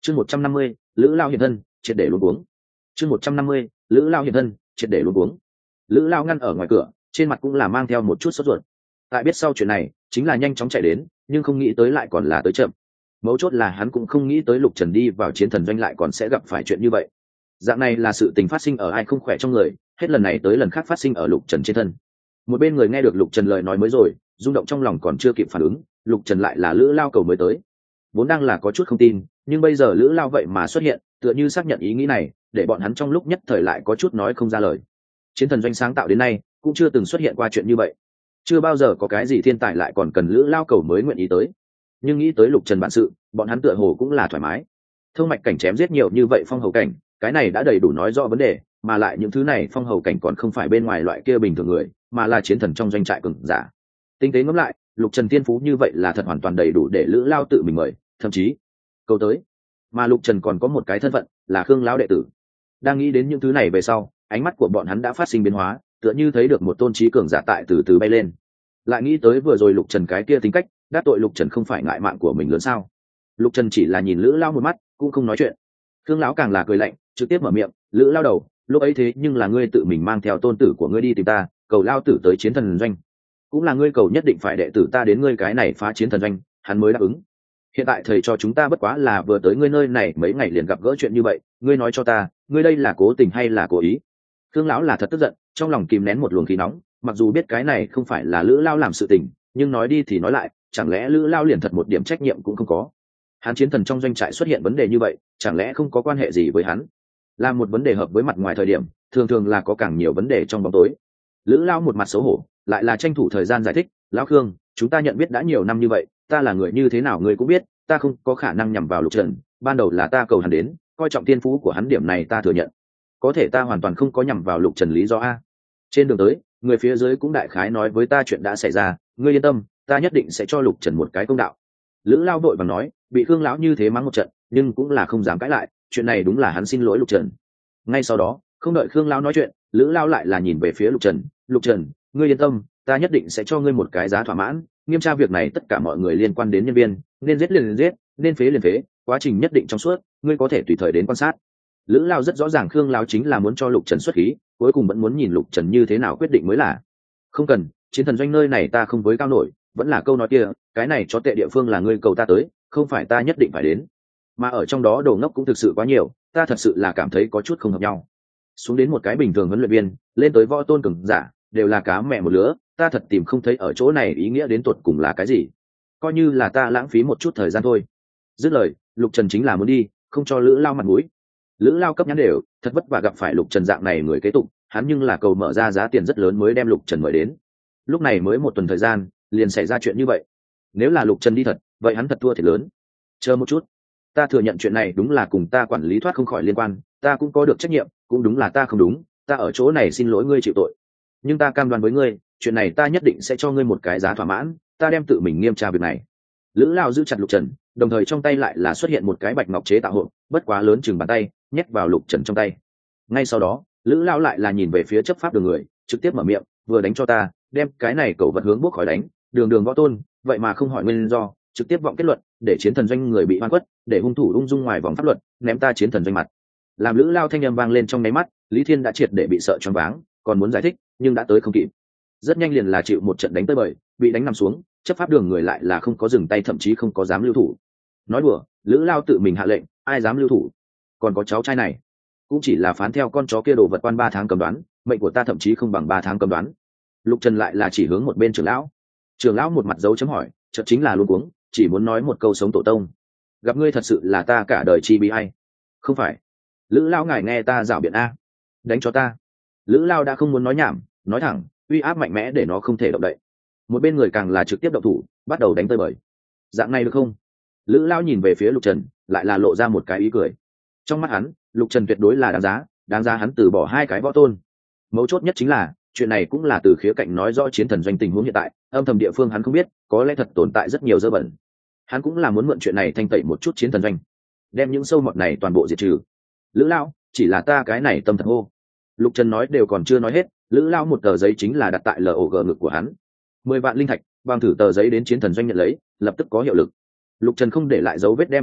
chương 150, lữ lao hiện thân triệt để luống cuống. chương 150, lữ lao hiện thân triệt để luống cuống. Lữ lao ngăn ở ngoài cửa, trên mặt cũng là mang theo một chút sốt ruột. Tại biết sau chuyện này chính là nhanh chóng chạy đến, nhưng không nghĩ tới lại còn là tới chậm. Mấu chốt là hắn cũng không nghĩ tới Lục Trần đi vào chiến thần doanh lại còn sẽ gặp phải chuyện như vậy. Dạng này là sự tình phát sinh ở ai không khỏe trong người, hết lần này tới lần khác phát sinh ở Lục Trần trên thân. Một bên người nghe được Lục Trần lời nói mới rồi, rung động trong lòng còn chưa kịp phản ứng, Lục Trần lại là lữ lao cầu mới tới. Vốn đang là có chút không tin, nhưng bây giờ lữ lao vậy mà xuất hiện, tựa như xác nhận ý nghĩ này, để bọn hắn trong lúc nhất thời lại có chút nói không ra lời. Chiến thần doanh sáng tạo đến nay cũng chưa từng xuất hiện qua chuyện như vậy, chưa bao giờ có cái gì thiên tài lại còn cần lữ lao cầu mới nguyện ý tới. Nhưng nghĩ tới Lục Trần bản sự, bọn hắn tựa hồ cũng là thoải mái. Thông mạch cảnh chém giết nhiều như vậy phong hầu cảnh, cái này đã đầy đủ nói rõ vấn đề, mà lại những thứ này phong hầu cảnh còn không phải bên ngoài loại kia bình thường người, mà là chiến thần trong doanh trại cường giả. Tinh tế ngẫm lại, Lục Trần thiên phú như vậy là thật hoàn toàn đầy đủ để lữ lao tự mình mời, thậm chí câu tới. Mà Lục Trần còn có một cái thân phận là Khương lão đệ tử. Đang nghĩ đến những thứ này về sau, ánh mắt của bọn hắn đã phát sinh biến hóa, tựa như thấy được một tôn trí cường giả tại từ từ bay lên. Lại nghĩ tới vừa rồi Lục Trần cái kia tính cách, đắc tội Lục Trần không phải ngại mạng của mình lớn sao? Lục Trần chỉ là nhìn lữ lao một mắt, cũng không nói chuyện. Khương lão càng là cười lạnh, trực tiếp mở miệng, lữ lao đầu, lúc ấy thế nhưng là ngươi tự mình mang theo tôn tử của ngươi đi tìm ta, cầu lao tử tới chiến thần doanh, cũng là ngươi cầu nhất định phải đệ tử ta đến ngươi cái này phá chiến thần doanh, hắn mới đáp ứng. Hiện tại thầy cho chúng ta bất quá là vừa tới ngươi nơi này mấy ngày liền gặp gỡ chuyện như vậy, ngươi nói cho ta, ngươi đây là cố tình hay là cố ý? Khương lão là thật tức giận, trong lòng kìm nén một luồng khí nóng, mặc dù biết cái này không phải là lữ lao làm sự tình, nhưng nói đi thì nói lại, chẳng lẽ lữ lao liền thật một điểm trách nhiệm cũng không có? Hắn chiến thần trong doanh trại xuất hiện vấn đề như vậy, chẳng lẽ không có quan hệ gì với hắn? Là một vấn đề hợp với mặt ngoài thời điểm, thường thường là có càng nhiều vấn đề trong bóng tối. Lữ lao một mặt xấu hổ, lại là tranh thủ thời gian giải thích, lão Khương, chúng ta nhận biết đã nhiều năm như vậy, ta là người như thế nào ngươi cũng biết, ta không có khả năng nhằm vào Lục Trần, ban đầu là ta cầu hắn đến, coi trọng tiên phú của hắn, điểm này ta thừa nhận. Có thể ta hoàn toàn không có nhằm vào Lục Trần lý do a. Trên đường tới, người phía dưới cũng đại khái nói với ta chuyện đã xảy ra, ngươi yên tâm, ta nhất định sẽ cho Lục Trần một cái công đạo. Lữ lao đội vàng nói, bị Khương lão như thế mắng một trận, nhưng cũng là không dám cãi lại, chuyện này đúng là hắn xin lỗi Lục Trần. Ngay sau đó, không đợi Khương lão nói chuyện, Lữ lao lại là nhìn về phía Lục Trần, Lục Trần, ngươi yên tâm, ta nhất định sẽ cho ngươi một cái giá thỏa mãn, nghiêm tra việc này tất cả mọi người liên quan đến nhân viên, nên giết liền giết, nên phế liền phế, quá trình nhất định trong suốt, ngươi có thể tùy thời đến quan sát. Lữ lao rất rõ ràng Khương lão chính là muốn cho Lục Trần xuất khí, cuối cùng vẫn muốn nhìn Lục Trần như thế nào quyết định mới là. Không cần, chiến thần doanh nơi này ta không với cao nổi, vẫn là câu nói kia, cái này cho tệ địa phương là ngươi cầu ta tới, không phải ta nhất định phải đến. Mà ở trong đó đồ ngốc cũng thực sự quá nhiều, ta thật sự là cảm thấy có chút không hợp nhau. Xuống đến một cái bình thường huấn luyện viên, lên tới võ tôn cường giả, đều là cá mẹ một lứa, ta thật tìm không thấy ở chỗ này ý nghĩa đến tột cùng là cái gì. Coi như là ta lãng phí một chút thời gian thôi. Dứt lời, Lục Trần chính là muốn đi, không cho Lữ lao mặt mũi. Lữ lao cấp nhắn đều, thật vất vả gặp phải Lục Trần dạng này người kế tục, hắn nhưng là cầu mở ra giá tiền rất lớn mới đem Lục Trần mời đến. Lúc này mới một tuần thời gian, liền xảy ra chuyện như vậy. Nếu là Lục Trần đi thật, vậy hắn thật thua thiệt lớn. Chờ một chút, ta thừa nhận chuyện này đúng là cùng ta quản lý thoát không khỏi liên quan, ta cũng có được trách nhiệm, cũng đúng là ta không đúng, ta ở chỗ này xin lỗi ngươi chịu tội. Nhưng ta cam đoan với ngươi, chuyện này ta nhất định sẽ cho ngươi một cái giá thỏa mãn, ta đem tự mình nghiêm tra việc này. Lữ lao giữ chặt Lục Trần, đồng thời trong tay lại là xuất hiện một cái bạch ngọc chế tạo hộp, bất quá lớn chừng bàn tay, nhét vào Lục Trần trong tay. Ngay sau đó, Lữ lao lại là nhìn về phía chấp pháp đường người, trực tiếp mở miệng, vừa đánh cho ta, đem cái này cẩu vật hướng bốc khỏi đánh, đường đường võ tôn, vậy mà không hỏi nguyên do, trực tiếp vọng kết luận, để chiến thần doanh người bị oan khuất, để hung thủ ung dung ngoài vòng pháp luật, ném ta chiến thần doanh mặt. Làm Lữ lao thanh âm vang lên trong nháy mắt, Lý Thiên đã triệt để bị sợ choáng váng, còn muốn giải thích, nhưng đã tới không kịp. Rất nhanh liền là chịu một trận đánh tới bời, bị đánh nằm xuống, chấp pháp đường người lại là không có dừng tay, thậm chí không có dám lưu thủ. Nói đùa, Lữ lao tự mình hạ lệnh, ai dám lưu thủ? Còn có cháu trai này, cũng chỉ là phán theo con chó kia đồ vật quan 3 tháng cầm đoán, mệnh của ta thậm chí không bằng 3 tháng cầm đoán. Lục Trần lại là chỉ hướng một bên trưởng lão. Trưởng lão một mặt dấu chấm hỏi, chợt chính là luống cuống, chỉ muốn nói một câu sống tổ tông. Gặp ngươi thật sự là ta cả đời chi bi ai? Không phải. Lữ lao ngài nghe ta rảo biện a. Đánh cho ta. Lữ lao đã không muốn nói nhảm, nói thẳng, uy áp mạnh mẽ để nó không thể động đậy. Một bên người càng là trực tiếp động thủ, bắt đầu đánh tơi bời. Dạng này được không? Lữ lao nhìn về phía Lục Trần, lại là lộ ra một cái ý cười. Trong mắt hắn, Lục Trần tuyệt đối là đáng giá hắn từ bỏ 2 cái võ tôn. Mấu chốt nhất chính là, chuyện này cũng là từ khía cạnh nói rõ chiến thần doanh tình huống hiện tại, âm thầm địa phương hắn không biết, có lẽ thật tồn tại rất nhiều dơ bẩn. Hắn cũng là muốn mượn chuyện này thanh tẩy một chút chiến thần doanh, đem những sâu mọt này toàn bộ diệt trừ. Lữ lao, chỉ là ta cái này tâm thật hô. Lục Trần nói đều còn chưa nói hết, Lữ lao một tờ giấy chính là đặt tại LOG ngực của hắn. 10 vạn linh thạch, bằng thử tờ giấy đến chiến thần doanh nhận lấy, lập tức có hiệu lực. Lục Trần không để lại dấu vết đem thu hồi,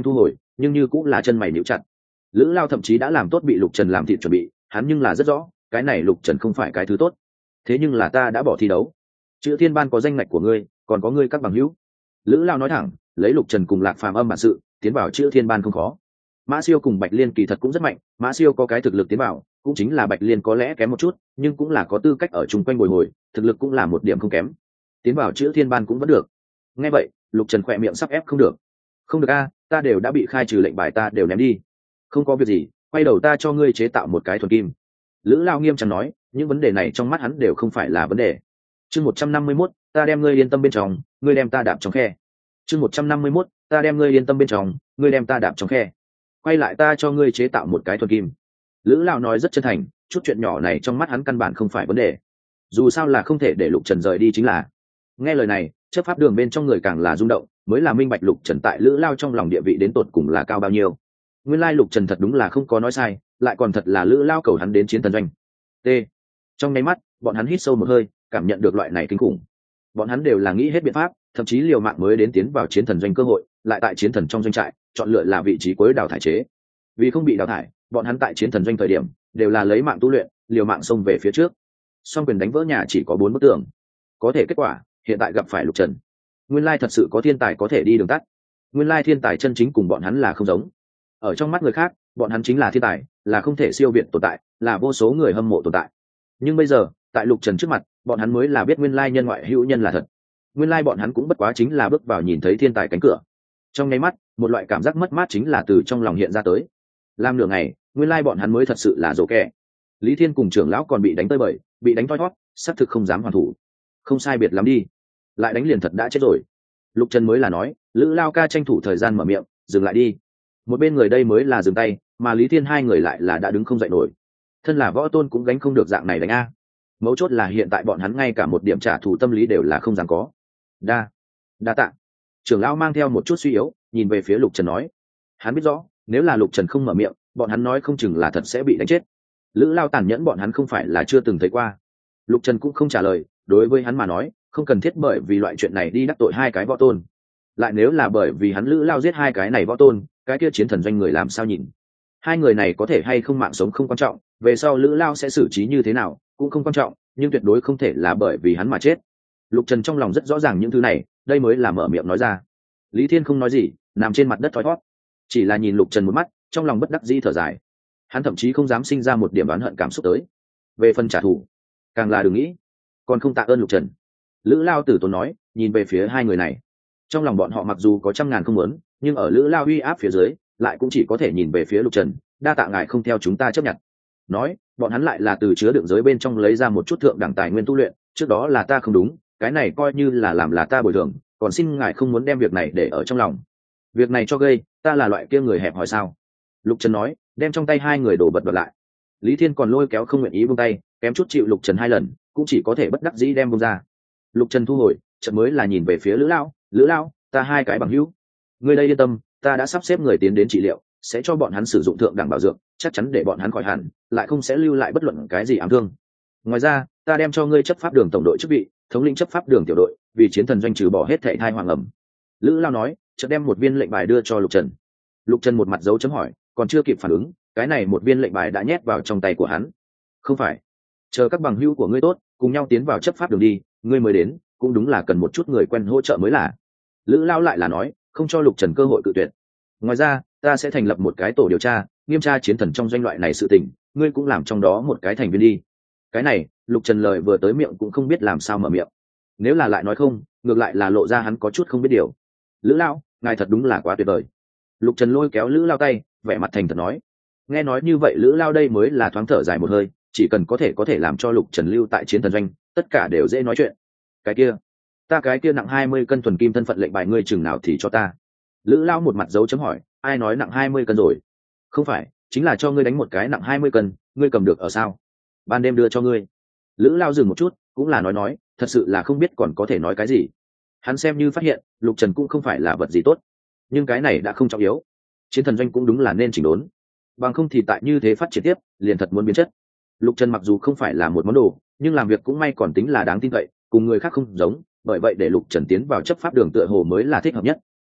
nhưng như cũng là chân mày níu chặt. Lữ Lao thậm chí đã làm tốt bị Lục Trần làm thịt chuẩn bị, hắn nhưng là rất rõ cái này Lục Trần không phải cái thứ tốt. Thế nhưng là ta đã bỏ thi đấu, chữ thiên ban có danh ngạch của ngươi, còn có ngươi các bằng hữu. Lữ Lao nói thẳng, lấy Lục Trần cùng Lạc Phàm âm bản sự tiến vào chữ thiên ban không khó. Mã Siêu cùng Bạch Liên kỳ thật cũng rất mạnh, Mã Siêu có cái thực lực tiến vào, cũng chính là Bạch Liên có lẽ kém một chút, nhưng cũng là có tư cách ở chung quanh bồi hồi, thực lực cũng là một điểm không kém. Tiến vào chữ thiên ban cũng vẫn được. Nghe vậy, Lục Trần khỏe miệng sắp ép không được. Không được a, ta đều đã bị khai trừ lệnh bài, ta đều ném đi. Không có việc gì, quay đầu ta cho ngươi chế tạo một cái thuần kim. Lữ Lao nghiêm trang nói, những vấn đề này trong mắt hắn đều không phải là vấn đề. Chương 151, ta đem ngươi yên tâm bên trong, ngươi đem ta đạp trong khe. Chương 151, ta đem ngươi yên tâm bên trong, ngươi đem ta đạp trong khe. Quay lại ta cho ngươi chế tạo một cái thuần kim. Lữ Lao nói rất chân thành, chút chuyện nhỏ này trong mắt hắn căn bản không phải vấn đề. Dù sao là không thể để Lục Trần rời đi chính là. Nghe lời này, chấp pháp đường bên trong người càng là rung động, mới là minh bạch Lục Trần tại Lữ Lao trong lòng địa vị đến tột cùng là cao bao nhiêu. Nguyên lai Lục Trần thật đúng là không có nói sai, lại còn thật là Lữ Lao cầu hắn đến chiến thần doanh. T. Trong nháy mắt, bọn hắn hít sâu một hơi, cảm nhận được loại này kinh khủng. Bọn hắn đều là nghĩ hết biện pháp, thậm chí liều mạng mới đến tiến vào chiến thần doanh cơ hội, lại tại chiến thần trong doanh trại, chọn lựa là vị trí cuối đào thải chế. Vì không bị đào thải, bọn hắn tại chiến thần doanh thời điểm, đều là lấy mạng tu luyện, liều mạng xông về phía trước. Song quyền đánh vỡ nhà chỉ có 4 bức tường. Có thể kết quả, hiện tại gặp phải Lục Trần. Nguyên lai thật sự có thiên tài có thể đi đường tắt. Nguyên lai thiên tài chân chính cùng bọn hắn là không giống. Ở trong mắt người khác, bọn hắn chính là thiên tài, là không thể siêu việt tồn tại, là vô số người hâm mộ tồn tại. Nhưng bây giờ, tại Lục Trần trước mặt, bọn hắn mới là biết nguyên lai nhân ngoại hữu nhân là thật. Nguyên lai bọn hắn cũng bất quá chính là bước vào nhìn thấy thiên tài cánh cửa. Trong nháy mắt, một loại cảm giác mất mát chính là từ trong lòng hiện ra tới. Làm nửa ngày, nguyên lai bọn hắn mới thật sự là rồ kẻ. Lý Thiên cùng trưởng lão còn bị đánh tơi bời, bị đánh thoi thoát, xác thực không dám hoàn thủ. Không sai biệt lắm đi, lại đánh liền thật đã chết rồi. Lục Trần mới là nói, Lữ Lao ca tranh thủ thời gian mở miệng, dừng lại đi. Một bên người đây mới là dừng tay, mà Lý Thiên hai người lại là đã đứng không dậy nổi. Thân là võ tôn cũng gánh không được dạng này đánh a. Mấu chốt là hiện tại bọn hắn ngay cả một điểm trả thù tâm lý đều là không dám có. Đa tạ. Trưởng lão mang theo một chút suy yếu, nhìn về phía Lục Trần nói, hắn biết rõ, nếu là Lục Trần không mở miệng, bọn hắn nói không chừng là thật sẽ bị đánh chết. Lữ Lao tàn nhẫn bọn hắn không phải là chưa từng thấy qua. Lục Trần cũng không trả lời, đối với hắn mà nói, không cần thiết bởi vì loại chuyện này đi đắc tội hai cái võ tôn. Lại nếu là bởi vì hắn Lữ Lao giết hai cái này võ tôn, cái kia chiến thần doanh người làm sao nhìn? Hai người này có thể hay không mạng sống không quan trọng, về sau Lữ Lao sẽ xử trí như thế nào cũng không quan trọng, nhưng tuyệt đối không thể là bởi vì hắn mà chết. Lục Trần trong lòng rất rõ ràng những thứ này, đây mới là mở miệng nói ra. Lý Thiên không nói gì, nằm trên mặt đất thoi thoát, chỉ là nhìn Lục Trần một mắt, trong lòng bất đắc dĩ thở dài. Hắn thậm chí không dám sinh ra một điểm oán hận cảm xúc tới. Về phần trả thù, càng là đừng nghĩ. Còn không tạ ơn Lục Trần. Lữ Lao tử tốn nói, nhìn về phía hai người này. Trong lòng bọn họ mặc dù có trăm ngàn không muốn, nhưng ở Lữ Lao uy áp phía dưới, lại cũng chỉ có thể nhìn về phía Lục Trần, đa tạ ngài không theo chúng ta chấp nhận. Nói, bọn hắn lại là từ chứa đựng giới bên trong lấy ra một chút thượng đẳng tài nguyên tu luyện, trước đó là ta không đúng, cái này coi như là làm là ta bồi thường, còn xin ngài không muốn đem việc này để ở trong lòng. Việc này cho gây, ta là loại kia người hẹp hòi sao? Lục Trần nói, đem trong tay hai người đổ bật lại. Lý Thiên còn lôi kéo không nguyện ý buông tay, kém chút chịu Lục Trần hai lần, cũng chỉ có thể bất đắc dĩ đem buông ra. Lục Trần thu hồi, chợt mới là nhìn về phía Lữ Lao, ta hai cái bằng hữu, ngươi đây yên tâm, ta đã sắp xếp người tiến đến trị liệu, sẽ cho bọn hắn sử dụng thượng đẳng bảo dưỡng, chắc chắn để bọn hắn khỏi hẳn, lại không sẽ lưu lại bất luận cái gì ám thương. Ngoài ra, ta đem cho ngươi chấp pháp đường tổng đội chức vị, thống lĩnh chấp pháp đường tiểu đội, vì chiến thần doanh trừ bỏ hết thảy thai hoàng ẩm. Lữ Lao nói, chợt đem một viên lệnh bài đưa cho Lục Trần. Lục Trần một mặt dấu chấm hỏi, còn chưa kịp phản ứng, cái này một viên lệnh bài đã nhét vào trong tay của hắn. Không phải, chờ các bằng hữu của ngươi tốt, cùng nhau tiến vào chấp pháp đường đi, ngươi mới đến, cũng đúng là cần một chút người quen hỗ trợ mới là. Lữ Lao lại là nói, không cho Lục Trần cơ hội cự tuyệt. Ngoài ra, ta sẽ thành lập một cái tổ điều tra, nghiêm tra chiến thần trong doanh loại này sự tình, ngươi cũng làm trong đó một cái thành viên đi. Cái này, Lục Trần lời vừa tới miệng cũng không biết làm sao mở miệng. Nếu là lại nói không, ngược lại là lộ ra hắn có chút không biết điều. Lữ Lao, ngài thật đúng là quá tuyệt vời. Lục Trần lôi kéo Lữ Lao tay, vẻ mặt thành thật nói. Nghe nói như vậy Lữ Lao đây mới là thoáng thở dài một hơi, chỉ cần có thể làm cho Lục Trần lưu tại chiến thần doanh, tất cả đều dễ nói chuyện. Cái kia nặng 20 cân thuần kim thân phận lệnh bài ngươi chừng nào thì cho ta. Lữ Lao một mặt dấu chấm hỏi, ai nói nặng 20 cân rồi? Không phải, chính là cho ngươi đánh một cái nặng 20 cân, ngươi cầm được ở sao? Ban đêm đưa cho ngươi. Lữ Lao dừng một chút, cũng là nói, thật sự là không biết còn có thể nói cái gì. Hắn xem như phát hiện, Lục Trần cũng không phải là vật gì tốt, nhưng cái này đã không trọng yếu. Chiến thần doanh cũng đúng là nên chỉnh đốn, bằng không thì tại như thế phát triển tiếp, liền thật muốn biến chất. Lục Trần mặc dù không phải là một món đồ, nhưng làm việc cũng may còn tính là đáng tin cậy, cùng người khác không giống, bởi vậy để Lục Trần tiến vào chấp pháp đường tựa hồ mới là thích hợp nhất.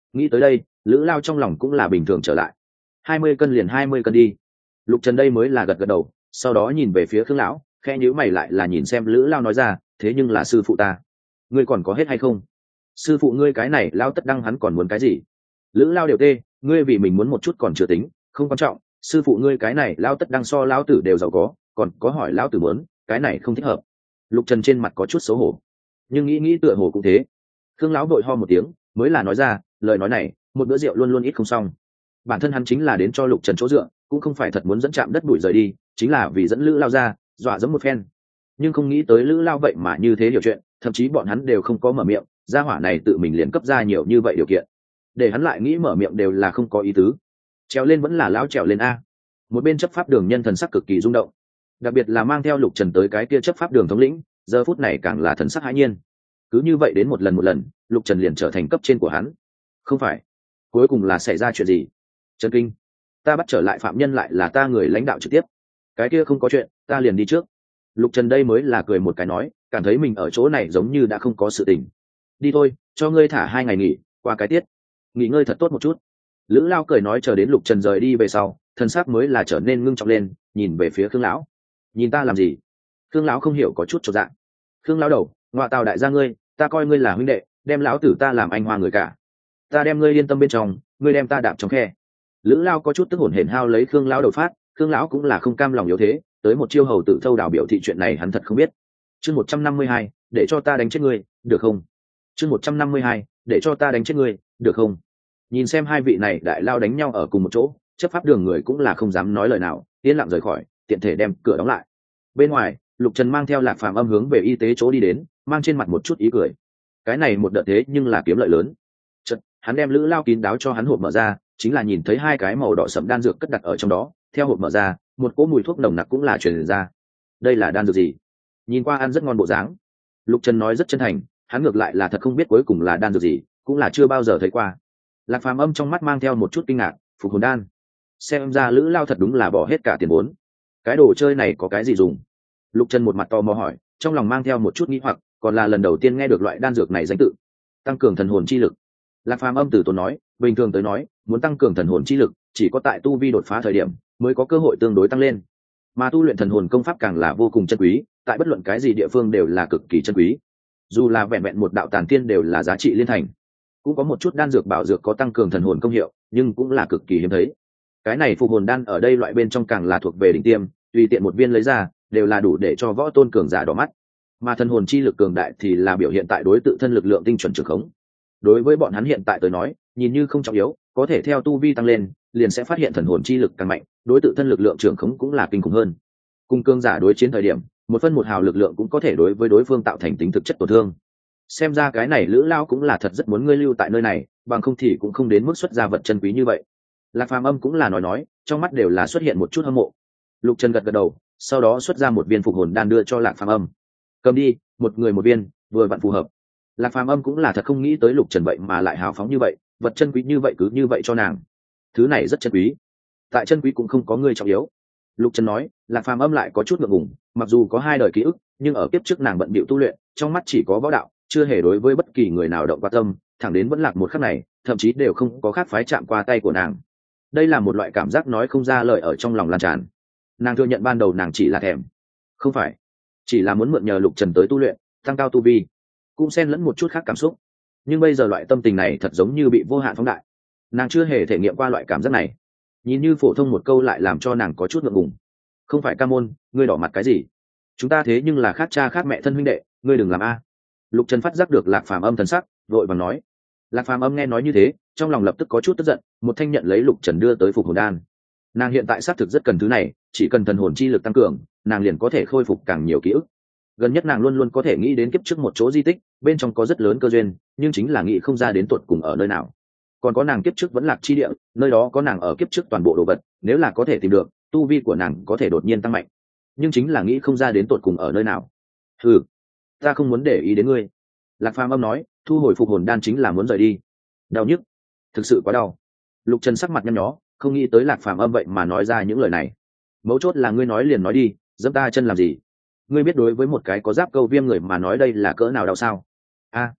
Nghĩ tới đây lữ lao trong lòng cũng là bình thường trở lại. 20 cân liền 20 cân đi. Lục Trần đây mới là gật gật đầu, sau đó nhìn về phía Khương lão, khẽ nhíu mày lại là nhìn xem lữ lao nói ra, thế nhưng là sư phụ ta, ngươi còn có hết hay không? Sư phụ ngươi cái này lao tất đăng hắn còn muốn cái gì? Lữ lao đều tê, ngươi vì mình muốn một chút còn chưa tính, không quan trọng, sư phụ ngươi cái này lao tất đăng so lao tử đều giàu có, còn có hỏi lao tử muốn, cái này không thích hợp. Lục Trần trên mặt có chút xấu hổ, nhưng nghĩ tựa hồ cũng thế. Khương lão vội ho một tiếng mới là nói ra, lời nói này một bữa rượu luôn luôn ít không xong. Bản thân hắn chính là đến cho Lục Trần chỗ dựa, cũng không phải thật muốn dẫn chạm đất bụi rời đi, chính là vì dẫn lữ lao ra dọa dẫm một phen. Nhưng không nghĩ tới lữ lao vậy mà như thế hiểu chuyện, thậm chí bọn hắn đều không có mở miệng, gia hỏa này tự mình liền cấp ra nhiều như vậy điều kiện, để hắn lại nghĩ mở miệng đều là không có ý tứ. Trèo lên vẫn là lão trèo lên a. Một bên chấp pháp đường nhân thần sắc cực kỳ rung động, đặc biệt là mang theo Lục Trần tới cái kia chấp pháp đường thống lĩnh, giờ phút này càng là thần sắc hãi nhiên. Cứ như vậy đến một lần Lục Trần liền trở thành cấp trên của hắn. Không phải, cuối cùng là xảy ra chuyện gì? Trần kinh, ta bắt trở lại phạm nhân lại là ta người lãnh đạo trực tiếp. Cái kia không có chuyện, ta liền đi trước. Lục Trần đây mới là cười một cái nói, cảm thấy mình ở chỗ này giống như đã không có sự tình. Đi thôi, cho ngươi thả 2 ngày nghỉ, qua cái tiết nghỉ ngơi thật tốt một chút. Lữ lao cười nói, chờ đến Lục Trần rời đi về sau, thân xác mới là trở nên ngưng trọng lên, nhìn về phía Khương lão. Nhìn ta làm gì? Khương lão không hiểu, có chút chột dạ. Khương lão đầu, ngoại tào đại gia ngươi, ta coi ngươi là huynh đệ, đem lão tử ta làm anh hoa người cả. Ta đem ngươi yên tâm bên trong, ngươi đem ta đạp trong khe. Lữ lao có chút tức hổn hển hao lấy Khương lão đầu phát. Khương lão cũng là không cam lòng yếu thế, tới một chiêu hầu tử thâu đảo biểu thị chuyện này hắn thật không biết. Chương 152, để cho ta đánh chết ngươi, được không? Chương 152, để cho ta đánh chết ngươi, được không? Nhìn xem hai vị này đại lao đánh nhau ở cùng một chỗ, chấp pháp đường người cũng là không dám nói lời nào, yên lặng rời khỏi, tiện thể đem cửa đóng lại. Bên ngoài, Lục Trần mang theo Lạc Phàm Âm hướng về y tế chỗ đi đến, mang trên mặt một chút ý cười. Cái này một đợt thế nhưng là kiếm lợi lớn. Chợt, hắn đem lữ lao kín đáo cho hắn hộp mở ra, chính là nhìn thấy 2 cái màu đỏ sẫm đan dược cất đặt ở trong đó, theo hộp mở ra, một cỗ mùi thuốc nồng nặc cũng là truyền ra. Đây là đan dược gì? Nhìn qua ăn rất ngon bộ dáng. Lục Trần nói rất chân thành, hắn ngược lại là thật không biết cuối cùng là đan dược gì, cũng là chưa bao giờ thấy qua. Lạc Phàm Âm trong mắt mang theo một chút kinh ngạc, phục hồn đan. Xem ra lữ lao thật đúng là bỏ hết cả tiền vốn. Cái đồ chơi này có cái gì dùng? Lục Trần một mặt tò mò hỏi, trong lòng mang theo một chút nghi hoặc, còn là lần đầu tiên nghe được loại đan dược này danh tự. Tăng cường thần hồn chi lực. Lạc Phàm Âm từ tốn nói, bình thường tới nói, muốn tăng cường thần hồn chi lực, chỉ có tại tu vi đột phá thời điểm mới có cơ hội tương đối tăng lên. Mà tu luyện thần hồn công pháp càng là vô cùng chân quý, tại bất luận cái gì địa phương đều là cực kỳ chân quý. Dù là vẹn vẹn một đạo tàn tiên đều là giá trị liên thành. Cũng có một chút đan dược bảo dược có tăng cường thần hồn công hiệu, nhưng cũng là cực kỳ hiếm thấy. Cái này phục hồn đan ở đây loại bên trong càng là thuộc về đỉnh tiêm, tùy tiện một viên lấy ra đều là đủ để cho võ tôn cường giả đỏ mắt. Mà thần hồn chi lực cường đại thì là biểu hiện tại đối tự thân lực lượng tinh chuẩn trường khống. Đối với bọn hắn hiện tại tới nói, nhìn như không trọng yếu, có thể theo tu vi tăng lên, liền sẽ phát hiện thần hồn chi lực càng mạnh, đối tự thân lực lượng trường khống cũng là kinh khủng hơn. Cùng cường giả đối chiến thời điểm, 1/1 lực lượng cũng có thể đối với đối phương tạo thành tính thực chất tổn thương. Xem ra cái này lữ lao cũng là thật rất muốn ngươi lưu tại nơi này, bằng không thì cũng không đến mức xuất ra vật chân quý như vậy. Lạc Phàm Âm cũng là nói, trong mắt đều là xuất hiện một chút hâm mộ. Lục Trần gật gật đầu, sau đó xuất ra một viên phục hồn đan đưa cho Lạc Phàm Âm. Cầm đi, một người một viên, vừa vặn phù hợp. Lạc Phàm Âm cũng là thật không nghĩ tới Lục Trần vậy mà lại hào phóng như vậy, vật chân quý như vậy cứ như vậy cho nàng. Thứ này rất chân quý. Tại chân quý cũng không có người trọng yếu. Lục Trần nói. Lạc Phàm Âm lại có chút ngượng ngùng, mặc dù có 2 đời ký ức, nhưng ở kiếp trước nàng bận bịu tu luyện, trong mắt chỉ có võ đạo, chưa hề đối với bất kỳ người nào động qua tâm, thẳng đến vẫn lạc một khắc này, thậm chí đều không có khác phái chạm qua tay của nàng. Đây là một loại cảm giác nói không ra lời ở trong lòng lan tràn. Nàng thừa nhận ban đầu nàng chỉ là thèm, không phải, chỉ là muốn mượn nhờ Lục Trần tới tu luyện, tăng cao tu vi, cũng xen lẫn một chút khác cảm xúc. Nhưng bây giờ loại tâm tình này thật giống như bị vô hạn phóng đại. Nàng chưa hề thể nghiệm qua loại cảm giác này, nhìn như phổ thông một câu lại làm cho nàng có chút ngượng ngùng. Không phải ca môn, ngươi đỏ mặt cái gì? Chúng ta thế nhưng là khác cha khác mẹ thân huynh đệ, ngươi đừng làm a. Lục Trần phát giác được Lạc Phàm Âm thần sắc, vội vàng nói. Lạc Phàm Âm nghe nói như thế, trong lòng lập tức có chút tức giận, một thanh nhận lấy Lục Trần đưa tới phục hồn đan. Nàng hiện tại xác thực rất cần thứ này, chỉ cần thần hồn chi lực tăng cường, nàng liền có thể khôi phục càng nhiều ký ức. Gần nhất nàng luôn luôn có thể nghĩ đến kiếp trước một chỗ di tích, bên trong có rất lớn cơ duyên, nhưng chính là nghĩ không ra đến tuột cùng ở nơi nào. Còn có nàng kiếp trước vẫn lạc chi địa, nơi đó có nàng ở kiếp trước toàn bộ đồ vật, nếu là có thể tìm được, tu vi của nàng có thể đột nhiên tăng mạnh. Nhưng chính là nghĩ không ra đến tuột cùng ở nơi nào. Ừ, ta không muốn để ý đến ngươi. Lạc Phàm Âm nói, thu hồi phục hồn đan chính là muốn rời đi. Đau nhức, thực sự quá đau. Lục Trần sắc mặt nhăn nhó, không nghĩ tới Lạc Phàm Âm vậy mà nói ra những lời này. Mấu chốt là ngươi nói liền nói đi, dẫm ta chân làm gì? Ngươi biết đối với một cái có giáp câu viêm người mà nói đây là cỡ nào đau sao? A,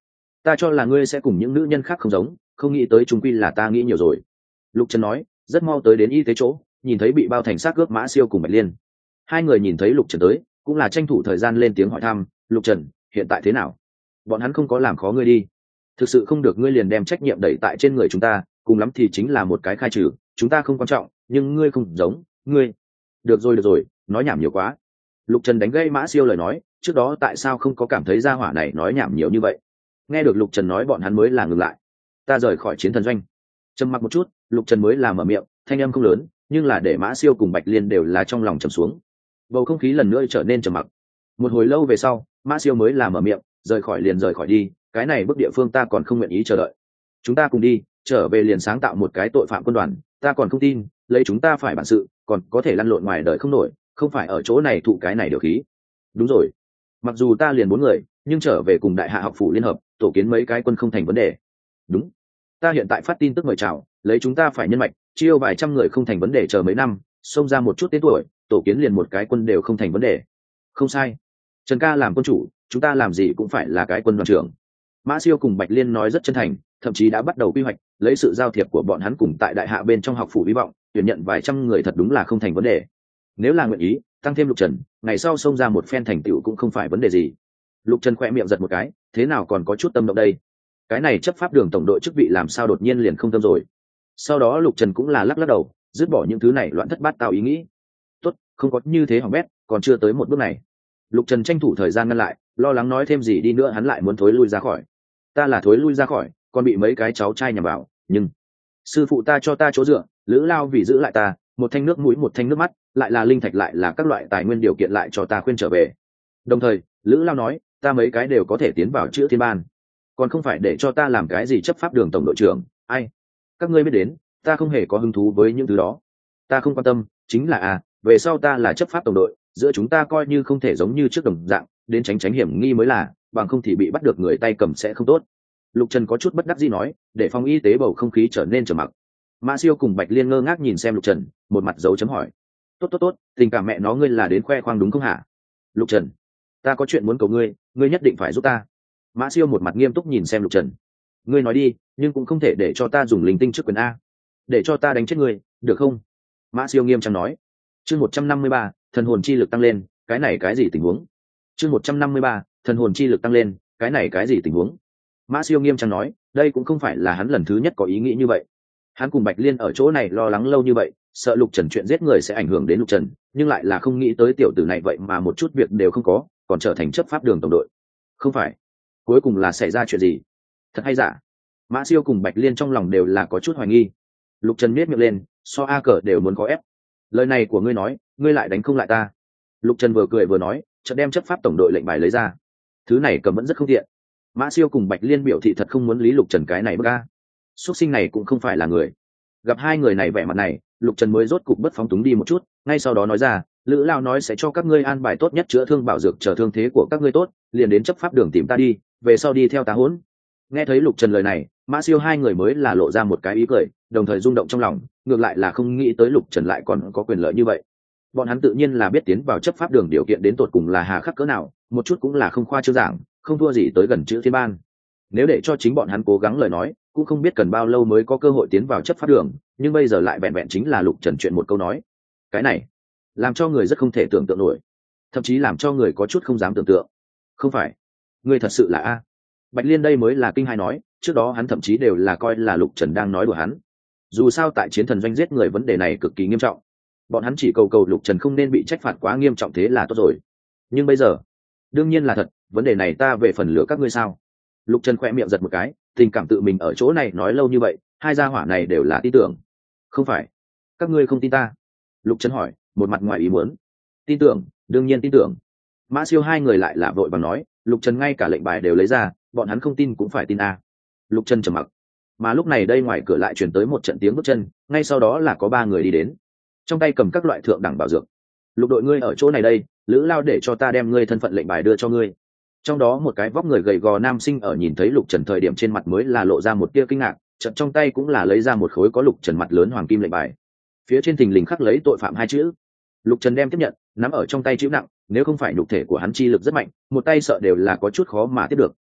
ta cho là ngươi sẽ cùng những nữ nhân khác không giống, không nghĩ tới chúng quy là ta nghĩ nhiều rồi. Lục Trần nói, rất mau tới đến y tế chỗ, nhìn thấy bị bao thành xác ướp Mã Siêu cùng Bạch Liên. Hai người nhìn thấy Lục Trần tới, cũng là tranh thủ thời gian lên tiếng hỏi thăm, Lục Trần, hiện tại thế nào? Bọn hắn không có làm khó ngươi đi. Thực sự không được ngươi liền đem trách nhiệm đẩy tại trên người chúng ta, cùng lắm thì chính là một cái khai trừ, chúng ta không quan trọng, nhưng ngươi không giống, ngươi. Được rồi, nói nhảm nhiều quá. Lục Trần đánh gây Mã Siêu lời nói, trước đó tại sao không có cảm thấy gia hỏa này nói nhảm nhiều như vậy? Nghe được Lục Trần nói bọn hắn mới là ngừng lại. Ta rời khỏi chiến thần doanh. Trầm mặc một chút, Lục Trần mới là mở miệng, thanh âm không lớn, nhưng là để Mã Siêu cùng Bạch Liên đều là trong lòng trầm xuống. Bầu không khí lần nữa trở nên trầm mặc. Một hồi lâu về sau, Mã Siêu mới là mở miệng, rời khỏi liền rời khỏi đi, cái này bước địa phương ta còn không nguyện ý chờ đợi. Chúng ta cùng đi, trở về liền sáng tạo một cái tội phạm quân đoàn, ta còn không tin, lấy chúng ta phải bản sự, còn có thể lăn lộn ngoài đời không nổi, không phải ở chỗ này thụ cái này điều khí. Đúng rồi, mặc dù ta liền 4 người, nhưng trở về cùng đại hạ học phủ liên hợp, tổ kiến mấy cái quân không thành vấn đề. Đúng, ta hiện tại phát tin tức mời chào, lấy chúng ta phải nhân mạch, chiêu vài trăm người không thành vấn đề, chờ mấy năm, xông ra một chút tên tuổi, tổ kiến liền một cái quân đều không thành vấn đề. Không sai, Trần ca làm quân chủ, chúng ta làm gì cũng phải là cái quân đoàn trưởng. Mã Siêu cùng Bạch Liên nói rất chân thành, thậm chí đã bắt đầu quy hoạch, lấy sự giao thiệp của bọn hắn cùng tại đại hạ bên trong học phủ hy vọng, tuyển nhận vài trăm người thật đúng là không thành vấn đề. Nếu là nguyện ý, tăng thêm Lục Trần, ngày sau xông ra một phen thành tựu cũng không phải vấn đề gì. Lục Trần khỏe miệng giật một cái, thế nào còn có chút tâm động đây? Cái này chấp pháp đường tổng đội chức vị làm sao đột nhiên liền không tâm rồi? Sau đó Lục Trần cũng là lắc đầu, dứt bỏ những thứ này loạn thất bát tao ý nghĩ. Tốt, không có như thế hỏng bét, còn chưa tới một bước này. Lục Trần tranh thủ thời gian ngăn lại, lo lắng nói thêm gì đi nữa hắn lại muốn thối lui ra khỏi. Ta là thối lui ra khỏi, còn bị mấy cái cháu trai nhằm vào, nhưng sư phụ ta cho ta chỗ dựa, Lữ Lao vì giữ lại ta, một thanh nước mũi một thanh nước mắt, lại là linh thạch lại là các loại tài nguyên điều kiện lại cho ta khuyên trở về. Đồng thời, Lữ Lao nói, ta mấy cái đều có thể tiến vào chữ thiên ban, còn không phải để cho ta làm cái gì chấp pháp đường tổng đội trưởng. Ai? Các ngươi biết đến, ta không hề có hứng thú với những thứ đó. Ta không quan tâm, chính là về sau ta là chấp pháp tổng đội, giữa chúng ta coi như không thể giống như trước đồng dạng, đến tránh hiểm nghi mới là, bằng không thì bị bắt được người tay cầm sẽ không tốt. Lục Trần có chút bất đắc dĩ nói, để phòng y tế bầu không khí trở nên trầm mặc. Mã Siêu cùng Bạch Liên ngơ ngác nhìn xem Lục Trần, một mặt dấu chấm hỏi. Tốt, tình cảm mẹ nó ngươi là đến khoe khoang đúng không hả? Lục Trần, ta có chuyện muốn cầu ngươi, ngươi nhất định phải giúp ta. Mã Siêu một mặt nghiêm túc nhìn xem Lục Trần. Ngươi nói đi, nhưng cũng không thể để cho ta dùng linh tinh trước quyền a. Để cho ta đánh chết ngươi, được không? Mã Siêu nghiêm trang nói. Chương 153, thần hồn chi lực tăng lên, cái này cái gì tình huống? Chương 153, thần hồn chi lực tăng lên, cái này cái gì tình huống? Mã Siêu nghiêm trang nói, đây cũng không phải là hắn lần thứ nhất có ý nghĩ như vậy. Hắn cùng Bạch Liên ở chỗ này lo lắng lâu như vậy, sợ Lục Trần chuyện giết người sẽ ảnh hưởng đến Lục Trần, nhưng lại là không nghĩ tới tiểu tử này vậy mà một chút việc đều không có, còn trở thành chấp pháp đường tổng đội. Không phải, cuối cùng là xảy ra chuyện gì? Thật hay giả? Mã Siêu cùng Bạch Liên trong lòng đều là có chút hoài nghi. Lục Trần nhếch miệng lên, so A cờ đều muốn có ép. Lời này của ngươi nói, ngươi lại đánh không lại ta. Lục Trần vừa cười vừa nói, chợt đem chấp pháp tổng đội lệnh bài lấy ra. Thứ này cầm vẫn rất không tiện. Mã Siêu cùng Bạch Liên biểu thị thật không muốn lý Lục Trần cái này bức a. Xuất sinh này cũng không phải là người. Gặp hai người này vẻ mặt này, Lục Trần mới rốt cục bất phóng túng đi một chút, ngay sau đó nói ra, Lữ Lao nói sẽ cho các ngươi an bài tốt nhất chữa thương bảo dược chờ thương thế của các ngươi tốt, liền đến chấp pháp đường tìm ta đi, về sau đi theo ta hỗn. Nghe thấy Lục Trần lời này, Mã Siêu hai người mới là lộ ra một cái ý cười, đồng thời rung động trong lòng, ngược lại là không nghĩ tới Lục Trần lại còn có quyền lợi như vậy. Bọn hắn tự nhiên là biết tiến vào chấp pháp đường điều kiện đến tột cùng là hà khắc cỡ nào, một chút cũng là không khoa trương giảng, không thua gì tới gần chữ thiên ban. Nếu để cho chính bọn hắn cố gắng lời nói, cũng không biết cần bao lâu mới có cơ hội tiến vào chấp pháp đường, nhưng bây giờ lại vẹn vẹn chính là Lục Trần chuyện một câu nói. Cái này làm cho người rất không thể tưởng tượng nổi, thậm chí làm cho người có chút không dám tưởng tượng. Không phải, ngươi thật sự là A? Bạch Liên đây mới là kinh hai nói, trước đó hắn thậm chí đều là coi là Lục Trần đang nói đùa hắn. Dù sao tại chiến thần doanh giết người vấn đề này cực kỳ nghiêm trọng, bọn hắn chỉ cầu Lục Trần không nên bị trách phạt quá nghiêm trọng thế là tốt rồi. Nhưng bây giờ, đương nhiên là thật, vấn đề này ta về phần lửa các ngươi sao? Lục Trần khỏe miệng giật một cái, tình cảm tự mình ở chỗ này nói lâu như vậy, hai gia hỏa này đều là tin tưởng. Không phải, các ngươi không tin ta? Lục Trần hỏi, một mặt ngoài ý muốn. Tin tưởng, đương nhiên tin tưởng. Mã Siêu hai người lại là vội bằng nói, Lục Trần ngay cả lệnh bài đều lấy ra, bọn hắn không tin cũng phải tin a. Lục Trần trầm mặc. Mà lúc này đây ngoài cửa lại truyền tới một trận tiếng bước chân, ngay sau đó là có 3 người đi đến, trong tay cầm các loại thượng đẳng bảo dược. Lục đội ngươi ở chỗ này đây, Lữ Lao để cho ta đem ngươi thân phận lệnh bài đưa cho ngươi. Trong đó một cái vóc người gầy gò nam sinh ở nhìn thấy Lục Trần thời điểm trên mặt mới là lộ ra một tia kinh ngạc, chợt trong tay cũng là lấy ra một khối có Lục Trần mặt lớn hoàng kim lệnh bài. Phía trên thình lình khắc lấy tội phạm 2 chữ. Lục Trần đem tiếp nhận, nắm ở trong tay chịu nặng, nếu không phải nhục thể của hắn chi lực rất mạnh, một tay sợ đều là có chút khó mà tiếp được.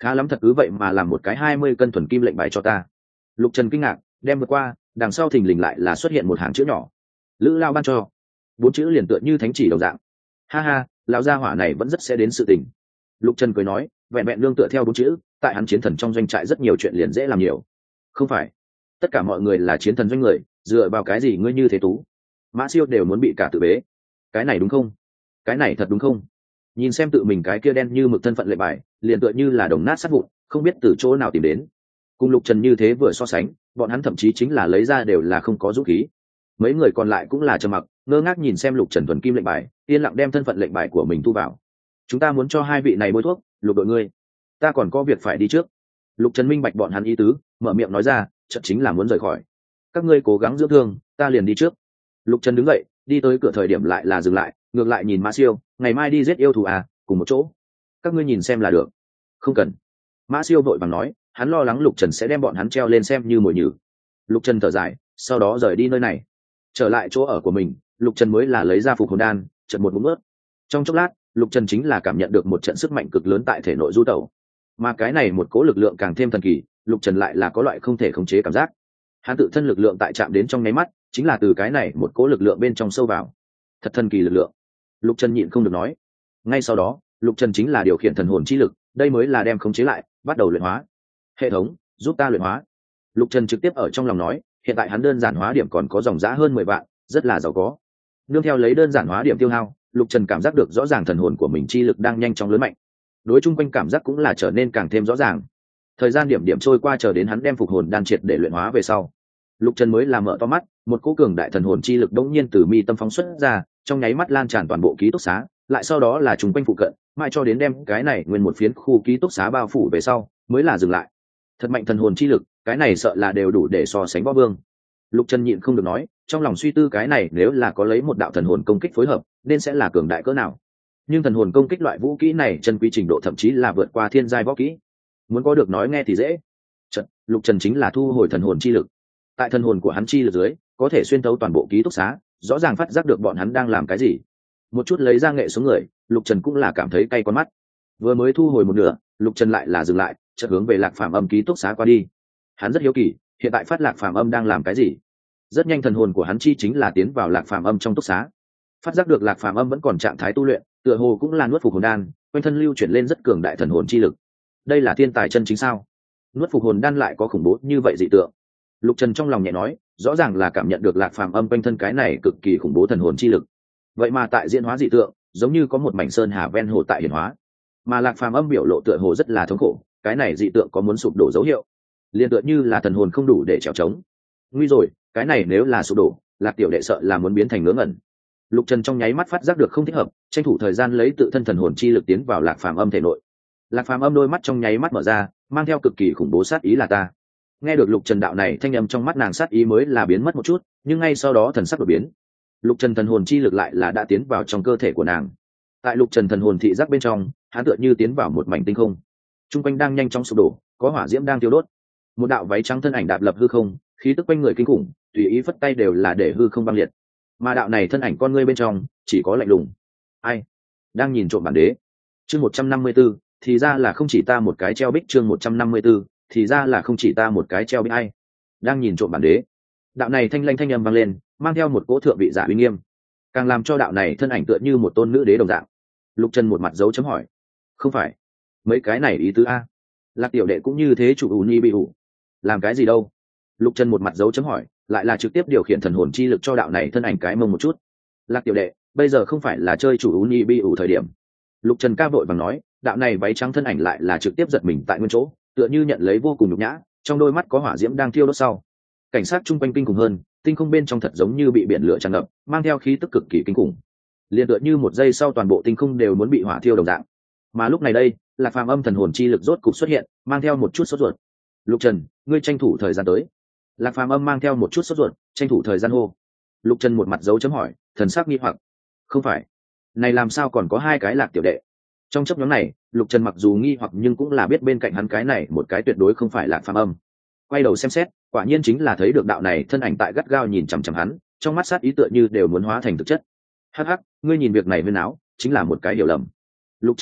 khá lắm thật, cứ vậy mà làm một cái 20 cân thuần kim lệnh bài cho ta. Lục Trần kinh ngạc, đem vượt qua, đằng sau thình lình lại là xuất hiện một hàng chữ nhỏ. Lữ Lao ban cho. 4 chữ liền tựa như thánh chỉ đồng dạng. Ha ha, lão gia hỏa này vẫn rất sẽ đến sự tình. Lục Trần cười nói, vẹn vẹn nương tựa theo 4 chữ, tại hắn chiến thần trong doanh trại rất nhiều chuyện liền dễ làm nhiều. Không phải, tất cả mọi người là chiến thần doanh người, dựa vào cái gì ngươi như thế tú? Mã Siêu đều muốn bị cả tự bế. Cái này đúng không? Cái này thật đúng không? Nhìn xem tự mình cái kia đen như mực thân phận lệnh bài, liền tựa như là đồng nát sát vụn, không biết từ chỗ nào tìm đến. Cùng Lục Trần như thế vừa so sánh, bọn hắn thậm chí chính là lấy ra đều là không có dũng khí. Mấy người còn lại cũng là trầm mặc, ngơ ngác nhìn xem Lục Trần thuần kim lệnh bài, yên lặng đem thân phận lệnh bài của mình thu vào. Chúng ta muốn cho hai vị này bôi thuốc, Lục đội ngươi, ta còn có việc phải đi trước. Lục Trần minh bạch bọn hắn ý tứ, mở miệng nói ra, chợt chính là muốn rời khỏi. Các ngươi cố gắng dưỡng thương, ta liền đi trước. Lục Trần đứng dậy, đi tới cửa thời điểm lại là dừng lại, ngược lại nhìn Mã Siêu, ngày mai đi giết yêu thù à, cùng một chỗ. Các ngươi nhìn xem là được. Không cần. Mã Siêu vội vàng nói, hắn lo lắng Lục Trần sẽ đem bọn hắn treo lên xem như mồi nhử. Lục Trần thở dài, sau đó rời đi nơi này. Trở lại chỗ ở của mình, Lục Trần mới là lấy ra phục hồn đan, chợt một ngụm ướt. Trong chốc lát, Lục Trần chính là cảm nhận được một trận sức mạnh cực lớn tại thể nội du tẩu. Mà cái này một cỗ lực lượng càng thêm thần kỳ, Lục Trần lại là có loại không thể khống chế cảm giác. Hắn tự thân lực lượng tại chạm đến trong nháy mắt, chính là từ cái này một cỗ lực lượng bên trong sâu vào. Thật thần kỳ lực lượng. Lục Trần nhịn không được nói. Ngay sau đó, Lục Trần chính là điều khiển thần hồn chi lực, đây mới là đem khống chế lại, bắt đầu luyện hóa. Hệ thống, giúp ta luyện hóa. Lục Trần trực tiếp ở trong lòng nói, hiện tại hắn đơn giản hóa điểm còn có dòng giá hơn 10 vạn, rất là giàu có. Nương theo lấy đơn giản hóa điểm tiêu hao, Lục Trần cảm giác được rõ ràng thần hồn của mình chi lực đang nhanh chóng lớn mạnh. Đối chung quanh cảm giác cũng là trở nên càng thêm rõ ràng. Thời gian điểm điểm trôi qua, chờ đến hắn đem phục hồn đan triệt để luyện hóa về sau, Lục Trần mới làm mở to mắt, một cỗ cường đại thần hồn chi lực đống nhiên từ mi tâm phóng xuất ra, trong nháy mắt lan tràn toàn bộ ký túc xá, lại sau đó là chung quanh phụ cận, mãi cho đến đem cái này nguyên một phiến khu ký túc xá bao phủ về sau, mới là dừng lại. Thật mạnh thần hồn chi lực, cái này sợ là đều đủ để so sánh võ vương. Lục Trần nhịn không được nói, trong lòng suy tư cái này nếu là có lấy một đạo thần hồn công kích phối hợp, nên sẽ là cường đại cỡ nào. Nhưng thần hồn công kích loại vũ kỹ này chân quý trình độ thậm chí là vượt qua thiên giai võ kỹ. Muốn có được nói nghe thì dễ. Lục Trần chính là thu hồi thần hồn chi lực. Tại thần hồn của hắn chi lực dưới, có thể xuyên thấu toàn bộ ký túc xá, rõ ràng phát giác được bọn hắn đang làm cái gì. Một chút lấy ra nghệ xuống người, Lục Trần cũng là cảm thấy cay con mắt. Vừa mới thu hồi một nửa, Lục Trần lại là dừng lại, chợt hướng về Lạc Phàm Âm ký túc xá qua đi. Hắn rất hiếu kỳ, hiện tại phát Lạc Phàm Âm đang làm cái gì. Rất nhanh thần hồn của hắn chi chính là tiến vào Lạc Phàm Âm trong túc xá. Phát giác được Lạc Phàm Âm vẫn còn trạng thái tu luyện, tựa hồ cũng là nuốt phục hồn đan, quanh thân lưu chuyển lên rất cường đại thần hồn chi lực. Đây là thiên tài chân chính sao? Nuốt phục hồn đan lại có khủng bố như vậy dị tượng. Lục Trần trong lòng nhẹ nói, rõ ràng là cảm nhận được Lạc Phàm Âm quanh thân cái này cực kỳ khủng bố thần hồn chi lực. Vậy mà tại diễn hóa dị tượng, giống như có một mảnh sơn hà ven hồ tại hiển hóa, mà Lạc Phàm Âm biểu lộ tựa hồ rất là thống khổ, cái này dị tượng có muốn sụp đổ dấu hiệu, liền tựa như là thần hồn không đủ để trèo trống. Nguy rồi, cái này nếu là sụp đổ, Lạc tiểu đệ sợ là muốn biến thành ngớ ngẩn. Lục Trần trong nháy mắt phát giác được không thích hợp, tranh thủ thời gian lấy tự thân thần hồn chi lực tiến vào Lạc Phàm Âm thể nội. Lạc Phàm Âm đôi mắt trong nháy mắt mở ra, mang theo cực kỳ khủng bố sát ý là ta. Nghe được Lục Trần đạo này, thanh âm trong mắt nàng sát ý mới là biến mất một chút, nhưng ngay sau đó thần sắc đổi biến. Lục Trần thần hồn chi lực lại là đã tiến vào trong cơ thể của nàng. Tại Lục Trần thần hồn thị giác bên trong, hắn tựa như tiến vào một mảnh tinh không. Trung quanh đang nhanh chóng sụp đổ, có hỏa diễm đang thiêu đốt. Một đạo váy trắng thân ảnh đạp lập hư không, khí tức quanh người kinh khủng, tùy ý phất tay đều là để hư không băng liệt. Mà đạo này thân ảnh con ngươi bên trong chỉ có lạnh lùng. Ai đang nhìn trộm bản đế? Chương 154, thì ra là không chỉ ta một cái treo bích. Chương 154, thì ra là không chỉ ta một cái treo bích. Ai đang nhìn trộm bản đế? Đạo này thanh lanh thanh âm vang lên, mang theo một cỗ thượng vị giả uy nghiêm, càng làm cho đạo này thân ảnh tựa như một tôn nữ đế đồng dạng. Lục Trần một mặt dấu chấm hỏi, không phải mấy cái này ý tứ a? Lạc tiểu đệ cũng như thế, chủ ủ nhi bị ủ làm cái gì đâu? Lục Trần một mặt dấu chấm hỏi, lại là trực tiếp điều khiển thần hồn chi lực cho đạo này thân ảnh cái mông một chút. Lạc tiểu đệ, bây giờ không phải là chơi chủ ủ nhi bị ủ thời điểm. Lục Trần ca vội vàng nói, đạo này váy trắng thân ảnh lại là trực tiếp giật mình tại nguyên chỗ, tựa như nhận lấy vô cùng nhục nhã, trong đôi mắt có hỏa diễm đang thiêu đốt sau. Cảnh sát chung quanh kinh khủng hơn, tinh không bên trong thật giống như bị biển lửa tràn ngập, mang theo khí tức cực kỳ kinh khủng, liền tựa như một giây sau toàn bộ tinh không đều muốn bị hỏa thiêu đồng dạng. Mà lúc này đây, Lạc Phàm Âm thần hồn chi lực rốt cục xuất hiện, mang theo một chút sốt ruột. Lục Trần, ngươi tranh thủ thời gian tới. Lạc Phàm Âm mang theo một chút sốt ruột, tranh thủ thời gian hô. Lục Trần một mặt dấu chấm hỏi, thần sắc nghi hoặc. Không phải, này làm sao còn có hai cái Lạc tiểu đệ? Trong chấp nhóm này, Lục Trần mặc dù nghi hoặc nhưng cũng là biết bên cạnh hắn cái này một cái tuyệt đối không phải Lạc Phàm Âm. Quay đầu xem xét, quả nhiên chính là thấy được đạo này thân ảnh tại gắt gao nhìn chằm chằm hắn, trong mắt sát ý tựa như đều muốn hóa thành thực chất. Hắc hắc, ngươi nhìn việc này bên áo, chính là một cái hiểu lầm. Lục Trần nói,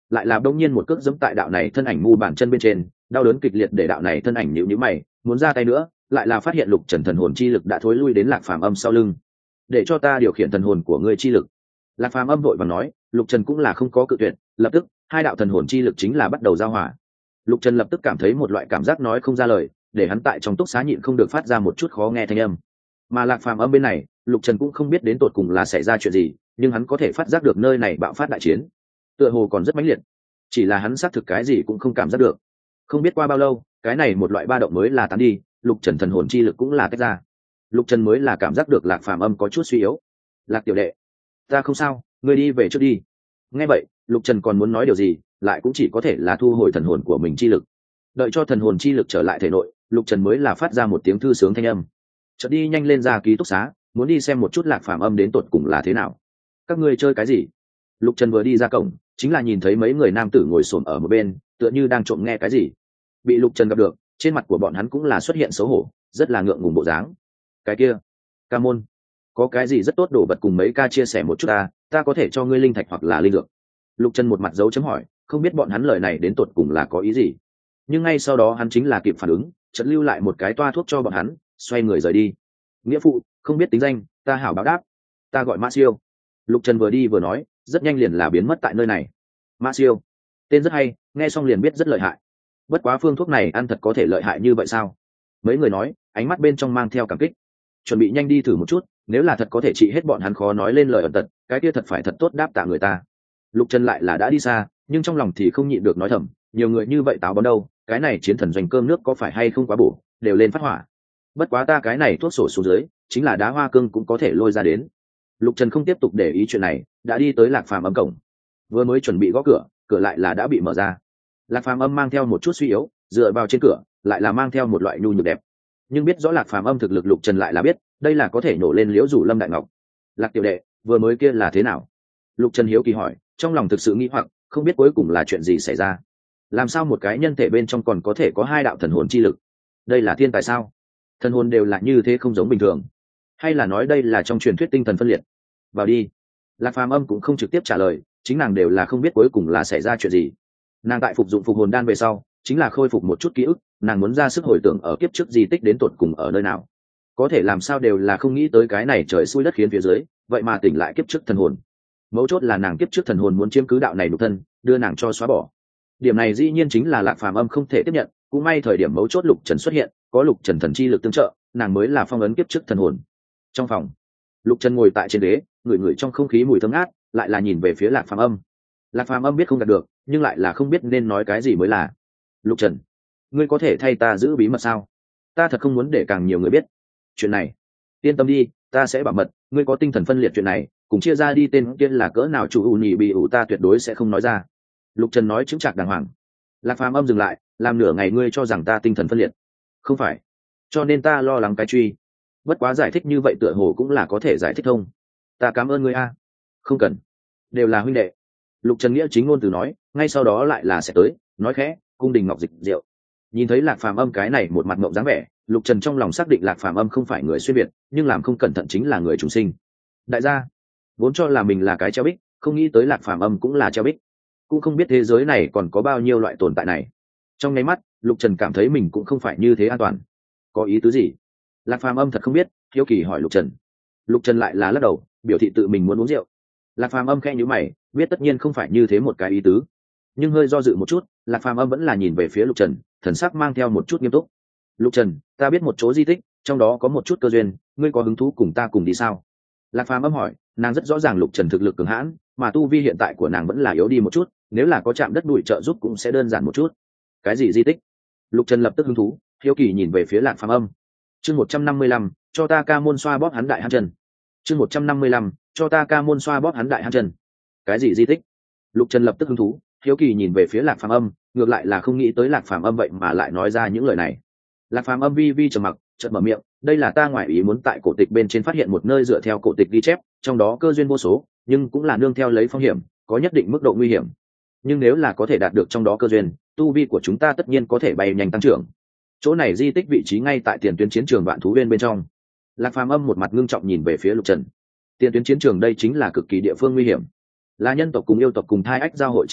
lại là đông nhiên một cước giẫm tại đạo này thân ảnh mu bàn chân bên trên, đau đớn kịch liệt để đạo này thân ảnh nhíu nhíu mày, muốn ra tay nữa, lại là phát hiện Lục Trần thần hồn chi lực đã thối lui đến Lạc Phàm Âm sau lưng. Để cho ta điều khiển thần hồn của ngươi chi lực. Lạc Phàm Âm vội vàng nói, Lục Trần cũng là không có cự tuyệt, lập tức hai đạo thần hồn chi lực chính là bắt đầu giao hòa. Lục Trần lập tức cảm thấy một loại cảm giác nói không ra lời, để hắn tại trong túc xá nhịn không được phát ra một chút khó nghe thanh âm. Mà Lạc Phàm Âm bên này, Lục Trần cũng không biết đến tột cùng là xảy ra chuyện gì, nhưng hắn có thể phát giác được nơi này bạo phát đại chiến, tựa hồ còn rất mãnh liệt, chỉ là hắn xác thực cái gì cũng không cảm giác được. Không biết qua bao lâu, cái này một loại ba động mới là tán đi, Lục Trần thần hồn chi lực cũng là tách ra. Lục Trần mới là cảm giác được Lạc Phàm Âm có chút suy yếu. Lạc tiểu đệ, ta không sao, ngươi đi về trước đi. Nghe vậy, Lục Trần còn muốn nói điều gì, lại cũng chỉ có thể là thu hồi thần hồn của mình chi lực. Đợi cho thần hồn chi lực trở lại thể nội, Lục Trần mới là phát ra một tiếng thư sướng thanh âm. Chợt đi nhanh lên ra ký túc xá, muốn đi xem một chút Lạc Phàm Âm đến tột cùng là thế nào. Các ngươi chơi cái gì? Lục Trần vừa đi ra cổng, chính là nhìn thấy mấy người nam tử ngồi xổm ở một bên, tựa như đang trộm nghe cái gì. Bị Lục Trần gặp được, trên mặt của bọn hắn cũng là xuất hiện xấu hổ, rất là ngượng ngùng bộ dáng. Cái kia, ca môn, có cái gì rất tốt đồ vật cùng mấy ca chia sẻ một chút ta có thể cho ngươi linh thạch hoặc là linh dược. Lục Trần một mặt dấu chấm hỏi, không biết bọn hắn lời này đến tột cùng là có ý gì. Nhưng ngay sau đó hắn chính là kịp phản ứng, chợt lưu lại một cái toa thuốc cho bọn hắn, xoay người rời đi. Nghĩa phụ, không biết tính danh, ta hảo báo đáp, ta gọi Mã Siêu. Lục Trần vừa đi vừa nói, rất nhanh liền là biến mất tại nơi này. Mã Siêu, tên rất hay, nghe xong liền biết rất lợi hại. Bất quá phương thuốc này ăn thật có thể lợi hại như vậy sao? Mấy người nói, ánh mắt bên trong mang theo cảm kích. Chuẩn bị nhanh đi thử một chút, nếu là thật có thể trị hết bọn hắn khó nói lên lời ẩn tật, cái kia thật phải thật tốt đáp tạ người ta. Lục Trần lại là đã đi xa, nhưng trong lòng thì không nhịn được nói thầm, nhiều người như vậy táo bón đâu, cái này chiến thần doanh cơm nước có phải hay không quá bổ, đều lên phát hỏa. Bất quá ta cái này thuốc sổ xuống dưới, chính là đá hoa cương cũng có thể lôi ra đến. Lục Trần không tiếp tục để ý chuyện này, đã đi tới Lạc Phàm Âm cổng. Vừa mới chuẩn bị gõ cửa, cửa lại là đã bị mở ra. Lạc Phàm Âm mang theo một chút suy yếu, dựa vào trên cửa, lại là mang theo một loại nhu nhược đẹp. Nhưng biết rõ Lạc Phàm Âm thực lực, Lục Trần lại là biết, đây là có thể nổ lên liễu rủ Lâm Đại Ngọc. Lạc tiểu đệ, vừa mới kia là thế nào? Lục Trần hiếu kỳ hỏi, trong lòng thực sự nghi hoặc, không biết cuối cùng là chuyện gì xảy ra. Làm sao một cái nhân thể bên trong còn có thể có hai đạo thần hồn chi lực? Đây là thiên tài sao? Thần hồn đều là như thế không giống bình thường, hay là nói đây là trong truyền thuyết tinh thần phân liệt? Vào đi. Lạc Phàm Âm cũng không trực tiếp trả lời, chính nàng đều là không biết cuối cùng là xảy ra chuyện gì. Nàng tại phục dụng phục hồn đan về sau, chính là khôi phục một chút ký ức, nàng muốn ra sức hồi tưởng ở kiếp trước di tích đến tột cùng ở nơi nào. Có thể làm sao đều là không nghĩ tới cái này trời xui đất khiến phía dưới, vậy mà tỉnh lại kiếp trước thần hồn. Mấu chốt là nàng kiếp trước thần hồn muốn chiếm cứ đạo này nhục thân, đưa nàng cho xóa bỏ. Điểm này dĩ nhiên chính là Lạc Phàm Âm không thể tiếp nhận, cũng may thời điểm mấu chốt Lục Trần xuất hiện, có Lục Trần thần chi lực tương trợ, nàng mới là phong ấn kiếp trước thần hồn. Trong phòng, Lục Trần ngồi tại trên ghế, ngửi ngửi trong không khí mùi thơm ngát, lại là nhìn về phía Lạc Phàm Âm. Lạc Phàm Âm biết không đạt được, nhưng lại là không biết nên nói cái gì mới là. Lục Trần, ngươi có thể thay ta giữ bí mật sao? Ta thật không muốn để càng nhiều người biết chuyện này. Yên tâm đi, ta sẽ bảo mật, ngươi có tinh thần phân liệt chuyện này, cùng chia ra đi tên kia là cỡ nào chủ nhị bị ủ ta tuyệt đối sẽ không nói ra. Lục Trần nói chứng chạc đàng hoàng. Lạc Phàm Âm dừng lại, làm nửa ngày ngươi cho rằng ta tinh thần phân liệt? Không phải, cho nên ta lo lắng cái truy. Bất quá giải thích như vậy tựa hồ cũng là có thể giải thích thông. Ta cảm ơn ngươi a. Không cần, đều là huynh đệ. Lục Trần nghĩa chính ngôn từ nói, ngay sau đó lại là sẽ tới, nói khẽ, cung đình ngọc dịch rượu. Nhìn thấy Lạc Phàm Âm cái này một mặt ngộng dáng vẻ, Lục Trần trong lòng xác định Lạc Phàm Âm không phải người xuyên việt, nhưng làm không cẩn thận chính là người trùng sinh. Đại gia vốn cho là mình là cái treo bích, không nghĩ tới Lạc Phàm Âm cũng là treo bích, cũng không biết thế giới này còn có bao nhiêu loại tồn tại này. Trong nháy mắt, Lục Trần cảm thấy mình cũng không phải như thế an toàn. Có ý tứ gì? Lạc Phàm Âm thật không biết, hiếu kỳ hỏi Lục Trần. Lục Trần lại là lắc đầu, biểu thị tự mình muốn uống rượu. Lạc Phàm Âm khẽ nhíu mày, biết tất nhiên không phải như thế một cái ý tứ, nhưng hơi do dự một chút, Lạc Phàm Âm vẫn là nhìn về phía Lục Trần, thần sắc mang theo một chút nghiêm túc. Lục Trần, ta biết một chỗ di tích, trong đó có một chút cơ duyên, ngươi có hứng thú cùng ta cùng đi sao? Lạc Phàm Âm hỏi, nàng rất rõ ràng Lục Trần thực lực cường hãn, mà tu vi hiện tại của nàng vẫn là yếu đi một chút, nếu là có chạm đất bụi trợ giúp cũng sẽ đơn giản một chút. Cái gì di tích? Lục Trần lập tức hứng thú, hiếu kỳ nhìn về phía Lạc Phàm Âm. Chương 155, cho ta ca môn xoa bóp hắn đại hán chân. Chương 155, cho ta ca môn xoa bóp hắn đại hán chân. Cái gì di tích? Lục Trần lập tức hứng thú, hiếu kỳ nhìn về phía Lạc Phàm Âm, ngược lại là không nghĩ tới Lạc Phàm Âm vậy mà lại nói ra những lời này. Lạc Phàm Âm vi vi trầm mặc, chợt mở miệng, đây là ta ngoại ý muốn tại cổ tịch bên trên phát hiện một nơi dựa theo cổ tịch ghi chép, trong đó cơ duyên vô số, nhưng cũng là nương theo lấy phong hiểm, có nhất định mức độ nguy hiểm. Nhưng nếu là có thể đạt được trong đó cơ duyên, tu vi của chúng ta tất nhiên có thể bay nhanh tăng trưởng. Chỗ này di tích vị trí ngay tại tiền tuyến chiến trường Vạn Thú Viên bên trong. Lạc Phàm Âm một mặt ngưng trọng nhìn về phía Lục Trần. Tiền tuyến chiến trường đây chính là cực kỳ địa phương nguy hiểm, là nhân tộc cùng yêu tộc cùng thai ách giao hội chi địa,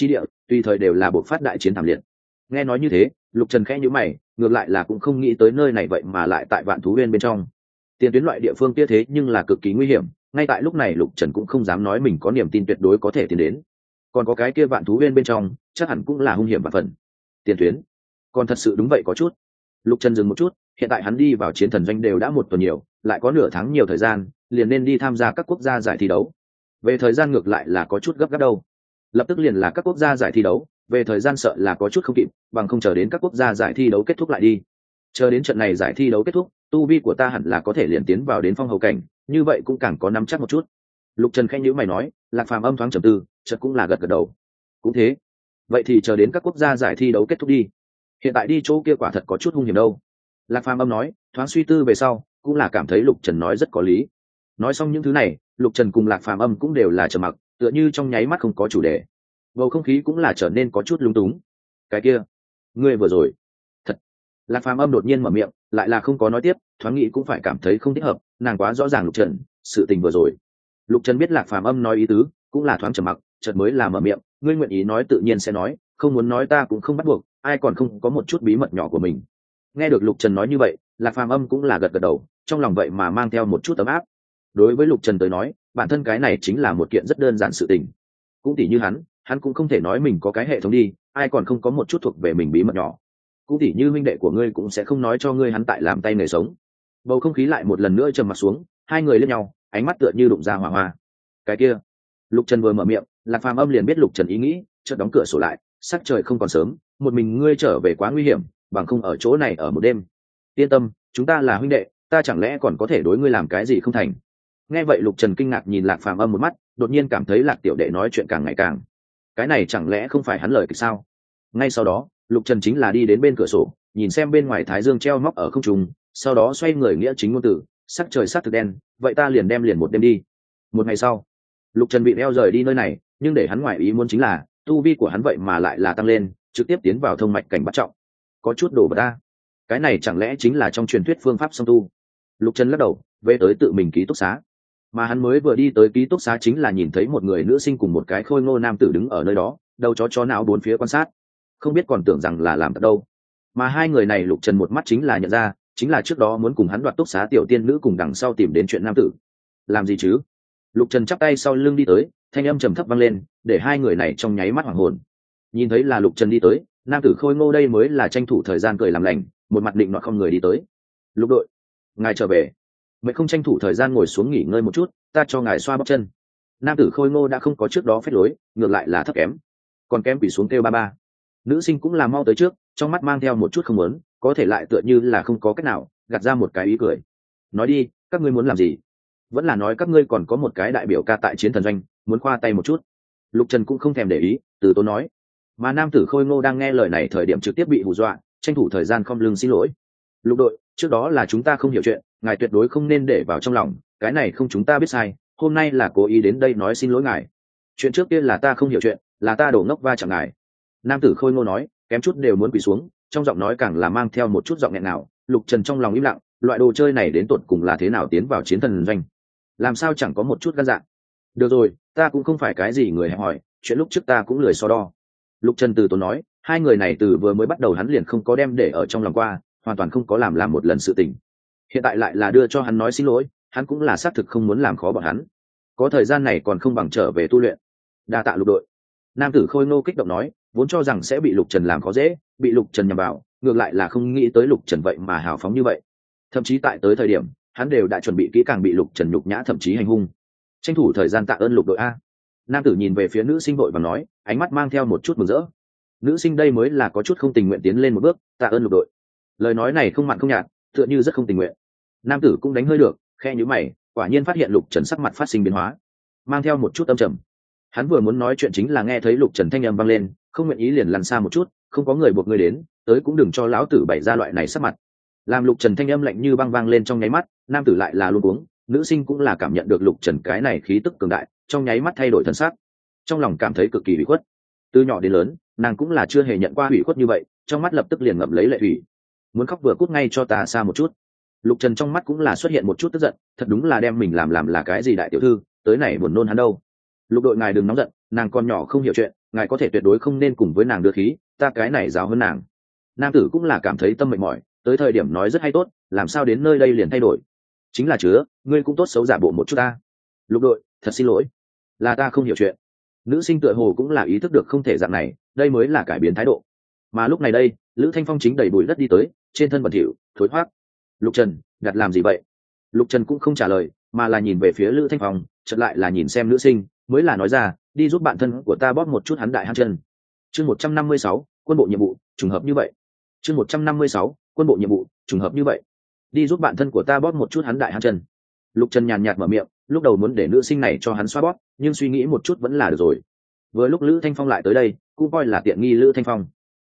tùy thời đều là buộc phát đại chiến thảm liệt. Nghe nói như thế, Lục Trần khẽ nhíu mày, ngược lại là cũng không nghĩ tới nơi này vậy mà lại tại Vạn Thú Uyên bên trong. Tiền tuyến loại địa phương kia thế nhưng là cực kỳ nguy hiểm, ngay tại lúc này Lục Trần cũng không dám nói mình có niềm tin tuyệt đối có thể tiến đến. Còn có cái kia Vạn Thú Uyên bên trong, chắc hẳn cũng là hung hiểm và phần. Tiền tuyến, còn thật sự đúng vậy có chút. Lục Trần dừng một chút, hiện tại hắn đi vào chiến thần doanh đều đã một tuần nhiều, lại có nửa tháng nhiều thời gian, liền nên đi tham gia các quốc gia giải thi đấu. Về thời gian ngược lại là có chút gấp gáp đâu. Lập tức liền là các quốc gia giải thi đấu, về thời gian sợ là có chút không kịp, bằng không chờ đến các quốc gia giải thi đấu kết thúc lại đi. Chờ đến trận này giải thi đấu kết thúc, tu vi của ta hẳn là có thể liền tiến vào đến phong hầu cảnh, như vậy cũng càng có nắm chắc một chút. Lục Trần khẽ nhíu mày nói, Lạc Phàm âm thoáng trầm tư, chợt cũng là gật gật đầu. Cũng thế, vậy thì chờ đến các quốc gia giải thi đấu kết thúc đi. Hiện tại đi chỗ kia quả thật có chút hung hiểm đâu. Lạc Phàm âm nói, thoáng suy tư về sau, cũng là cảm thấy Lục Trần nói rất có lý. Nói xong những thứ này, Lục Trần cùng Lạc Phàm âm cũng đều là trầm mặc, tựa như trong nháy mắt không có chủ đề. Bầu không khí cũng là trở nên có chút lung túng. Cái kia, ngươi vừa rồi, thật. Lạc Phàm âm đột nhiên mở miệng, lại là không có nói tiếp, thoáng nghĩ cũng phải cảm thấy không thích hợp, nàng quá rõ ràng Lục Trần, sự tình vừa rồi. Lục Trần biết Lạc Phàm âm nói ý tứ, cũng là thoáng trầm mặc, chợt mới là mở miệng, ngươi nguyện ý nói tự nhiên sẽ nói, không muốn nói ta cũng không bắt buộc, ai còn không có một chút bí mật nhỏ của mình. Nghe được Lục Trần nói như vậy, Lạc Phàm âm cũng là gật gật đầu, trong lòng vậy mà mang theo một chút ấm áp. Đối với Lục Trần tới nói, bản thân cái này chính là một kiện rất đơn giản sự tình. Cũng tỉ như hắn cũng không thể nói mình có cái hệ thống đi, ai còn không có một chút thuộc về mình bí mật nhỏ. Cũng tỉ như huynh đệ của ngươi cũng sẽ không nói cho ngươi hắn tại làm tay nghề sống. Bầu không khí lại một lần nữa trầm mặt xuống, hai người liếc nhau, ánh mắt tựa như đụng ra hỏa hoa. Cái kia, Lục Trần vừa mở miệng, Lạc Phàm âm liền biết Lục Trần ý nghĩ, chợt đóng cửa sổ lại, sắc trời không còn sớm, một mình ngươi trở về quá nguy hiểm, bằng không ở chỗ này ở một đêm. Yên tâm, chúng ta là huynh đệ, ta chẳng lẽ còn có thể đối ngươi làm cái gì không thành. Nghe vậy Lục Trần kinh ngạc nhìn Lạc Phàm âm một mắt, đột nhiên cảm thấy Lạc tiểu đệ nói chuyện càng ngày càng, cái này chẳng lẽ không phải hắn lời kịch sao? Ngay sau đó, Lục Trần chính là đi đến bên cửa sổ, nhìn xem bên ngoài thái dương treo móc ở không trung, sau đó xoay người nghĩa chính ngôn từ, sắc trời sắc thực đen, vậy ta liền đem liền một đêm đi. Một ngày sau, Lục Trần bị đeo rời đi nơi này, nhưng để hắn ngoại ý muốn chính là tu vi của hắn vậy mà lại là tăng lên, trực tiếp tiến vào thông mạch cảnh bắt trọng. Có chút đồ vật ta, cái này chẳng lẽ chính là trong truyền thuyết phương pháp song tu? Lục Trần lắc đầu, về tới tự mình ký túc xá. Mà hắn mới vừa đi tới ký túc xá chính là nhìn thấy một người nữ sinh cùng một cái khôi ngô nam tử đứng ở nơi đó, đầu chó não bốn phía quan sát, không biết còn tưởng rằng là làm thật đâu. Mà hai người này Lục Trần một mắt chính là nhận ra, chính là trước đó muốn cùng hắn đoạt túc xá tiểu tiên nữ cùng đằng sau tìm đến chuyện nam tử. Làm gì chứ? Lục Trần chắp tay sau lưng đi tới, thanh âm trầm thấp vang lên, để hai người này trong nháy mắt hoảng hồn. Nhìn thấy là Lục Trần đi tới, nam tử khôi ngô đây mới là tranh thủ thời gian cười làm lành, một mặt định nọ không người đi tới. Lục đội, ngài trở về. Mẹ không tranh thủ thời gian ngồi xuống nghỉ ngơi một chút, ta cho ngài xoa bắp chân. Nam tử khôi ngô đã không có trước đó phép lối, ngược lại là thấp kém, còn kém quỳ xuống kêu ba ba. Nữ sinh cũng là mau tới trước, trong mắt mang theo một chút không muốn, có thể lại tựa như là không có cách nào, gạt ra một cái ý cười. Nói đi, các ngươi muốn làm gì? Vẫn là nói các ngươi còn có một cái đại biểu ca tại chiến thần doanh, muốn khoa tay một chút. Lục Trần cũng không thèm để ý, từ tốn nói. Mà nam tử khôi ngô đang nghe lời này thời điểm trực tiếp bị hù dọa, tranh thủ thời gian khom lưng xin lỗi. Lục đội, trước đó là chúng ta không hiểu chuyện, ngài tuyệt đối không nên để vào trong lòng, cái này không chúng ta biết sai, hôm nay là cố ý đến đây nói xin lỗi ngài. Chuyện trước kia là ta không hiểu chuyện, là ta đổ ngốc va chạm ngài. Nam tử khôi ngô nói, kém chút đều muốn quỳ xuống, trong giọng nói càng là mang theo một chút giọng nghẹn nào. Lục Trần trong lòng im lặng, loại đồ chơi này đến tột cùng là thế nào tiến vào chiến thần doanh, làm sao chẳng có một chút gan dạ. Được rồi, ta cũng không phải cái gì người hẹp hòi, chuyện lúc trước ta cũng lười so đo. Lục Trần từ tốn nói, hai người này từ vừa mới bắt đầu hắn liền không có đem để ở trong lòng qua, hoàn toàn không có làm một lần sự tình. Hiện tại lại là đưa cho hắn nói xin lỗi, hắn cũng là xác thực không muốn làm khó bọn hắn. Có thời gian này còn không bằng trở về tu luyện. Đa tạ Lục đội. Nam tử khôi ngô kích động nói, vốn cho rằng sẽ bị Lục Trần làm khó dễ, bị Lục Trần nhằm vào, ngược lại là không nghĩ tới Lục Trần vậy mà hào phóng như vậy. Thậm chí tại tới thời điểm, hắn đều đã chuẩn bị kỹ càng bị Lục Trần nhục nhã thậm chí hành hung. Tranh thủ thời gian tạ ơn Lục đội a. Nam tử nhìn về phía nữ sinh vội và nói, ánh mắt mang theo một chút mừng rỡ. Nữ sinh đây mới là có chút không tình nguyện tiến lên một bước, tạ ơn Lục đội. Lời nói này không mặn không nhạt, tựa như rất không tình nguyện. Nam tử cũng đánh hơi được, khe nhíu mày, quả nhiên phát hiện Lục Trần sắc mặt phát sinh biến hóa, mang theo một chút âm trầm. Hắn vừa muốn nói chuyện chính là nghe thấy Lục Trần thanh âm vang lên, không nguyện ý liền lăn xa một chút, không có người buộc ngươi đến, tới cũng đừng cho lão tử bày ra loại này sắc mặt. Làm Lục Trần thanh âm lạnh như băng vang lên trong nháy mắt, nam tử lại là luống cuống, nữ sinh cũng là cảm nhận được Lục Trần cái này khí tức cường đại, trong nháy mắt thay đổi thân sắc, trong lòng cảm thấy cực kỳ ủy khuất. Từ nhỏ đến lớn, nàng cũng là chưa hề nhận qua ủy khuất như vậy, trong mắt lập tức liền ngậm lấy lệ thủy. Muốn khóc vừa cút ngay cho ta xa một chút. Lục Trần trong mắt cũng là xuất hiện một chút tức giận, thật đúng là đem mình làm là cái gì đại tiểu thư, tới này buồn nôn hắn đâu. Lục đội ngài đừng nóng giận, nàng con nhỏ không hiểu chuyện, ngài có thể tuyệt đối không nên cùng với nàng đưa khí, ta cái này giáo hơn nàng. Nam tử cũng là cảm thấy tâm mệt mỏi, tới thời điểm nói rất hay tốt, làm sao đến nơi đây liền thay đổi. Chính là chứa, ngươi cũng tốt xấu giả bộ một chút ta. Lục đội, thật xin lỗi, là ta không hiểu chuyện. Nữ sinh tựa hồ cũng là ý thức được không thể dạng này, đây mới là cải biến thái độ. Mà lúc này đây, Lữ Thanh Phong chính đẩy bụi đất đi tới, trên thân bẩn thỉu, thối thoát. Lục Trần, đặt làm gì vậy? Lục Trần cũng không trả lời, mà là nhìn về phía Lữ Thanh Phong, chợt lại là nhìn xem nữ sinh, mới là nói ra, đi giúp bạn thân của ta bóp một chút hắn đại hang chân. Chương 156, quân bộ nhiệm vụ, trùng hợp như vậy. Chương 156, quân bộ nhiệm vụ, trùng hợp như vậy. Đi giúp bạn thân của ta bóp một chút hắn đại hang chân. Lục Trần nhàn nhạt mở miệng, lúc đầu muốn để nữ sinh này cho hắn xoa bóp, nhưng suy nghĩ một chút vẫn là được rồi. Vừa lúc Lữ Thanh Phong lại tới đây, cũng coi là tiện nghi Lữ Thanh Phong.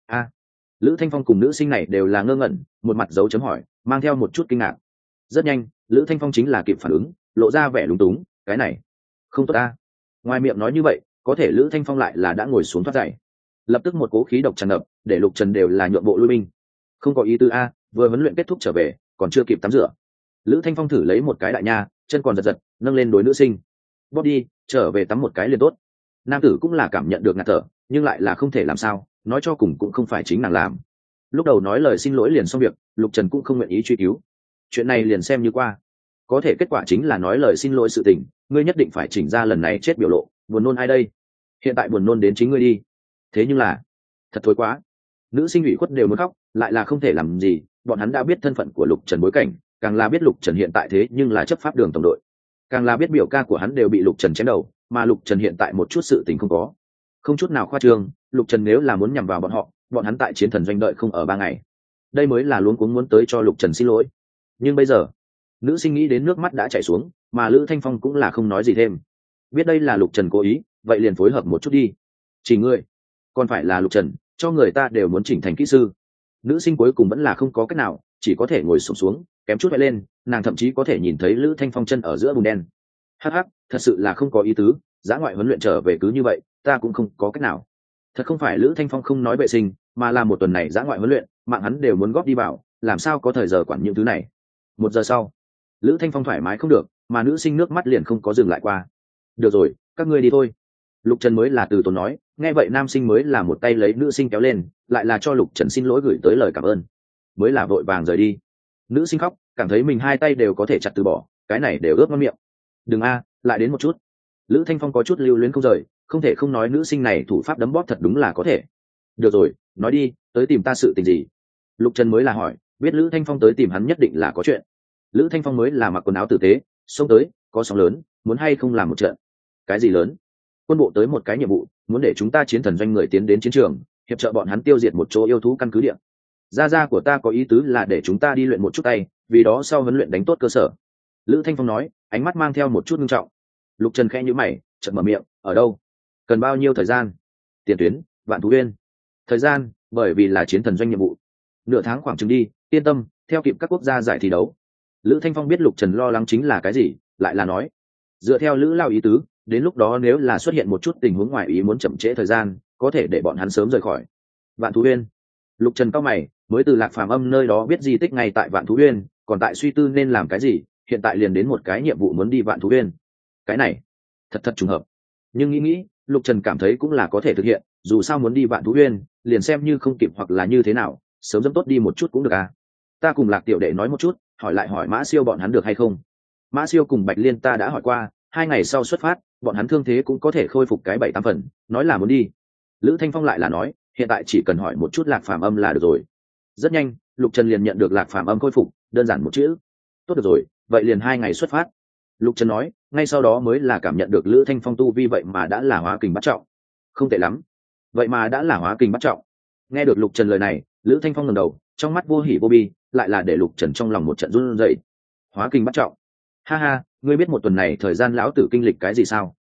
Lữ Thanh Phong cùng nữ sinh này đều là ngơ ngẩn, một mặt dấu chấm hỏi, mang theo một chút kinh ngạc. Rất nhanh, Lữ Thanh Phong chính là kịp phản ứng, lộ ra vẻ lúng túng, cái này không tốt ta. Ngoài miệng nói như vậy, có thể Lữ Thanh Phong lại là đã ngồi xuống thoát giày. Lập tức một cố khí độc tràn ngập, để Lục Trần đều là nhượng bộ lui binh. Không có ý tư a, vừa huấn luyện kết thúc trở về, còn chưa kịp tắm rửa. Lữ Thanh Phong thử lấy một cái đại nha, chân còn giật giật, nâng lên đối nữ sinh. Bóp đi, trở về tắm một cái liền tốt. Nam tử cũng là cảm nhận được ngạt thở, nhưng lại là không thể làm sao, nói cho cùng cũng không phải chính nàng làm. Lúc đầu nói lời xin lỗi liền xong việc, Lục Trần cũng không nguyện ý truy cứu. Chuyện này liền xem như qua. Có thể kết quả chính là nói lời xin lỗi sự tình, ngươi nhất định phải chỉnh ra lần này chết biểu lộ, buồn nôn ai đây? Hiện tại buồn nôn đến chính ngươi đi. Thế nhưng là, thật thối quá. Nữ sinh ủy khuất đều muốn khóc, lại là không thể làm gì, bọn hắn đã biết thân phận của Lục Trần bối cảnh, càng là biết Lục Trần hiện tại thế nhưng là chấp pháp đường tổng đội. Càng là biết biểu ca của hắn đều bị Lục Trần chém đầu, mà Lục Trần hiện tại một chút sự tình không có. Không chút nào khoa trương, Lục Trần nếu là muốn nhằm vào bọn hắn tại chiến thần doanh đợi không ở 3 ngày. Đây mới là luống cuống muốn tới cho Lục Trần xin lỗi. Nhưng bây giờ, nữ sinh nghĩ đến nước mắt đã chảy xuống, mà Lữ Thanh Phong cũng là không nói gì thêm. Biết đây là Lục Trần cố ý, vậy liền phối hợp một chút đi. Chỉ ngươi, còn phải là Lục Trần, cho người ta đều muốn chỉnh thành kỹ sư. Nữ sinh cuối cùng vẫn là không có cách nào, chỉ có thể ngồi xổm xuống, kém chút lại lên, nàng thậm chí có thể nhìn thấy Lữ Thanh Phong chân ở giữa bùn đen. Hắc hắc, thật sự là không có ý tứ, dã ngoại huấn luyện trở về cứ như vậy, ta cũng không có cách nào. Thật không phải Lữ Thanh Phong không nói vệ sinh, mà là một tuần này dã ngoại huấn luyện, mạng hắn đều muốn góp đi vào, làm sao có thời giờ quản những thứ này. 1 giờ sau, Lữ Thanh Phong thoải mái không được, mà nữ sinh nước mắt liền không có dừng lại qua. Được rồi, các ngươi đi thôi. Lục Trần mới là từ tốn nói, nghe vậy nam sinh mới là một tay lấy nữ sinh kéo lên, lại là cho Lục Trần xin lỗi gửi tới lời cảm ơn, mới là vội vàng rời đi. Nữ sinh khóc, cảm thấy mình 2 tay đều có thể chặt từ bỏ, cái này đều ướt mất miệng. Đừng a, lại đến một chút. Lữ Thanh Phong có chút lưu luyến không rời, không thể không nói nữ sinh này thủ pháp đấm bóp thật đúng là có thể. Được rồi, nói đi, tới tìm ta sự tình gì? Lục Trần mới là hỏi, biết Lữ Thanh Phong tới tìm hắn nhất định là có chuyện. Lữ Thanh Phong mới là mặc quần áo tử tế, xông tới, có sóng lớn, muốn hay không làm một trận? Cái gì lớn? Quân bộ tới một cái nhiệm vụ, muốn để chúng ta chiến thần doanh người tiến đến chiến trường, hiệp trợ bọn hắn tiêu diệt một chỗ yêu thú căn cứ địa. Gia của ta có ý tứ là để chúng ta đi luyện một chút tay, vì đó sau huấn luyện đánh tốt cơ sở. Lữ Thanh Phong nói, ánh mắt mang theo một chút nghiêm trọng. Lục Trần khẽ nhíu mày, chợt mở miệng, ở đâu? Cần bao nhiêu thời gian? Tiền tuyến, Vạn Thú Uyên. Thời gian, bởi vì là chiến thần doanh nhiệm vụ, nửa tháng khoảng chừng đi, yên tâm, theo kịp các quốc gia giải thi đấu. Lữ Thanh Phong biết Lục Trần lo lắng chính là cái gì, lại là nói, dựa theo Lữ Lao ý tứ, đến lúc đó nếu là xuất hiện một chút tình huống ngoài ý muốn chậm trễ thời gian, có thể để bọn hắn sớm rời khỏi. Vạn Thú Uyên. Lục Trần cao mày, mới từ Lạc Phàm Âm nơi đó biết di tích ngay tại Vạn Thú Uyên, còn tại suy tư nên làm cái gì, hiện tại liền đến một cái nhiệm vụ muốn đi Vạn Thú Uyên. Cái này, thật trùng hợp. Nhưng nghĩ, Lục Trần cảm thấy cũng là có thể thực hiện, dù sao muốn đi Vạn Thú Uyên, liền xem như không kịp hoặc là như thế nào, sớm dẫm tốt đi một chút cũng được à. Ta cùng Lạc tiểu đệ nói một chút, hỏi Mã Siêu bọn hắn được hay không. Mã Siêu cùng Bạch Liên ta đã hỏi qua, 2 ngày sau xuất phát, bọn hắn thương thế cũng có thể khôi phục cái 7-8 phần, nói là muốn đi. Lữ Thanh Phong lại là nói, hiện tại chỉ cần hỏi một chút Lạc Phàm Âm là được rồi. Rất nhanh, Lục Trần liền nhận được Lạc Phàm Âm khôi phục, đơn giản một chữ. Tốt được rồi, vậy liền 2 ngày xuất phát. Lục Trần nói, ngay sau đó mới là cảm nhận được Lữ Thanh Phong tu vi vậy mà đã là hóa kình bắt trọng. Không tệ lắm, vậy mà đã là hóa kình bắt trọng. Nghe được Lục Trần lời này, Lữ Thanh Phong ngẩng đầu, trong mắt vô hỉ vô bi, lại là để Lục Trần trong lòng một trận run rẩy. Hóa kình bắt trọng? Ha ha, ngươi biết một tuần này thời gian lão tử kinh lịch cái gì sao?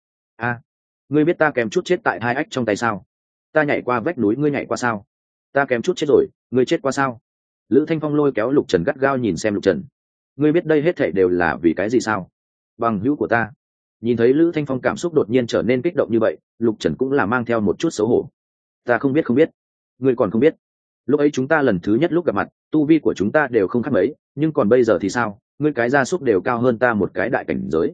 Ngươi biết ta kém chút chết tại 2 ách trong tay sao? Ta nhảy qua vách núi, ngươi nhảy qua sao? Ta kém chút chết rồi, ngươi chết qua sao? Lữ Thanh Phong lôi kéo Lục Trần gắt gao nhìn xem Lục Trần. Ngươi biết đây hết thảy đều là vì cái gì sao? Bằng hữu của ta. Nhìn thấy Lữ Thanh Phong cảm xúc đột nhiên trở nên kích động như vậy, Lục Trần cũng là mang theo một chút xấu hổ. Ta không biết. Ngươi còn không biết. Lúc ấy chúng ta lần thứ nhất lúc gặp mặt, tu vi của chúng ta đều không khác mấy, nhưng còn bây giờ thì sao? Ngươi cái gia súc đều cao hơn ta một cái đại cảnh giới.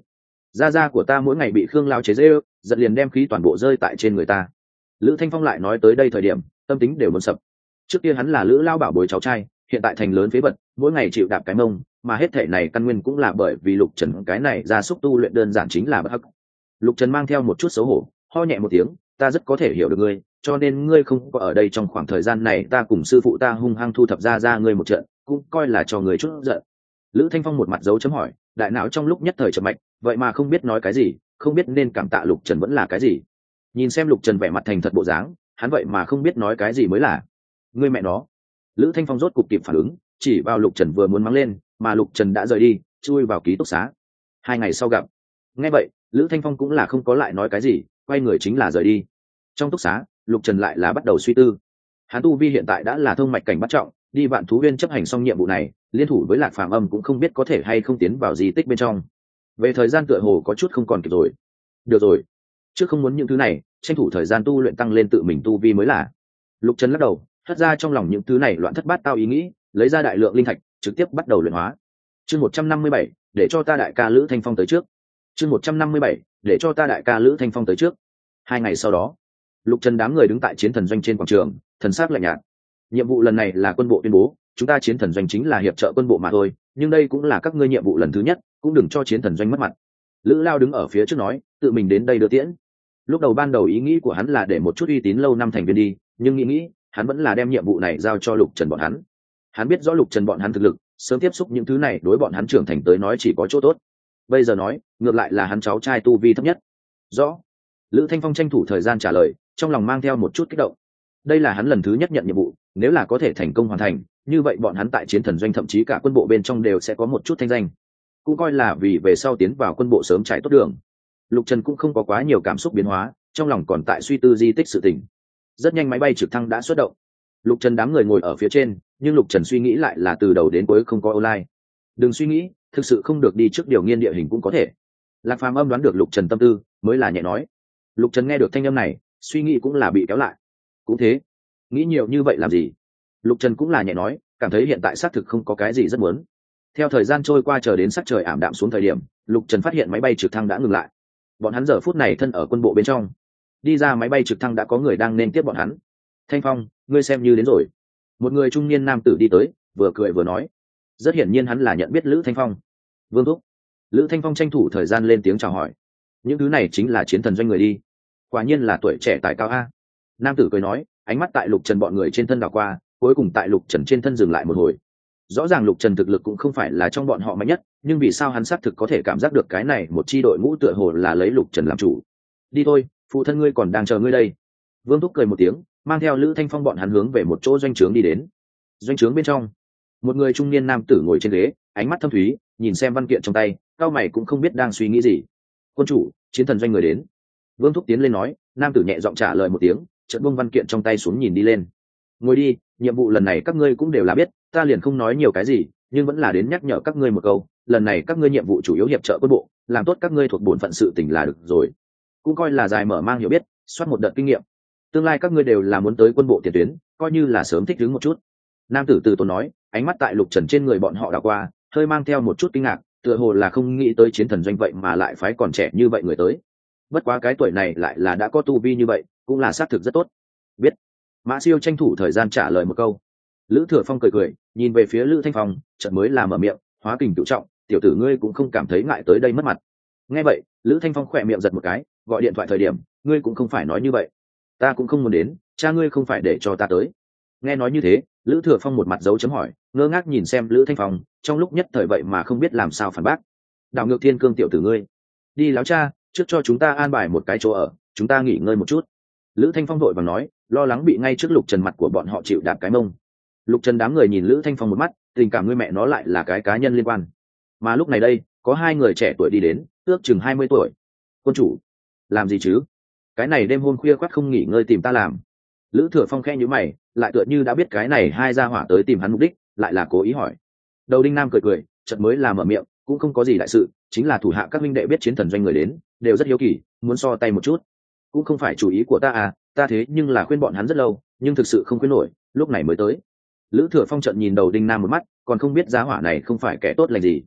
gia gia của ta mỗi ngày bị khương lao chế dê ư, giật liền đem khí toàn bộ rơi tại trên người ta. Lữ Thanh Phong lại nói tới đây thời điểm tâm tính đều muốn sập. Trước kia hắn là Lữ lao bảo bối cháu trai, hiện tại thành lớn phế vật, mỗi ngày chịu đạp cái mông, mà hết thể này căn nguyên cũng là bởi vì Lục Trần cái này ra xúc tu luyện đơn giản chính là bất hắc. Lục Trần mang theo một chút xấu hổ, ho nhẹ một tiếng, ta rất có thể hiểu được ngươi, cho nên ngươi không có ở đây trong khoảng thời gian này, ta cùng sư phụ ta hung hăng thu thập ra ngươi một trận, cũng coi là cho người chút giận. Lữ Thanh Phong một mặt dấu chấm hỏi, đại não trong lúc nhất thời chậm mạch, vậy mà không biết nói cái gì, không biết nên cảm tạ Lục Trần vẫn là cái gì. Nhìn xem Lục Trần vẻ mặt thành thật bộ dáng, hắn vậy mà không biết nói cái gì mới là. Ngươi mẹ nó. Lữ Thanh Phong rốt cục kịp phản ứng, chỉ vào Lục Trần vừa muốn mắng lên, mà Lục Trần đã rời đi, chui vào ký túc xá. 2 ngày sau gặp. Nghe vậy, Lữ Thanh Phong cũng là không có lại nói cái gì, quay người chính là rời đi. Trong túc xá, Lục Trần lại là bắt đầu suy tư. Hắn tu vi hiện tại đã là thông mạch cảnh bắt trọng, đi Vạn Thú Viên chấp hành xong nhiệm vụ này, liên thủ với Lạc Phàm Âm cũng không biết có thể hay không tiến vào di tích bên trong. Về thời gian tựa hồ có chút không còn kịp rồi. Được rồi, trước không muốn những thứ này, tranh thủ thời gian tu luyện tăng lên tự mình tu vi mới là. Lục Trần lắc đầu, thất ra trong lòng những thứ này loạn thất bát tao ý nghĩ, lấy ra đại lượng linh thạch, trực tiếp bắt đầu luyện hóa. Chương 157, để cho ta đại ca Lữ Thanh Phong tới trước. Chương 157, để cho ta đại ca Lữ Thanh Phong tới trước. 2 ngày sau đó, Lục Trần đám người đứng tại chiến thần doanh trên quảng trường, thần sắc lạnh nhạt. Nhiệm vụ lần này là quân bộ tuyên bố, chúng ta chiến thần doanh chính là hiệp trợ quân bộ mà thôi, nhưng đây cũng là các ngươi nhiệm vụ lần thứ nhất, cũng đừng cho chiến thần doanh mất mặt. Lữ Lao đứng ở phía trước nói, tự mình đến đây đưa tiễn. Lúc đầu ban đầu ý nghĩ của hắn là để một chút uy tín lâu năm thành viên đi, nhưng nghĩ hắn vẫn là đem nhiệm vụ này giao cho Lục Trần bọn hắn. Hắn biết rõ Lục Trần bọn hắn thực lực, sớm tiếp xúc những thứ này đối bọn hắn trưởng thành tới nói chỉ có chỗ tốt. Bây giờ nói, ngược lại là hắn cháu trai tu vi thấp nhất. Rõ. Lữ Thanh Phong tranh thủ thời gian trả lời, trong lòng mang theo một chút kích động. Đây là hắn lần thứ nhất nhận nhiệm vụ, nếu là có thể thành công hoàn thành, như vậy bọn hắn tại chiến thần doanh thậm chí cả quân bộ bên trong đều sẽ có một chút thanh danh, cũng coi là vì về sau tiến vào quân bộ sớm trải tốt đường. Lục Trần cũng không có quá nhiều cảm xúc biến hóa, trong lòng còn tại suy tư di tích sự tình. Rất nhanh máy bay trực thăng đã xuất động. Lục Trần đám người ngồi ở phía trên, nhưng Lục Trần suy nghĩ lại là từ đầu đến cuối không có online. Đừng suy nghĩ, thực sự không được đi trước điều nghiên địa hình cũng có thể. Lạc Phàm Âm đoán được Lục Trần tâm tư, mới là nhẹ nói. Lục Trần nghe được thanh âm này, suy nghĩ cũng là bị kéo lại. Cũng thế, nghĩ nhiều như vậy làm gì? Lục Trần cũng là nhẹ nói, cảm thấy hiện tại xác thực không có cái gì rất muốn. Theo thời gian trôi qua, chờ đến sắc trời ảm đạm xuống thời điểm, Lục Trần phát hiện máy bay trực thăng đã ngừng lại. Bọn hắn giờ phút này thân ở quân bộ bên trong. Đi ra máy bay trực thăng đã có người đang nên tiếp bọn hắn. Thanh Phong, ngươi xem như đến rồi. Một người trung niên nam tử đi tới, vừa cười vừa nói. Rất hiển nhiên hắn là nhận biết Lữ Thanh Phong. Vương thúc. Lữ Thanh Phong tranh thủ thời gian lên tiếng chào hỏi. Những thứ này chính là chiến thần doanh người đi. Quả nhiên là tuổi trẻ tài cao a. Nam tử cười nói, ánh mắt tại Lục Trần bọn người trên thân đảo qua, cuối cùng tại Lục Trần trên thân dừng lại một hồi. Rõ ràng Lục Trần thực lực cũng không phải là trong bọn họ mạnh nhất, nhưng vì sao hắn xác thực có thể cảm giác được cái này một chi đội ngũ tựa hồ là lấy Lục Trần làm chủ. Đi thôi, phụ thân ngươi còn đang chờ ngươi đây. Vương thúc cười một tiếng, mang theo Lữ Thanh Phong bọn hắn hướng về một chỗ doanh trướng đi đến. Doanh trướng bên trong, một người trung niên nam tử ngồi trên ghế, ánh mắt thâm thúy, nhìn xem văn kiện trong tay, cao mày cũng không biết đang suy nghĩ gì. Quân chủ, chiến thần doanh người đến. Vương thúc tiến lên nói, nam tử nhẹ giọng trả lời một tiếng, chợt buông văn kiện trong tay xuống nhìn đi lên. Ngồi đi, nhiệm vụ lần này các ngươi cũng đều là biết, ta liền không nói nhiều cái gì, nhưng vẫn là đến nhắc nhở các ngươi một câu, lần này các ngươi nhiệm vụ chủ yếu hiệp trợ quân bộ, làm tốt các ngươi thuộc bổn phận sự tình là được rồi. Cũng coi là dài mở mang hiểu biết, soát một đợt kinh nghiệm. Tương lai các ngươi đều là muốn tới quân bộ tiền tuyến, coi như là sớm thích ứng một chút. Nam tử từ tốn nói, ánh mắt tại Lục Trần trên người bọn họ đảo qua, hơi mang theo một chút kinh ngạc, tựa hồ là không nghĩ tới chiến thần doanh vậy mà lại phái còn trẻ như vậy người tới. Bất quá cái tuổi này lại là đã có tu vi như vậy, cũng là xác thực rất tốt. Biết. Mã Siêu tranh thủ thời gian trả lời một câu. Lữ Thừa Phong cười cười, nhìn về phía Lữ Thanh Phong, chợt mới là mở miệng, hóa kình tự trọng, tiểu tử ngươi cũng không cảm thấy ngại tới đây mất mặt. Nghe vậy, Lữ Thanh Phong khỏe miệng giật một cái, gọi điện thoại thời điểm, ngươi cũng không phải nói như vậy. Ta cũng không muốn đến, cha ngươi không phải để cho ta tới. Nghe nói như thế, Lữ Thừa Phong một mặt dấu chấm hỏi, ngơ ngác nhìn xem Lữ Thanh Phong, trong lúc nhất thời vậy mà không biết làm sao phản bác. Đảo ngược thiên cương tiểu tử ngươi, đi láo cha, trước cho chúng ta an bài một cái chỗ ở, chúng ta nghỉ ngơi một chút. Lữ Thanh Phong vội vàng nói, lo lắng bị ngay trước Lục Trần mặt của bọn họ chịu đạp cái mông. Lục Trần đám người nhìn Lữ Thanh Phong một mắt, tình cảm ngươi mẹ nó lại là cái cá nhân liên quan. Mà lúc này đây, có 2 người trẻ tuổi đi đến, ước chừng 20 tuổi. Quân chủ, làm gì chứ? Cái này đêm hôm khuya khoắt không nghỉ ngơi tìm ta làm. Lữ Thừa Phong khẽ nhíu mày, lại tựa như đã biết cái này 2 gia hỏa tới tìm hắn mục đích, lại là cố ý hỏi. Đầu Đinh Nam cười cười, chợt mới là mở miệng, cũng không có gì đại sự, chính là thủ hạ các minh đệ biết chiến thần doanh người đến, đều rất hiếu kỳ, muốn so tay một chút. Cũng không phải chủ ý của ta à, ta thế nhưng là khuyên bọn hắn rất lâu, nhưng thực sự không khuyên nổi, lúc này mới tới. Lữ Thừa Phong chợt nhìn đầu Đinh Nam một mắt, còn không biết giá hỏa này không phải kẻ tốt lành gì.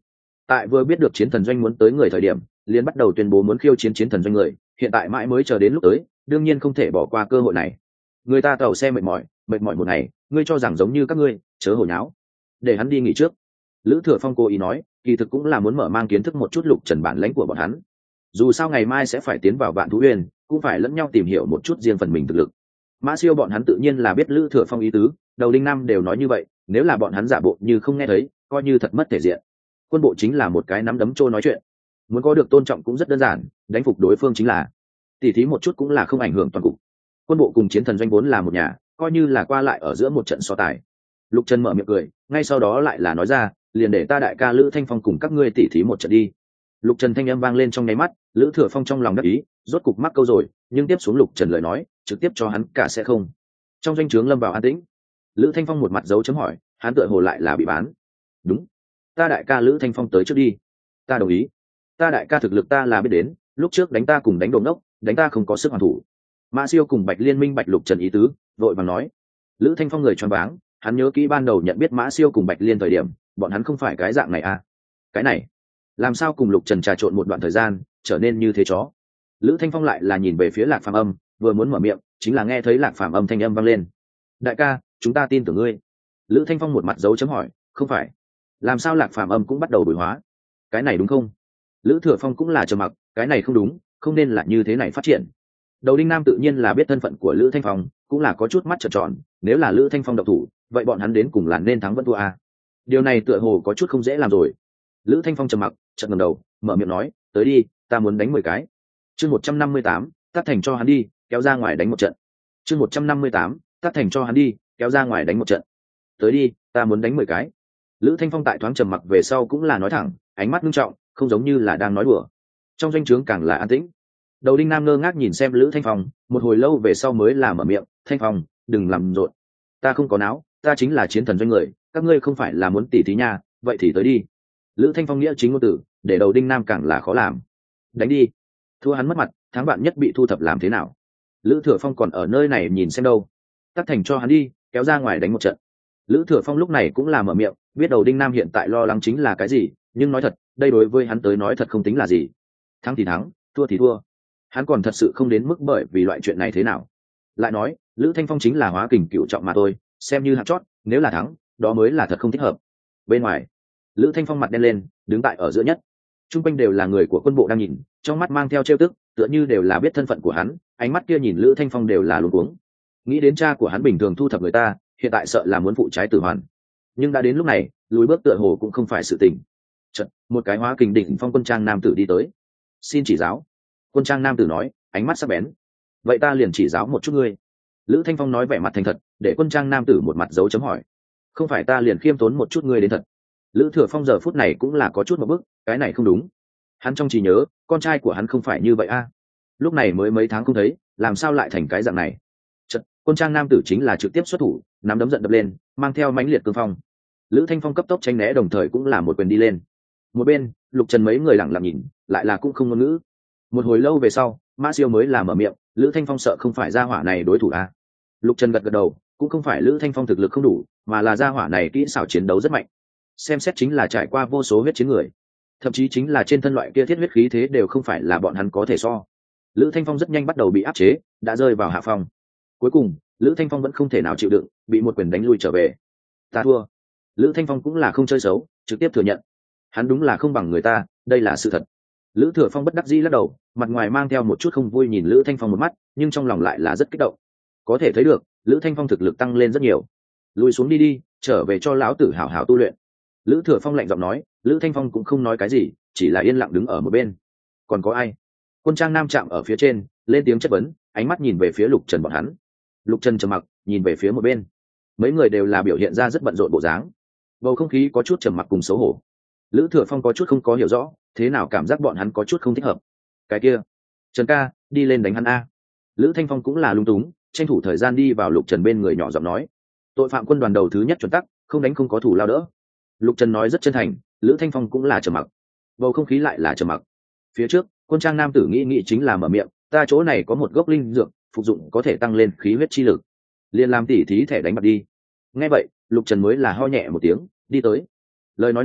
tại vừa biết được chiến thần doanh muốn tới người thời điểm liền bắt đầu tuyên bố muốn khiêu chiến chiến thần doanh người, hiện tại mãi mới chờ đến lúc tới, đương nhiên không thể bỏ qua cơ hội này. Người ta tàu xe mệt mỏi một ngày, ngươi cho rằng giống như các ngươi chớ hồi nháo, để hắn đi nghỉ trước. Lữ Thừa Phong cố ý nói, kỳ thực cũng là muốn mở mang kiến thức một chút Lục Trần bản lãnh của bọn hắn. Dù sao ngày mai sẽ phải tiến vào Vạn Thú Uyên, cũng phải lẫn nhau tìm hiểu một chút riêng phần mình thực lực. Mã Siêu bọn hắn tự nhiên là biết Lữ Thừa Phong ý tứ, Đầu Đinh Nam đều nói như vậy, nếu là bọn hắn giả bộ như không nghe thấy, coi như thật mất thể diện. Quân bộ chính là một cái nắm đấm trô nói chuyện, muốn có được tôn trọng cũng rất đơn giản, đánh phục đối phương chính là. Tỉ thí một chút cũng là không ảnh hưởng toàn cục. Quân bộ cùng chiến thần doanh vốn là một nhà, coi như là qua lại ở giữa một trận so tài. Lục Trần mở miệng cười, ngay sau đó lại là nói ra, liền để ta đại ca Lữ Thanh Phong cùng các ngươi tỉ thí một trận đi. Lục Trần thanh âm vang lên trong nháy mắt, Lữ Thừa Phong trong lòng đắc ý, rốt cục mắc câu rồi, nhưng tiếp xuống Lục Trần lời nói, trực tiếp cho hắn cả sẽ không. Trong doanh trướng lâm vào an tĩnh. Lữ Thanh Phong một mặt dấu chấm hỏi, hắn tựa hồ lại là bị bán. Đúng, ta đại ca Lữ Thanh Phong tới trước đi. Ta đồng ý. Ta đại ca thực lực ta là biết đến, lúc trước đánh ta cùng đánh Đồ Ngốc, đánh ta không có sức hoàn thủ. Mã Siêu cùng Bạch Liên minh bạch Lục Trần ý tứ, vội vàng nói. Lữ Thanh Phong người choáng váng, hắn nhớ kỹ ban đầu nhận biết Mã Siêu cùng Bạch Liên thời điểm, bọn hắn không phải cái dạng này à? Cái này, làm sao cùng Lục Trần trà trộn một đoạn thời gian, trở nên như thế chó? Lữ Thanh Phong lại là nhìn về phía Lạc Phàm Âm, vừa muốn mở miệng, chính là nghe thấy Lạc Phàm Âm thanh âm vang lên. Đại ca, chúng ta tin tưởng ngươi. Lữ Thanh Phong một mặt dấu chấm hỏi, không phải? Làm sao Lạc Phàm Âm cũng bắt đầu đổi hóa? Cái này đúng không? Lữ Thừa Phong cũng là trầm mặc, cái này không đúng, không nên là như thế này phát triển. Đầu Đinh Nam tự nhiên là biết thân phận của Lữ Thanh Phong, cũng là có chút mắt trợn tròn, nếu là Lữ Thanh Phong độc thủ, vậy bọn hắn đến cùng là nên thắng vẫn thua à? Điều này tựa hồ có chút không dễ làm rồi. Lữ Thanh Phong trầm mặc, chợt ngẩng đầu, mở miệng nói, tới đi, ta muốn đánh 10 cái. Chương 158, tắt thành cho hắn đi, kéo ra ngoài đánh một trận. Chương 158, tắt thành cho hắn đi, kéo ra ngoài đánh một trận. Tới đi, ta muốn đánh 10 cái. Lữ Thanh Phong tại thoáng trầm mặc về sau cũng là nói thẳng, ánh mắt nghiêm trọng, không giống như là đang nói đùa. Trong doanh trướng càng là an tĩnh. Đầu Đinh Nam ngơ ngác nhìn xem Lữ Thanh Phong, một hồi lâu về sau mới là mở miệng, Thanh Phong, đừng làm rộn. Ta không có náo, ta chính là chiến thần doanh người, các ngươi không phải là muốn tỉ thí nha, vậy thì tới đi. Lữ Thanh Phong nghĩa chính ngôn từ, để Đầu Đinh Nam càng là khó làm. Đánh đi. Thua hắn mất mặt, thắng bạn nhất bị thu thập làm thế nào? Lữ Thừa Phong còn ở nơi này nhìn xem đâu. Tắt thành cho hắn đi, kéo ra ngoài đánh một trận. Lữ Thừa Phong lúc này cũng là mở miệng, biết Đầu Đinh Nam hiện tại lo lắng chính là cái gì, nhưng nói thật, đây đối với hắn tới nói thật không tính là gì. Thắng thì thắng, thua thì thua. Hắn còn thật sự không đến mức bởi vì loại chuyện này thế nào. Lại nói, Lữ Thanh Phong chính là hóa kình cựu trọng mà thôi, xem như hạng chót, nếu là thắng, đó mới là thật không thích hợp. Bên ngoài, Lữ Thanh Phong mặt đen lên, đứng tại ở giữa nhất. Trung quanh đều là người của quân bộ đang nhìn, trong mắt mang theo trêu tức, tựa như đều là biết thân phận của hắn, ánh mắt kia nhìn Lữ Thanh Phong đều là luống cuống. Nghĩ đến cha của hắn bình thường thu thập người ta, hiện tại sợ là muốn phụ trái tử hoàn. Nhưng đã đến lúc này, lùi bước tựa hồ cũng không phải sự tình. Chợt, một cái hóa kình đỉnh phong quân trang nam tử đi tới. Xin chỉ giáo. Quân trang nam tử nói, ánh mắt sắc bén. Vậy ta liền chỉ giáo một chút ngươi. Lữ Thanh Phong nói vẻ mặt thành thật, để quân trang nam tử một mặt dấu chấm hỏi. Không phải ta liền khiêm tốn một chút ngươi đến thật. Lữ Thừa Phong giờ phút này cũng là có chút một bức, cái này không đúng. Hắn trong trí nhớ, con trai của hắn không phải như vậy a. Lúc này mới mấy tháng không thấy, làm sao lại thành cái dạng này? Chật, quân trang nam tử chính là trực tiếp xuất thủ, nắm đấm giận đập lên, mang theo mãnh liệt cương phong. Lữ Thanh Phong cấp tốc tránh né đồng thời cũng là một quyền đi lên. Một bên, Lục Trần mấy người lặng lặng nhìn, lại là cũng không ngôn ngữ. Một hồi lâu về sau, Mã Siêu mới là mở miệng, Lữ Thanh Phong sợ không phải gia hỏa này đối thủ a. Lục Trần gật gật đầu, cũng không phải Lữ Thanh Phong thực lực không đủ, mà là gia hỏa này kỹ xảo chiến đấu rất mạnh. Xem xét chính là trải qua vô số huyết chiến người, thậm chí chính là trên thân loại kia thiết huyết khí thế đều không phải là bọn hắn có thể so. Lữ Thanh Phong rất nhanh bắt đầu bị áp chế, đã rơi vào hạ phong. Cuối cùng, Lữ Thanh Phong vẫn không thể nào chịu đựng, bị một quyền đánh lui trở về. Ta thua. Lữ Thanh Phong cũng là không chơi xấu, trực tiếp thừa nhận. Hắn đúng là không bằng người ta, đây là sự thật. Lữ Thừa Phong bất đắc dĩ lắc đầu, mặt ngoài mang theo một chút không vui nhìn Lữ Thanh Phong một mắt, nhưng trong lòng lại là rất kích động. Có thể thấy được, Lữ Thanh Phong thực lực tăng lên rất nhiều. Lùi xuống đi đi, trở về cho lão tử hảo hảo tu luyện. Lữ Thừa Phong lạnh giọng nói, Lữ Thanh Phong cũng không nói cái gì, chỉ là yên lặng đứng ở một bên. Còn có ai? Quân trang nam chạm ở phía trên, lên tiếng chất vấn, ánh mắt nhìn về phía Lục Trần bọn hắn. Lục Trần trầm mặc, nhìn về phía một bên. Mấy người đều là biểu hiện ra rất bận rộn bộ dáng, bầu không khí có chút trầm mặc cùng xấu hổ. Lữ Thừa Phong có chút không có hiểu rõ, thế nào cảm giác bọn hắn có chút không thích hợp. Cái kia, Trần ca, đi lên đánh hắn a. Lữ Thanh Phong cũng là lung túng, tranh thủ thời gian đi vào Lục Trần bên người nhỏ giọng nói. Tội phạm quân đoàn đầu thứ nhất chuẩn tắc, không đánh không có thủ lao đỡ. Lục Trần nói rất chân thành, Lữ Thanh Phong cũng là trầm mặc. Bầu không khí lại là trầm mặc. Phía trước, quân trang nam tử nghĩ chính là mở miệng, ta chỗ này có một gốc linh dược, phục dụng có thể tăng lên khí huyết chi lực. Liền làm tỉ thí thẻ đánh bạc đi. Nghe vậy, Lục Trần mới là ho nhẹ một tiếng, đi tới. Lời nói này,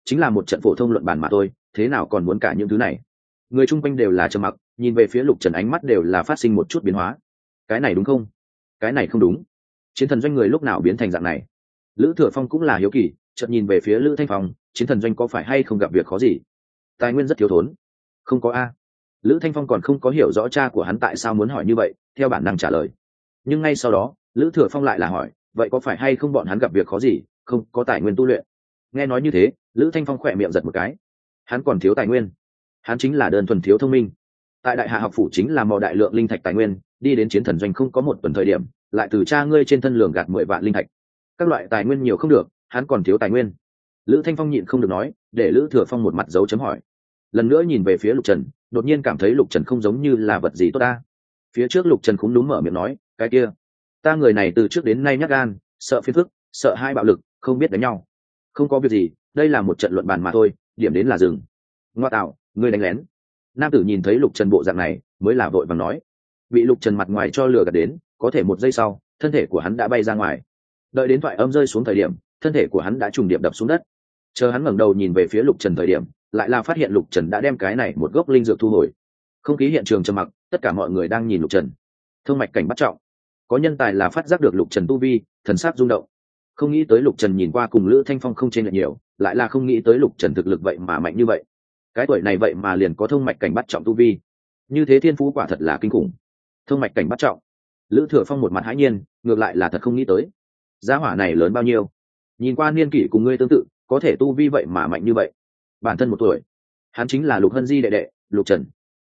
chính là một trận phổ thông luận bàn mà thôi, thế nào còn muốn cả những thứ này. Người chung quanh đều là trầm mặc, nhìn về phía Lục Trần ánh mắt đều là phát sinh một chút biến hóa. Cái này đúng không? Cái này không đúng. Chiến thần doanh người lúc nào biến thành dạng này? Lữ Thừa Phong cũng là hiếu kỳ, chợt nhìn về phía Lữ Thanh Phong, chiến thần doanh có phải hay không gặp việc khó gì? Tài nguyên rất thiếu thốn. Không có a. Lữ Thanh Phong còn không có hiểu rõ cha của hắn tại sao muốn hỏi như vậy, theo bản năng trả lời. Nhưng ngay sau đó, Lữ Thừa Phong lại là hỏi, vậy có phải hay không bọn hắn gặp việc khó gì, không có tài nguyên tu luyện? Nghe nói như thế, Lữ Thanh Phong khỏe miệng giật một cái. Hắn còn thiếu tài nguyên. Hắn chính là đơn thuần thiếu thông minh. Tại Đại Hạ học phủ chính là mò đại lượng linh thạch tài nguyên, đi đến chiến thần doanh không có một tuần thời điểm, lại từ cha ngươi trên thân lường gạt 10 vạn linh thạch. Các loại tài nguyên nhiều không được, hắn còn thiếu tài nguyên. Lữ Thanh Phong nhịn không được nói, để Lữ Thừa Phong một mặt dấu chấm hỏi. Lần nữa nhìn về phía Lục Trần, đột nhiên cảm thấy Lục Trần không giống như là vật gì tốt ta. Phía trước Lục Trần cũng đúng mở miệng nói, cái kia, ta người này từ trước đến nay nhát gan, sợ phiền phức, sợ hai bạo lực, không biết đánh nhau. Không có việc gì, đây là một trận luận bàn mà thôi, điểm đến là dừng. Ngoa tạo, ngươi đánh lén. Nam tử nhìn thấy Lục Trần bộ dạng này, mới là vội vàng nói. Bị Lục Trần mặt ngoài cho lừa gạt đến, có thể một giây sau, thân thể của hắn đã bay ra ngoài. Đợi đến thoại âm rơi xuống thời điểm, thân thể của hắn đã trùng điệp đập xuống đất. Chờ hắn ngẩng đầu nhìn về phía Lục Trần thời điểm, lại là phát hiện Lục Trần đã đem cái này một gốc linh dược thu hồi. Không khí hiện trường trầm mặc, tất cả mọi người đang nhìn Lục Trần. Thông mạch cảnh bắt trọng. Có nhân tài là phát giác được Lục Trần tu vi, thần sắc rung động. Không nghĩ tới Lục Trần nhìn qua cùng Lữ Thanh Phong không chênh lệch nhiều, lại là không nghĩ tới Lục Trần thực lực vậy mà mạnh như vậy. Cái tuổi này vậy mà liền có thông mạch cảnh bắt trọng tu vi. Như thế thiên phú quả thật là kinh khủng. Thông mạch cảnh bắt trọng. Lữ Thừa Phong một mặt hãi nhiên, ngược lại là thật không nghĩ tới. Gia hỏa này lớn bao nhiêu? Nhìn qua niên kỷ cùng ngươi tương tự, có thể tu vi vậy mà mạnh như vậy. Bản thân 1 tuổi. Hắn chính là Lục Hân Di đệ đệ, Lục Trần.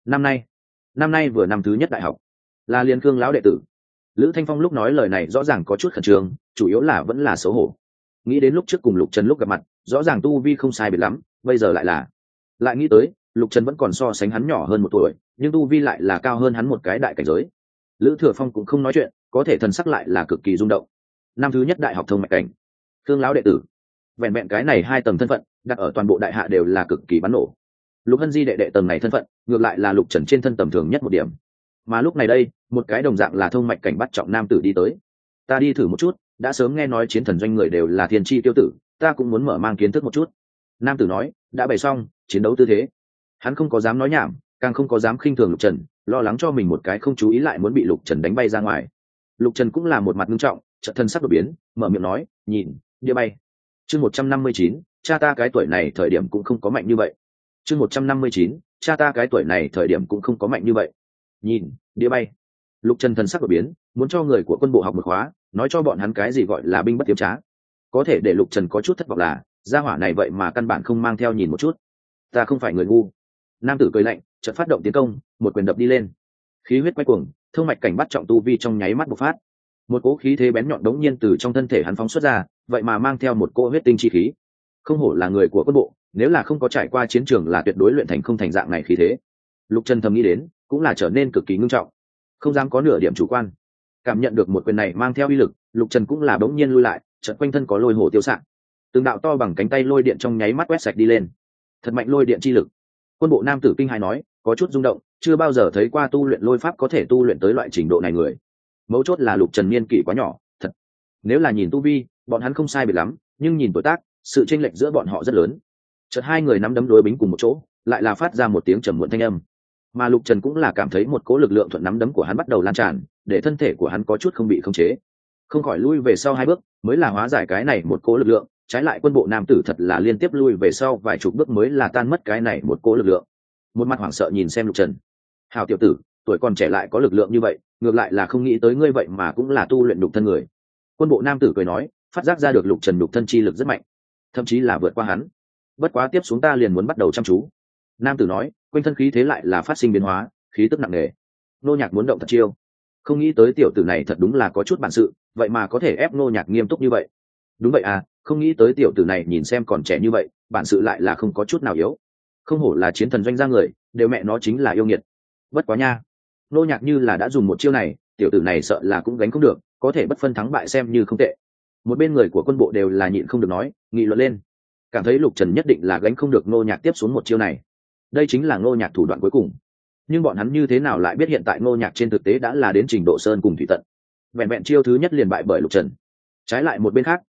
Năm nay vừa năm thứ nhất đại học, là Liên Cương lão đệ tử. Lữ Thanh Phong lúc nói lời này rõ ràng có chút khẩn trương, chủ yếu là vẫn là xấu hổ. Nghĩ đến lúc trước cùng Lục Trần lúc gặp mặt, rõ ràng tu vi không sai biệt lắm, bây giờ lại nghĩ tới Lục Trần vẫn còn so sánh hắn nhỏ hơn 1 tuổi, nhưng tu vi lại là cao hơn hắn một cái đại cảnh giới. Lữ Thừa Phong cũng không nói chuyện, có thể thần sắc lại là cực kỳ rung động. Năm thứ nhất đại học thông mạch cảnh, Cương lão đệ tử, vẹn vẹn cái này 2 tầng thân phận, đặt ở toàn bộ Đại Hạ đều là cực kỳ bắn nổ. Lục Hân Di đệ đệ tầng này thân phận, ngược lại là Lục Trần trên thân tầm thường nhất một điểm. Mà lúc này đây, một cái đồng dạng là thông mạch cảnh bắt trọng nam tử đi tới. Ta đi thử một chút, đã sớm nghe nói chiến thần doanh người đều là thiên chi tiêu tử, ta cũng muốn mở mang kiến thức một chút. Nam tử nói, đã bày xong chiến đấu tư thế. Hắn không có dám nói nhảm, càng không có dám khinh thường Lục Trần, lo lắng cho mình một cái không chú ý lại muốn bị Lục Trần đánh bay ra ngoài. Lục Trần cũng là một mặt nghiêm trọng, chợt thân sắc đột biến, mở miệng nói, nhìn, đĩa bay. Chương 159, cha ta cái tuổi này thời điểm cũng không có mạnh như vậy. Chương 159, cha ta cái tuổi này thời điểm cũng không có mạnh như vậy. Nhìn, đĩa bay. Lục Trần thần sắc đột biến, muốn cho người của quân bộ học một khóa, nói cho bọn hắn cái gì gọi là binh bất tiếm trá. Có thể để Lục Trần có chút thất vọng là, gia hỏa này vậy mà căn bản không mang theo nhìn một chút. Ta không phải người ngu. Nam tử cười lạnh, chợt phát động tiến công, một quyền đập đi lên. Khí huyết quay cuồng, thông mạch cảnh bắt trọng tu vi trong nháy mắt bộc phát. Một cỗ khí thế bén nhọn đống nhiên từ trong thân thể hắn phóng xuất ra, vậy mà mang theo một cỗ huyết tinh chi khí. Không hổ là người của quân bộ, nếu là không có trải qua chiến trường là tuyệt đối luyện thành không thành dạng này khí thế. Lục Trần thầm nghĩ đến, cũng là trở nên cực kỳ ngưng trọng, không dám có nửa điểm chủ quan. Cảm nhận được một quyền này mang theo uy lực, Lục Trần cũng là bỗng nhiên lui lại, chợt quanh thân có lôi hổ tiêu xạ. Từng đạo to bằng cánh tay lôi điện trong nháy mắt quét sạch đi lên. Thật mạnh lôi điện chi lực. Quân bộ nam tử kinh hãi nói, có chút rung động, chưa bao giờ thấy qua tu luyện lôi pháp có thể tu luyện tới loại trình độ này người. Mấu chốt là Lục Trần niên kỷ quá nhỏ, thật. Nếu là nhìn tu vi, bọn hắn không sai biệt lắm, nhưng nhìn tuổi tác, sự chênh lệch giữa bọn họ rất lớn. Chợt hai người nắm đấm đối bính cùng một chỗ, lại là phát ra một tiếng trầm muộn thanh âm. Mà Lục Trần cũng là cảm thấy một cỗ lực lượng thuận nắm đấm của hắn bắt đầu lan tràn, để thân thể của hắn có chút không bị khống chế, không khỏi lui về sau 2 bước, mới là hóa giải cái này một cỗ lực lượng. Trái lại quân bộ nam tử thật là liên tiếp lui về sau vài chục bước mới là tan mất cái này một cỗ lực lượng. Một mặt hoảng sợ nhìn xem Lục Trần. Hào tiểu tử, tuổi còn trẻ lại có lực lượng như vậy, ngược lại là không nghĩ tới ngươi vậy mà cũng là tu luyện nhục thân người. Quân bộ nam tử cười nói, phát giác ra được Lục Trần nhục thân chi lực rất mạnh, thậm chí là vượt qua hắn. Bất quá tiếp xuống ta liền muốn bắt đầu chăm chú. Nam tử nói, quanh thân khí thế lại là phát sinh biến hóa, khí tức nặng nề. Nô Nhạc muốn động thật chiêu. Không nghĩ tới tiểu tử này thật đúng là có chút bản sự, vậy mà có thể ép Nô Nhạc nghiêm túc như vậy. Đúng vậy à, không nghĩ tới tiểu tử này nhìn xem còn trẻ như vậy, bản sự lại là không có chút nào yếu. Không hổ là chiến thần doanh gia người, đều mẹ nó chính là yêu nghiệt. Bất quá nha, Nô Nhạc như là đã dùng một chiêu này, tiểu tử này sợ là cũng gánh không được, có thể bất phân thắng bại xem như không tệ. Một bên người của quân bộ đều là nhịn không được nói, nghị luận lên, cảm thấy Lục Trần nhất định là gánh không được Nô Nhạc tiếp xuống một chiêu này. Đây chính là Nô Nhạc thủ đoạn cuối cùng. Nhưng bọn hắn như thế nào lại biết hiện tại Nô Nhạc trên thực tế đã là đến trình độ sơn cùng thủy tận. Vẹn vẹn chiêu thứ nhất liền bại bởi Lục Trần. Trái lại một bên khác,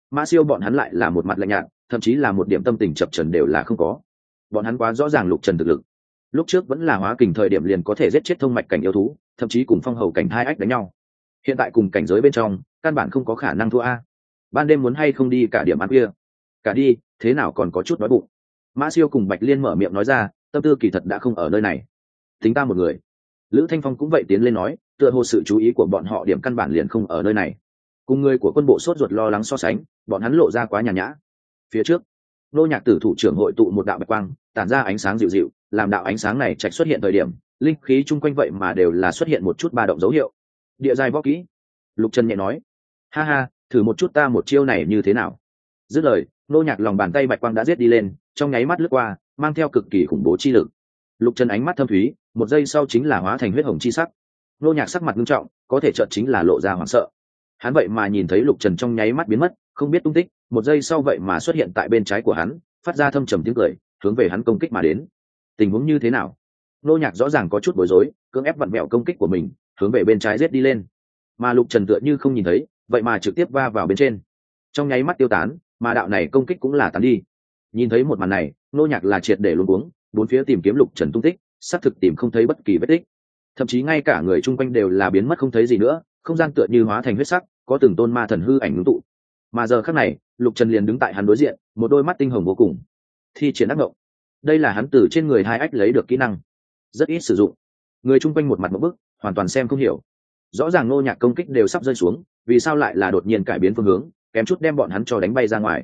Mã Siêu bọn hắn lại là một mặt lạnh nhạt, thậm chí là một điểm tâm tình chập chờn đều là không có. Bọn hắn quá rõ ràng Lục Trần thực lực. Lúc trước vẫn là hóa kình thời điểm liền có thể giết chết thông mạch cảnh yêu thú, thậm chí cùng phong hầu cảnh hai ách đánh nhau. Hiện tại cùng cảnh giới bên trong, căn bản không có khả năng thua a. Ban đêm muốn hay không đi cả điểm ăn kia? Cả đi, thế nào còn có chút đói bụng. Mã Siêu cùng Bạch Liên mở miệng nói ra, tâm tư kỳ thật đã không ở nơi này. Tính ta một người. Lữ Thanh Phong cũng vậy tiến lên nói, tựa hồ sự chú ý của bọn họ điểm căn bản liền không ở nơi này. Cùng người của quân bộ sốt ruột lo lắng so sánh, bọn hắn lộ ra quá nhàn nhã. Phía trước, nô nhạc tử thủ trưởng hội tụ một đạo bạch quang, tản ra ánh sáng dịu dịu, làm đạo ánh sáng này trạch xuất hiện thời điểm, linh khí chung quanh vậy mà đều là xuất hiện một chút ba động dấu hiệu. Địa giai võ kỹ. Lục Trần nhẹ nói, ha ha, thử một chút ta một chiêu này như thế nào. Dứt lời, nô nhạc lòng bàn tay bạch quang đã giết đi lên, trong nháy mắt lướt qua, mang theo cực kỳ khủng bố chi lực. Lục Trần ánh mắt thâm thúy, một giây sau chính là hóa thành huyết hồng chi sắc. Nô nhạc sắc mặt nghiêm trọng, có thể chợt chính là lộ ra hoảng sợ. Hắn vậy mà nhìn thấy Lục Trần trong nháy mắt biến mất, không biết tung tích, một giây sau vậy mà xuất hiện tại bên trái của hắn, phát ra thâm trầm tiếng cười, hướng về hắn công kích mà đến. Tình huống như thế nào? Nô nhạc rõ ràng có chút bối rối, cưỡng ép vặn vẹo công kích của mình, hướng về bên trái giết đi lên. Mà Lục Trần tựa như không nhìn thấy, vậy mà trực tiếp va vào bên trên. Trong nháy mắt tiêu tán, mà đạo này công kích cũng là tán đi. Nhìn thấy một màn này, nô nhạc là triệt để luống cuống, bốn phía tìm kiếm Lục Trần tung tích, xác thực tìm không thấy bất kỳ vết tích. Thậm chí ngay cả người chung quanh đều là biến mất không thấy gì nữa, không gian tựa như hóa thành huyết sắc, có từng tôn ma thần hư ảnh ngưng tụ. Mà giờ khắc này, Lục Trần liền đứng tại hắn đối diện, một đôi mắt tinh hồng vô cùng. Thi triển ác ngộng. Đây là hắn từ trên người hai ách lấy được kỹ năng, rất ít sử dụng. Người chung quanh một mặt một bức, hoàn toàn xem không hiểu. Rõ ràng nô nhạc công kích đều sắp rơi xuống, vì sao lại là đột nhiên cải biến phương hướng, kém chút đem bọn hắn cho đánh bay ra ngoài.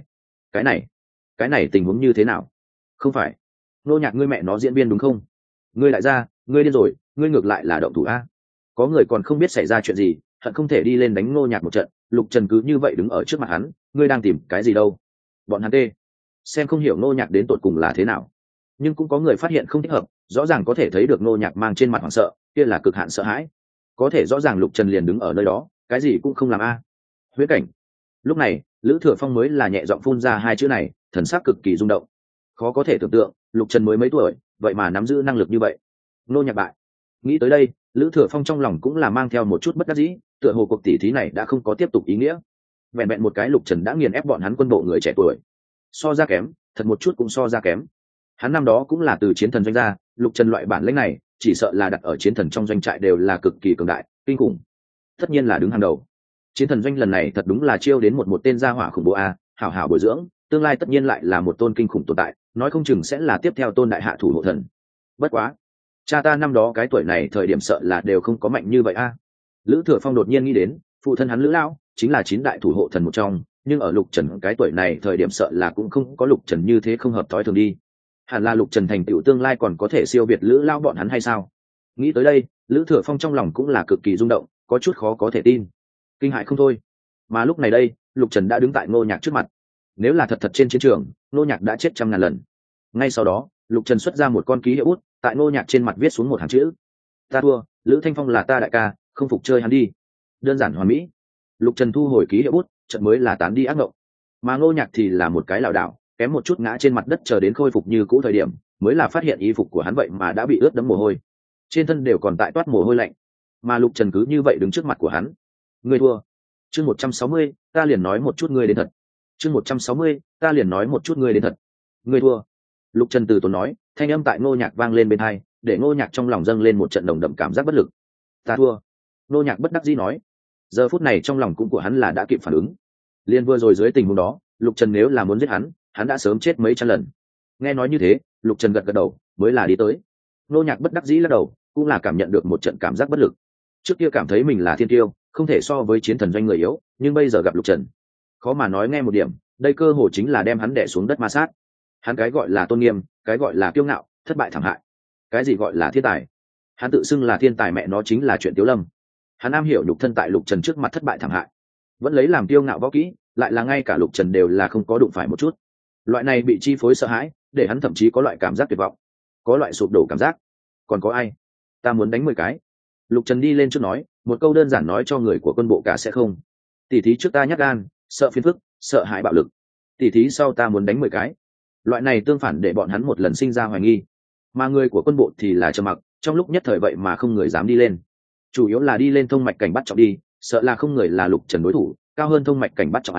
Cái này tình huống như thế nào? Không phải, nô nhạc ngươi mẹ nó diễn viên đúng không? Ngươi lại ra, ngươi điên rồi, ngươi ngược lại là động thủ a. Có người còn không biết xảy ra chuyện gì, hận không thể đi lên đánh nô nhạc một trận. Lục Trần cứ như vậy đứng ở trước mặt hắn, ngươi đang tìm cái gì đâu? Bọn hắn tê xem không hiểu nô nhạc đến tột cùng là thế nào. Nhưng cũng có người phát hiện không thích hợp, rõ ràng có thể thấy được nô nhạc mang trên mặt hoảng sợ, kia là cực hạn sợ hãi. Có thể rõ ràng Lục Trần liền đứng ở nơi đó, cái gì cũng không làm a. Huyễn cảnh. Lúc này, Lữ Thừa Phong mới là nhẹ giọng phun ra hai chữ này, thần sắc cực kỳ rung động. Khó có thể tưởng tượng, Lục Trần mới mấy tuổi, vậy mà nắm giữ năng lực như vậy. Nô nhạc bại. Nghĩ tới đây, Lữ Thừa Phong trong lòng cũng là mang theo một chút bất đắc dĩ, tựa hồ cuộc tỷ thí này đã không có tiếp tục ý nghĩa. Vẹn vẹn một cái Lục Trần đã nghiền ép bọn hắn quân bộ người trẻ tuổi. So ra kém, thật một chút cũng so ra kém. Hắn năm đó cũng là từ chiến thần doanh ra, Lục Trần loại bản lĩnh này, chỉ sợ là đặt ở chiến thần trong doanh trại đều là cực kỳ cường đại, kinh khủng. Tất nhiên là đứng hàng đầu. Chiến thần doanh lần này thật đúng là chiêu đến một tên gia hỏa khủng bố a, hảo hảo bồi dưỡng, tương lai tất nhiên lại là một tôn kinh khủng tồn tại, nói không chừng sẽ là tiếp theo tôn đại hạ thủ hộ thần. Bất quá, cha ta năm đó cái tuổi này thời điểm sợ là đều không có mạnh như vậy a. Lữ Thừa Phong đột nhiên nghĩ đến, phụ thân hắn Lữ lão chính là 9 đại thủ hộ thần một trong, nhưng ở Lục Trần cái tuổi này thời điểm sợ là cũng không có Lục Trần như thế không hợp thói thường đi. Hẳn là Lục Trần thành tựu tương lai còn có thể siêu việt Lữ lão bọn hắn hay sao? Nghĩ tới đây, Lữ Thừa Phong trong lòng cũng là cực kỳ rung động, có chút khó có thể tin, kinh hãi không thôi. Mà lúc này đây, Lục Trần đã đứng tại Ngô Nhạc trước mặt. Nếu là thật trên chiến trường, Ngô Nhạc đã chết trăm ngàn lần. Ngay sau đó, Lục Trần xuất ra một con ký hiệu bút, tại Ngô Nhạc trên mặt viết xuống một hàng chữ: ta thua, Lữ Thanh Phong là ta đại ca, không phục chơi hắn đi. Đơn giản hoàn mỹ. Lục Trần thu hồi ký hiệu bút, trận mới là tán đi ác mộng. Mà Ngô Nhạc thì là một cái lảo đảo, kém một chút ngã trên mặt đất, chờ đến khôi phục như cũ thời điểm, mới là phát hiện y phục của hắn vậy mà đã bị ướt đẫm mồ hôi, trên thân đều còn tại toát mồ hôi lạnh. Mà Lục Trần cứ như vậy đứng trước mặt của hắn. Ngươi thua. Chương 160, ta liền nói một chút ngươi đến thật. Chương 160, ta liền nói một chút ngươi đến thật. Ngươi thua. Lục Trần từ tốn nói, thanh âm tại Ngô Nhạc vang lên bên tai, để Ngô Nhạc trong lòng dâng lên một trận nồng đậm cảm giác bất lực. Ta thua. Ngô Nhạc bất đắc dĩ nói. Giờ phút này trong lòng cũng của hắn là đã kịp phản ứng. Liên vừa rồi dưới tình huống đó, Lục Trần nếu là muốn giết hắn đã sớm chết mấy trăm lần. Nghe nói như thế, Lục Trần gật gật đầu, mới là đi tới. Ngô Nhạc bất đắc dĩ lắc đầu, cũng là cảm nhận được một trận cảm giác bất lực. Trước kia cảm thấy mình là thiên tiêu, không thể so với chiến thần doanh người yếu, nhưng bây giờ gặp Lục Trần, khó mà nói nghe một điểm, đây cơ hội chính là đem hắn đè xuống đất ma sát. Hắn cái gọi là tôn nghiêm, cái gọi là kiêu ngạo, thất bại thảm hại. Cái gì gọi là thiên tài? Hắn tự xưng là thiên tài mẹ nó chính là chuyện Tiếu Lâm. Hắn am hiểu nhục thân tại Lục Trần trước mặt thất bại thảm hại, vẫn lấy làm kiêu ngạo võ kỹ, lại là ngay cả Lục Trần đều là không có đụng phải một chút. Loại này bị chi phối sợ hãi, để hắn thậm chí có loại cảm giác tuyệt vọng, có loại sụp đổ cảm giác. Còn có ai? Ta muốn đánh 10 cái. Lục Trần đi lên trước nói, một câu đơn giản nói cho người của quân bộ cả sẽ không. Tỉ thí trước ta nhát gan, sợ phiền phức, sợ hãi bạo lực. Tỉ thí sau ta muốn đánh 10 cái. Loại này tương phản để bọn hắn một lần sinh ra hoài nghi. Mà người của quân bộ thì là trầm mặc, trong lúc nhất thời vậy mà không người dám đi lên. Chủ yếu là đi lên thông mạch cảnh bắt trọng đi, sợ là không người là Lục Trần đối thủ, cao hơn thông mạch cảnh bắt trọng a,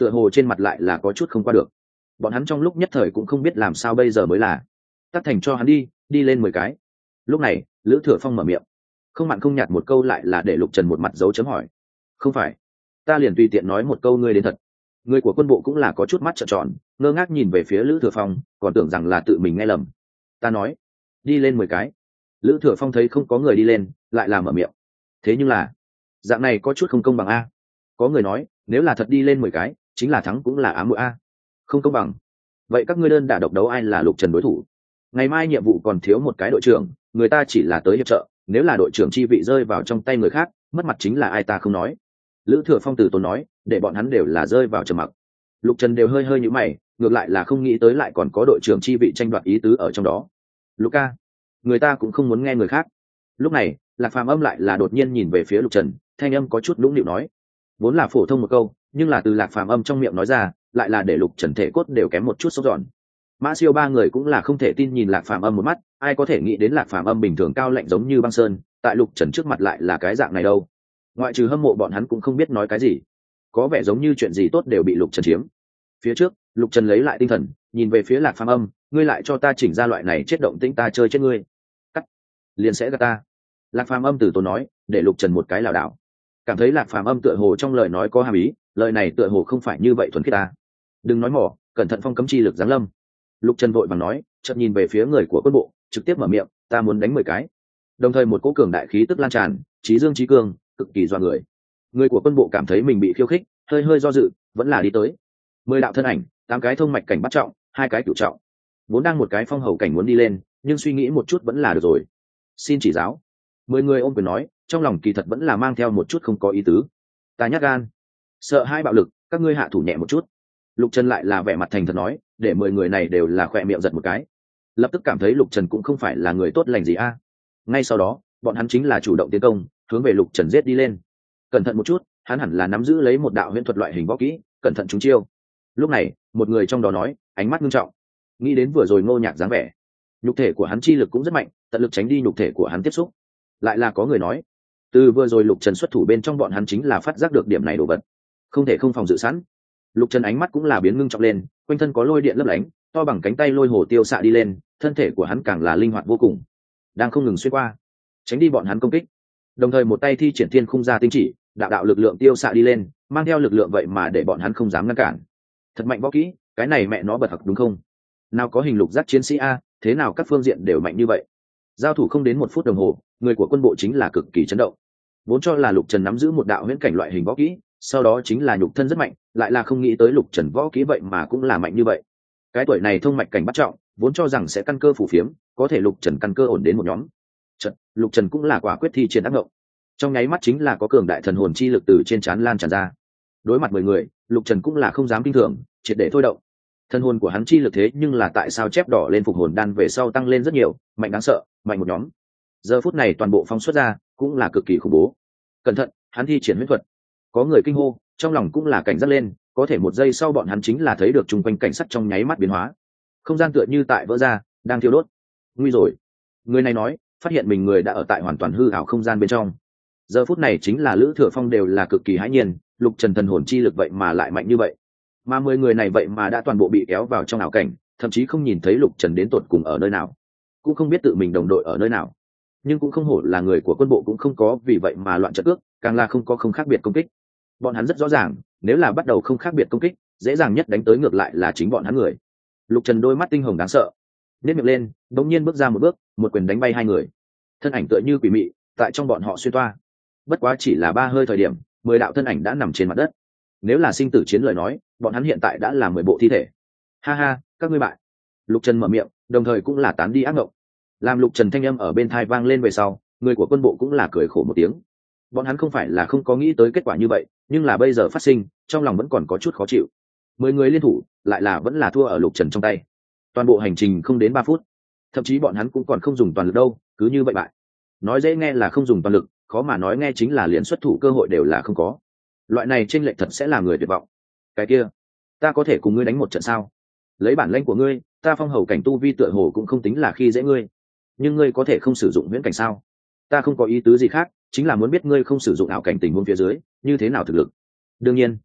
tựa hồ trên mặt lại là có chút không qua được. Bọn hắn trong lúc nhất thời cũng không biết làm sao bây giờ mới là. Tắt thành cho hắn đi lên 10 cái. Lúc này Lữ Thừa Phong mở miệng, không mặn không nhạt một câu lại là để Lục Trần một mặt dấu chấm hỏi. Không phải, ta liền tùy tiện nói một câu ngươi đến thật. Người của quân bộ cũng là có chút mắt trợn tròn, ngơ ngác nhìn về phía Lữ Thừa Phong, còn tưởng rằng là tự mình nghe lầm. Ta nói đi lên 10 cái. Lữ Thừa Phong thấy không có người đi lên, lại là mở miệng. Thế nhưng là dạng này có chút không công bằng a. Có người nói nếu là thật đi lên 10 cái chính là thắng cũng là ám muội a. Không công bằng. Vậy các ngươi đơn đả độc đấu ai là Lục Trần đối thủ? Ngày mai nhiệm vụ còn thiếu một cái đội trưởng, người ta chỉ là tới hiệp trợ, nếu là đội trưởng chi vị rơi vào trong tay người khác, mất mặt chính là ai ta không nói. Lữ Thừa Phong từ tốn nói, để bọn hắn đều là rơi vào trầm mặc. Lục Trần đều hơi nhíu mày, ngược lại là không nghĩ tới lại còn có đội trưởng chi vị tranh đoạt ý tứ ở trong đó. Luca, người ta cũng không muốn nghe người khác. Lúc này Lạc Phàm Âm lại là đột nhiên nhìn về phía Lục Trần, thanh âm có chút nũng nịu nói, vốn là phổ thông một câu, nhưng là từ Lạc Phàm Âm trong miệng nói ra, lại là để Lục Trần thể cốt đều kém một chút sốt giòn. Mã Siêu ba người cũng là không thể tin nhìn Lạc Phàm Âm một mắt, ai có thể nghĩ đến Lạc Phàm Âm bình thường cao lạnh giống như băng sơn, tại Lục Trần trước mặt lại là cái dạng này đâu. Ngoại trừ hâm mộ bọn hắn cũng không biết nói cái gì, có vẻ giống như chuyện gì tốt đều bị Lục Trần chiếm. Phía trước Lục Trần lấy lại tinh thần, nhìn về phía Lạc Phàm Âm, ngươi lại cho ta chỉnh ra loại này chết động tĩnh ta chơi chết ngươi, cắt liền sẽ gạt ta. Lạc Phàm Âm từ tốn nói, để Lục Trần một cái lảo đảo, cảm thấy Lạc Phàm Âm tựa hồ trong lời nói có hàm ý, lời này tựa hồ không phải như vậy thuần khiết ta. Đừng nói mỏ, cẩn thận phong cấm chi lực giáng lâm. Lục Trần vội vàng nói, chợt nhìn về phía người của quân bộ, trực tiếp mở miệng, ta muốn đánh 10 cái. Đồng thời một cỗ cường đại khí tức lan tràn, trí dương trí cương, cực kỳ doa người. Người của quân bộ cảm thấy mình bị khiêu khích, hơi do dự, vẫn là đi tới. 10 đạo thân ảnh, 8 cái thông mạch cảnh bắt trọng, 2 cái cửu trọng. Vốn đang một cái phong hầu cảnh muốn đi lên, nhưng suy nghĩ một chút vẫn là được rồi. Xin chỉ giáo. 10 người ôm quyền nói, trong lòng kỳ thật vẫn là mang theo một chút không có ý tứ. Ta nhát gan, sợ hai bạo lực, các ngươi hạ thủ nhẹ một chút. Lục Trần lại là vẻ mặt thành thật nói, để 10 người này đều là khỏe miệng giật một cái. Lập tức cảm thấy Lục Trần cũng không phải là người tốt lành gì a. Ngay sau đó bọn hắn chính là chủ động tiến công, hướng về Lục Trần giết đi lên. Cẩn thận một chút, hắn hẳn là nắm giữ lấy một đạo huyễn thuật loại hình võ kỹ, cẩn thận chúng chiêu. Lúc này một người trong đó nói, ánh mắt nghiêm trọng, nghĩ đến vừa rồi Ngô Nhạc dáng vẻ, nhục thể của hắn chi lực cũng rất mạnh, tận lực tránh đi nhục thể của hắn tiếp xúc. Lại là có người nói, từ vừa rồi Lục Trần xuất thủ bên trong bọn hắn chính là phát giác được điểm này đồ vật, không thể không phòng dự sẵn. Lục Trần ánh mắt cũng là biến ngưng trọng lên, quanh thân có lôi điện lấp lánh, to bằng cánh tay lôi hồ tiêu xạ đi lên, thân thể của hắn càng là linh hoạt vô cùng, đang không ngừng xuyên qua, tránh đi bọn hắn công kích. Đồng thời một tay thi triển thiên khung ra tinh chỉ, đạo lực lượng tiêu xạ đi lên, mang theo lực lượng vậy mà để bọn hắn không dám ngăn cản. Thật mạnh võ kỹ, cái này mẹ nó bật học đúng không? Nào có hình lục giác chiến sĩ a, thế nào các phương diện đều mạnh như vậy? Giao thủ không đến 1 phút đồng hồ, người của quân bộ chính là cực kỳ chấn động. Vốn cho là Lục Trần nắm giữ một đạo huyễn cảnh loại hình võ kỹ, sau đó chính là nhục thân rất mạnh, lại là không nghĩ tới Lục Trần võ kỹ vậy mà cũng là mạnh như vậy. Cái tuổi này thông mạch cảnh bắt trọng, vốn cho rằng sẽ căn cơ phủ phiếm, có thể Lục Trần căn cơ ổn đến một nhóm. Lục Trần cũng là quả quyết thi triển ác ngộng. Trong nháy mắt chính là có cường đại thần hồn chi lực từ trên trán lan tràn ra. Đối mặt 10 người, Lục Trần cũng là không dám kinh thường, triệt để thôi động. Thần hồn của hắn chi lực thế nhưng là tại sao chép đỏ lên phục hồn đan về sau tăng lên rất nhiều, mạnh đáng sợ, mạnh một nhóm. Giờ phút này toàn bộ phóng xuất ra, cũng là cực kỳ khủng bố. Cẩn thận, hắn thi triển huyễn thuật. Có người kinh hô, trong lòng cũng là cảnh giác lên, có thể 1 giây sau bọn hắn chính là thấy được chung quanh cảnh sắc trong nháy mắt biến hóa. Không gian tựa như tại vỡ ra, đang thiêu đốt. Nguy rồi. Người này nói, phát hiện mình người đã ở tại hoàn toàn hư ảo không gian bên trong. Giờ phút này chính là Lữ Thừa Phong đều là cực kỳ hãi nhiên, Lục Trần thần hồn chi lực vậy mà lại mạnh như vậy. Mà 10 người này vậy mà đã toàn bộ bị kéo vào trong ảo cảnh, thậm chí không nhìn thấy Lục Trần đến tột cùng ở nơi nào, cũng không biết tự mình đồng đội ở nơi nào. Nhưng cũng không hổ là người của quân bộ cũng không có vì vậy mà loạn trận ước, càng là không có không khác biệt công kích. Bọn hắn rất rõ ràng, nếu là bắt đầu không khác biệt công kích, dễ dàng nhất đánh tới ngược lại là chính bọn hắn người. Lục Trần đôi mắt tinh hồng đáng sợ, nếp miệng lên, đột nhiên bước ra một bước, một quyền đánh bay 2 người. Thân ảnh tựa như quỷ mị, tại trong bọn họ xuyên toa. Bất quá chỉ là 3 hơi thời điểm, 10 đạo thân ảnh đã nằm trên mặt đất. Nếu là sinh tử chiến lời nói, bọn hắn hiện tại đã là 10 bộ thi thể. Ha ha, các ngươi bại. Lục Trần mở miệng, đồng thời cũng là tán đi ác ngộng. Làm Lục Trần thanh âm ở bên tai vang lên về sau, người của quân bộ cũng là cười khổ một tiếng. Bọn hắn không phải là không có nghĩ tới kết quả như vậy, nhưng là bây giờ phát sinh, trong lòng vẫn còn có chút khó chịu. 10 người liên thủ, lại là vẫn là thua ở Lục Trần trong tay. Toàn bộ hành trình không đến 3 phút, thậm chí bọn hắn cũng còn không dùng toàn lực đâu, cứ như vậy bại. Nói dễ nghe là không dùng toàn lực, khó mà nói nghe chính là liền xuất thủ cơ hội đều là không có. Loại này chênh lệch thật sẽ làm người tuyệt vọng. Cái kia, ta có thể cùng ngươi đánh một trận sao? Lấy bản lĩnh của ngươi, ta phong hầu cảnh tu vi tựa hồ cũng không tính là khi dễ ngươi, nhưng ngươi có thể không sử dụng huyễn cảnh sao? Ta không có ý tứ gì khác, chính là muốn biết ngươi không sử dụng ảo cảnh tình huống phía dưới như thế nào thực lực. Đương nhiên,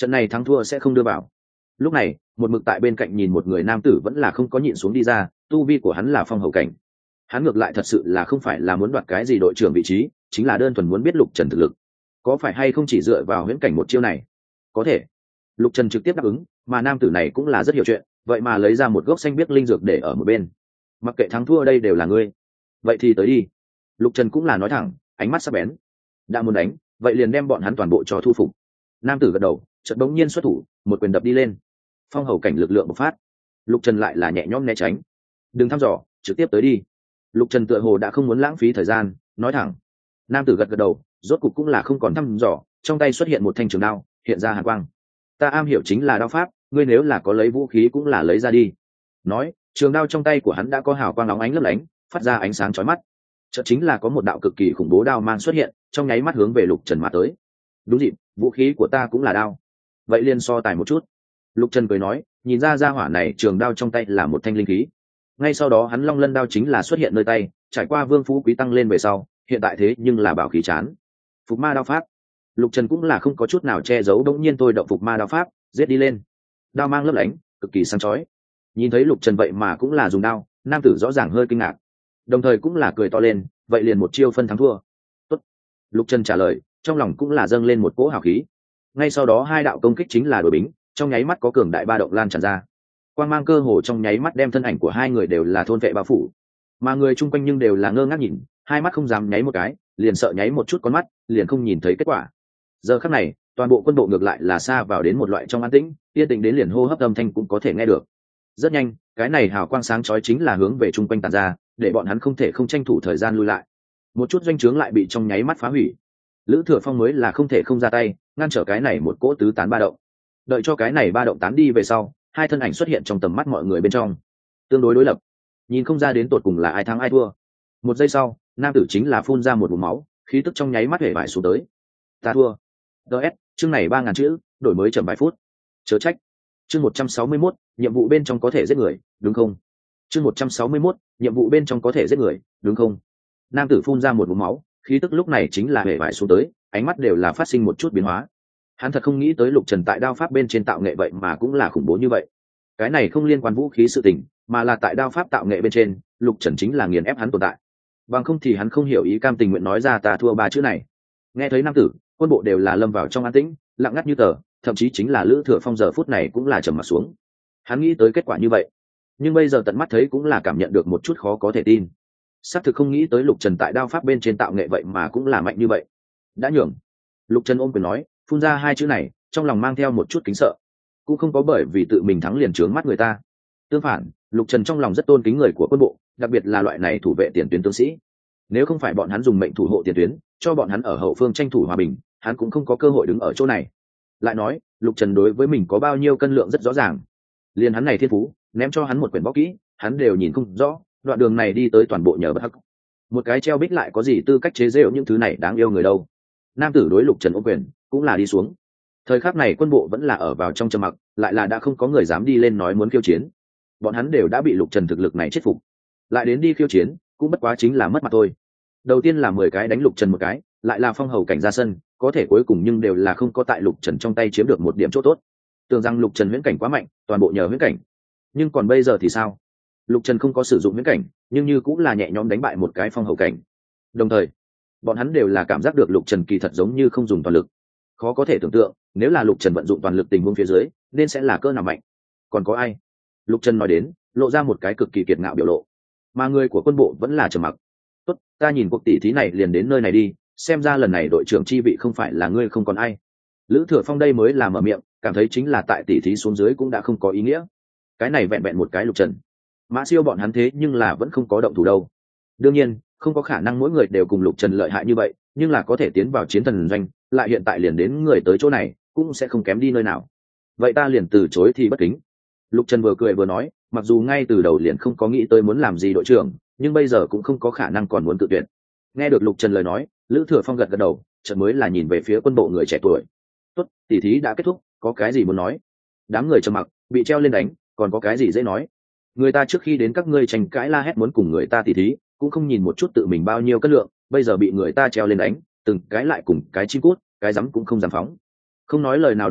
trận này thắng thua sẽ không đưa vào. Lúc này một mực tại bên cạnh nhìn một người nam tử vẫn là không có nhịn xuống đi ra, tu vi của hắn là phong hầu cảnh. Hắn ngược lại thật sự là không phải là muốn đoạt cái gì đội trưởng vị trí, chính là đơn thuần muốn biết Lục Trần thực lực có phải hay không chỉ dựa vào huyễn cảnh một chiêu này. Có thể. Lục Trần trực tiếp đáp ứng, mà nam tử này cũng là rất hiểu chuyện, vậy mà lấy ra một gốc xanh biếc linh dược để ở một bên. Mặc kệ thắng thua đây đều là ngươi, vậy thì tới đi. Lục Trần cũng là nói thẳng, ánh mắt sắc bén. Đã muốn đánh, vậy liền đem bọn hắn toàn bộ cho thu phục. Nam tử gật đầu, chợt bỗng nhiên xuất thủ, một quyền đập đi lên. Phong hầu cảnh lực lượng bộc phát. Lục Trần lại là nhẹ nhõm né tránh. Đừng thăm dò, trực tiếp tới đi. Lục Trần tựa hồ đã không muốn lãng phí thời gian, nói thẳng. Nam tử gật gật đầu, rốt cục cũng là không còn thăm dò, trong tay xuất hiện một thanh trường đao, hiện ra hàn quang. Ta am hiểu chính là đao pháp, ngươi nếu là có lấy vũ khí cũng là lấy ra đi. Nói, trường đao trong tay của hắn đã có hào quang óng ánh lấp lánh, phát ra ánh sáng chói mắt. Chợt chính là có một đạo cực kỳ khủng bố đao mang xuất hiện, trong nháy mắt hướng về Lục Trần mà tới. Đúng dịp, vũ khí của ta cũng là đao. Vậy liền so tài một chút. Lục Trần cười nói, nhìn ra gia hỏa này trường đao trong tay là một thanh linh khí. Ngay sau đó hắn long lân đao chính là xuất hiện nơi tay, trải qua vương phú quý tăng lên về sau, hiện tại thế nhưng là bảo khí chán. Phục ma đao pháp. Lục Trần cũng là không có chút nào che giấu, đống nhiên tôi động phục ma đao pháp, giết đi lên. Đao mang lấp lánh, cực kỳ sáng chói. Nhìn thấy Lục Trần vậy mà cũng là dùng đao, nam tử rõ ràng hơi kinh ngạc, đồng thời cũng là cười to lên, vậy liền một chiêu phân thắng thua. Tốt. Lục Trần trả lời, trong lòng cũng là dâng lên một cỗ hào khí. Ngay sau đó hai đạo công kích chính là đổi bính, trong nháy mắt có cường đại ba động lan tràn ra. Quang mang cơ hồ trong nháy mắt đem thân ảnh của hai người đều là thôn vệ bao phủ, mà người chung quanh nhưng đều là ngơ ngác nhìn, hai mắt không dám nháy một cái, liền sợ nháy một chút con mắt, liền không nhìn thấy kết quả. Giờ khắc này, toàn bộ quân bộ ngược lại là xa vào đến một loại trong an tĩnh, yên tĩnh đến liền hô hấp âm thanh cũng có thể nghe được. Rất nhanh, cái này hào quang sáng chói chính là hướng về chung quanh tản ra, để bọn hắn không thể không tranh thủ thời gian lui lại. Một chút doanh trướng lại bị trong nháy mắt phá hủy. Lữ Thừa Phong mới là không thể không ra tay, ngăn trở cái này một cỗ tứ tán ba động. Đợi cho cái này ba động tán đi về sau, hai thân ảnh xuất hiện trong tầm mắt mọi người bên trong, tương đối đối lập, nhìn không ra đến tột cùng là ai thắng ai thua. Một giây sau, nam tử chính là phun ra một ngụm máu, khí tức trong nháy mắt hể vải xuống tới. Ta thua. DS, chương này 3000 chữ, đổi mới chậm vài phút. Chớ trách. Chương 161, nhiệm vụ bên trong có thể giết người, đúng không? Chương 161, nhiệm vụ bên trong có thể giết người, đúng không? Nam tử phun ra một ngụm máu, khí tức lúc này chính là hể vải xuống tới, ánh mắt đều là phát sinh một chút biến hóa. Hắn thật không nghĩ tới Lục Trần tại đao pháp bên trên tạo nghệ vậy mà cũng là khủng bố như vậy. Cái này không liên quan vũ khí sự tình, mà là tại đao pháp tạo nghệ bên trên, Lục Trần chính là nghiền ép hắn tồn tại. Bằng không thì hắn không hiểu ý cam tình nguyện nói ra ta thua ba chữ này. Nghe thấy nam tử, quân bộ đều là lâm vào trong an tĩnh, lặng ngắt như tờ, thậm chí chính là Lữ Thừa Phong giờ phút này cũng là trầm mặt xuống. Hắn nghĩ tới kết quả như vậy, nhưng bây giờ tận mắt thấy cũng là cảm nhận được một chút khó có thể tin. Xác thực không nghĩ tới Lục Trần tại đao pháp bên trên tạo nghệ vậy mà cũng là mạnh như vậy. Đã nhường. Lục Trần ôm quyền nói, phun ra hai chữ này, trong lòng mang theo một chút kính sợ. Cũng không có bởi vì tự mình thắng liền trướng mắt người ta. Tương phản, Lục Trần trong lòng rất tôn kính người của quân bộ, đặc biệt là loại này thủ vệ tiền tuyến tướng sĩ. Nếu không phải bọn hắn dùng mệnh thủ hộ tiền tuyến, cho bọn hắn ở hậu phương tranh thủ hòa bình, hắn cũng không có cơ hội đứng ở chỗ này. Lại nói, Lục Trần đối với mình có bao nhiêu cân lượng rất rõ ràng. Liên hắn này thiên phú, ném cho hắn một quyển võ kỹ, hắn đều nhìn không rõ, đoạn đường này đi tới toàn bộ nhờ bất hắc. Một cái treo bích lại có gì tư cách chế giễu những thứ này đáng yêu người đâu. Nam tử đối Lục Trần ôm quyền, cũng là đi xuống. Thời khắc này quân bộ vẫn là ở vào trong trầm mặc, lại là đã không có người dám đi lên nói muốn khiêu chiến. Bọn hắn đều đã bị Lục Trần thực lực này chết phục, lại đến đi khiêu chiến cũng bất quá chính là mất mặt thôi. Đầu tiên là 10 cái đánh Lục Trần một cái, lại là phong hầu cảnh ra sân, có thể cuối cùng nhưng đều là không có tại Lục Trần trong tay chiếm được một điểm chỗ tốt. Tưởng rằng Lục Trần huyễn cảnh quá mạnh, toàn bộ nhờ huyễn cảnh. Nhưng còn bây giờ thì sao? Lục Trần không có sử dụng huyễn cảnh, nhưng như cũng là nhẹ nhõm đánh bại một cái phong hầu cảnh. Đồng thời, bọn hắn đều là cảm giác được Lục Trần kỳ thật giống như không dùng toàn lực. Khó có thể tưởng tượng, nếu là Lục Trần vận dụng toàn lực tình huống phía dưới, nên sẽ là cỡ nào mạnh. Còn có ai? Lục Trần nói đến, lộ ra một cái cực kỳ kiệt ngạo biểu lộ. Mà người của quân bộ vẫn là trầm mặc. Tốt, ta nhìn cuộc tỷ thí này liền đến nơi này đi, xem ra lần này đội trưởng chi vị không phải là ngươi không còn ai. Lữ Thừa Phong đây mới là mở miệng, cảm thấy chính là tại tỷ thí xuống dưới cũng đã không có ý nghĩa. Cái này vẹn vẹn một cái Lục Trần, Mã Siêu bọn hắn thế nhưng là vẫn không có động thủ đâu. Đương nhiên, không có khả năng mỗi người đều cùng Lục Trần lợi hại như vậy, nhưng là có thể tiến vào chiến thần doanh, lại hiện tại liền đến người tới chỗ này, cũng sẽ không kém đi nơi nào. Vậy ta liền từ chối thì bất kính. Lục Trần vừa cười vừa nói, mặc dù ngay từ đầu liền không có nghĩ tới muốn làm gì đội trưởng, nhưng bây giờ cũng không có khả năng còn muốn tự tuyển. Nghe được Lục Trần lời nói, Lữ Thừa Phong gật gật đầu, chợt mới là nhìn về phía quân bộ người trẻ tuổi. Tốt, tỷ thí đã kết thúc, có cái gì muốn nói? Đám người trầm mặc, bị treo lên đánh, còn có cái gì dễ nói? Người ta trước khi đến các ngươi tranh cãi la hét muốn cùng người ta tỷ thí, cũng không nhìn một chút tự mình bao nhiêu cân lượng, bây giờ bị người ta treo lên đánh, từng cái lại cùng cái chim cút, cái dám cũng không dám phóng. Không nói lời nào đúng không?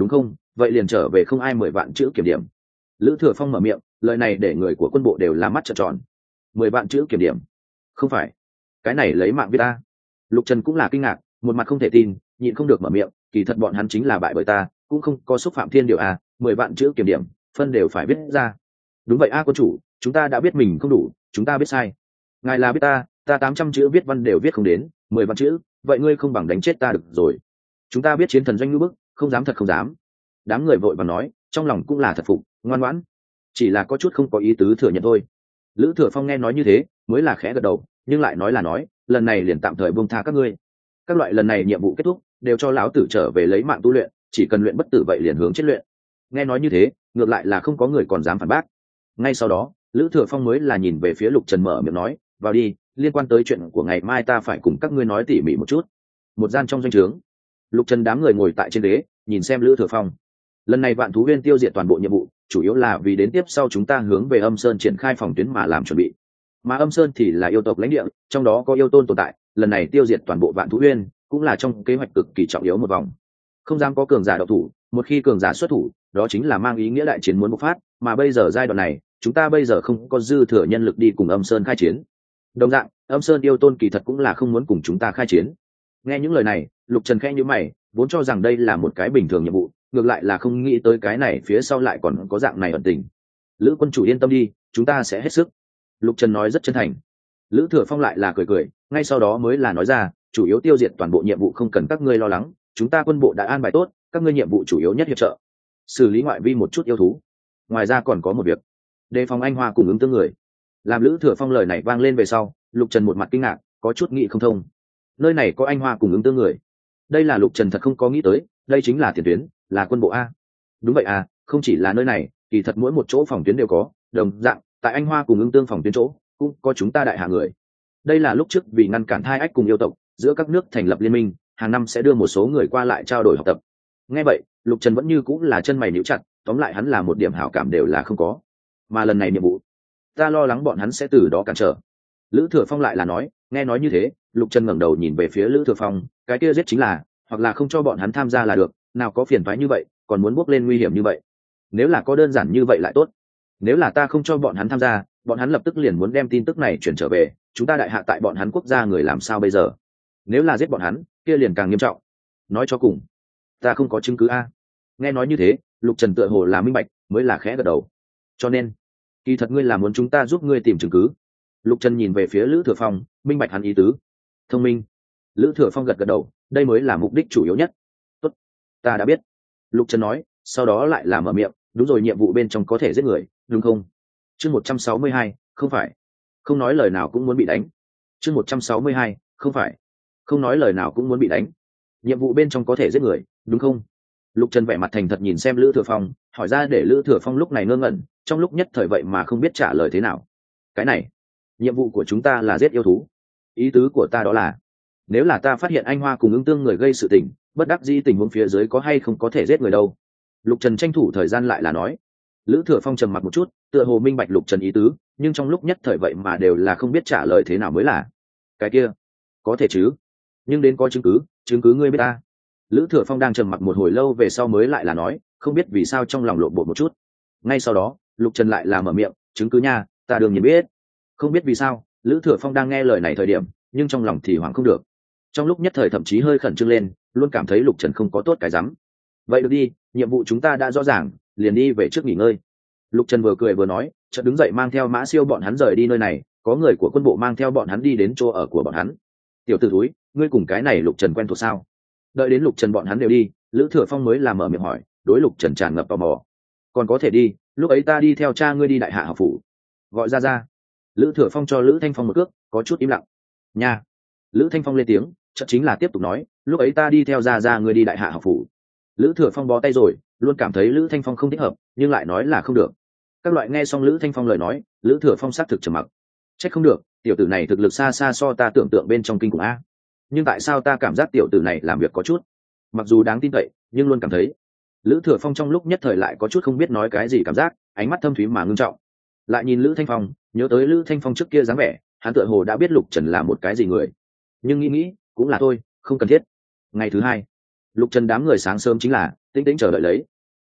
vậy liền trở về không ai 10 vạn chữ kiểm điểm. Lữ Thừa Phong mở miệng, lời này để người của quân bộ đều là mắt trợn tròn. 10 vạn chữ kiểm điểm? Không phải, cái này lấy mạng viết ta. Lục Trần cũng là kinh ngạc, một mặt không thể tin, nhịn không được mở miệng, kỳ thật bọn hắn chính là bại bởi ta, cũng không có xúc phạm thiên điều à, 10 vạn chữ kiểm điểm, phân đều phải viết ra. Đúng vậy a quân chủ, chúng ta đã biết mình không đủ, chúng ta biết sai. Ngài là biết ta 800 chữ viết văn đều viết không đến, 10 vạn chữ, vậy ngươi không bằng đánh chết ta được rồi. Chúng ta biết chiến thần doanh ngữ bức, không dám thật không dám. Đám người vội vàng nói, trong lòng cũng là thật phục, ngoan ngoãn, chỉ là có chút không có ý tứ thừa nhận thôi. Lữ Thừa Phong nghe nói như thế, mới là khẽ gật đầu, nhưng lại nói là nói, lần này liền tạm thời buông tha các ngươi. Các loại lần này nhiệm vụ kết thúc, đều cho lão tử trở về lấy mạng tu luyện, chỉ cần luyện bất tử vậy liền hướng chết luyện. Nghe nói như thế, ngược lại là không có người còn dám phản bác. Ngay sau đó, Lữ Thừa Phong mới là nhìn về phía Lục Trần mở miệng nói, vào đi, liên quan tới chuyện của ngày mai ta phải cùng các ngươi nói tỉ mỉ một chút. Một gian trong doanh trướng, Lục Trần đám người ngồi tại trên ghế, nhìn xem Lữ Thừa Phong. Lần này Vạn Thú Huyên tiêu diệt toàn bộ nhiệm vụ, chủ yếu là vì đến tiếp sau chúng ta hướng về Âm Sơn triển khai phòng tuyến mà làm chuẩn bị. Mà Âm Sơn thì là yêu tộc lãnh địa, trong đó có yêu tôn tồn tại, lần này tiêu diệt toàn bộ Vạn Thú Huyên, cũng là trong kế hoạch cực kỳ trọng yếu một vòng. Không dám có cường giả độc thủ, một khi cường giả xuất thủ, đó chính là mang ý nghĩa đại chiến muốn bộc phát, mà bây giờ giai đoạn này, chúng ta bây giờ không có dư thừa nhân lực đi cùng Âm Sơn khai chiến. Đồng dạng, Âm Sơn yêu tôn kỳ thật cũng là không muốn cùng chúng ta khai chiến. Nghe những lời này, Lục Trần khẽ nhíu mày, vốn cho rằng đây là một cái bình thường nhiệm vụ, ngược lại là không nghĩ tới cái này phía sau lại còn có dạng này ẩn tình. Lữ quân chủ yên tâm đi, chúng ta sẽ hết sức. Lục Trần nói rất chân thành. Lữ Thừa Phong lại là cười cười, ngay sau đó mới là nói ra, chủ yếu tiêu diệt toàn bộ nhiệm vụ không cần các ngươi lo lắng, chúng ta quân bộ đã an bài tốt, các ngươi nhiệm vụ chủ yếu nhất hiệp trợ, xử lý ngoại vi một chút yêu thú. Ngoài ra còn có một việc, đề phòng anh hoa cùng ứng tương người. Làm Lữ Thừa Phong lời này vang lên về sau, Lục Trần một mặt kinh ngạc, có chút nghĩ không thông. Nơi này có anh hoa cùng ứng tương người? Đây là Lục Trần thật không có nghĩ tới, đây chính là tiền tuyến, là quân bộ a. Đúng vậy à, không chỉ là nơi này, kỳ thật mỗi một chỗ phòng tuyến đều có, đồng dạng, tại anh hoa cùng ứng tương phòng tuyến chỗ, cũng có chúng ta đại hạ người. Đây là lúc trước vì ngăn cản thai ách cùng yêu tộc, giữa các nước thành lập liên minh, hàng năm sẽ đưa một số người qua lại trao đổi học tập. Nghe vậy, Lục Trần vẫn như cũng là chân mày nhíu chặt, tóm lại hắn là một điểm hảo cảm đều là không có. Mà lần này nhiệm vụ, ta lo lắng bọn hắn sẽ từ đó cản trở. Lữ Thừa Phong lại là nói, nghe nói như thế, Lục Trần ngẩng đầu nhìn về phía Lữ Thừa Phong, cái kia giết chính là, hoặc là không cho bọn hắn tham gia là được, nào có phiền toái như vậy, còn muốn bước lên nguy hiểm như vậy. Nếu là có đơn giản như vậy lại tốt. Nếu là ta không cho bọn hắn tham gia, bọn hắn lập tức liền muốn đem tin tức này chuyển trở về, chúng ta đại hạ tại bọn hắn quốc gia người làm sao bây giờ? Nếu là giết bọn hắn, kia liền càng nghiêm trọng. Nói cho cùng, ta không có chứng cứ a. Nghe nói như thế, Lục Trần tựa hồ là minh bạch, mới là khẽ gật đầu. Cho nên, kỳ thật ngươi là muốn chúng ta giúp ngươi tìm chứng cứ. Lục Trần nhìn về phía Lữ Thừa Phong, minh bạch hắn ý tứ. Thông minh. Lữ Thừa Phong gật gật đầu, đây mới là mục đích chủ yếu nhất. Tốt, ta đã biết. Lục Trần nói, sau đó lại là mở miệng, đúng rồi, nhiệm vụ bên trong có thể giết người, đúng không? Chương 162, không phải. Không nói lời nào cũng muốn bị đánh. Chương 162, không phải. Không nói lời nào cũng muốn bị đánh. Nhiệm vụ bên trong có thể giết người, đúng không? Lục Trần vẻ mặt thành thật nhìn xem Lữ Thừa Phong, hỏi ra để Lữ Thừa Phong lúc này ngơ ngẩn, trong lúc nhất thời vậy mà không biết trả lời thế nào. Cái này, nhiệm vụ của chúng ta là giết yêu thú. Ý tứ của ta đó là, nếu là ta phát hiện anh hoa cùng ứng tương người gây sự tình, bất đắc dĩ tình huống phía dưới có hay không có thể giết người đâu. Lục Trần tranh thủ thời gian lại là nói. Lữ Thừa Phong trầm mặc một chút, tựa hồ minh bạch Lục Trần ý tứ, nhưng trong lúc nhất thời vậy mà đều là không biết trả lời thế nào mới là. Cái kia, có thể chứ, nhưng đến có chứng cứ ngươi biết ta. Lữ Thừa Phong đang trầm mặc một hồi lâu về sau mới lại là nói, không biết vì sao trong lòng lộn bột một chút. Ngay sau đó, Lục Trần lại là mở miệng, chứng cứ nha, ta đương nhiên biết. Không biết vì sao, Lữ Thừa Phong đang nghe lời này thời điểm, nhưng trong lòng thì hoảng không được. Trong lúc nhất thời thậm chí hơi khẩn trương lên, luôn cảm thấy Lục Trần không có tốt cái rắm. Vậy được đi, nhiệm vụ chúng ta đã rõ ràng, liền đi về trước nghỉ ngơi. Lục Trần vừa cười vừa nói, chợt đứng dậy mang theo Mã Siêu bọn hắn rời đi nơi này, có người của quân bộ mang theo bọn hắn đi đến chỗ ở của bọn hắn. Tiểu tử thúi, ngươi cùng cái này Lục Trần quen thuộc sao? Đợi đến Lục Trần bọn hắn đều đi, Lữ Thừa Phong mới làm mở miệng hỏi, đối Lục Trần tràn ngập tò mò. Còn có thể đi, lúc ấy ta đi theo cha ngươi đi đại hạ học phủ. Gọi ra. Lữ Thừa Phong cho Lữ Thanh Phong một cước, có chút im lặng. Nha. Lữ Thanh Phong lên tiếng, chợt chính là tiếp tục nói, lúc ấy ta đi theo ra ngươi đi đại hạ học phủ. Lữ Thừa Phong bó tay rồi, luôn cảm thấy Lữ Thanh Phong không thích hợp, nhưng lại nói là không được. Các loại nghe xong Lữ Thanh Phong lời nói, Lữ Thừa Phong xác thực trầm mặc. Trách không được, tiểu tử này thực lực xa xa so ta tưởng tượng bên trong kinh khủng a. Nhưng tại sao ta cảm giác tiểu tử này làm việc có chút, mặc dù đáng tin cậy, nhưng luôn cảm thấy. Lữ Thừa Phong trong lúc nhất thời lại có chút không biết nói cái gì cảm giác, ánh mắt thâm thúy mà ngưng trọng. Lại nhìn Lữ Thanh Phong, nhớ tới Lữ Thanh Phong trước kia dáng vẻ, hắn tựa hồ đã biết Lục Trần là một cái gì người. Nhưng nghĩ, cũng là thôi, không cần thiết. Ngày thứ hai, Lục Trần đám người sáng sớm chính là tĩnh tĩnh chờ đợi lấy.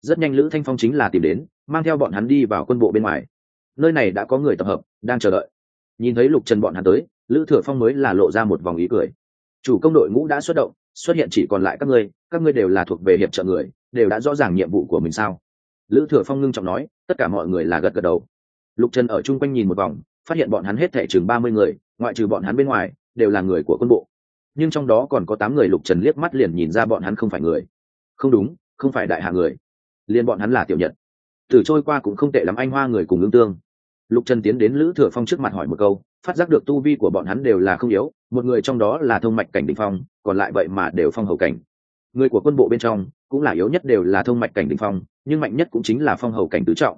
rất nhanh Lữ Thanh Phong chính là tìm đến, mang theo bọn hắn đi vào quân bộ bên ngoài. Nơi này đã có người tập hợp đang chờ đợi. Nhìn thấy Lục Trần bọn hắn tới, Lữ Thừa Phong mới là lộ ra một vòng ý cười. Chủ công đội ngũ đã xuất động, xuất hiện chỉ còn lại các ngươi đều là thuộc về hiệp trợ người, đều đã rõ ràng nhiệm vụ của mình sao? Lữ Thừa Phong ngưng trọng nói, tất cả mọi người là gật gật đầu. Lục Trần ở chung quanh nhìn một vòng, phát hiện bọn hắn hết thảy chừng 30 người, ngoại trừ bọn hắn bên ngoài, đều là người của quân bộ. Nhưng trong đó còn có 8 người Lục Trần liếc mắt liền nhìn ra bọn hắn không phải người. Không đúng, không phải đại hạ người. Liên bọn hắn là tiểu Nhật. Từ trôi qua cũng không tệ lắm, anh Hoa người cùng ứng tương. Lục Trần tiến đến Lữ Thừa Phong trước mặt hỏi một câu, phát giác được tu vi của bọn hắn đều là không yếu, một người trong đó là thông mạch cảnh đỉnh phong, còn lại vậy mà đều phong hầu cảnh. Người của quân bộ bên trong cũng là yếu nhất đều là thông mạch cảnh đỉnh phong, nhưng mạnh nhất cũng chính là phong hầu cảnh tứ trọng.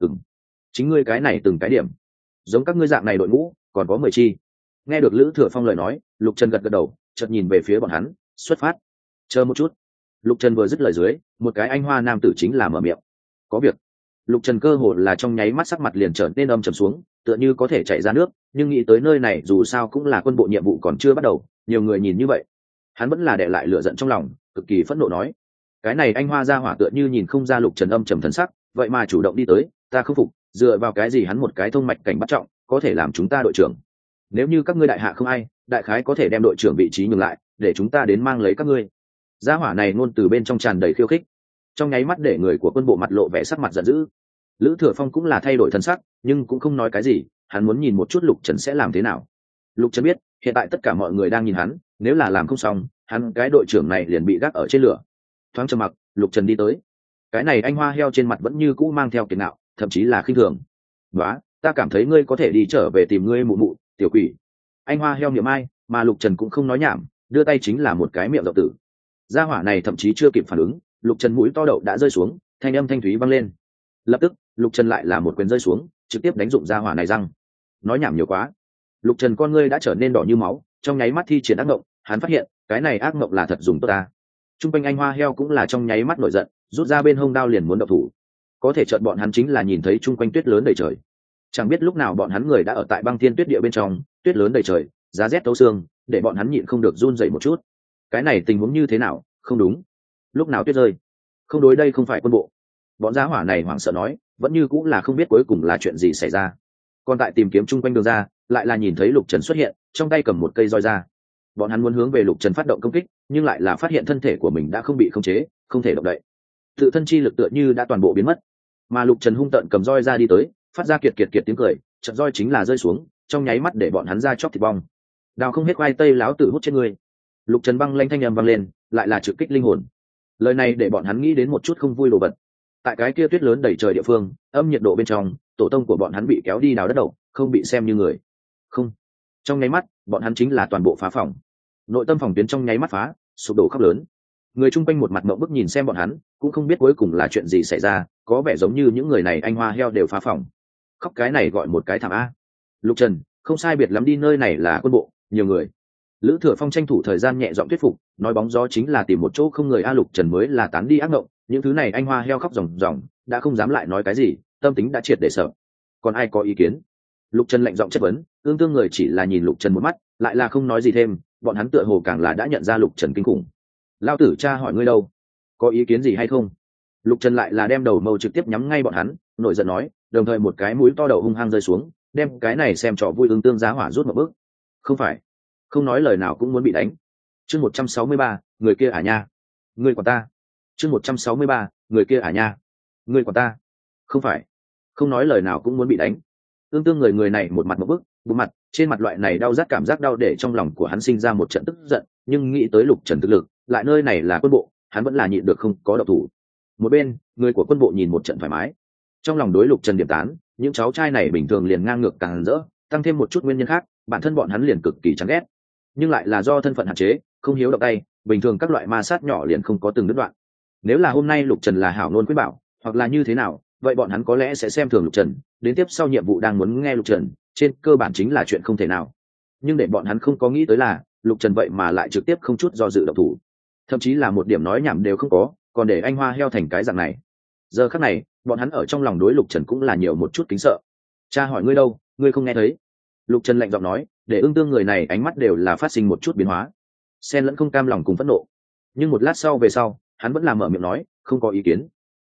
Chính ngươi cái này từng cái điểm, giống các ngươi dạng này đội ngũ còn có 10 chi. Nghe được Lữ Thừa Phong lời nói, Lục Trần gật gật đầu, chợt nhìn về phía bọn hắn, xuất phát. Chờ một chút. Lục Trần vừa dứt lời dưới, một cái anh Hoa nam tử chính là mở miệng. Có việc. Lục Trần cơ hồ là trong nháy mắt sắc mặt liền trở nên âm trầm xuống, tựa như có thể chạy ra nước, nhưng nghĩ tới nơi này dù sao cũng là quân bộ nhiệm vụ còn chưa bắt đầu, nhiều người nhìn như vậy, hắn vẫn là đè lại lửa giận trong lòng, cực kỳ phẫn nộ nói: cái này anh Hoa gia hỏa tựa như nhìn không ra Lục Trần âm trầm thần sắc, vậy mà chủ động đi tới, ta không phục, dựa vào cái gì hắn một cái thông mạch cảnh bắt trọng có thể làm chúng ta đội trưởng? Nếu như các ngươi đại hạ không ai, đại khái có thể đem đội trưởng vị trí nhường lại, để chúng ta đến mang lấy các ngươi. Gia hỏa này ngôn từ bên trong tràn đầy khiêu khích, trong nháy mắt để người của quân bộ mặt lộ vẻ sắc mặt giận dữ. Lữ Thừa Phong cũng là thay đổi thân sắc, nhưng cũng không nói cái gì, hắn muốn nhìn một chút Lục Trần sẽ làm thế nào. Lục Trần biết, hiện tại tất cả mọi người đang nhìn hắn, nếu là làm không xong, hắn cái đội trưởng này liền bị gác ở trên lửa. Thoáng trầm mặc, Lục Trần đi tới. Cái này anh Hoa heo trên mặt vẫn như cũ mang theo kiệt ngạo, thậm chí là khinh thường. "Nóa, ta cảm thấy ngươi có thể đi trở về tìm ngươi mụ mụ, tiểu quỷ." Anh Hoa heo niệm ai, mà Lục Trần cũng không nói nhảm, đưa tay chính là một cái miệng rộng tử. Gia hỏa này thậm chí chưa kịp phản ứng, Lục Trần mũi to đậu đã rơi xuống, thanh âm thanh thúy vang lên. Lập tức, Lục Trần lại là một quyền rơi xuống, trực tiếp đánh dụng gia hỏa này răng. Nói nhảm nhiều quá. Lục Trần con ngươi đã trở nên đỏ như máu, trong nháy mắt thi triển ác mộng, hắn phát hiện, cái này ác mộng là thật dùng tốt ta. Trung quanh anh Hoa heo cũng là trong nháy mắt nổi giận, rút ra bên hông đao liền muốn động thủ. Có thể chợt bọn hắn chính là nhìn thấy chung quanh tuyết lớn đầy trời. Chẳng biết lúc nào bọn hắn người đã ở tại băng thiên tuyết địa bên trong, tuyết lớn đầy trời, giá rét thấu xương, để bọn hắn nhịn không được run rẩy một chút. Cái này tình huống như thế nào? Không đúng. Lúc nào tuyết rơi? Không đối, đây không phải quân bộ. Bọn giá hỏa này hoảng sợ nói, vẫn như cũng là không biết cuối cùng là chuyện gì xảy ra. Còn tại tìm kiếm chung quanh đường ra, lại là nhìn thấy Lục Trần xuất hiện, trong tay cầm một cây roi ra. Bọn hắn muốn hướng về Lục Trần phát động công kích, nhưng lại là phát hiện thân thể của mình đã không bị khống chế, không thể động đậy. Tự thân chi lực tựa như đã toàn bộ biến mất. Mà Lục Trần hung tợn cầm roi ra đi tới, phát ra kiệt kiệt kiệt tiếng cười, chợt roi chính là rơi xuống, trong nháy mắt để bọn hắn ra chóc thịt bong. Đào không hết khoai tây láo tự hút trên người. Lục Trần băng lanh thanh âm vang lên, lại là trực kích linh hồn. Lời này để bọn hắn nghĩ đến một chút không vui đồ vật. Tại cái kia tuyết lớn đầy trời địa phương, âm nhiệt độ bên trong, tổ tông của bọn hắn bị kéo đi đào đất đầu, không bị xem như người. Không. Trong nháy mắt, bọn hắn chính là toàn bộ phá phòng. Nội tâm phòng tuyến trong nháy mắt phá, sụp đổ khắp lớn. Người chung quanh một mặt ngậm bức nhìn xem bọn hắn, cũng không biết cuối cùng là chuyện gì xảy ra, có vẻ giống như những người này anh Hoa heo đều phá phòng. Khóc cái này gọi một cái thảm a. Lục Trần, không sai biệt lắm đi, nơi này là quân bộ, nhiều người. Lữ Thừa Phong tranh thủ thời gian nhẹ giọng thuyết phục, nói bóng gió chính là tìm một chỗ không người. Lục Trần mới là tán đi ác mộng, những thứ này anh Hoa heo khóc ròng ròng, đã không dám lại nói cái gì, tâm tính đã triệt để sợ. Còn ai có ý kiến? Lục Trần lạnh giọng chất vấn, tương tương người chỉ là nhìn Lục Trần một mắt, lại là không nói gì thêm, bọn hắn tựa hồ càng là đã nhận ra Lục Trần kinh khủng. Lao tử cha hỏi ngươi đâu, có ý kiến gì hay không? Lục Trần lại là đem đầu mâu trực tiếp nhắm ngay bọn hắn, nổi giận nói, đồng thời một cái mũi to đầu hung hăng rơi xuống, đem cái này xem trò vui tương giá hỏa rút một bước. Không phải, không nói lời nào cũng muốn bị đánh. Chương 163, người kia à nha, người của ta. Chương 163, người kia à nha, người của ta. Không phải, không nói lời nào cũng muốn bị đánh. Tương người này một mặt một bức, bộ mặt trên mặt loại này đau rát, cảm giác đau để trong lòng của hắn sinh ra một trận tức giận, nhưng nghĩ tới Lục Trần thực lực, lại nơi này là quân bộ, hắn vẫn là nhịn được không có động thủ. Một bên, người của quân bộ nhìn một trận thoải mái, trong lòng đối Lục Trần điểm tán, những cháu trai này bình thường liền ngang ngược càng rỡ, tăng thêm một chút nguyên nhân khác, bản thân bọn hắn liền cực kỳ chán ghét, nhưng lại là do thân phận hạn chế, không hiếu động tay, bình thường các loại ma sát nhỏ liền không có từng đứt đoạn. Nếu là hôm nay Lục Trần là hảo nôn quyết bảo, hoặc là như thế nào, vậy bọn hắn có lẽ sẽ xem thường Lục Trần, đến tiếp sau nhiệm vụ đang muốn nghe Lục Trần, trên cơ bản chính là chuyện không thể nào. Nhưng để bọn hắn không có nghĩ tới là, Lục Trần vậy mà lại trực tiếp không chút do dự động thủ, thậm chí là một điểm nói nhảm đều không có, còn để anh Hoa heo thành cái dạng này. Giờ khắc này, bọn hắn ở trong lòng đối Lục Trần cũng là nhiều một chút kính sợ. Cha hỏi ngươi đâu, ngươi không nghe thấy? Lục Trần lạnh giọng nói, để tương người này ánh mắt đều là phát sinh một chút biến hóa, xen lẫn không cam lòng cùng phẫn nộ. Nhưng một lát sau về sau, hắn vẫn là mở miệng nói, không có ý kiến.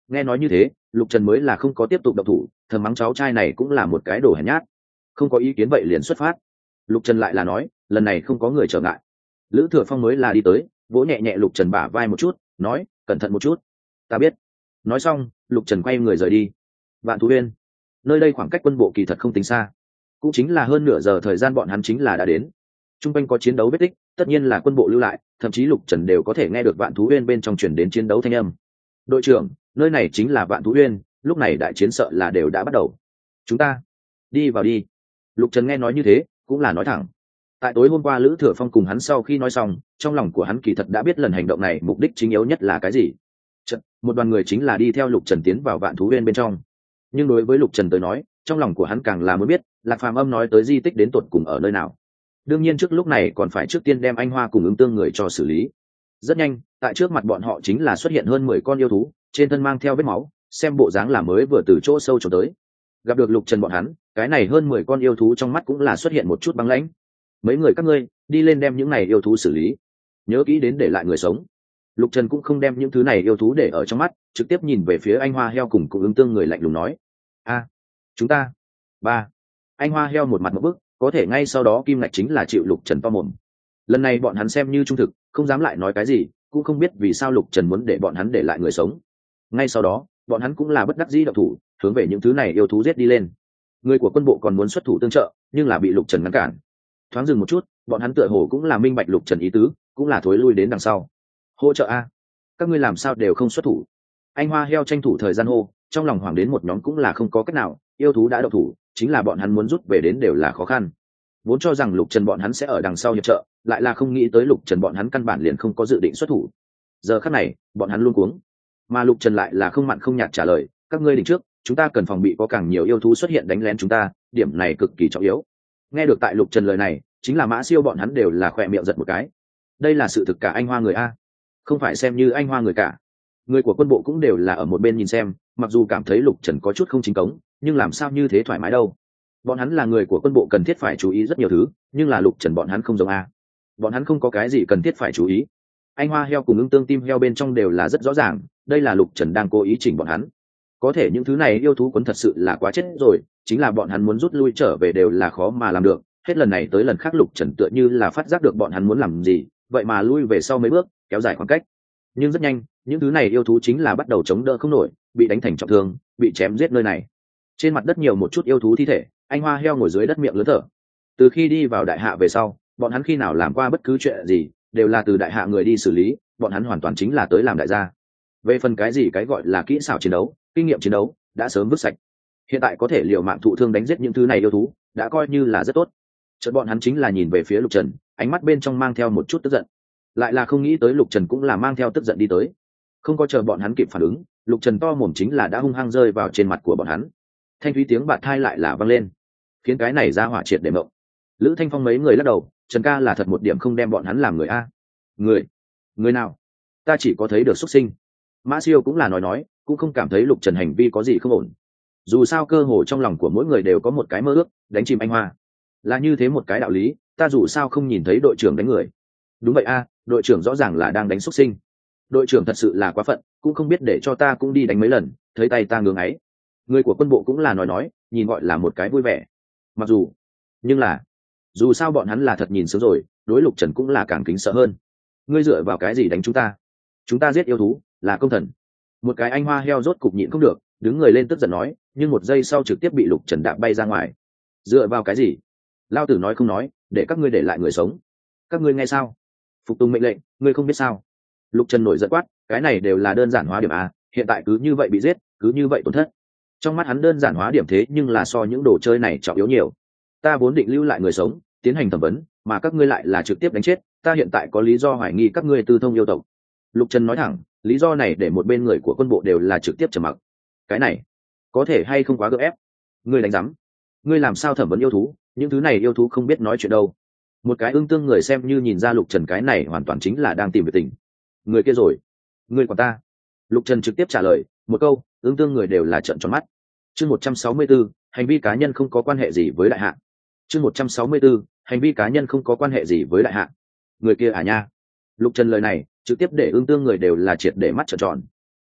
Nghe nói như thế, Lục Trần mới là không có tiếp tục động thủ, thầm mắng cháu trai này cũng là một cái đồ hèn nhát. Không có ý kiến vậy liền xuất phát. Lục Trần lại là nói, lần này không có người trở ngại. Lữ Thừa Phong mới là đi tới, vỗ nhẹ nhẹ Lục Trần bả vai một chút, nói, cẩn thận một chút. Ta biết. Nói xong, Lục Trần quay người rời đi. Vạn Thú Uyên, nơi đây khoảng cách quân bộ kỳ thật không tính xa, cũng chính là hơn nửa giờ thời gian bọn hắn chính là đã đến. Trung quanh có chiến đấu vết tích, tất nhiên là quân bộ lưu lại, thậm chí Lục Trần đều có thể nghe được Vạn Thú Uyên bên trong truyền đến chiến đấu thanh âm. Đội trưởng, nơi này chính là Vạn Thú Uyên, lúc này đại chiến sợ là đều đã bắt đầu. Chúng ta đi vào đi. Lục Trần nghe nói như thế, cũng là nói thẳng. Tại tối hôm qua Lữ Thừa Phong cùng hắn sau khi nói xong, trong lòng của hắn kỳ thật đã biết lần hành động này mục đích chính yếu nhất là cái gì. Một đoàn người chính là đi theo Lục Trần tiến vào Vạn Thú Uyên bên trong. Nhưng đối với Lục Trần tới nói, trong lòng của hắn càng là muốn biết, Lạc Phàm Âm nói tới di tích đến tột cùng ở nơi nào. Đương nhiên trước lúc này còn phải trước tiên đem Anh Hoa cùng Ứng Tương người cho xử lý. Rất nhanh, tại trước mặt bọn họ chính là xuất hiện hơn 10 con yêu thú, trên thân mang theo vết máu, xem bộ dáng là mới vừa từ chỗ sâu trốn tới. Gặp được Lục Trần bọn hắn, cái này hơn 10 con yêu thú trong mắt cũng là xuất hiện một chút băng lãnh. Mấy người các ngươi, đi lên đem những này yêu thú xử lý. Nhớ kỹ đến để lại người sống. Lục Trần cũng không đem những thứ này yêu thú để ở trong mắt, trực tiếp nhìn về phía Anh Hoa heo cùng Ứng Tương người lạnh lùng nói: Chúng ta ba. Anh Hoa heo một mặt một bức, có thể ngay sau đó Kim Ngạch chính là chịu Lục Trần to mồm. Lần này bọn hắn xem như trung thực, không dám lại nói cái gì, cũng không biết vì sao Lục Trần muốn để bọn hắn để lại người sống. Ngay sau đó, bọn hắn cũng là bất đắc dĩ động thủ, hướng về những thứ này yêu thú giết đi lên. Người của quân bộ còn muốn xuất thủ tương trợ, nhưng là bị Lục Trần ngăn cản. Thoáng dừng một chút, bọn hắn tựa hồ cũng là minh bạch Lục Trần ý tứ, cũng là thối lui đến đằng sau. Hỗ trợ a, các ngươi làm sao đều không xuất thủ? Anh Hoa heo tranh thủ thời gian hô, trong lòng hoảng đến một nhóm cũng là không có cách nào, yêu thú đã động thủ, chính là bọn hắn muốn rút về đến đều là khó khăn. Vốn cho rằng Lục Trần bọn hắn sẽ ở đằng sau hiệp trợ, lại là không nghĩ tới Lục Trần bọn hắn căn bản liền không có dự định xuất thủ. Giờ khắc này, bọn hắn luôn cuống. Mà Lục Trần lại là không mặn không nhạt trả lời, các ngươi định trước, chúng ta cần phòng bị có càng nhiều yêu thú xuất hiện đánh lén chúng ta, điểm này cực kỳ trọng yếu. Nghe được tại Lục Trần lời này, chính là Mã Siêu bọn hắn đều là khỏe miệng giật một cái. Đây là sự thực cả Anh Hoa người a, không phải xem như Anh Hoa người cả. Người của quân bộ cũng đều là ở một bên nhìn xem, mặc dù cảm thấy Lục Trần có chút không chính cống, nhưng làm sao như thế thoải mái đâu. Bọn hắn là người của quân bộ cần thiết phải chú ý rất nhiều thứ, nhưng là Lục Trần bọn hắn không giống a. Bọn hắn không có cái gì cần thiết phải chú ý. Anh Hoa heo cùng Ứng Tương tim heo bên trong đều là rất rõ ràng, đây là Lục Trần đang cố ý chỉnh bọn hắn. Có thể những thứ này yêu thú quấn thật sự là quá chết rồi, chính là bọn hắn muốn rút lui trở về đều là khó mà làm được. Hết lần này tới lần khác Lục Trần tựa như là phát giác được bọn hắn muốn làm gì, vậy mà lui về sau mấy bước, kéo dài khoảng cách. Nhưng rất nhanh, những thứ này yêu thú chính là bắt đầu chống đỡ không nổi, bị đánh thành trọng thương, bị chém giết nơi này. Trên mặt đất nhiều một chút yêu thú thi thể, Anh Hoa heo ngồi dưới đất miệng lớn thở. Từ khi đi vào đại hạ về sau, bọn hắn khi nào làm qua bất cứ chuyện gì, đều là từ đại hạ người đi xử lý, bọn hắn hoàn toàn chính là tới làm đại gia. Về phần cái gì cái gọi là kỹ xảo chiến đấu, kinh nghiệm chiến đấu, đã sớm vứt sạch. Hiện tại có thể liều mạng thụ thương đánh giết những thứ này yêu thú, đã coi như là rất tốt. Chợt bọn hắn chính là nhìn về phía Lục Trần, ánh mắt bên trong mang theo một chút tức giận. Lại là không nghĩ tới Lục Trần cũng là mang theo tức giận đi tới. Không có chờ bọn hắn kịp phản ứng, Lục Trần to mồm chính là đã hung hăng rơi vào trên mặt của bọn hắn. Thanh thúy tiếng bạt thai lại là vang lên, khiến cái này ra hỏa triệt để mộng. Lữ Thanh Phong mấy người lắc đầu, Trần ca là thật một điểm không đem bọn hắn làm người a. Người nào? Ta chỉ có thấy được xuất sinh. Mã Siêu cũng là nói, cũng không cảm thấy Lục Trần hành vi có gì không ổn. Dù sao cơ hồ trong lòng của mỗi người đều có một cái mơ ước, đánh chìm Anh Hoa. Là như thế một cái đạo lý, ta dù sao không nhìn thấy đội trưởng đánh người. Đúng vậy a, đội trưởng rõ ràng là đang đánh xuất sinh. Đội trưởng thật sự là quá phận, cũng không biết để cho ta cũng đi đánh mấy lần, thấy tay ta ngưỡng ấy. Người của quân bộ cũng là nói, nhìn gọi là một cái vui vẻ. Mặc dù, nhưng là, dù sao bọn hắn là thật nhìn sớm rồi, đối Lục Trần cũng là càng kính sợ hơn. Ngươi dựa vào cái gì đánh chúng ta? Chúng ta giết yêu thú, là công thần. Một cái Anh Hoa heo rốt cục nhịn không được, đứng người lên tức giận nói, nhưng một giây sau trực tiếp bị Lục Trần đạp bay ra ngoài. Dựa vào cái gì? Lao tử nói không nói, để các ngươi để lại người sống. Các ngươi nghe sao? Phục tùng mệnh lệnh, ngươi không biết sao? Lục Trần nổi giận quát, cái này đều là đơn giản hóa điểm a, hiện tại cứ như vậy bị giết, cứ như vậy tổn thất. Trong mắt hắn đơn giản hóa điểm thế nhưng là so những đồ chơi này trọng yếu nhiều. Ta vốn định lưu lại người sống, tiến hành thẩm vấn, mà các ngươi lại là trực tiếp đánh chết, ta hiện tại có lý do hoài nghi các ngươi tư thông yêu tộc. Lục Trần nói thẳng, lý do này để một bên người của quân bộ đều là trực tiếp trầm mặc. Cái này, có thể hay không quá gượng ép? Ngươi đánh rắm? Ngươi làm sao thẩm vấn yêu thú, những thứ này yêu thú không biết nói chuyện đâu. Một cái Ưng Tương người xem như nhìn ra Lục Trần cái này hoàn toàn chính là đang tìm việc tình. Người kia rồi, ngươi quản ta? Lục Trần trực tiếp trả lời, một câu, Ưng Tương người đều là trợn tròn mắt. Chương 164, hành vi cá nhân không có quan hệ gì với đại hạ. Chương 164, hành vi cá nhân không có quan hệ gì với đại hạ. Người kia à nha. Lục Trần lời này trực tiếp để Ưng Tương người đều là triệt để mắt trợn tròn.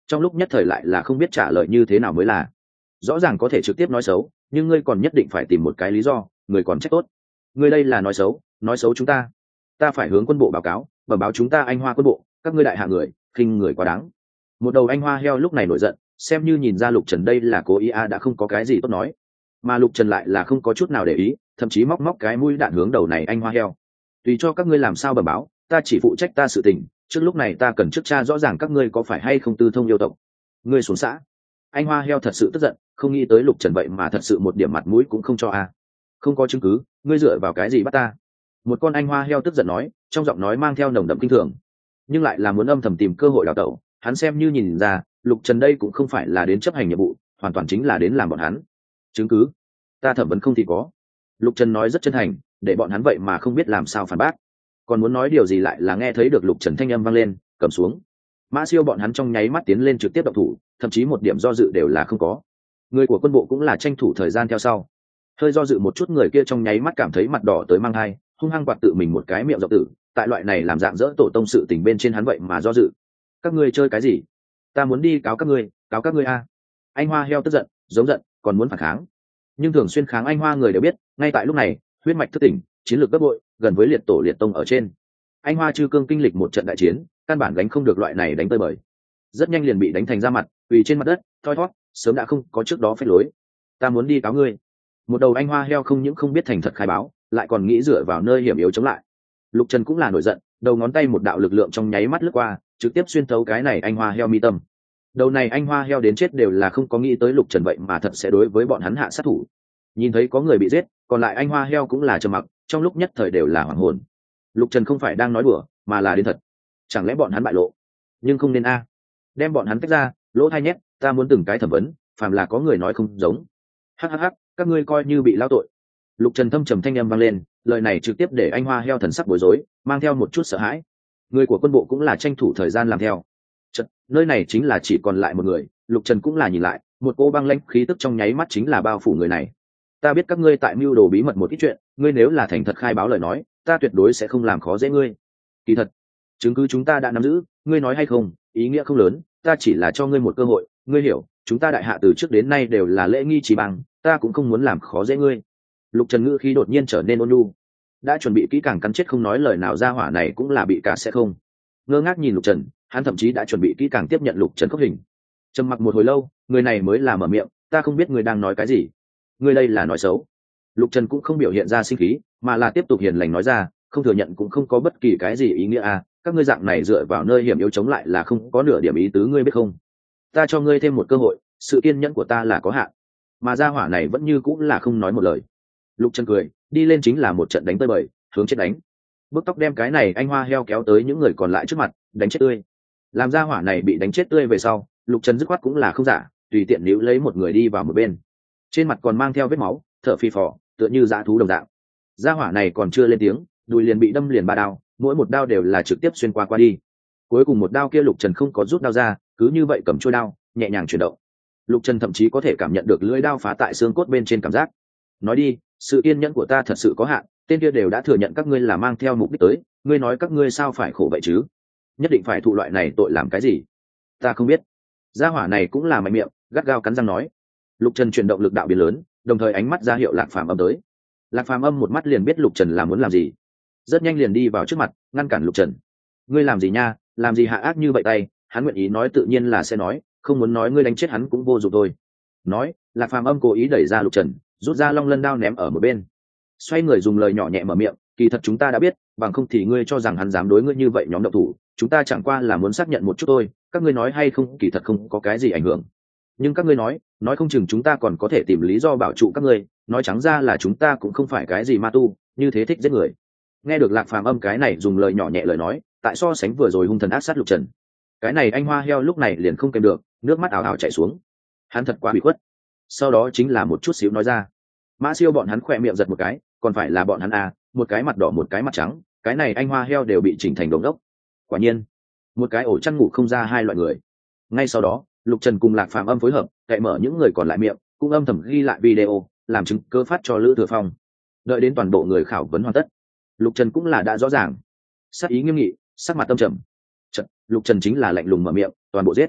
trong lúc nhất thời lại là không biết trả lời như thế nào mới là. Rõ ràng có thể trực tiếp nói xấu, nhưng ngươi còn nhất định phải tìm một cái lý do, người còn trách tốt. Ngươi đây là nói xấu chúng ta phải hướng quân bộ báo cáo, bẩm báo chúng ta Anh Hoa quân bộ, các ngươi đại hạ người khinh người quá đáng. Một đầu anh hoa heo lúc này nổi giận, xem như nhìn ra Lục Trần đây là cố ý đã không có cái gì tốt nói, mà Lục Trần lại là không có chút nào để ý, thậm chí móc cái mũi đạn hướng đầu này anh hoa heo. Tùy cho các ngươi làm sao bẩm báo, ta chỉ phụ trách ta sự tình, trước lúc này ta cần trước tra rõ ràng các ngươi có phải hay không tư thông yêu tộc. Ngươi xuống xã. Anh hoa heo thật sự tức giận, không nghĩ tới Lục Trần vậy mà thật sự một điểm mặt mũi cũng không cho không có chứng cứ, ngươi dựa vào cái gì bắt ta? Một con anh hoa heo tức giận nói, trong giọng nói mang theo nồng đậm kinh thường, nhưng lại là muốn âm thầm tìm cơ hội đào tẩu. Hắn xem như nhìn ra Lục Trần đây cũng không phải là đến chấp hành nhiệm vụ, hoàn toàn chính là đến làm bọn hắn. Chứng cứ? Ta thẩm vấn không thì có. Lục Trần nói rất chân thành, để bọn hắn vậy mà không biết làm sao phản bác, còn muốn nói điều gì lại là nghe thấy được Lục Trần thanh âm vang lên, cầm xuống. Mã Siêu bọn hắn trong nháy mắt tiến lên trực tiếp động thủ, thậm chí một điểm do dự đều là không có. Người của quân bộ cũng là tranh thủ thời gian theo sau. Hơi do dự một chút, người kia trong nháy mắt cảm thấy mặt đỏ tới mang hai, hung hăng quạt tự mình một cái miệng rộng tử. Tại loại này làm dạng dỡ tổ tông sự tình bên trên hắn vậy mà do dự. Các ngươi chơi cái gì? Ta muốn đi cáo các ngươi Anh hoa heo tức giận, giống giận, còn muốn phản kháng. Nhưng thường xuyên kháng anh hoa người đều biết, ngay tại lúc này huyết mạch thức tỉnh, chiến lược gấp bội, gần với liệt tổ liệt tông ở trên. Anh hoa chư cương kinh lịch một trận đại chiến, căn bản gánh không được loại này đánh tơi bời, rất nhanh liền bị đánh thành ra mặt, quỳ trên mặt đất thoi thót, sớm đã không có trước đó phép lối. Ta muốn đi cáo ngươi. Một đầu anh hoa heo không những không biết thành thật khai báo, lại còn nghĩ dựa vào nơi hiểm yếu chống lại. Lục Trần cũng là nổi giận, đầu ngón tay một đạo lực lượng trong nháy mắt lướt qua, trực tiếp xuyên thấu cái này anh hoa heo mi tâm. Đầu này anh hoa heo đến chết đều là không có nghĩ tới Lục Trần vậy mà thật sẽ đối với bọn hắn hạ sát thủ. Nhìn thấy có người bị giết, còn lại anh hoa heo cũng là trầm mặc, trong lúc nhất thời đều là hoảng hồn. Lục Trần không phải đang nói đùa, mà là đến thật. Chẳng lẽ bọn hắn bại lộ? Nhưng không nên đem bọn hắn tách ra, lỗ thay nhét, ta muốn từng cái thẩm vấn, phàm là có người nói không giống. Hắc, các ngươi coi như bị lao tội. Lục Trần thâm trầm thanh âm vang lên, lời này trực tiếp để anh hoa heo thần sắc bối rối, mang theo một chút sợ hãi. Người của quân bộ cũng là tranh thủ thời gian làm theo. Nơi này chính là chỉ còn lại một người. Lục Trần cũng là nhìn lại, một cô băng lãnh khí tức trong nháy mắt chính là bao phủ người này. Ta biết các ngươi tại mưu đồ bí mật một ít chuyện, ngươi nếu là thành thật khai báo lời nói, ta tuyệt đối sẽ không làm khó dễ ngươi. Kỳ thật, chứng cứ chúng ta đã nắm giữ, ngươi nói hay không, ý nghĩa không lớn, ta chỉ là cho ngươi một cơ hội, ngươi hiểu, chúng ta đại hạ từ trước đến nay đều là lễ nghi trí bằng, ta cũng không muốn làm khó dễ ngươi. Lục Trần ngữ khí đột nhiên trở nên ôn nhu, đã chuẩn bị kỹ càng cắn chết không nói lời nào, ra hỏa này cũng là bị cả sẽ không. Ngơ ngác nhìn Lục Trần, hắn thậm chí đã chuẩn bị kỹ càng tiếp nhận Lục Trần khốc hình. Trầm mặc một hồi lâu, người này mới là mở miệng, ta không biết ngươi đang nói cái gì, ngươi đây là nói xấu. Lục Trần cũng không biểu hiện ra sinh khí, mà là tiếp tục hiền lành nói ra, không thừa nhận cũng không có bất kỳ cái gì ý nghĩa các ngươi dạng này dựa vào nơi hiểm yếu chống lại là không có nửa điểm ý tứ, ngươi biết không? Ta cho ngươi thêm một cơ hội, sự kiên nhẫn của ta là có hạn. Mà gia hỏa này vẫn như cũng là không nói một lời. Lục Trần cười, đi lên chính là một trận đánh tơi bời, hướng chết đánh. Bước tóc đem cái này anh hoa heo kéo tới những người còn lại trước mặt, đánh chết tươi. Làm gia hỏa này bị đánh chết tươi về sau, Lục Trần dứt khoát cũng là không giả, tùy tiện níu lấy một người đi vào một bên. Trên mặt còn mang theo vết máu, thở phì phò, tựa như dã thú đồng dạng. Gia hỏa này còn chưa lên tiếng, đùi liền bị đâm liền 3 đao, mỗi một đao đều là trực tiếp xuyên qua đi. Cuối cùng một đao kia Lục Trần không có rút đao ra, cứ như vậy cầm chuôi đao, nhẹ nhàng chuyển động. Lục Trần thậm chí có thể cảm nhận được lưỡi đao phá tại xương cốt bên trên cảm giác. Nói đi, sự kiên nhẫn của ta thật sự có hạn, tên kia đều đã thừa nhận các ngươi là mang theo mục đích tới, ngươi nói các ngươi sao phải khổ vậy chứ? Nhất định phải thụ loại này tội làm cái gì? Ta không biết. Gia hỏa này cũng là mạnh miệng, gắt gao cắn răng nói. Lục Trần chuyển động lực đạo biến lớn, đồng thời ánh mắt ra hiệu Lạc Phàm Âm tới. Lạc Phàm Âm một mắt liền biết Lục Trần là muốn làm gì, rất nhanh liền đi vào trước mặt, ngăn cản Lục Trần. Ngươi làm gì nha, làm gì hạ ác như vậy tay? Hắn nguyện ý nói tự nhiên là sẽ nói, không muốn nói ngươi đánh chết hắn cũng vô dụng thôi. Nói, Lạc Phàm Âm cố ý đẩy ra Lục Trần, rút ra long lân đao ném ở một bên, xoay người dùng lời nhỏ nhẹ mở miệng, kỳ thật chúng ta đã biết, bằng không thì ngươi cho rằng hắn dám đối ngươi như vậy nhóm động thủ, chúng ta chẳng qua là muốn xác nhận một chút thôi, các ngươi nói hay không kỳ thật không có cái gì ảnh hưởng. Nhưng các ngươi nói không chừng chúng ta còn có thể tìm lý do bảo trụ các ngươi, nói trắng ra là chúng ta cũng không phải cái gì ma tu, như thế thích giết người. Nghe được Lạc Phàm Âm cái này dùng lời nhỏ nhẹ lời nói, tại so sánh vừa rồi hung thần ác sát Lục Trần, cái này anh hoa heo lúc này liền không kèm được, nước mắt ảo ảo chảy xuống. Hắn thật quá bị khuất. Sau đó chính là một chút xíu nói ra. Mã Siêu bọn hắn khỏe miệng giật một cái, còn phải là bọn hắn một cái mặt đỏ một cái mặt trắng, cái này anh hoa heo đều bị chỉnh thành đống đốc. Quả nhiên, một cái ổ chăn ngủ không ra hai loại người. Ngay sau đó, Lục Trần cùng Lạc Phàm Âm phối hợp, cậy mở những người còn lại miệng, cũng âm thầm ghi lại video, làm chứng cơ phát cho Lữ Thừa Phong. Đợi đến toàn bộ người khảo vấn hoàn tất, Lục Trần cũng là đã rõ ràng, sắc ý nghiêm nghị, sắc mặt tâm trầm. Lục Trần chính là lạnh lùng mở miệng, toàn bộ giết.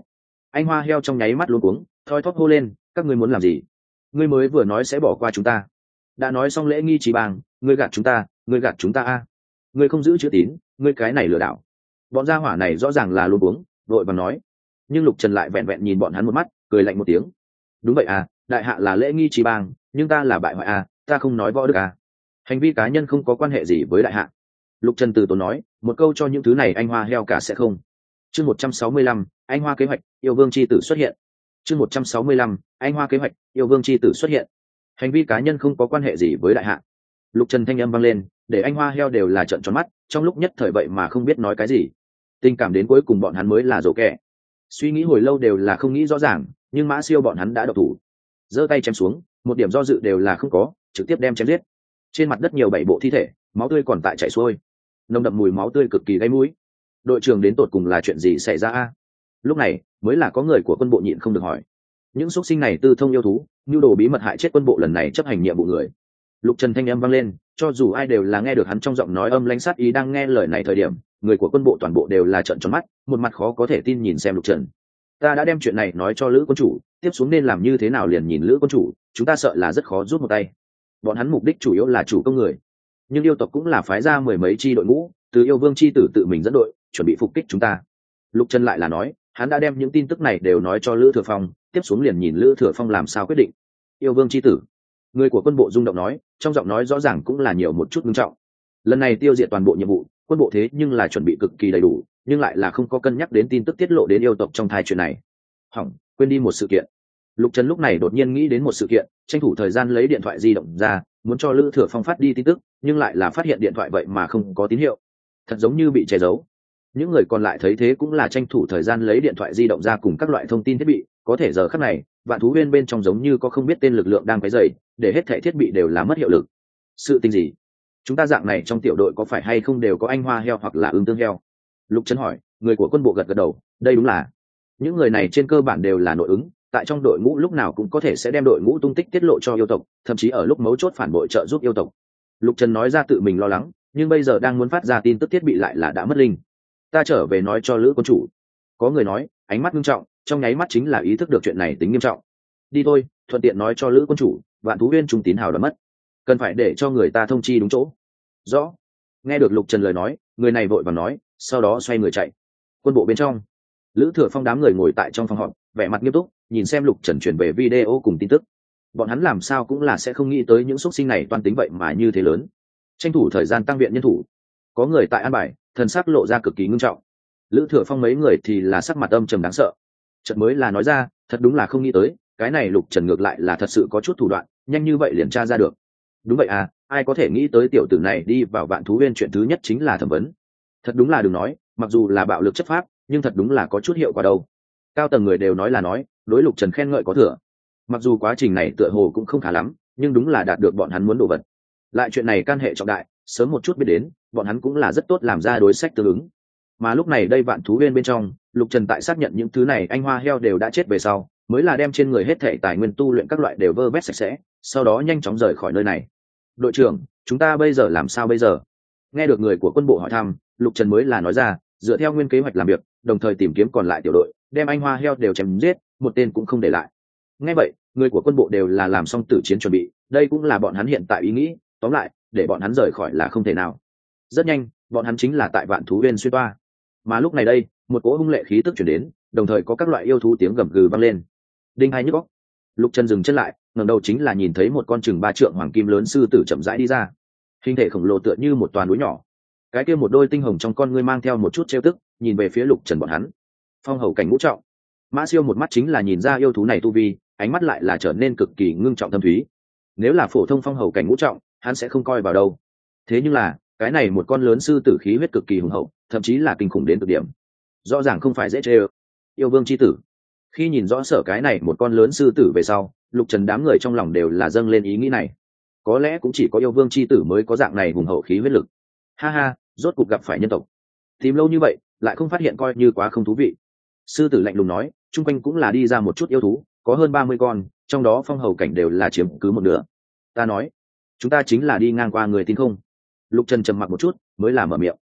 Anh hoa heo trong nháy mắt luống cuống, thoi thóp hô lên, các ngươi muốn làm gì? Ngươi mới vừa nói sẽ bỏ qua chúng ta, đã nói xong lễ nghi trí bang, ngươi gạt chúng ta, ngươi gạt chúng ta a. Ngươi không giữ chữ tín, ngươi cái này lừa đảo. Bọn gia hỏa này rõ ràng là luống cuống, vội vàng nói. Nhưng Lục Trần lại vẹn vẹn nhìn bọn hắn một mắt, cười lạnh một tiếng. Đúng vậy à, đại hạ là lễ nghi trí bang, nhưng ta là bại hoại à, ta không nói võ đức à. Hành vi cá nhân không có quan hệ gì với đại hạ. Lục Trần từ tốn nói, một câu cho những thứ này anh hoa heo cả sẽ không. Chương 165, anh hoa kế hoạch, yêu vương chi tử xuất hiện. Chương 165, anh hoa kế hoạch, yêu vương chi tử xuất hiện. Hành vi cá nhân không có quan hệ gì với đại hạ. Lục Trần thanh âm vang lên, để anh hoa heo đều là trợn tròn mắt, trong lúc nhất thời vậy mà không biết nói cái gì. Tình cảm đến cuối cùng bọn hắn mới là rổ kẻ. Suy nghĩ hồi lâu đều là không nghĩ rõ ràng, nhưng Mã Siêu bọn hắn đã độc thủ. Giơ tay chém xuống, một điểm do dự đều là không có, trực tiếp đem chém giết. Trên mặt đất nhiều 7 bộ thi thể, máu tươi còn tại chảy xuôi, nồng đậm mùi máu tươi cực kỳ gây mũi. Đội trưởng đến tột cùng là chuyện gì xảy ra a? Lúc này mới là có người của quân bộ nhịn không được hỏi. Những xuất sinh này tư thông yêu thú, nhu đồ bí mật hại chết quân bộ lần này chấp hành nhiệm vụ người. Lục Trần thanh âm vang lên, cho dù ai đều là nghe được hắn trong giọng nói âm lãnh sát ý. Đang nghe lời này thời điểm, người của quân bộ toàn bộ đều là trợn tròn mắt, một mặt khó có thể tin nhìn xem Lục Trần. Ta đã đem chuyện này nói cho Lữ quân chủ, tiếp xuống nên làm như thế nào liền nhìn Lữ quân chủ, chúng ta sợ là rất khó rút một tay. Bọn hắn mục đích chủ yếu là chủ công người, nhưng yêu tộc cũng là phái ra 10 mấy chi đội ngũ, từ yêu vương chi tử tự mình dẫn đội, chuẩn bị phục kích chúng ta. Lục Trần lại là nói, hắn đã đem những tin tức này đều nói cho Lữ Thừa Phong, tiếp xuống liền nhìn Lữ Thừa Phong làm sao quyết định. Yêu vương chi tử, người của quân bộ rung động nói, trong giọng nói rõ ràng cũng là nhiều một chút nghiêm trọng. Lần này tiêu diệt toàn bộ nhiệm vụ, quân bộ thế nhưng là chuẩn bị cực kỳ đầy đủ, nhưng lại là không có cân nhắc đến tin tức tiết lộ đến yêu tộc trong thai chuyện này. Hỏng, quên đi một sự kiện. Lục Trần lúc này đột nhiên nghĩ đến một sự kiện, tranh thủ thời gian lấy điện thoại di động ra, muốn cho Lữ Thừa Phong phát đi tin tức, nhưng lại là phát hiện điện thoại vậy mà không có tín hiệu, thật giống như bị che giấu. Những người còn lại thấy thế cũng là tranh thủ thời gian lấy điện thoại di động ra cùng các loại thông tin thiết bị, có thể giờ khắc này, Vạn Thú Huyên bên trong giống như có không biết tên lực lượng đang quấy rầy, để hết thảy thiết bị đều là mất hiệu lực. Sự tình gì? Chúng ta dạng này trong tiểu đội có phải hay không đều có anh hoa heo hoặc là ương tương heo? Lục Trấn hỏi. Người của quân bộ gật gật đầu, đây đúng là. Những người này trên cơ bản đều là nội ứng, tại trong đội ngũ lúc nào cũng có thể sẽ đem đội ngũ tung tích tiết lộ cho yêu tộc, thậm chí ở lúc mấu chốt phản bội trợ giúp yêu tộc. Lục Trần nói ra tự mình lo lắng, nhưng bây giờ đang muốn phát ra tin tức thiết bị lại là đã mất linh. Ta trở về nói cho Lữ quân chủ. Có người nói, ánh mắt nghiêm trọng, trong nháy mắt chính là ý thức được chuyện này tính nghiêm trọng. Đi thôi, thuận tiện nói cho Lữ quân chủ, Vạn Thú Huyên trung tín hào đã mất, cần phải để cho người ta thông chi đúng chỗ. Rõ. Nghe được Lục Trần lời nói, người này vội vàng nói, sau đó xoay người chạy. Quân bộ bên trong, Lữ Thừa Phong đám người ngồi tại trong phòng họp, vẻ mặt nghiêm túc, nhìn xem Lục Trần chuyển về video cùng tin tức. Bọn hắn làm sao cũng là sẽ không nghĩ tới những xuất sinh này toan tính vậy mà như thế lớn. Tranh thủ thời gian tăng viện nhân thủ. Có người tại an bài, thần sắc lộ ra cực kỳ nghiêm trọng. Lữ Thừa Phong mấy người thì là sắc mặt âm trầm đáng sợ. Chợt mới là nói ra, thật đúng là không nghĩ tới, cái này Lục Trần ngược lại là thật sự có chút thủ đoạn, nhanh như vậy liền tra ra được. Đúng vậy à, ai có thể nghĩ tới tiểu tử này đi vào Vạn Thú Huyên chuyện thứ nhất chính là thẩm vấn. Thật đúng là đừng nói, mặc dù là bạo lực chấp pháp, nhưng thật đúng là có chút hiệu quả đâu. Cao tầng người đều nói là nói, đối Lục Trần khen ngợi có thừa. Mặc dù quá trình này tựa hồ cũng không khá lắm, nhưng đúng là đạt được bọn hắn muốn đồ vật. Lại chuyện này can hệ trọng đại, sớm một chút biết đến, bọn hắn cũng là rất tốt làm ra đối sách tương ứng. Mà lúc này đây Vạn Thú Huyên bên trong, Lục Trần tại xác nhận những thứ này anh hoa heo đều đã chết về sau, mới là đem trên người hết thảy tài nguyên tu luyện các loại đều vơ vét sạch sẽ, sau đó nhanh chóng rời khỏi nơi này. Đội trưởng, chúng ta bây giờ làm sao bây giờ? Nghe được người của quân bộ hỏi thăm, Lục Trần mới là nói ra, dựa theo nguyên kế hoạch làm việc, đồng thời tìm kiếm còn lại tiểu đội, đem anh hoa heo đều chém giết, một tên cũng không để lại. Nghe vậy, người của quân bộ đều là làm xong tử chiến chuẩn bị, đây cũng là bọn hắn hiện tại ý nghĩ, tóm lại, để bọn hắn rời khỏi là không thể nào. Rất nhanh, bọn hắn chính là tại Vạn Thú Huyên xuyên toa. Mà lúc này đây, một cỗ hung lệ khí tức chuyển đến, đồng thời có các loại yêu thú tiếng gầm gừ vang lên. Đinh hai nhức óc. Lục Trần dừng chân lại, ngẩng đầu chính là nhìn thấy một con chừng 3 trượng hoàng kim lớn sư tử chậm rãi đi ra. Hình thể khổng lồ tựa như một toàn núi nhỏ. Cái kia một đôi tinh hồng trong con ngươi mang theo một chút trêu tức, nhìn về phía Lục Trần bọn hắn. Phong hầu cảnh ngũ trọng. Mã Siêu một mắt chính là nhìn ra yêu thú này tu vi, ánh mắt lại là trở nên cực kỳ ngưng trọng thâm thúy. Nếu là phổ thông phong hầu cảnh ngũ trọng, hắn sẽ không coi vào đâu. Thế nhưng là, cái này một con lớn sư tử khí huyết cực kỳ hùng hậu, thậm chí là kinh khủng đến cực điểm. Rõ ràng không phải dễ chơi. Yêu vương chi tử. Khi nhìn rõ sở cái này một con lớn sư tử về sau, Lục Trần đám người trong lòng đều là dâng lên ý nghĩ này. Có lẽ cũng chỉ có yêu vương chi tử mới có dạng này hùng hậu khí huyết lực. Ha ha, rốt cuộc gặp phải nhân tộc. Tìm lâu như vậy, lại không phát hiện coi như quá không thú vị. Sư tử lạnh lùng nói, chung quanh cũng là đi ra một chút yêu thú, có hơn 30 con, trong đó phong hầu cảnh đều là chiếm cứ một nửa. Ta nói, chúng ta chính là đi ngang qua, người tin không? Lục Trần trầm mặc một chút, mới là mở miệng.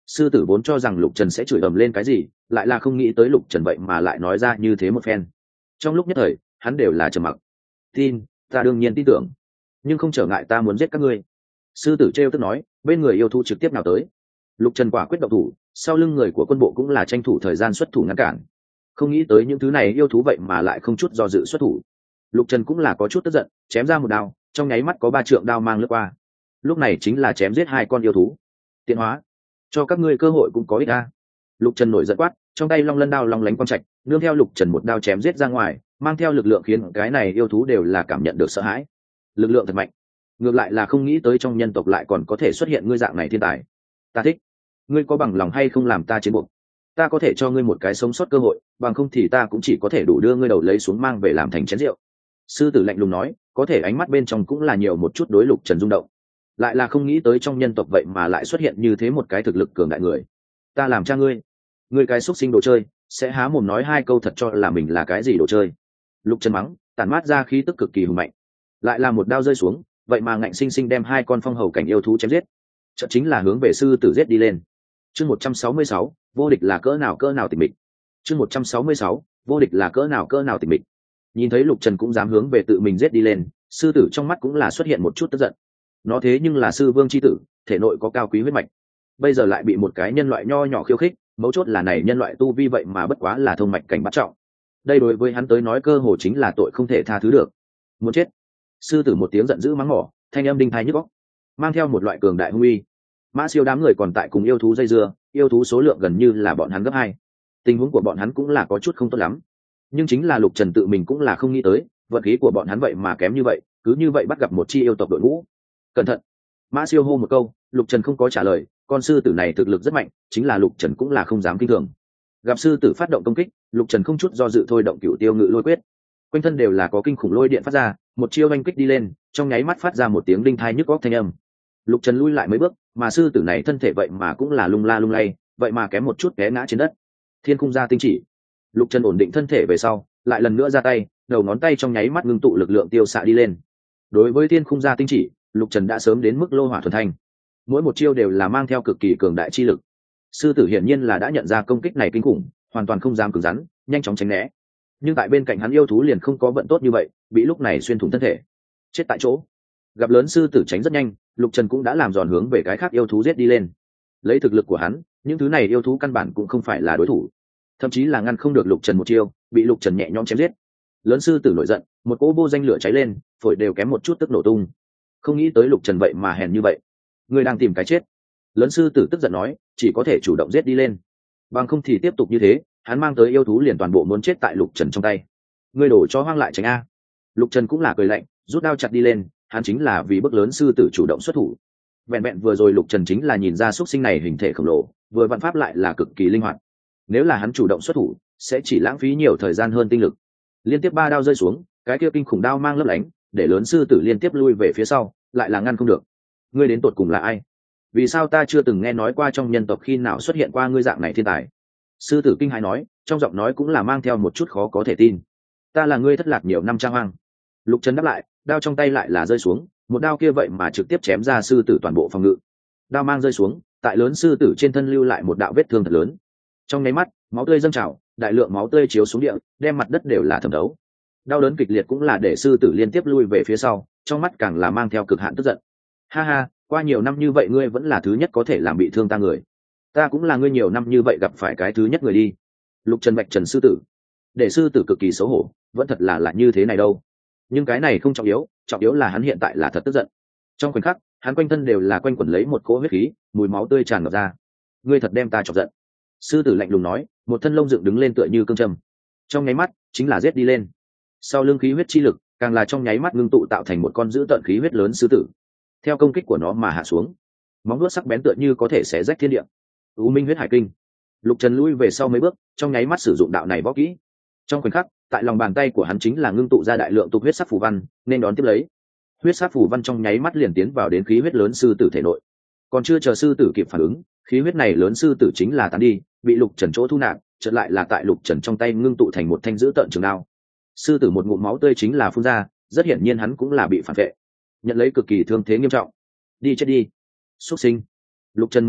Sư tử vốn cho rằng Lục Trần sẽ chửi ầm lên cái gì, lại là không nghĩ tới Lục Trần vậy mà lại nói ra như thế một phen. Trong lúc nhất thời hắn đều là trầm mặc. Tin, ta đương nhiên tin tưởng, nhưng không trở ngại ta muốn giết các ngươi. Sư tử trêu tức nói, bên người yêu thú trực tiếp nào tới. Lục Trần quả quyết động thủ, sau lưng người của quân bộ cũng là tranh thủ thời gian xuất thủ ngăn cản. Không nghĩ tới những thứ này yêu thú vậy mà lại không chút do dự xuất thủ. Lục Trần cũng là có chút tức giận, chém ra một đao, trong nháy mắt có 3 trượng đao mang lướt qua. Lúc này chính là chém giết 2 con yêu thú. Tiện hóa, cho các ngươi cơ hội cũng có ích a. Lục Trần nổi giận quát, trong tay long lân đao long lánh quang trạch, nương theo Lục Trần một đao chém giết ra ngoài, mang theo lực lượng khiến cái này yêu thú đều là cảm nhận được sợ hãi. Lực lượng thật mạnh. Ngược lại là không nghĩ tới trong nhân tộc lại còn có thể xuất hiện ngươi dạng này thiên tài. Ta thích. Ngươi có bằng lòng hay không làm ta chiến buộc? Ta có thể cho ngươi một cái sống sót cơ hội, bằng không thì ta cũng chỉ có thể đủ đưa ngươi đầu lấy xuống mang về làm thành chén rượu. Sư tử lạnh lùng nói, có thể ánh mắt bên trong cũng là nhiều một chút đối Lục Trần rung động. Lại là không nghĩ tới trong nhân tộc vậy mà lại xuất hiện như thế một cái thực lực cường đại người. Ta làm cha ngươi, ngươi cái xúc sinh đồ chơi, sẽ há mồm nói 2 câu thật cho là mình là cái gì đồ chơi. Lục Trần mắng, tản mát ra khí tức cực kỳ hùng mạnh. Lại là một đao rơi xuống, vậy mà ngạnh sinh sinh đem 2 con phong hầu cảnh yêu thú chém giết. Chợt chính là hướng về sư tử giết đi lên. Chương 166, vô địch là cỡ nào tịch mịch. Chương 166, vô địch là cỡ nào tịch mịch. Nhìn thấy Lục Trần cũng dám hướng về tự mình giết đi lên, sư tử trong mắt cũng là xuất hiện một chút tức giận. Nó thế nhưng là sư vương chi tử, thể nội có cao quý huyết mạch, bây giờ lại bị một cái nhân loại nho nhỏ khiêu khích, mấu chốt là này nhân loại tu vi vậy mà bất quá là thông mạch cảnh bắt trọng. Đây đối với hắn tới nói cơ hồ chính là tội không thể tha thứ được. Muốn chết. Sư tử một tiếng giận dữ mắng mỏ, thanh âm đinh tai nhức óc, mang theo một loại cường đại hung uy. Mã Siêu đám người còn tại cùng yêu thú dây dưa, yêu thú số lượng gần như là bọn hắn gấp 2. Tình huống của bọn hắn cũng là có chút không tốt lắm. Nhưng chính là Lục Trần tự mình cũng là không nghĩ tới, vận khí của bọn hắn vậy mà kém như vậy, cứ như vậy bắt gặp một chi yêu tộc đội ngũ. Cẩn thận. Mã Siêu hô một câu, Lục Trần không có trả lời, con sư tử này thực lực rất mạnh, chính là Lục Trần cũng là không dám kinh thường. Gặp sư tử phát động công kích, Lục Trần không chút do dự thôi động Cửu Tiêu Ngự Lôi Quyết. Quanh thân đều là có kinh khủng lôi điện phát ra, một chiêu oanh kích đi lên, trong nháy mắt phát ra một tiếng đinh tai nhức óc thanh âm. Lục Trần lui lại mấy bước, mà sư tử này thân thể vậy mà cũng là lung la lung lay, vậy mà kém một chút té ngã trên đất. Thiên Khung Gia Tinh Chỉ. Lục Trần ổn định thân thể về sau, lại lần nữa ra tay, đầu ngón tay trong nháy mắt ngưng tụ lực lượng tiêu xạ đi lên. Đối với Thiên Khung Gia Tinh Chỉ, Lục Trần đã sớm đến mức lô hỏa thuần thanh, mỗi một chiêu đều là mang theo cực kỳ cường đại chi lực. Sư tử hiển nhiên là đã nhận ra công kích này kinh khủng, hoàn toàn không dám cứng rắn, nhanh chóng tránh né. Nhưng tại bên cạnh hắn yêu thú liền không có vận tốt như vậy, bị lúc này xuyên thủng thân thể, chết tại chỗ. Gặp lớn sư tử tránh rất nhanh, Lục Trần cũng đã làm giòn hướng về cái khác yêu thú giết đi lên. Lấy thực lực của hắn, những thứ này yêu thú căn bản cũng không phải là đối thủ, thậm chí là ngăn không được Lục Trần một chiêu, bị Lục Trần nhẹ nhõm chém giết. Lớn sư tử nổi giận, một cỗ vô danh lửa cháy lên, phổi đều kém một chút tức nổ tung. Không nghĩ tới Lục Trần vậy mà hèn như vậy, người đang tìm cái chết. Lớn sư tử tức giận nói, chỉ có thể chủ động giết đi lên, bằng không thì tiếp tục như thế, hắn mang tới yêu thú liền toàn bộ muốn chết tại Lục Trần trong tay. Ngươi đổ cho hoang lại tránh a. Lục Trần cũng là cười lạnh, rút đao chặt đi lên, hắn chính là vì bức lớn sư tử chủ động xuất thủ. Vẹn vẹn vừa rồi Lục Trần chính là nhìn ra xuất sinh này hình thể khổng lồ, vừa vạn pháp lại là cực kỳ linh hoạt. Nếu là hắn chủ động xuất thủ, sẽ chỉ lãng phí nhiều thời gian hơn tinh lực. Liên tiếp 3 đao rơi xuống, cái kia kinh khủng đao mang lấp lánh, để lớn sư tử liên tiếp lui về phía sau, lại là ngăn không được. Ngươi đến tột cùng là ai? Vì sao ta chưa từng nghe nói qua trong nhân tộc khi nào xuất hiện qua ngươi dạng này thiên tài? Sư tử kinh hãi nói, trong giọng nói cũng là mang theo một chút khó có thể tin. Ta là ngươi thất lạc nhiều năm trang hoang. Lục Trần đáp lại, đao trong tay lại là rơi xuống, một đao kia vậy mà trực tiếp chém ra sư tử toàn bộ phòng ngự. Đao mang rơi xuống, tại lớn sư tử trên thân lưu lại một đạo vết thương thật lớn. Trong nháy mắt, máu tươi dâng trào, đại lượng máu tươi chiếu xuống địa, đem mặt đất đều là thẩm thấu. Đau đớn kịch liệt cũng là để sư tử liên tiếp lui về phía sau, trong mắt càng là mang theo cực hạn tức giận. Ha ha, qua nhiều năm như vậy ngươi vẫn là thứ nhất có thể làm bị thương ta người. Ta cũng là ngươi nhiều năm như vậy gặp phải cái thứ nhất người đi. Lục Trần bạch trần sư tử, để sư tử cực kỳ xấu hổ, vẫn thật là như thế này đâu. Nhưng cái này không trọng yếu là hắn hiện tại là thật tức giận. Trong khoảnh khắc, hắn quanh thân đều là quanh quẩn lấy một cỗ huyết khí, mùi máu tươi tràn ngập ra. Ngươi thật đem ta chọc giận. Sư tử lạnh lùng nói, một thân lông dựng đứng lên tựa như cương châm. Trong nháy mắt, chính là giết đi lên. Sau lưng khí huyết chi lực, càng là trong nháy mắt ngưng tụ tạo thành một con dữ tợn khí huyết lớn sư tử. Theo công kích của nó mà hạ xuống, móng vuốt sắc bén tựa như có thể xé rách thiên địa. U Minh huyết hải kinh. Lục Trần lui về sau mấy bước, trong nháy mắt sử dụng đạo này võ kỹ. Trong khoảnh khắc, tại lòng bàn tay của hắn chính là ngưng tụ ra đại lượng tục huyết sắc phù văn, nên đón tiếp lấy. Huyết sắc phù văn trong nháy mắt liền tiến vào đến khí huyết lớn sư tử thể nội. Còn chưa chờ sư tử kịp phản ứng, khí huyết này lớn sư tử chính là tán đi, bị Lục Trần chỗ thu nạp, chợt lại là tại Lục Trần trong tay ngưng tụ thành một thanh dữ tợn trường đao. Sư tử một ngụm máu tươi chính là phun ra, rất hiển nhiên hắn cũng là bị phản vệ, nhận lấy cực kỳ thương thế nghiêm trọng. Đi chết đi, xuất sinh. Lục Trần mở miệng,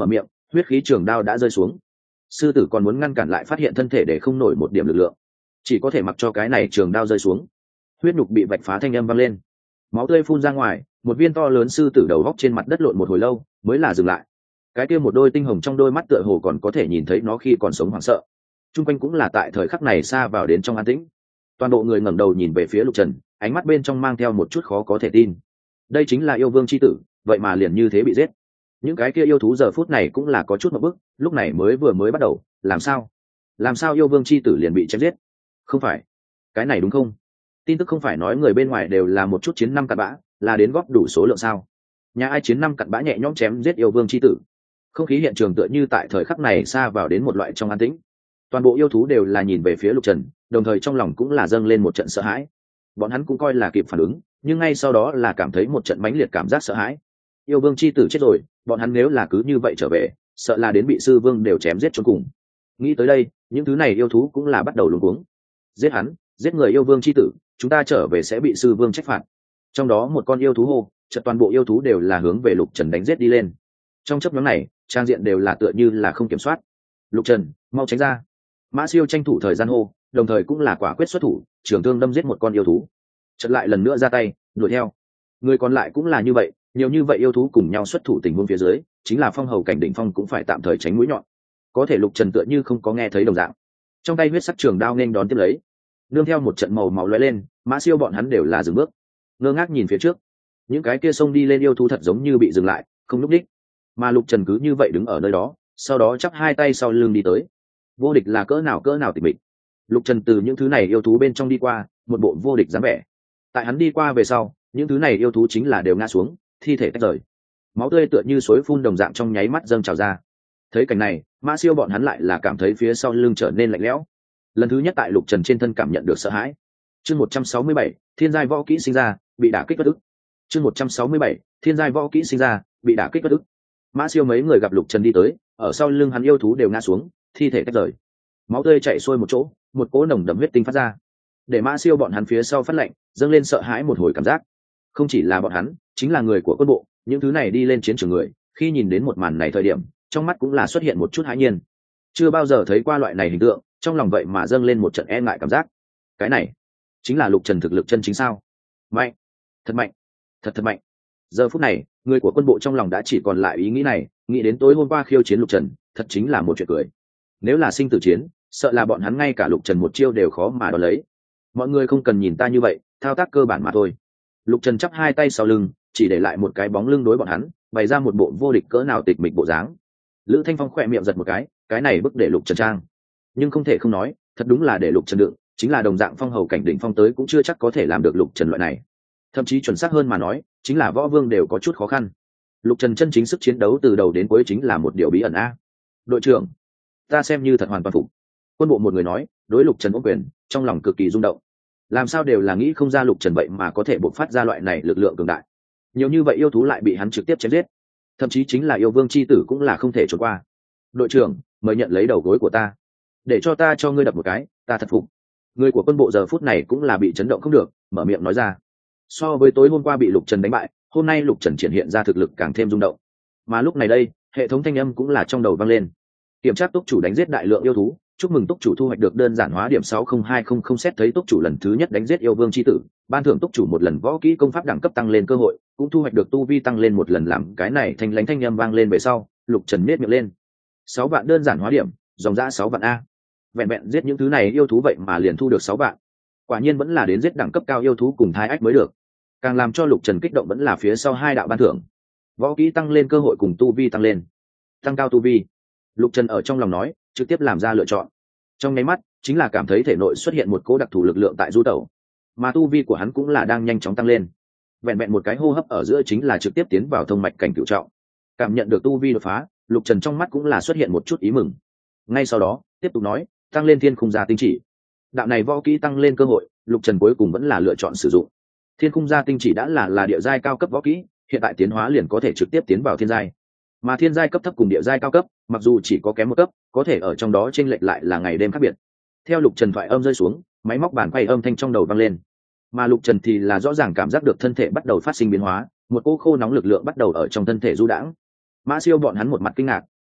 huyết khí trường đao đã rơi xuống. Sư tử còn muốn ngăn cản lại phát hiện thân thể để không nổi một điểm lực lượng, chỉ có thể mặc cho cái này trường đao rơi xuống. Huyết nhục bị vạch phá thanh âm vang lên, máu tươi phun ra ngoài, một viên to lớn sư tử đầu góc trên mặt đất lộn một hồi lâu mới là dừng lại. Cái kia một đôi tinh hồng trong đôi mắt tựa hồ còn có thể nhìn thấy nó khi còn sống hoảng sợ. Trung quanh cũng là tại thời khắc này xa vào đến trong an tĩnh. Toàn bộ người ngẩng đầu nhìn về phía Lục Trần, ánh mắt bên trong mang theo một chút khó có thể tin. Đây chính là yêu vương chi tử, vậy mà liền như thế bị giết. Những cái kia yêu thú giờ phút này cũng là có chút một bức, lúc này vừa mới bắt đầu, làm sao yêu vương chi tử liền bị chém giết? Không phải, cái này đúng không? Tin tức không phải nói người bên ngoài đều là một chút chiến năm cặn bã, là đến góp đủ số lượng sao? Nhà ai chiến năm cặn bã nhẹ nhõm chém giết yêu vương chi tử? Không khí hiện trường tựa như tại thời khắc này xa vào đến một loại trong an tĩnh. Toàn bộ yêu thú đều là nhìn về phía Lục Trần, đồng thời trong lòng cũng là dâng lên một trận sợ hãi. Bọn hắn cũng coi là kịp phản ứng, nhưng ngay sau đó là cảm thấy một trận mãnh liệt cảm giác sợ hãi. Yêu vương chi tử chết rồi, bọn hắn nếu là cứ như vậy trở về, sợ là đến bị sư vương đều chém giết cho cùng. Nghĩ tới đây, những thứ này yêu thú cũng là bắt đầu luống cuống. Giết hắn, giết người yêu vương chi tử, chúng ta trở về sẽ bị sư vương trách phạt. Trong đó một con yêu thú hô, chợt toàn bộ yêu thú đều là hướng về Lục Trần đánh giết đi lên. Trong chớp nhoáng này, trang diện đều là tựa như là không kiểm soát. Lục Trần, mau tránh ra! Mã Siêu tranh thủ thời gian hô, đồng thời cũng là quả quyết xuất thủ, trường thương đâm giết một con yêu thú. Chợt lại lần nữa ra tay, đuổi theo. Người còn lại cũng là như vậy, nhiều như vậy yêu thú cùng nhau xuất thủ tình huống phía dưới, chính là phong hầu cảnh đỉnh phong cũng phải tạm thời tránh mũi nhọn. Có thể Lục Trần tựa như không có nghe thấy đồng dạng, trong tay huyết sắc trường đao nên đón tiếp lấy. Nương theo một trận màu máu lóe lên, Mã Siêu bọn hắn đều là dừng bước, ngơ ngác nhìn phía trước. Những cái kia xông đi lên yêu thú thật giống như bị dừng lại, không lúc đích. Mà Lục Trần cứ như vậy đứng ở nơi đó, sau đó chắp hai tay sau lưng đi tới. Vô địch là cỡ nào tịch mịch. Lục Trần từ những thứ này yêu thú bên trong đi qua, một bộ vô địch dáng vẻ. Tại hắn đi qua về sau, những thứ này yêu thú chính là đều ngã xuống, thi thể tách rời, máu tươi tựa như suối phun đồng dạng trong nháy mắt dâng trào ra. Thấy cảnh này, Mã Siêu bọn hắn lại là cảm thấy phía sau lưng trở nên lạnh lẽo. Lần thứ nhất tại Lục Trần trên thân cảm nhận được sợ hãi. Chương 167, thiên giai võ kỹ sinh ra, bị đả kích bất ức. Chương 167, thiên giai võ kỹ sinh ra, bị đả kích bất ức. Mã Siêu mấy người gặp Lục Trần đi tới, ở sau lưng hắn yêu thú đều ngã xuống, thi thể tách rời, máu tươi chảy xuôi một chỗ, một cỗ nồng đậm huyết tinh phát ra. Để Mã Siêu bọn hắn phía sau phát lạnh, dâng lên sợ hãi một hồi cảm giác. Không chỉ là bọn hắn, chính là người của quân bộ, những thứ này đi lên chiến trường người, khi nhìn đến một màn này thời điểm, trong mắt cũng là xuất hiện một chút hãi nhiên. Chưa bao giờ thấy qua loại này hình tượng, trong lòng vậy mà dâng lên một trận e ngại cảm giác. Cái này chính là Lục Trần thực lực chân chính sao? Mạnh, thật mạnh, thật mạnh. Giờ phút này, người của quân bộ trong lòng đã chỉ còn lại ý nghĩ này, nghĩ đến tối hôm qua khiêu chiến Lục Trần, thật chính là một chuyện cười. Nếu là sinh tử chiến, sợ là bọn hắn ngay cả Lục Trần một chiêu đều khó mà đón lấy. Mọi người không cần nhìn ta như vậy, thao tác cơ bản mà thôi. Lục Trần chắp hai tay sau lưng, chỉ để lại một cái bóng lưng đối bọn hắn, bày ra một bộ vô địch cỡ nào tịch mịch bộ dáng. Lữ Thanh Phong khỏe miệng giật một cái này bức để Lục Trần trang. Nhưng không thể không nói, thật đúng là để Lục Trần đựng, chính là đồng dạng phong hầu cảnh đỉnh phong tới cũng chưa chắc có thể làm được Lục Trần loại này. Thậm chí chuẩn xác hơn mà nói, chính là võ vương đều có chút khó khăn. Lục Trần chân chính sức chiến đấu từ đầu đến cuối chính là một điều bí ẩn a. Đội trưởng, ta xem như thật hoàn toàn phục. Quân bộ một người nói, đối Lục Trần ôm quyền, trong lòng cực kỳ rung động. Làm sao đều là nghĩ không ra Lục Trần vậy mà có thể bộc phát ra loại này lực lượng cường đại. Nhiều như vậy yêu thú lại bị hắn trực tiếp chém giết, thậm chí chính là yêu vương chi tử cũng là không thể trốn qua. Đội trưởng, mời nhận lấy đầu gối của ta, để cho ta cho ngươi đập một cái, ta thật phục. Người của quân bộ giờ phút này cũng là bị chấn động không được, mở miệng nói ra. So với tối hôm qua bị Lục Trần đánh bại, hôm nay Lục Trần triển hiện ra thực lực càng thêm rung động. Mà lúc này đây, hệ thống thanh âm cũng là trong đầu vang lên. Kiểm tra túc chủ đánh giết đại lượng yêu thú, chúc mừng túc chủ thu hoạch được đơn giản hóa điểm 60200 xét thấy túc chủ lần thứ nhất đánh giết yêu vương chi tử, ban thưởng túc chủ một lần võ kỹ công pháp đẳng cấp tăng lên cơ hội, cũng thu hoạch được tu vi tăng lên một lần. Làm cái này thanh lãnh thanh âm vang lên về sau, Lục Trần nhếch miệng lên. 6 vạn đơn giản hóa điểm, dòng dã 6 vạn a. Vẹn vẹn giết những thứ này yêu thú vậy mà liền thu được 6 vạn. Quả nhiên vẫn là đến giết đẳng cấp cao yêu thú cùng thai ách mới được. Càng làm cho Lục Trần kích động vẫn là phía sau hai đạo ban thưởng. Võ kỹ tăng lên cơ hội cùng tu vi tăng lên. Tăng cao tu vi. Lục Trần ở trong lòng nói, trực tiếp làm ra lựa chọn. Trong nháy mắt, chính là cảm thấy thể nội xuất hiện một cỗ đặc thù lực lượng tại du tẩu, mà tu vi của hắn cũng là đang nhanh chóng tăng lên. Vẹn vẹn một cái hô hấp ở giữa chính là trực tiếp tiến vào thông mạch cảnh cửu trọng. Cảm nhận được tu vi đột phá, Lục Trần trong mắt cũng là xuất hiện một chút ý mừng. Ngay sau đó, tiếp tục nói, tăng lên thiên khung gia tinh chỉ. Đạo này võ kỹ tăng lên cơ hội, Lục Trần cuối cùng vẫn là lựa chọn sử dụng. Thiên khung gia tinh chỉ đã là địa giai cao cấp võ kỹ, hiện tại tiến hóa liền có thể trực tiếp tiến vào thiên giai. Mà thiên giai cấp thấp cùng địa giai cao cấp, mặc dù chỉ có kém một cấp, có thể ở trong đó chênh lệch lại là ngày đêm khác biệt. Theo Lục Trần thoại âm rơi xuống, máy móc bàn quay âm thanh trong đầu vang lên. Mà Lục Trần thì là rõ ràng cảm giác được thân thể bắt đầu phát sinh biến hóa, một cỗ khô nóng lực lượng bắt đầu ở trong thân thể du đãng. Mã Siêu bọn hắn một mặt kinh ngạc,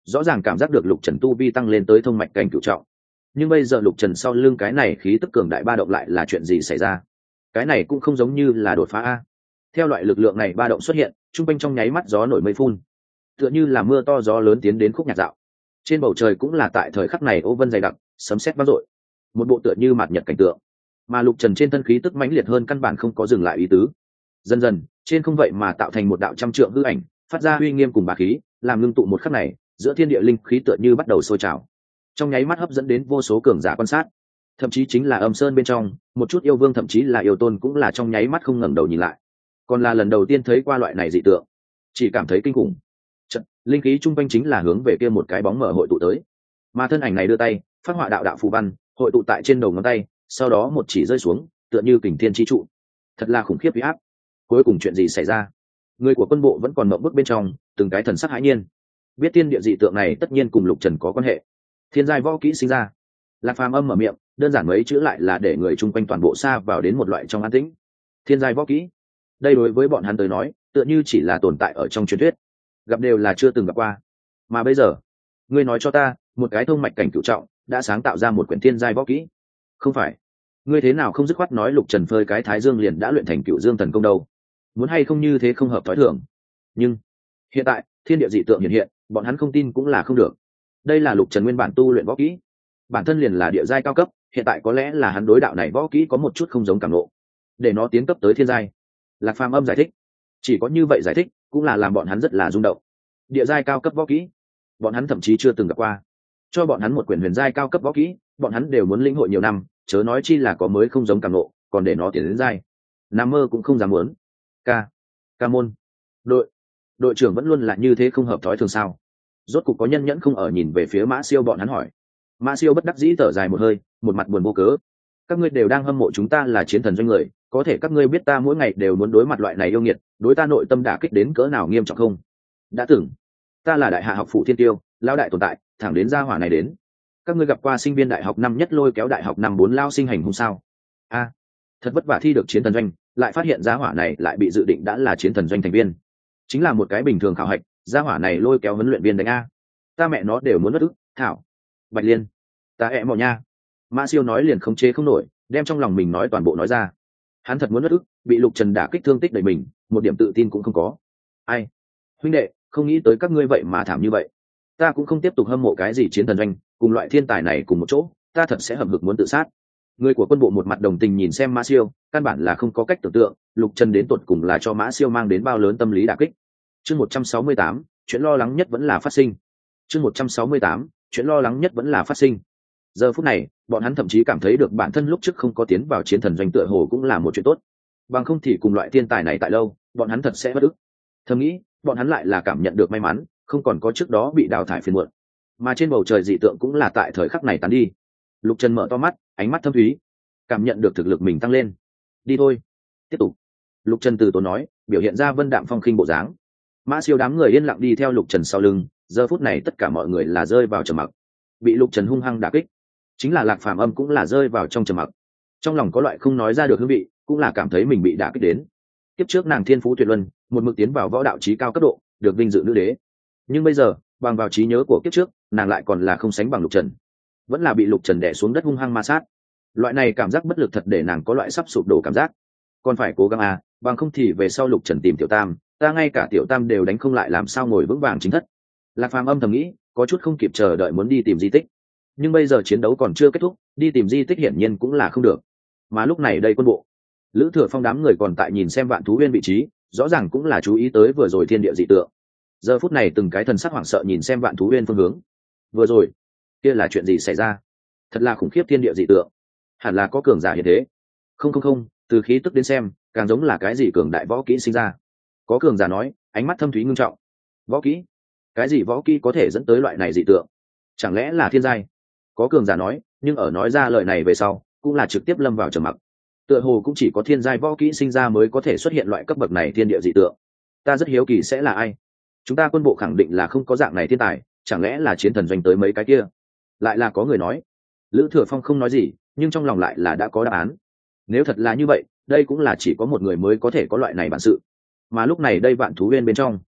rõ ràng cảm giác được lục trần tu vi tăng lên tới thông mạch cảnh cửu trọng. Nhưng bây giờ lục trần sau lưng cái này khí tức cường đại ba động lại là chuyện gì xảy ra? Cái này cũng không giống như là đột phá a. Theo loại lực lượng này ba động xuất hiện, trung quanh trong nháy mắt gió nổi mây phun, tựa như là mưa to gió lớn tiến đến khúc nhạc dạo. Trên bầu trời cũng là tại thời khắc này ô vân dày đặc, sấm sét vang dội, một bộ tựa như mạt nhật cảnh tượng. Mà lục trần trên thân khí tức mãnh liệt hơn căn bản không có dừng lại ý tứ. Dần dần trên không vậy mà tạo thành một đạo trăm trượng hư ảnh, phát ra uy nghiêm cùng bá khí, làm ngưng tụ một khắc này giữa thiên địa linh khí tựa như bắt đầu sôi trào, trong nháy mắt hấp dẫn đến vô số cường giả quan sát. Thậm chí chính là âm sơn bên trong một chút yêu vương, thậm chí là yêu tôn cũng là trong nháy mắt không ngẩng đầu nhìn lại, còn là lần đầu tiên thấy qua loại này dị tượng, chỉ cảm thấy kinh khủng. Chật, linh khí trung quanh chính là hướng về kia một cái bóng mở hội tụ tới, mà thân ảnh này đưa tay phát họa đạo đạo phù văn hội tụ tại trên đầu ngón tay, sau đó một chỉ rơi xuống tựa như kình thiên chi trụ, thật là khủng khiếp uy áp. Cuối cùng chuyện gì xảy ra? Người của quân bộ vẫn còn mộng bức bên trong, từng cái thần sắc hãi nhiên, biết thiên địa dị tượng này tất nhiên cùng lục trần có quan hệ. Thiên giai võ kỹ sinh ra. Lạc Phàm âm mở miệng, đơn giản mấy chữ lại là để người chung quanh toàn bộ xa vào đến một loại trong an tĩnh. Thiên giai võ kỹ, đây đối với bọn hắn tới nói tựa như chỉ là tồn tại ở trong truyền thuyết, gặp đều là chưa từng gặp qua. Mà bây giờ ngươi nói cho ta, một cái thông mạch cảnh cửu trọng đã sáng tạo ra một quyển thiên giai võ kỹ? Không phải, ngươi thế nào không dứt khoát nói lục trần phơi cái thái dương liền đã luyện thành cửu dương thần công đâu? Muốn hay không như thế không hợp thói thường. Nhưng hiện tại thiên địa dị tượng hiện hiện, bọn hắn không tin cũng là không được. Đây là lục trần nguyên bản tu luyện võ kỹ, bản thân liền là địa giai cao cấp, hiện tại có lẽ là hắn đối đạo này võ kỹ có một chút không giống cảm lộ, để nó tiến cấp tới thiên giai. Lạc Phàm âm giải thích, chỉ có như vậy giải thích cũng là làm bọn hắn rất là rung động. Địa giai cao cấp võ kỹ, bọn hắn thậm chí chưa từng gặp qua. Cho bọn hắn một quyển huyền giai cao cấp võ kỹ, bọn hắn đều muốn lĩnh hội nhiều năm, chớ nói chi là có mới không giống cảm lộ, còn để nó tiến đến giai, nằm mơ cũng không dám muốn. Ca môn, đội trưởng vẫn luôn là như thế không hợp thói thường sao? Rốt cục có nhân nhẫn không ở nhìn về phía Mã Siêu bọn hắn hỏi. Mã Siêu bất đắc dĩ thở dài một hơi, một mặt buồn vô cớ. Các ngươi đều đang hâm mộ chúng ta là chiến thần doanh người, có thể các ngươi biết ta mỗi ngày đều muốn đối mặt loại này yêu nghiệt, đối ta nội tâm đả kích đến cỡ nào nghiêm trọng không? Đã từng ta là đại hạ học phủ thiên tiêu, lao đại tồn tại, thẳng đến gia hỏa này đến. Các ngươi gặp qua sinh viên đại học năm nhất lôi kéo đại học năm 4 lao sinh hành hung sao? Thật vất vả thi được chiến thần doanh, lại phát hiện gia hỏa này lại bị dự định đã là chiến thần doanh thành viên, chính là một cái bình thường khảo hạch, gia hỏa này lôi kéo huấn luyện viên đánh a. Ta mẹ nó đều muốn mất ức. Thảo Bạch Liên, ta mọ nha. Mã Siêu nói liền không chế không nổi, đem trong lòng mình nói toàn bộ nói ra. Hắn thật muốn mất ức, bị lục trần đả kích thương tích đầy mình, một điểm tự tin cũng không có. Ai huynh đệ, không nghĩ tới các ngươi vậy mà thảm như vậy. Ta cũng không tiếp tục hâm mộ cái gì chiến thần doanh, cùng loại thiên tài này cùng một chỗ, ta thật sẽ hậm hực muốn tự sát. Người của quân bộ một mặt đồng tình nhìn xem Mã Siêu, căn bản là không có cách tưởng tượng lục trần đến tột cùng là cho Mã Siêu mang đến bao lớn tâm lý đả kích. Chương 168, chuyện lo lắng nhất vẫn là phát sinh. Chương 168, chuyện lo lắng nhất vẫn là phát sinh. Giờ phút này, bọn hắn thậm chí cảm thấy được bản thân lúc trước không có tiến vào chiến thần doanh tựa hồ cũng là một chuyện tốt. Bằng không thì cùng loại thiên tài này tại lâu, bọn hắn thật sẽ bất ức. Thầm nghĩ, bọn hắn lại là cảm nhận được may mắn, không còn có trước đó bị đào thải phiền muộn. Mà trên bầu trời dị tượng cũng là tại thời khắc này tán đi. Lục Trần mở to mắt, ánh mắt thâm thúy, cảm nhận được thực lực mình tăng lên. Đi thôi, tiếp tục. Lục Trần từ tốn nói, biểu hiện ra vân đạm phong khinh bộ dáng. Mã Siêu đám người yên lặng đi theo Lục Trần sau lưng, giờ phút này tất cả mọi người là rơi vào trầm mặc. Bị Lục Trần hung hăng đả kích, chính là Lạc Phàm âm cũng là rơi vào trong trầm mặc. Trong lòng có loại không nói ra được hương vị, cũng là cảm thấy mình bị đả kích đến. Kiếp trước nàng thiên phú tuyệt luân, một mực tiến vào võ đạo chí cao cấp độ, được vinh dự nữ đế. Nhưng bây giờ, bằng vào trí nhớ của kiếp trước, nàng lại còn là không sánh bằng Lục Trần, vẫn là bị Lục Trần đè xuống đất hung hăng ma sát. Loại này cảm giác bất lực thật để nàng có loại sắp sụp đổ cảm giác. Còn phải cố gắng à, bằng không thì về sau Lục Trần tìm Tiểu Tam, ta ngay cả Tiểu Tam đều đánh không lại, làm sao ngồi vững vàng chính thất. Lạc Phàm âm thầm nghĩ, có chút không kịp chờ đợi muốn đi tìm di tích. Nhưng bây giờ chiến đấu còn chưa kết thúc, đi tìm di tích hiển nhiên cũng là không được. Mà lúc này đây quân bộ, Lữ Thừa Phong đám người còn tại nhìn xem Vạn Thú Uyên vị trí, rõ ràng cũng là chú ý tới vừa rồi thiên địa dị tượng. Giờ phút này từng cái thần sắc hoảng sợ nhìn xem Vạn Thú Uyên phương hướng. Vừa rồi, kia là chuyện gì xảy ra? Thật là khủng khiếp thiên địa dị tượng. Hẳn là có cường giả hiện thế. Không, từ khí tức đến xem, càng giống là cái gì cường đại võ kỹ sinh ra. Có cường giả nói, ánh mắt thâm thúy ngưng trọng. Võ kỹ? Cái gì võ kỹ có thể dẫn tới loại này dị tượng? Chẳng lẽ là thiên giai? Có cường giả nói, nhưng ở nói ra lời này về sau, cũng là trực tiếp lâm vào trầm mặc. Tựa hồ cũng chỉ có thiên giai võ kỹ sinh ra mới có thể xuất hiện loại cấp bậc này thiên địa dị tượng. Ta rất hiếu kỳ sẽ là ai. Chúng ta quân bộ khẳng định là không có dạng này thiên tài, chẳng lẽ là chiến thần doanh tới mấy cái kia? Lại là có người nói. Lữ Thừa Phong không nói gì, nhưng trong lòng lại là đã có đáp án. Nếu thật là như vậy, đây cũng là chỉ có một người mới có thể có loại này bản sự. Mà lúc này đây Vạn Thú Uyên bên trong,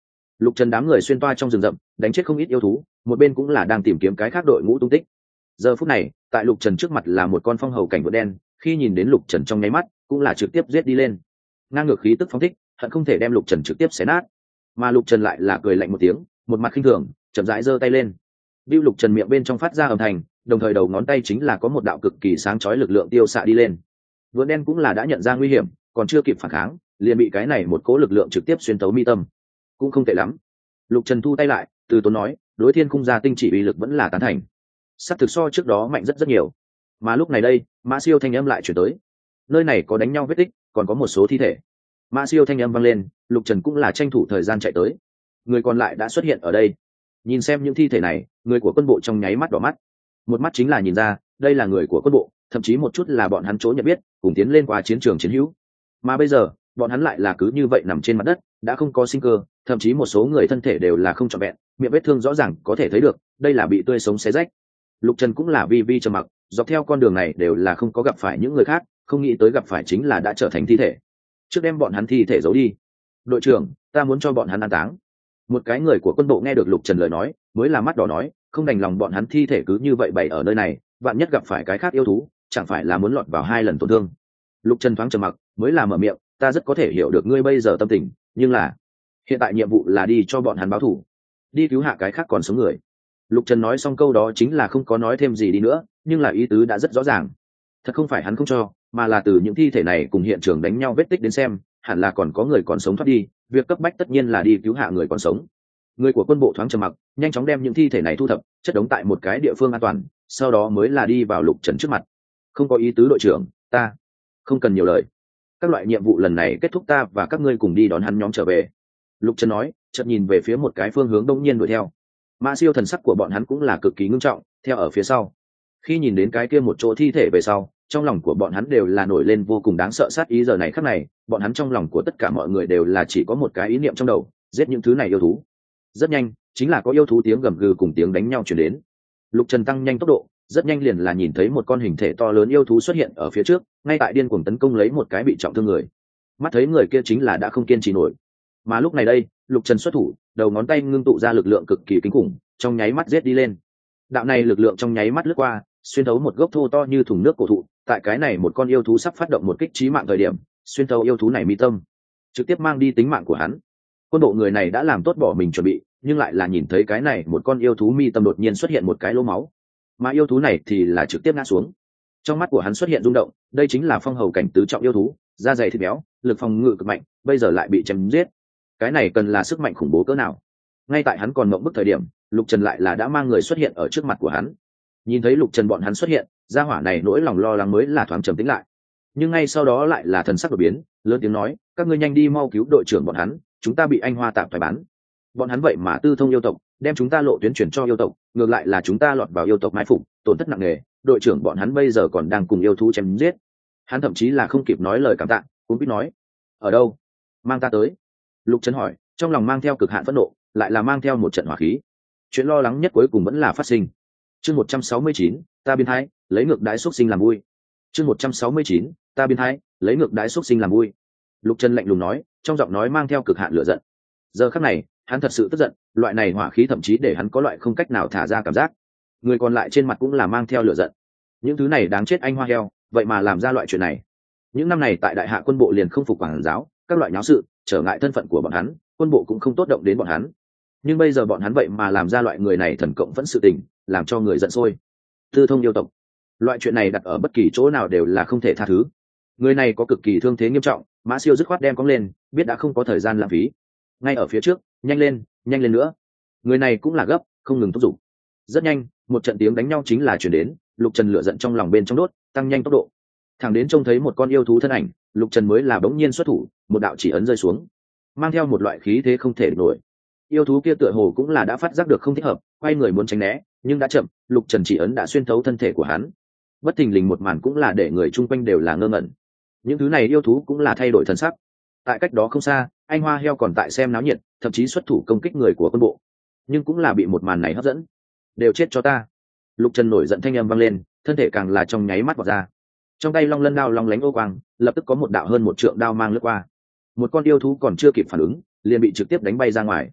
Lục Trần đám người xuyên toa trong rừng rậm, đánh chết không ít yêu thú, một bên cũng là đang tìm kiếm cái khác đội ngũ tung tích. Giờ phút này, tại Lục Trần trước mặt là một con phong hầu cảnh vượn đen, khi nhìn đến Lục Trần trong nháy mắt, cũng là trực tiếp giết đi lên. Ngang ngược khí tức phóng thích, hận không thể đem Lục Trần trực tiếp xé nát. Mà Lục Trần lại là cười lạnh một tiếng, một mặt khinh thường, chậm rãi giơ tay lên. Bưu Lục Trần miệng bên trong phát ra âm thanh, đồng thời đầu ngón tay chính là có một đạo cực kỳ sáng chói lực lượng tiêu xạ đi lên. Vượn đen cũng là đã nhận ra nguy hiểm, còn chưa kịp phản kháng, liền bị cái này một cỗ lực lượng trực tiếp xuyên tấu mi tâm. Cũng không tệ lắm. Lục Trần thu tay lại, từ tốn nói, đối thiên khung gia tinh chỉ uy lực vẫn là tán thành. Sắp thực so trước đó mạnh rất rất nhiều. Mà lúc này đây, Mã Siêu thanh âm lại chuyển tới. Nơi này có đánh nhau vết tích, còn có một số thi thể. Mã Siêu thanh âm vang lên, Lục Trần cũng là tranh thủ thời gian chạy tới. Người còn lại đã xuất hiện ở đây. Nhìn xem những thi thể này, người của quân bộ trong nháy mắt đỏ mắt. Một mắt chính là nhìn ra, đây là người của quân bộ, thậm chí một chút là bọn hắn chỗ nhận biết, cùng tiến lên qua chiến trường chiến hữu. Mà bây giờ, bọn hắn lại là cứ như vậy nằm trên mặt đất, đã không có sinh cơ, thậm chí một số người thân thể đều là không trọn vẹn, miệng vết thương rõ ràng có thể thấy được, đây là bị tươi sống xé rách. Lục Trần cũng là vi vi trầm mặc, dọc theo con đường này đều là không có gặp phải những người khác, không nghĩ tới gặp phải chính là đã trở thành thi thể. Trước đem bọn hắn thi thể giấu đi. Đội trưởng, ta muốn cho bọn hắn an táng. Một cái người của quân bộ nghe được Lục Trần lời nói, mới là mắt đỏ nói, không đành lòng bọn hắn thi thể cứ như vậy bày ở nơi này, vạn nhất gặp phải cái khác yêu thú, chẳng phải là muốn lọt vào 2 lần tổn thương. Lục Trần thoáng trầm mặc, mới là mở miệng, ta rất có thể hiểu được ngươi bây giờ tâm tình, nhưng là hiện tại nhiệm vụ là đi cho bọn hắn báo thù, đi cứu hạ cái khác còn sống người. Lục Trần nói xong câu đó chính là không có nói thêm gì đi nữa, nhưng là ý tứ đã rất rõ ràng. Thật không phải hắn không cho, mà là từ những thi thể này cùng hiện trường đánh nhau vết tích đến xem, hẳn là còn có người còn sống thoát đi, việc cấp bách tất nhiên là đi cứu hạ người còn sống. Người của quân bộ thoáng trầm mặc, nhanh chóng đem những thi thể này thu thập, chất đống tại một cái địa phương an toàn, sau đó mới là đi vào Lục Trần trước mặt. Không có ý tứ đội trưởng, ta không cần nhiều lời. Các loại nhiệm vụ lần này kết thúc, ta và các ngươi cùng đi đón hắn nhóm trở về. Lục Trần nói, chợt nhìn về phía một cái phương hướng đông nhiên đuổi theo. Mã Siêu thần sắc của bọn hắn cũng là cực kỳ ngưng trọng, theo ở phía sau. Khi nhìn đến cái kia một chỗ thi thể về sau, trong lòng của bọn hắn đều là nổi lên vô cùng đáng sợ sát ý. Giờ này khắc này, bọn hắn trong lòng của tất cả mọi người đều là chỉ có một cái ý niệm trong đầu, giết những thứ này yêu thú. Rất nhanh, chính là có yêu thú tiếng gầm gừ cùng tiếng đánh nhau truyền đến. Lục Trần tăng nhanh tốc độ, rất nhanh liền là nhìn thấy một con hình thể to lớn yêu thú xuất hiện ở phía trước, ngay tại điên cuồng tấn công lấy một cái bị trọng thương người. Mắt thấy người kia chính là đã không kiên trì nổi. Mà lúc này đây, Lục Trần xuất thủ, đầu ngón tay ngưng tụ ra lực lượng cực kỳ kinh khủng, trong nháy mắt giết đi lên. Đạo này lực lượng trong nháy mắt lướt qua, xuyên thấu một gốc thô to như thùng nước cổ thụ, tại cái này một con yêu thú sắp phát động một kích chí mạng thời điểm, xuyên thấu yêu thú này mi tâm, trực tiếp mang đi tính mạng của hắn. Quân bộ người này đã làm tốt bỏ mình chuẩn bị, nhưng lại là nhìn thấy cái này một con yêu thú mi tâm đột nhiên xuất hiện một cái lỗ máu, mà yêu thú này thì là trực tiếp ngã xuống. Trong mắt của hắn xuất hiện rung động, đây chính là phong hầu cảnh tứ trọng yêu thú, da dày thịt béo, lực phòng ngự cực mạnh, bây giờ lại bị chém giết, cái này cần là sức mạnh khủng bố cỡ nào. Ngay tại hắn còn mộng bức thời điểm, Lục Trần lại là đã mang người xuất hiện ở trước mặt của hắn. Nhìn thấy Lục Trần bọn hắn xuất hiện, gia hỏa này nỗi lòng lo lắng mới là thoáng trầm tĩnh lại, nhưng ngay sau đó lại là thần sắc đột biến, lớn tiếng nói, các ngươi nhanh đi mau cứu đội trưởng bọn hắn, chúng ta bị anh hoa tạm phải bán. Bọn hắn vậy mà tư thông yêu tộc, đem chúng ta lộ tuyến chuyển cho yêu tộc, ngược lại là chúng ta lọt vào yêu tộc mai phục, tổn thất nặng nề. Đội trưởng bọn hắn bây giờ còn đang cùng yêu thú chém giết. Hắn thậm chí là không kịp nói lời cảm tạ, cũng biết nói, ở đâu, mang ta tới. Lục Trần hỏi, trong lòng mang theo cực hạn phẫn nộ, lại là mang theo một trận hỏa khí. Chuyện lo lắng nhất cuối cùng vẫn là phát sinh. Chương 169, ta biến thái, lấy ngược đái xuất sinh làm vui. Chương 169, ta biến thái, lấy ngược đái xuất sinh làm vui. Lục Trần lạnh lùng nói, trong giọng nói mang theo cực hạn lửa giận. Giờ khắc này, hắn thật sự tức giận, loại này hỏa khí thậm chí để hắn có loại không cách nào thả ra cảm giác. Người còn lại trên mặt cũng là mang theo lửa giận. Những thứ này đáng chết anh hoa heo, vậy mà làm ra loại chuyện này. Những năm này tại đại hạ quân bộ liền không phục quản giáo, các loại nháo sự, trở ngại thân phận của bọn hắn, quân bộ cũng không tốt động đến bọn hắn. Nhưng bây giờ bọn hắn vậy mà làm ra loại người này thần cộng vẫn sự tình, làm cho người giận sôi. Tư thông yêu tộc, loại chuyện này đặt ở bất kỳ chỗ nào đều là không thể tha thứ. Người này có cực kỳ thương thế nghiêm trọng, Mã Siêu dứt khoát đem cong lên, biết đã không có thời gian lãng phí. Ngay ở phía trước, nhanh lên nữa. Người này cũng là gấp, không ngừng thúc giục. Rất nhanh, một trận tiếng đánh nhau chính là chuyển đến, Lục Trần lửa giận trong lòng bên trong đốt, tăng nhanh tốc độ. Thẳng đến trông thấy một con yêu thú thân ảnh, Lục Trần mới là bỗng nhiên xuất thủ, một đạo chỉ ấn rơi xuống, mang theo một loại khí thế không thể nổi. Yêu thú kia tựa hồ cũng là đã phát giác được không thích hợp, quay người muốn tránh né, nhưng đã chậm, Lục Trần chỉ ấn đã xuyên thấu thân thể của hắn. Bất thình lình một màn cũng là để người chung quanh đều là ngơ ngẩn. Những thứ này yêu thú cũng là thay đổi thân sắc. Tại cách đó không xa, anh hoa heo còn tại xem náo nhiệt, thậm chí xuất thủ công kích người của quân bộ, nhưng cũng là bị một màn này hấp dẫn. Đều chết cho ta. Lục Trần nổi giận thanh âm vang lên, thân thể càng là trong nháy mắt vọt ra. Trong tay long lân đao long lánh ô quang, lập tức có một đạo hơn 1 trượng đao mang lướt qua. Một con yêu thú còn chưa kịp phản ứng, liền bị trực tiếp đánh bay ra ngoài.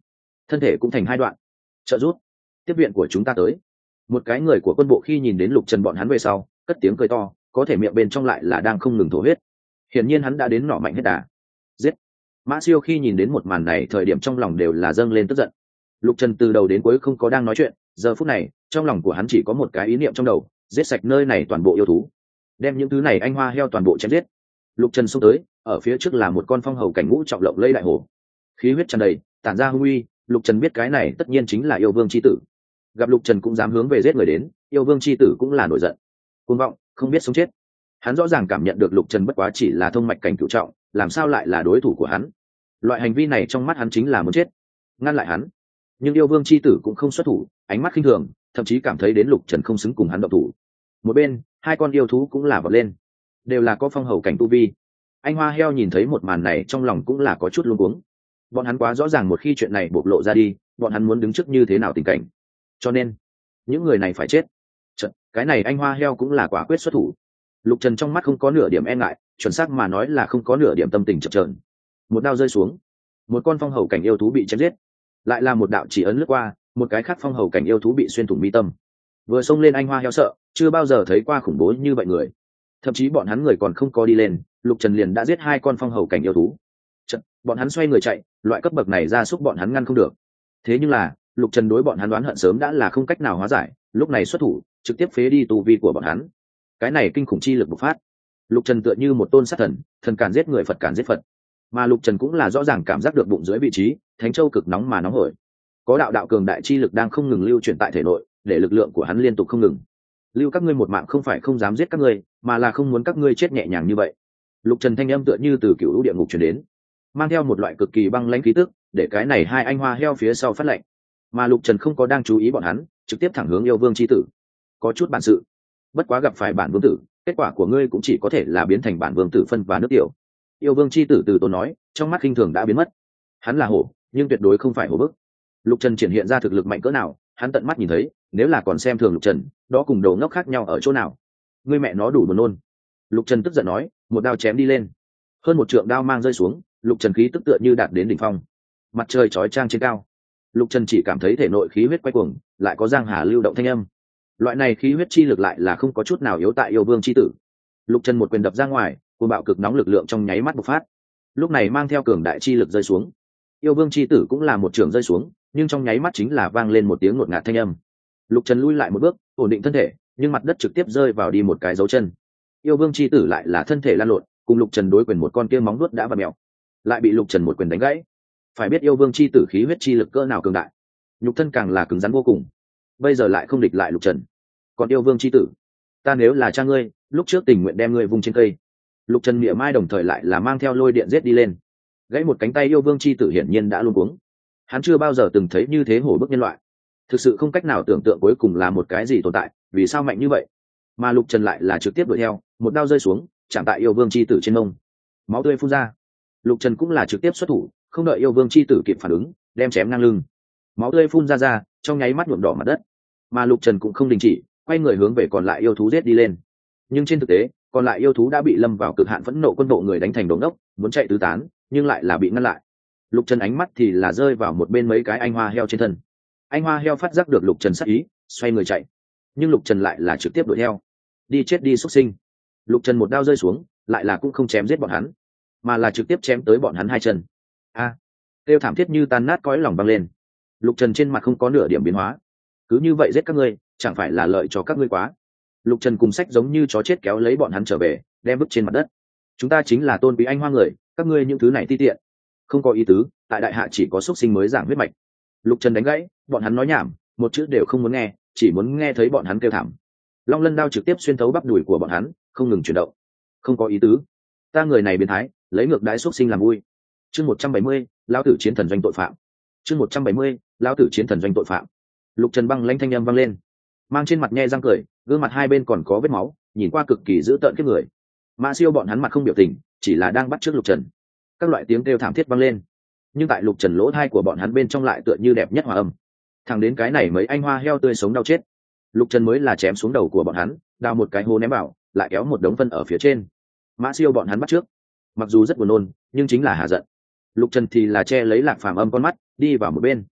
thân thể cũng thành hai đoạn. Trợ rút, tiếp viện của chúng ta tới. Một cái người của quân bộ khi nhìn đến Lục Trần bọn hắn về sau cất tiếng cười to, có thể miệng bên trong lại là đang không ngừng thổ huyết. Hiển nhiên hắn đã đến nỏ mạnh hết đà. Giết. Mã Siêu khi nhìn đến một màn này thời điểm trong lòng đều là dâng lên tức giận. Lục Trần từ đầu đến cuối không có đang nói chuyện, giờ phút này trong lòng của hắn chỉ có một cái ý niệm trong đầu: giết sạch nơi này toàn bộ yêu thú, đem những thứ này anh hoa heo toàn bộ chém giết. Lục Trần xông tới, ở phía trước là một con phong hầu cảnh ngũ trọng lộng lây đại hổ, khí huyết tràn đầy, tản ra hung uy. Lục Trần biết cái này tất nhiên chính là yêu vương chi tử. Gặp Lục Trần cũng dám hướng về giết người đến, yêu vương chi tử cũng là nổi giận, cuồng vọng, không biết sống chết. Hắn rõ ràng cảm nhận được Lục Trần bất quá chỉ là thông mạch cảnh cửu trọng, làm sao lại là đối thủ của hắn. Loại hành vi này trong mắt hắn chính là muốn chết, ngăn lại hắn. Nhưng yêu vương chi tử cũng không xuất thủ, ánh mắt khinh thường, thậm chí cảm thấy đến Lục Trần không xứng cùng hắn động thủ. Một bên hai con yêu thú cũng là vọt lên, đều là có phong hầu cảnh tu vi. Anh hoa heo nhìn thấy một màn này trong lòng cũng là có chút luống cuống. Bọn hắn quá rõ ràng một khi chuyện này bộc lộ ra đi, bọn hắn muốn đứng trước như thế nào tình cảnh, cho nên những người này phải chết. Cái này anh hoa heo cũng là quả quyết xuất thủ. Lục Trần trong mắt không có nửa điểm e ngại, chuẩn xác mà nói là không có nửa điểm tâm tình chập chờn. Một đao rơi xuống, một con phong hầu cảnh yêu thú bị chém giết. Lại là một đạo chỉ ấn lướt qua, một cái khác phong hầu cảnh yêu thú bị xuyên thủng mi tâm. Vừa xông lên anh hoa heo sợ, chưa bao giờ thấy qua khủng bố như vậy người. Thậm chí bọn hắn người còn không có đi lên, Lục Trần liền đã giết hai con phong hầu cảnh yêu thú. Bọn hắn xoay người chạy, loại cấp bậc này ra súc bọn hắn ngăn không được. Thế nhưng là Lục Trần đối bọn hắn đoán hận sớm đã là không cách nào hóa giải, lúc này xuất thủ trực tiếp phế đi tu vi của bọn hắn. Cái này kinh khủng chi lực bộc phát. Lục Trần tựa như một tôn sát thần, thần càn giết người, Phật càn giết Phật. Mà Lục Trần cũng là rõ ràng cảm giác được bụng dưới vị trí Thánh Châu cực nóng mà nóng hổi, có đạo cường đại chi lực đang không ngừng lưu chuyển tại thể nội, để lực lượng của hắn liên tục không ngừng. Lưu các ngươi một mạng không phải không dám giết các ngươi, mà là không muốn các ngươi chết nhẹ nhàng như vậy. Lục Trần thanh âm tựa như từ cựu lũ địa ngục truyền đến, mang theo một loại cực kỳ băng lãnh khí tức, để cái này hai anh hoa heo phía sau phát lệnh. Mà Lục Trần không có đang chú ý bọn hắn, trực tiếp thẳng hướng yêu vương chi tử. Có chút bản sự, bất quá gặp phải bản vương tử, kết quả của ngươi cũng chỉ có thể là biến thành bản vương tử phân và nước tiểu. Yêu vương chi tử từ tốn nói, trong mắt khinh thường đã biến mất. Hắn là hổ, nhưng tuyệt đối không phải hổ bức. Lục Trần triển hiện ra thực lực mạnh cỡ nào, hắn tận mắt nhìn thấy, nếu là còn xem thường Lục Trần, đó cùng đầu ngốc khác nhau ở chỗ nào. Ngươi mẹ nó đủ buồn nôn. Lục Trần tức giận nói, một đao chém đi lên. Hơn một trượng đao mang rơi xuống, Lục Trần khí tức tựa như đạt đến đỉnh phong. Mặt trời chói chang trên cao, Lục Trần chỉ cảm thấy thể nội khí huyết quay cuồng, lại có giang hà lưu động thanh âm. Loại này khí huyết chi lực lại là không có chút nào yếu tại yêu vương chi tử. Lục Trần một quyền đập ra ngoài, cuồng bạo cực nóng lực lượng trong nháy mắt bộc phát. Lúc này mang theo cường đại chi lực rơi xuống. Yêu vương chi tử cũng là một trường rơi xuống, nhưng trong nháy mắt chính là vang lên một tiếng ngột ngạt thanh âm. Lục Trần lui lại một bước, ổn định thân thể, nhưng mặt đất trực tiếp rơi vào đi một cái dấu chân. Yêu vương chi tử lại là thân thể lăn lộn, cùng Lục Trần đối quyền một con kia móng vuốt đã vặn mèo, lại bị Lục Trần một quyền đánh gãy. Phải biết yêu vương chi tử khí huyết chi lực cỡ nào cường đại, nhục thân càng là cứng rắn vô cùng, bây giờ lại không địch lại Lục Trần. Còn yêu vương chi tử, ta nếu là cha ngươi, lúc trước tình nguyện đem ngươi vung trên cây. Lục Trần mỉa mai đồng thời lại là mang theo lôi điện giết đi lên, gãy một cánh tay yêu vương chi tử hiển nhiên đã luống cuống. Hắn chưa bao giờ từng thấy như thế hổ bức nhân loại, thực sự không cách nào tưởng tượng cuối cùng là một cái gì tồn tại, vì sao mạnh như vậy. Mà Lục Trần lại là trực tiếp đuổi theo, một đao rơi xuống, chạm tại yêu vương chi tử trên mông, máu tươi phun ra. Lục Trần cũng là trực tiếp xuất thủ, không đợi yêu vương chi tử kịp phản ứng, đem chém ngang lưng, máu tươi phun ra, trong nháy mắt nhuộm đỏ mặt đất. Mà Lục Trần cũng không đình chỉ, quay người hướng về còn lại yêu thú giết đi lên. Nhưng trên thực tế, còn lại yêu thú đã bị lâm vào cực hạn phẫn nộ quân bộ người đánh thành đống đốc, muốn chạy tứ tán, nhưng lại là bị ngăn lại. Lục Trần ánh mắt thì là rơi vào một bên mấy cái anh hoa heo trên thân. Anh hoa heo phát giác được Lục Trần sát ý, xoay người chạy, nhưng Lục Trần lại là trực tiếp đuổi theo. Đi chết đi xuất sinh. Lục Trần một đao rơi xuống, lại là cũng không chém giết bọn hắn, mà là trực tiếp chém tới bọn hắn hai chân. Kêu thảm thiết như tan nát cõi lòng băng lên. Lục Trần trên mặt không có nửa điểm biến hóa. Cứ như vậy giết các ngươi, chẳng phải là lợi cho các ngươi quá. Lục Trần cùng sách giống như chó chết kéo lấy bọn hắn trở về, đem vứt trên mặt đất. Chúng ta chính là tôn quý anh hoa người, các ngươi những thứ này ti tiện, không có ý tứ, tại đại hạ chỉ có xuất sinh mới giảng huyết mạch. Lục Trần đánh gãy, bọn hắn nói nhảm, một chữ đều không muốn nghe, chỉ muốn nghe thấy bọn hắn kêu thảm. Long lân đao trực tiếp xuyên thấu bắp đùi của bọn hắn, không ngừng chuyển động. Không có ý tứ, ta người này biến thái, lấy ngược đái xuất sinh làm vui. Chương 170, lão tử chiến thần doanh tội phạm. Chương 170, lão tử chiến thần doanh tội phạm. Lục Trần băng lãnh thanh âm vang lên, mang trên mặt nhe răng cười, gương mặt hai bên còn có vết máu, nhìn qua cực kỳ dữ tợn kiếp người. Mã Siêu bọn hắn mặt không biểu tình, chỉ là đang bắt chước Lục Trần. Các loại tiếng kêu thảm thiết vang lên, nhưng tại Lục Trần lỗ tai của bọn hắn bên trong lại tựa như đẹp nhất hòa âm. Thẳng đến cái này mấy anh hoa heo tươi sống đau chết, Lục Trần mới là chém xuống đầu của bọn hắn, đào một cái hố ném vào, lại kéo một đống phân ở phía trên. Mã Siêu bọn hắn bắt trước, mặc dù rất buồn nôn, nhưng chính là hạ giận. Lục Trần thì là che lấy Lạc Phàm Âm con mắt, đi vào một bên.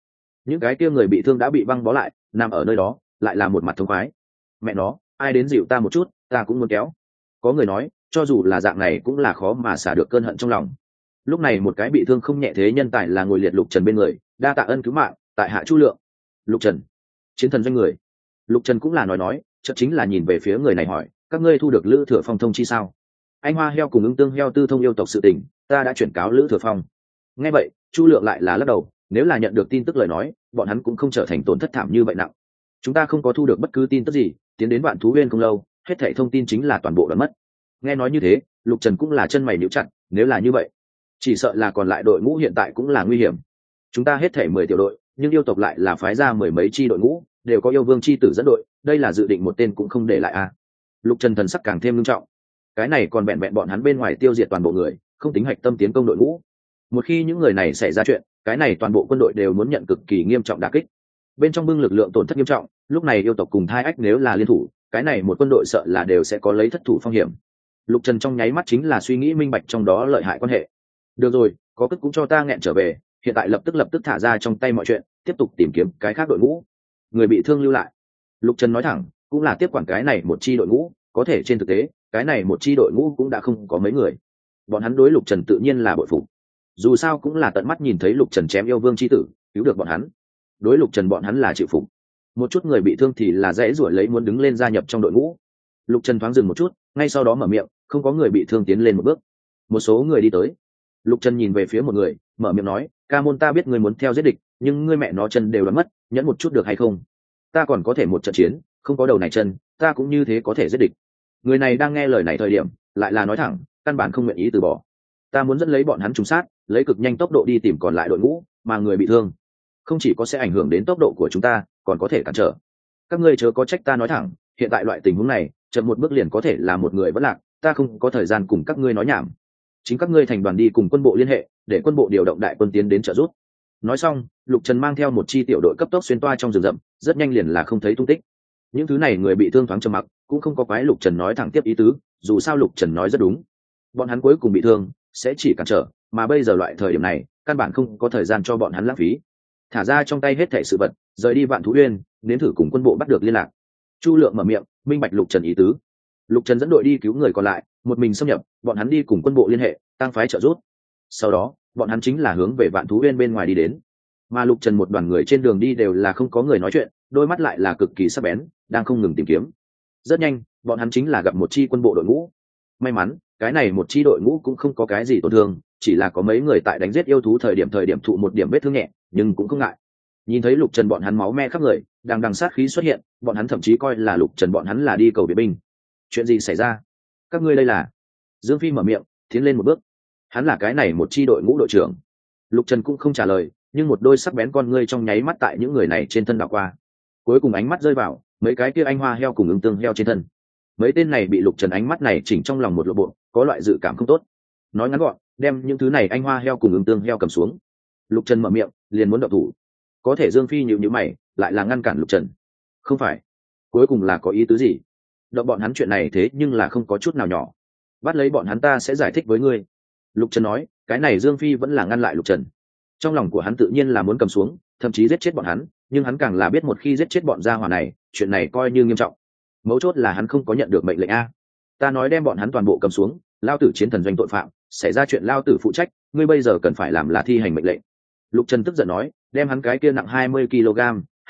những cái kia người bị thương đã bị băng bó lại nằm ở nơi đó lại là một mặt thống khoái. Mẹ nó, ai đến dịu ta một chút, ta cũng muốn kéo. Có người nói cho dù là dạng này cũng là khó mà xả được cơn hận trong lòng. Lúc này một cái bị thương không nhẹ thế nhân tài là ngồi liệt Lục Trần bên người, đa tạ ân cứu mạng, tại hạ Chu Lượng. Lục Trần, chiến thần doanh người. Lục Trần cũng là nói chợt chính là nhìn về phía người này hỏi, các ngươi thu được Lữ Thừa Phong thông chi sao? Anh Hoa Heo cùng Ưng Tương Heo tư thông yêu tộc sự tình, ta đã chuyển cáo Lữ Thừa Phong. Nghe vậy Chu Lượng lại là lắc đầu, nếu là nhận được tin tức lời nói bọn hắn cũng không trở thành tổn thất thảm như vậy nặng. Chúng ta không có thu được bất cứ tin tức gì, tiến đến Vạn Thú Uyên không lâu, hết thảy thông tin chính là toàn bộ đã mất. Nghe nói như thế Lục Trần cũng là chân mày nhíu chặt, nếu là như vậy chỉ sợ là còn lại đội ngũ hiện tại cũng là nguy hiểm. Chúng ta hết thảy 10 tiểu đội, nhưng yêu tộc lại là phái ra mười mấy chi đội ngũ, đều có yêu vương chi tử dẫn đội, đây là dự định một tên cũng không để lại à? Lục Trần thần sắc càng thêm nghiêm trọng. Cái này còn vẹn vẹn bọn hắn bên ngoài tiêu diệt toàn bộ người, không tính hạch tâm tiến công đội ngũ. Một khi những người này xảy ra chuyện, cái này toàn bộ quân đội đều muốn nhận cực kỳ nghiêm trọng đả kích. Bên trong bưng lực lượng tổn thất nghiêm trọng, lúc này yêu tộc cùng Thai Ách nếu là liên thủ, cái này một quân đội sợ là đều sẽ có lấy thất thủ phong hiểm. Lục Trần trong nháy mắt chính là suy nghĩ minh bạch trong đó lợi hại quan hệ. Được rồi, có cất cũng cho ta nghẹn trở về, hiện tại lập tức thả ra trong tay mọi chuyện, tiếp tục tìm kiếm cái khác đội ngũ. Người bị thương lưu lại. Lục Trần nói thẳng, cũng là tiếp quản cái này một chi đội ngũ, có thể trên thực tế, cái này một chi đội ngũ cũng đã không có mấy người. Bọn hắn đối Lục Trần tự nhiên là bội phục. Dù sao cũng là tận mắt nhìn thấy Lục Trần chém yêu vương chi tử, cứu được bọn hắn. Đối Lục Trần bọn hắn là chịu phục. Một chút người bị thương thì là dễ rủa lấy muốn đứng lên gia nhập trong đội ngũ. Lục Trần thoáng dừng một chút, ngay sau đó mở miệng, không có người bị thương tiến lên một bước. Một số người đi tới. Lục Trần nhìn về phía một người, mở miệng nói, ca môn ta biết ngươi muốn theo giết địch, nhưng ngươi mẹ nó chân đều đoán mất, nhẫn một chút được hay không? Ta còn có thể một trận chiến, không có đầu này chân, ta cũng như thế có thể giết địch. Người này đang nghe lời này thời điểm, lại là nói thẳng, căn bản không nguyện ý từ bỏ. Ta muốn dẫn lấy bọn hắn trùng sát, lấy cực nhanh tốc độ đi tìm còn lại đội ngũ, mà người bị thương, không chỉ có sẽ ảnh hưởng đến tốc độ của chúng ta, còn có thể cản trở. Các ngươi chớ có trách ta nói thẳng, hiện tại loại tình huống này, chậm một bước liền có thể là một người vẫn lạc, ta không có thời gian cùng các ngươi nói nhảm. Chính các ngươi thành đoàn đi cùng quân bộ liên hệ, để quân bộ điều động đại quân tiến đến trợ giúp. Nói xong Lục Trần mang theo một chi tiểu đội cấp tốc xuyên toa trong rừng rậm, rất nhanh liền là không thấy tung tích. Những thứ này người bị thương thoáng trầm mặc, cũng không có quái Lục Trần nói thẳng tiếp ý tứ, dù sao Lục Trần nói rất đúng, bọn hắn cuối cùng bị thương sẽ chỉ cản trở, mà bây giờ loại thời điểm này căn bản không có thời gian cho bọn hắn lãng phí. Thả ra trong tay hết thảy sự vật, rời đi Vạn Thú Uyên, nếm thử cùng quân bộ bắt được liên lạc. Chu Lượng mở miệng minh bạch Lục Trần ý tứ. Lục Trần dẫn đội đi cứu người còn lại, một mình xâm nhập, bọn hắn đi cùng quân bộ liên hệ, tăng phái trợ giúp. Sau đó bọn hắn chính là hướng về Vạn Thú Uyên bên ngoài đi đến. Mà Lục Trần một đoàn người trên đường đi đều là không có người nói chuyện, đôi mắt lại là cực kỳ sắc bén, đang không ngừng tìm kiếm. Rất nhanh bọn hắn chính là gặp một chi quân bộ đội ngũ. May mắn cái này một chi đội ngũ cũng không có cái gì tổn thương, chỉ là có mấy người tại đánh giết yêu thú thời điểm thụ một điểm vết thương nhẹ, nhưng cũng không ngại. Nhìn thấy Lục Trần bọn hắn máu me khắp người, đang đằng sát khí xuất hiện, bọn hắn thậm chí coi là Lục Trần bọn hắn là đi cầu viện binh. Chuyện gì xảy ra? Các ngươi đây là? Dương Phi mở miệng tiến lên một bước, hắn là cái này một chi đội ngũ đội trưởng. Lục Trần cũng không trả lời, nhưng một đôi sắc bén con ngươi trong nháy mắt tại những người này trên thân đảo qua, cuối cùng ánh mắt rơi vào mấy cái kia anh hoa heo cùng Ưng Tương heo trên thân. Mấy tên này bị Lục Trần ánh mắt này chỉnh trong lòng một lộ bộ, có loại dự cảm không tốt. Nói ngắn gọn, đem những thứ này anh hoa heo cùng Ưng Tương heo cầm xuống. Lục Trần mở miệng liền muốn động thủ, có thể Dương Phi nhíu mày lại là ngăn cản Lục Trần. Không phải, cuối cùng là có ý tứ gì? Động bọn hắn chuyện này thế nhưng là không có chút nào nhỏ, bắt lấy bọn hắn ta sẽ giải thích với ngươi. Lục Trần nói, cái này Dương Phi vẫn là ngăn lại Lục Trần. Trong lòng của hắn tự nhiên là muốn cầm xuống, thậm chí giết chết bọn hắn, nhưng hắn càng là biết một khi giết chết bọn gia hỏa này, chuyện này coi như nghiêm trọng. Mấu chốt là hắn không có nhận được mệnh lệnh a. Ta nói đem bọn hắn toàn bộ cầm xuống, lao tử chiến thần doanh tội phạm, xảy ra chuyện lao tử phụ trách, ngươi bây giờ cần phải làm là thi hành mệnh lệnh. Lục Trần tức giận nói, đem hắn cái kia nặng 20 kg,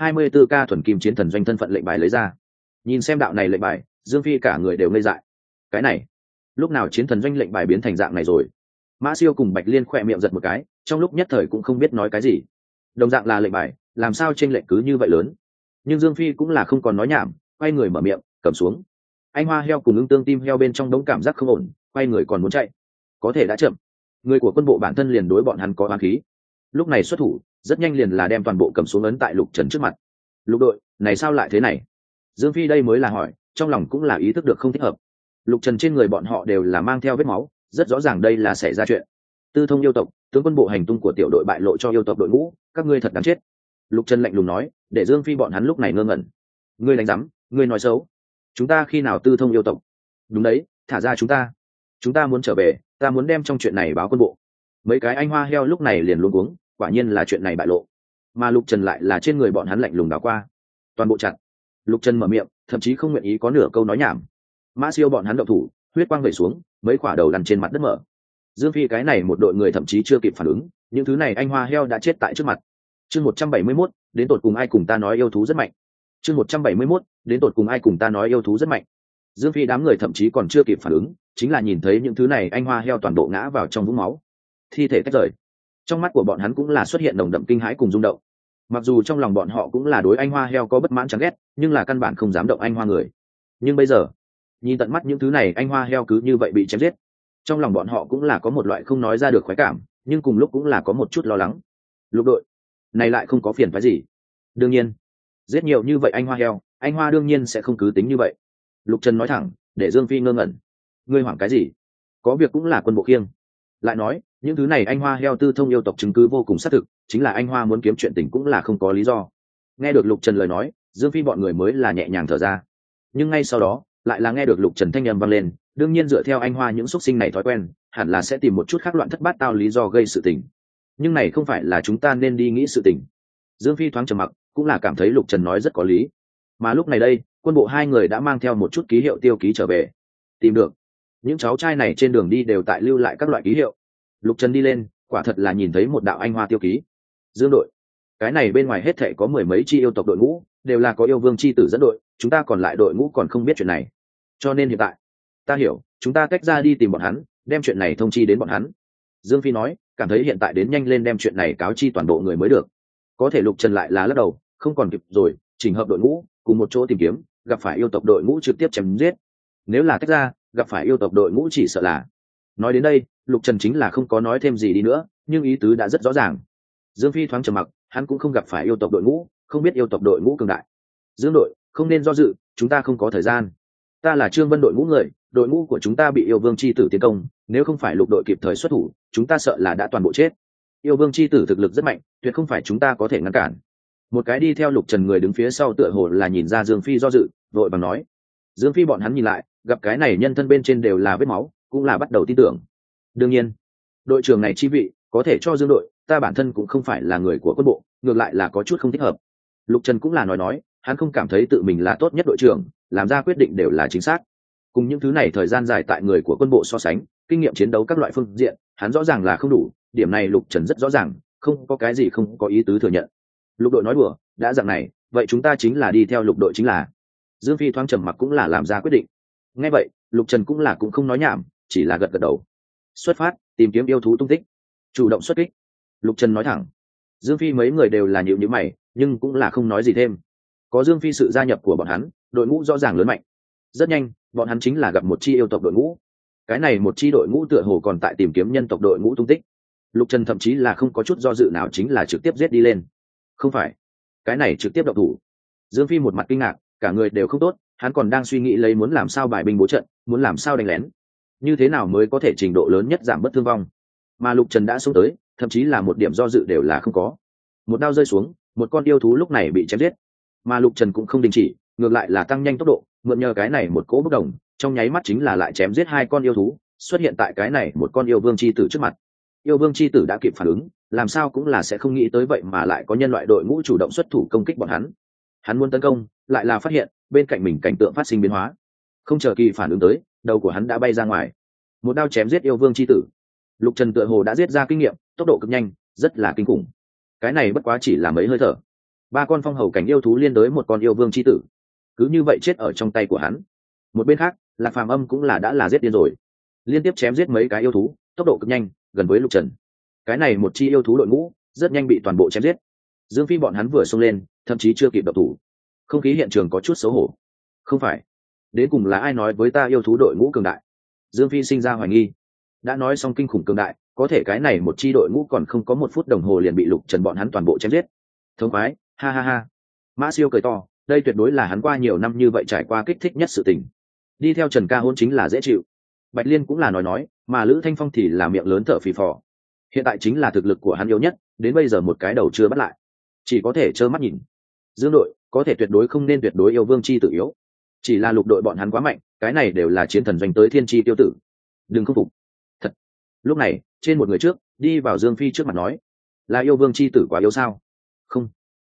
24k thuần kim chiến thần doanh thân phận lệnh bài lấy ra. Nhìn xem đạo này lệnh bài, Dương Phi cả người đều ngây dại. Cái này, lúc nào chiến thần doanh lệnh bài biến thành dạng này rồi? Mã Siêu cùng Bạch Liên khỏe miệng giật một cái, trong lúc nhất thời cũng không biết nói cái gì. Đồng dạng là lệnh bài, làm sao chênh lệnh cứ như vậy lớn? Nhưng Dương Phi cũng là không còn nói nhảm, quay người mở miệng, cầm xuống. Anh hoa heo cùng Ưng Tương tim heo bên trong đống cảm giác không ổn, quay người còn muốn chạy, có thể đã chậm. Người của quân bộ bản thân liền đối bọn hắn có oán khí, lúc này xuất thủ, rất nhanh liền là đem toàn bộ cầm xuống ấn tại Lục Trần trước mặt. Lục đội, này sao lại thế này? Dương Phi đây mới là hỏi, trong lòng cũng là ý thức được không thích hợp. Lục Trần trên người bọn họ đều là mang theo vết máu, rất rõ ràng đây là xảy ra chuyện. Tư thông yêu tộc, tướng quân bộ hành tung của tiểu đội bại lộ cho yêu tộc đội ngũ, các ngươi thật đáng chết. Lục Trần lạnh lùng nói, để Dương Phi bọn hắn lúc này ngơ ngẩn. Ngươi đánh rắm, ngươi nói xấu. Chúng ta khi nào tư thông yêu tộc? Đúng đấy, thả ra chúng ta muốn trở về, ta muốn đem trong chuyện này báo quân bộ. Mấy cái anh hoa heo lúc này liền luống cuống, quả nhiên là chuyện này bại lộ. mà lục trần lại là trên người bọn hắn lạnh lùng đảo qua, toàn bộ chặn. Lục trần mở miệng, thậm chí không nguyện ý có nửa câu nói nhảm. Mã Siêu bọn hắn động thủ, huyết quang vẩy xuống, mấy quả đầu lăn trên mặt đất mở. Dương Phi cái này một đội người thậm chí chưa kịp phản ứng, những thứ này anh hoa heo đã chết tại trước mặt. Chương 171, đến tột cùng ai cùng ta nói yêu thú rất mạnh. Chương 171, đến tột cùng ai cùng ta nói yêu thú rất mạnh. Dương Phi đám người thậm chí còn chưa kịp phản ứng, chính là nhìn thấy những thứ này anh hoa heo toàn bộ ngã vào trong vũng máu, thi thể tách rời. Trong mắt của bọn hắn cũng là xuất hiện nồng đậm kinh hãi cùng rung động. Mặc dù trong lòng bọn họ cũng là đối anh hoa heo có bất mãn chán ghét, nhưng là căn bản không dám động anh hoa người. Nhưng bây giờ, nhìn tận mắt những thứ này anh hoa heo cứ như vậy bị chém giết, trong lòng bọn họ cũng là có một loại không nói ra được khoái cảm, nhưng cùng lúc cũng là có một chút lo lắng. Lục đội này lại không có phiền phái gì? Đương nhiên, giết nhiều như vậy anh hoa heo, anh hoa đương nhiên sẽ không cứ tính như vậy. Lục Trần nói thẳng, để Dương Phi ngơ ngẩn. Ngươi hoảng cái gì? Có việc cũng là quân bộ khiêng. Lại nói, những thứ này anh hoa heo tư thông yêu tộc chứng cứ vô cùng xác thực, chính là anh hoa muốn kiếm chuyện tình cũng là không có lý do. Nghe được Lục Trần lời nói, Dương Phi bọn người mới là nhẹ nhàng thở ra. Nhưng ngay sau đó, lại là nghe được Lục Trần thanh âm vang lên, đương nhiên dựa theo anh hoa những xuất sinh này thói quen, hẳn là sẽ tìm một chút khác loạn thất bát tao lý do gây sự tình. Nhưng này không phải là chúng ta nên đi nghĩ sự tình. Dương Phi thoáng trầm mặc, cũng là cảm thấy Lục Trần nói rất có lý. Mà lúc này đây, quân bộ hai người đã mang theo một chút ký hiệu tiêu ký trở về. Tìm được. Những cháu trai này trên đường đi đều tại lưu lại các loại ký hiệu. Lục Trần đi lên, quả thật là nhìn thấy một đạo anh hoa tiêu ký. Dương đội, cái này bên ngoài hết thảy có mười mấy chi yêu tộc đội ngũ, đều là có yêu vương chi tử dẫn đội, chúng ta còn lại đội ngũ còn không biết chuyện này. Cho nên hiện tại, ta hiểu, chúng ta tách ra đi tìm bọn hắn, đem chuyện này thông chi đến bọn hắn. Dương Phi nói, cảm thấy hiện tại đến nhanh lên đem chuyện này cáo chi toàn bộ người mới được. Có thể Lục Trần lại là lắc đầu, không còn kịp rồi, chỉnh hợp đội ngũ, cùng một chỗ tìm kiếm, gặp phải yêu tộc đội ngũ trực tiếp chém giết. Nếu là tách ra, gặp phải yêu tộc đội ngũ chỉ sợ là. Nói đến đây, Lục Trần chính là không có nói thêm gì đi nữa, nhưng ý tứ đã rất rõ ràng. Dương Phi thoáng trầm mặc, hắn cũng không gặp phải yêu tộc đội ngũ, không biết yêu tộc đội ngũ cường đại. Dương đội, không nên do dự, chúng ta không có thời gian. Ta là Trương Vân đội ngũ người, đội ngũ của chúng ta bị yêu vương chi tử tiến công, nếu không phải Lục đội kịp thời xuất thủ, chúng ta sợ là đã toàn bộ chết. Yêu vương chi tử thực lực rất mạnh, tuyệt không phải chúng ta có thể ngăn cản. Một cái đi theo Lục Trần người đứng phía sau tựa hồ là nhìn ra Dương Phi do dự, vội bằng nói. Dương Phi bọn hắn nhìn lại, gặp cái này nhân thân bên trên đều là vết máu, cũng là bắt đầu tin tưởng. Đương nhiên, đội trưởng này chi vị có thể cho Dương đội, ta bản thân cũng không phải là người của quân bộ, ngược lại là có chút không thích hợp. Lục Trần cũng là nói, hắn không cảm thấy tự mình là tốt nhất đội trưởng, làm ra quyết định đều là chính xác. Cùng những thứ này thời gian dài tại người của quân bộ so sánh, kinh nghiệm chiến đấu các loại phương diện, hắn rõ ràng là không đủ, điểm này Lục Trần rất rõ ràng, không có cái gì không có ý tứ thừa nhận. Lục đội nói đùa, đã dạng này, vậy chúng ta chính là đi theo Lục đội chính là. Dương Phi thoáng trầm mặc cũng là làm ra quyết định. Nghe vậy, Lục Trần cũng không nói nhảm, chỉ là gật gật đầu. Xuất phát, tìm kiếm yêu thú tung tích, chủ động xuất kích. Lục Trần nói thẳng. Dương Phi mấy người đều là nhíu nhíu mày, nhưng cũng là không nói gì thêm. Có Dương Phi sự gia nhập của bọn hắn, đội ngũ rõ ràng lớn mạnh. Rất nhanh, bọn hắn chính là gặp một chi yêu tộc đội ngũ. Cái này một chi đội ngũ tựa hồ còn tại tìm kiếm nhân tộc đội ngũ tung tích. Lục Trần thậm chí là không có chút do dự nào, chính là trực tiếp giết đi lên. Không phải, cái này trực tiếp động thủ. Dương Phi một mặt kinh ngạc, cả người đều không tốt, hắn còn đang suy nghĩ lấy muốn làm sao bài binh bố trận, muốn làm sao đánh lén, như thế nào mới có thể trình độ lớn nhất giảm bất thương vong. Mà Lục Trần đã xuống tới, thậm chí là một điểm do dự đều là không có. Một đao rơi xuống, một con yêu thú lúc này bị chém giết. Mà Lục Trần cũng không đình chỉ, ngược lại là tăng nhanh tốc độ, mượn nhờ cái này một cỗ bất động, trong nháy mắt chính là lại chém giết hai con yêu thú, xuất hiện tại cái này một con yêu vương chi tử trước mặt. Yêu vương chi tử đã kịp phản ứng, làm sao cũng là sẽ không nghĩ tới vậy mà lại có nhân loại đội ngũ chủ động xuất thủ công kích bọn hắn. Hắn muốn tấn công, lại là phát hiện bên cạnh mình cảnh tượng phát sinh biến hóa. Không chờ kỳ phản ứng tới, đầu của hắn đã bay ra ngoài. Một đao chém giết yêu vương chi tử. Lục Trần tựa hồ đã giết ra kinh nghiệm, tốc độ cực nhanh, rất là kinh khủng. Cái này bất quá chỉ là mấy hơi thở, ba con phong hầu cảnh yêu thú liên đối một con yêu vương chi tử, cứ như vậy chết ở trong tay của hắn. Một bên khác, Lạc Phàm Âm cũng là đã là giết điên rồi, liên tiếp chém giết mấy cái yêu thú, tốc độ cực nhanh, gần với Lục Trần. Cái này một chi yêu thú đội ngũ rất nhanh bị toàn bộ chém giết. Dương Phi bọn hắn vừa xông lên, thậm chí chưa kịp động thủ, không khí hiện trường có chút xấu hổ. Không phải, đến cùng là ai nói với ta yêu thú đội ngũ cường đại? Dương Phi sinh ra hoài nghi. Đã nói xong kinh khủng cường đại, có thể cái này một chi đội ngũ còn không có một phút đồng hồ liền bị Lục Trần bọn hắn toàn bộ chém giết. Thống khoái, ha ha ha. Mã Siêu cười to, đây tuyệt đối là hắn qua nhiều năm như vậy trải qua kích thích nhất sự tình. Đi theo Trần Ca Hôn chính là dễ chịu. Bạch Liên cũng là nói, mà Lữ Thanh Phong thì là miệng lớn thở phì phò. Hiện tại chính là thực lực của hắn yếu nhất, đến bây giờ một cái đầu chưa bắt lại, chỉ có thể trơ mắt nhìn. Dương đội có thể tuyệt đối không nên tuyệt đối yêu vương chi tự yếu, chỉ là Lục đội bọn hắn quá mạnh, cái này đều là chiến thần doanh tới thiên chi tiêu tử, đừng không phục. Thật. Lúc này trên một người trước đi vào Dương Phi trước mặt nói, là yêu vương chi tử quá yếu sao? Không,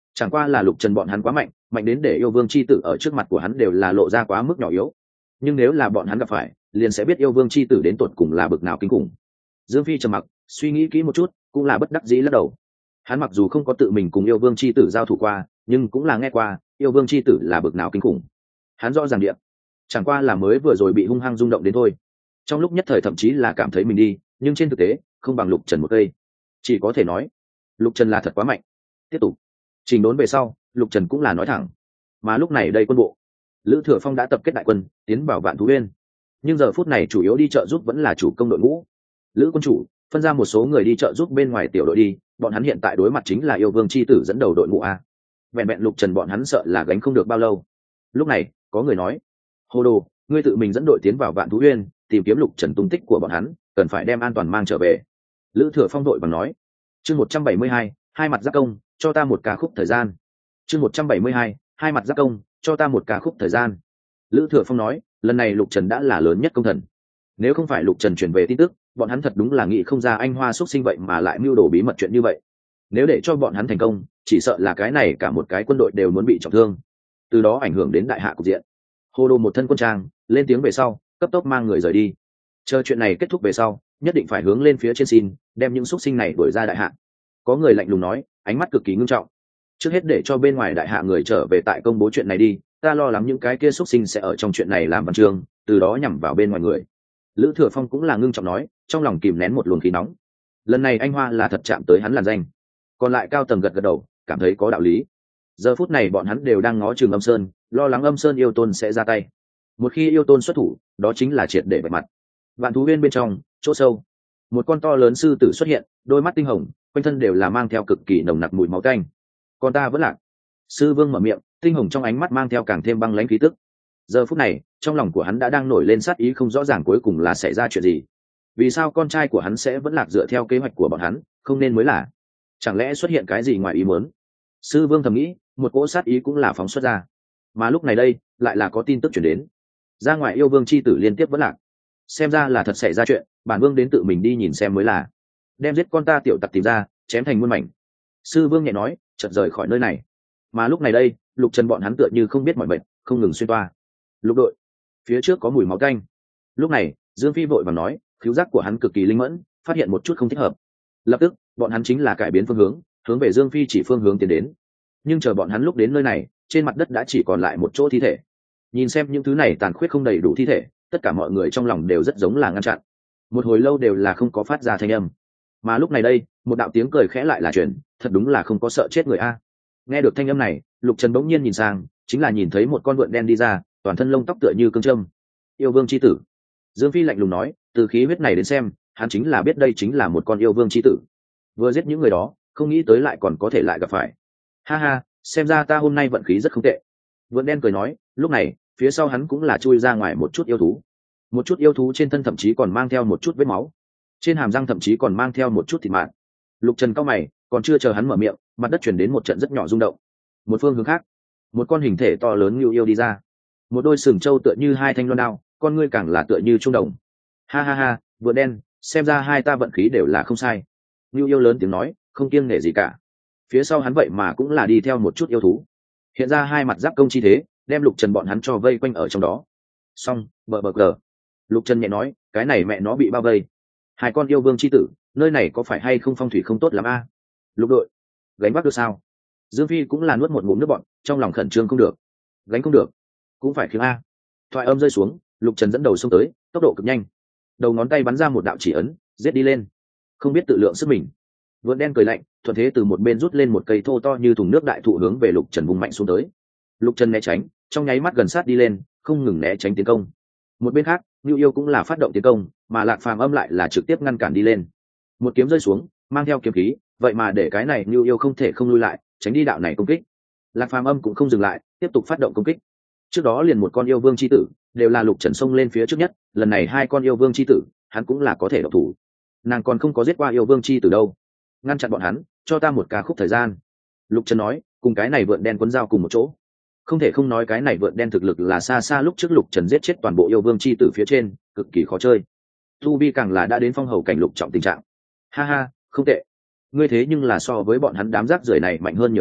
Chẳng qua là Lục Trần bọn hắn quá mạnh, mạnh đến để yêu vương chi tử ở trước mặt của hắn đều là lộ ra quá mức nhỏ yếu. Nhưng nếu là bọn hắn gặp phải, liền sẽ biết yêu vương chi tử đến tột cùng là bực nào kinh khủng. Dương Phi trầm mặc, suy nghĩ kỹ một chút, cũng là bất đắc dĩ lắc đầu. Hắn mặc dù không có tự mình cùng yêu vương chi tử giao thủ qua, nhưng cũng là nghe qua yêu vương chi tử là bực nào kinh khủng. Hắn rõ ràng địa, chẳng qua là mới vừa rồi bị hung hăng rung động đến thôi. Trong lúc nhất thời thậm chí là cảm thấy mình đi, nhưng trên thực tế không bằng Lục Trần một cây. Chỉ có thể nói Lục Trần là thật quá mạnh. Tiếp tục trình đốn về sau, Lục Trần cũng là nói thẳng. Mà lúc này đây quân bộ Lữ Thừa Phong đã tập kết đại quân tiến vào Vạn Thú Uyên, nhưng giờ phút này chủ yếu đi trợ giúp vẫn là chủ công đội ngũ. Lữ quân chủ phân ra một số người đi trợ giúp bên ngoài tiểu đội đi, bọn hắn hiện tại đối mặt chính là yêu vương chi tử dẫn đầu đội ngũ a. Vẹn vẹn Lục Trần bọn hắn sợ là gánh không được bao lâu. Lúc này có người nói: Hồ Đồ, ngươi tự mình dẫn đội tiến vào Vạn Thú Uyên tìm kiếm Lục Trần tung tích của bọn hắn, cần phải đem an toàn mang trở về. Lữ Thừa Phong đội bằng nói. Chương 172, hai mặt giáp công, cho ta một ca khúc thời gian. Chương 172, hai mặt giáp công, cho ta một ca khúc thời gian. Lữ Thừa Phong nói, lần này Lục Trần đã là lớn nhất công thần. Nếu không phải Lục Trần chuyển về tin tức, bọn hắn thật đúng là nghĩ không ra anh hoa xuất sinh vậy mà lại mưu đồ bí mật chuyện như vậy. Nếu để cho bọn hắn thành công, chỉ sợ là cái này cả một cái quân đội đều muốn bị trọng thương, từ đó ảnh hưởng đến đại hạ cục diện. Hồ Đồ một thân quân trang, lên tiếng về sau, cấp tốc mang người rời đi. Chờ chuyện này kết thúc về sau, nhất định phải hướng lên phía trên xin, đem những xuất sinh này đuổi ra đại hạ. Có người lạnh lùng nói, ánh mắt cực kỳ ngưng trọng. Trước hết để cho bên ngoài đại hạ người trở về tại công bố chuyện này đi, ta lo lắng những cái kia xuất sinh sẽ ở trong chuyện này làm văn chương, từ đó nhằm vào bên ngoài người. Lữ Thừa Phong cũng là ngưng trọng nói, trong lòng kìm nén một luồng khí nóng. Lần này anh Hoa là thật chạm tới hắn làn danh. Còn lại cao tầng gật gật đầu, cảm thấy có đạo lý. Giờ phút này bọn hắn đều đang ngó chừng Âm Sơn, lo lắng Âm Sơn yêu tôn sẽ ra tay. Một khi yêu tôn xuất thủ, đó chính là triệt để bạch mặt. Vạn Thú Uyên bên trong chỗ sâu, một con to lớn sư tử xuất hiện, đôi mắt tinh hồng, quanh thân đều là mang theo cực kỳ nồng nặc mùi máu tanh. Con ta vẫn lạc. Sư Vương mở miệng, tinh hồng trong ánh mắt mang theo càng thêm băng lãnh khí tức. Giờ phút này trong lòng của hắn đã đang nổi lên sát ý, không rõ ràng cuối cùng là xảy ra chuyện gì. Vì sao con trai của hắn sẽ vẫn lạc dựa theo kế hoạch của bọn hắn, không nên mới là? Chẳng lẽ xuất hiện cái gì ngoài ý muốn? Sư Vương thầm nghĩ, một cỗ sát ý cũng là phóng xuất ra. Mà lúc này đây lại là có tin tức chuyển đến, ra ngoài yêu vương chi tử liên tiếp vẫn lạc. Xem ra là thật xảy ra chuyện, bản vương đến tự mình đi nhìn xem mới là. Đem giết con ta tiểu tặc tìm ra, chém thành muôn mảnh. Sư Vương nhẹ nói, chợt rời khỏi nơi này. Mà lúc này đây Lục Trần bọn hắn tựa như không biết mọi bệnh, không ngừng xuyên toa. Lục đội, phía trước có mùi máu tanh. Lúc này Dương Phi vội vàng nói, khiếu giác của hắn cực kỳ linh mẫn, phát hiện một chút không thích hợp. Lập tức bọn hắn chính là cải biến phương hướng, hướng về Dương Phi chỉ phương hướng tiến đến. Nhưng chờ bọn hắn lúc đến nơi này, trên mặt đất đã chỉ còn lại một chỗ thi thể. Nhìn xem những thứ này tàn khuyết không đầy đủ thi thể, tất cả mọi người trong lòng đều rất giống là ngăn chặn. Một hồi lâu đều là không có phát ra thanh âm. Mà lúc này đây một đạo tiếng cười khẽ lại là truyền, thật đúng là không có sợ chết người a. Nghe được thanh âm này, Lục Trần bỗng nhiên nhìn sang, chính là nhìn thấy một con vượn đen đi ra, toàn thân lông tóc tựa như cương châm. Yêu vương chi tử. Dương Phi lạnh lùng nói, từ khí huyết này đến xem, hắn chính là biết đây chính là một con yêu vương chi tử. Vừa giết những người đó, không nghĩ tới lại còn có thể lại gặp phải. Ha ha, xem ra ta hôm nay vận khí rất không tệ. Vượn đen cười nói, lúc này phía sau hắn cũng là chui ra ngoài một chút yêu thú. Một chút yêu thú trên thân thậm chí còn mang theo một chút vết máu, trên hàm răng thậm chí còn mang theo một chút thịt mạt. Lục Trần cao mày, còn chưa chờ hắn mở miệng, mặt đất chuyển đến một trận rất nhỏ rung động. Một phương hướng khác, một con hình thể to lớn như yêu đi ra, một đôi sừng trâu tựa như hai thanh loan đao, con ngươi càng là tựa như trung đồng. Ha ha ha, vượn đen, xem ra hai ta vận khí đều là không sai. Như yêu lớn tiếng nói, không kiêng nể gì cả. Phía sau hắn vậy mà cũng là đi theo một chút yêu thú, hiện ra hai mặt giáp công chi thế, đem Lục Trần bọn hắn cho vây quanh ở trong đó. Xong, bờ cờ. Lục Trần nhẹ nói, cái này mẹ nó bị bao vây. Hai con yêu vương chi tử, nơi này có phải hay không phong thủy không tốt lắm a? Lục đội, gánh vác được sao? Dương Phi cũng là nuốt một ngụm nước bọn, trong lòng khẩn trương không được. Gánh không được, cũng phải khiêng a. Thoại âm rơi xuống, Lục Trần dẫn đầu xông tới, tốc độ cực nhanh. Đầu ngón tay bắn ra một đạo chỉ ấn, giết đi lên. Không biết tự lượng sức mình. Vượn đen cười lạnh, thuận thế từ một bên rút lên một cây thô to như thùng nước đại thụ hướng về Lục Trần vùng mạnh xuống tới. Lục Trần né tránh, trong nháy mắt gần sát đi lên, không ngừng né tránh tiến công. Một bên khác, Nưu Yêu cũng là phát động tiến công, mà Lạc Phàm Âm lại là trực tiếp ngăn cản đi lên. Một kiếm rơi xuống, mang theo kiếm khí, vậy mà để cái này Nưu Yêu không thể không lui lại, tránh đi đạo này công kích. Lạc Phàm Âm cũng không dừng lại, tiếp tục phát động công kích. Trước đó liền một con yêu vương chi tử, đều là Lục Trần xông lên phía trước nhất, lần này hai con yêu vương chi tử, hắn cũng là có thể độc thủ. Nàng còn không có giết qua yêu vương chi tử đâu. Ngăn chặn bọn hắn, cho ta một ca khúc thời gian. Lục Trần nói, cùng cái này vượn đen quấn dao cùng một chỗ. Không thể không nói cái này vượn đen thực lực là xa xa lúc trước Lục Trần giết chết toàn bộ yêu vương chi tử phía trên, cực kỳ khó chơi. Tu vi càng là đã đến phong hầu cảnh lục trọng tình trạng. Ha ha, không tệ. Ngươi thế nhưng là so với bọn hắn đám rác rưởi này mạnh hơn nhiều lắm,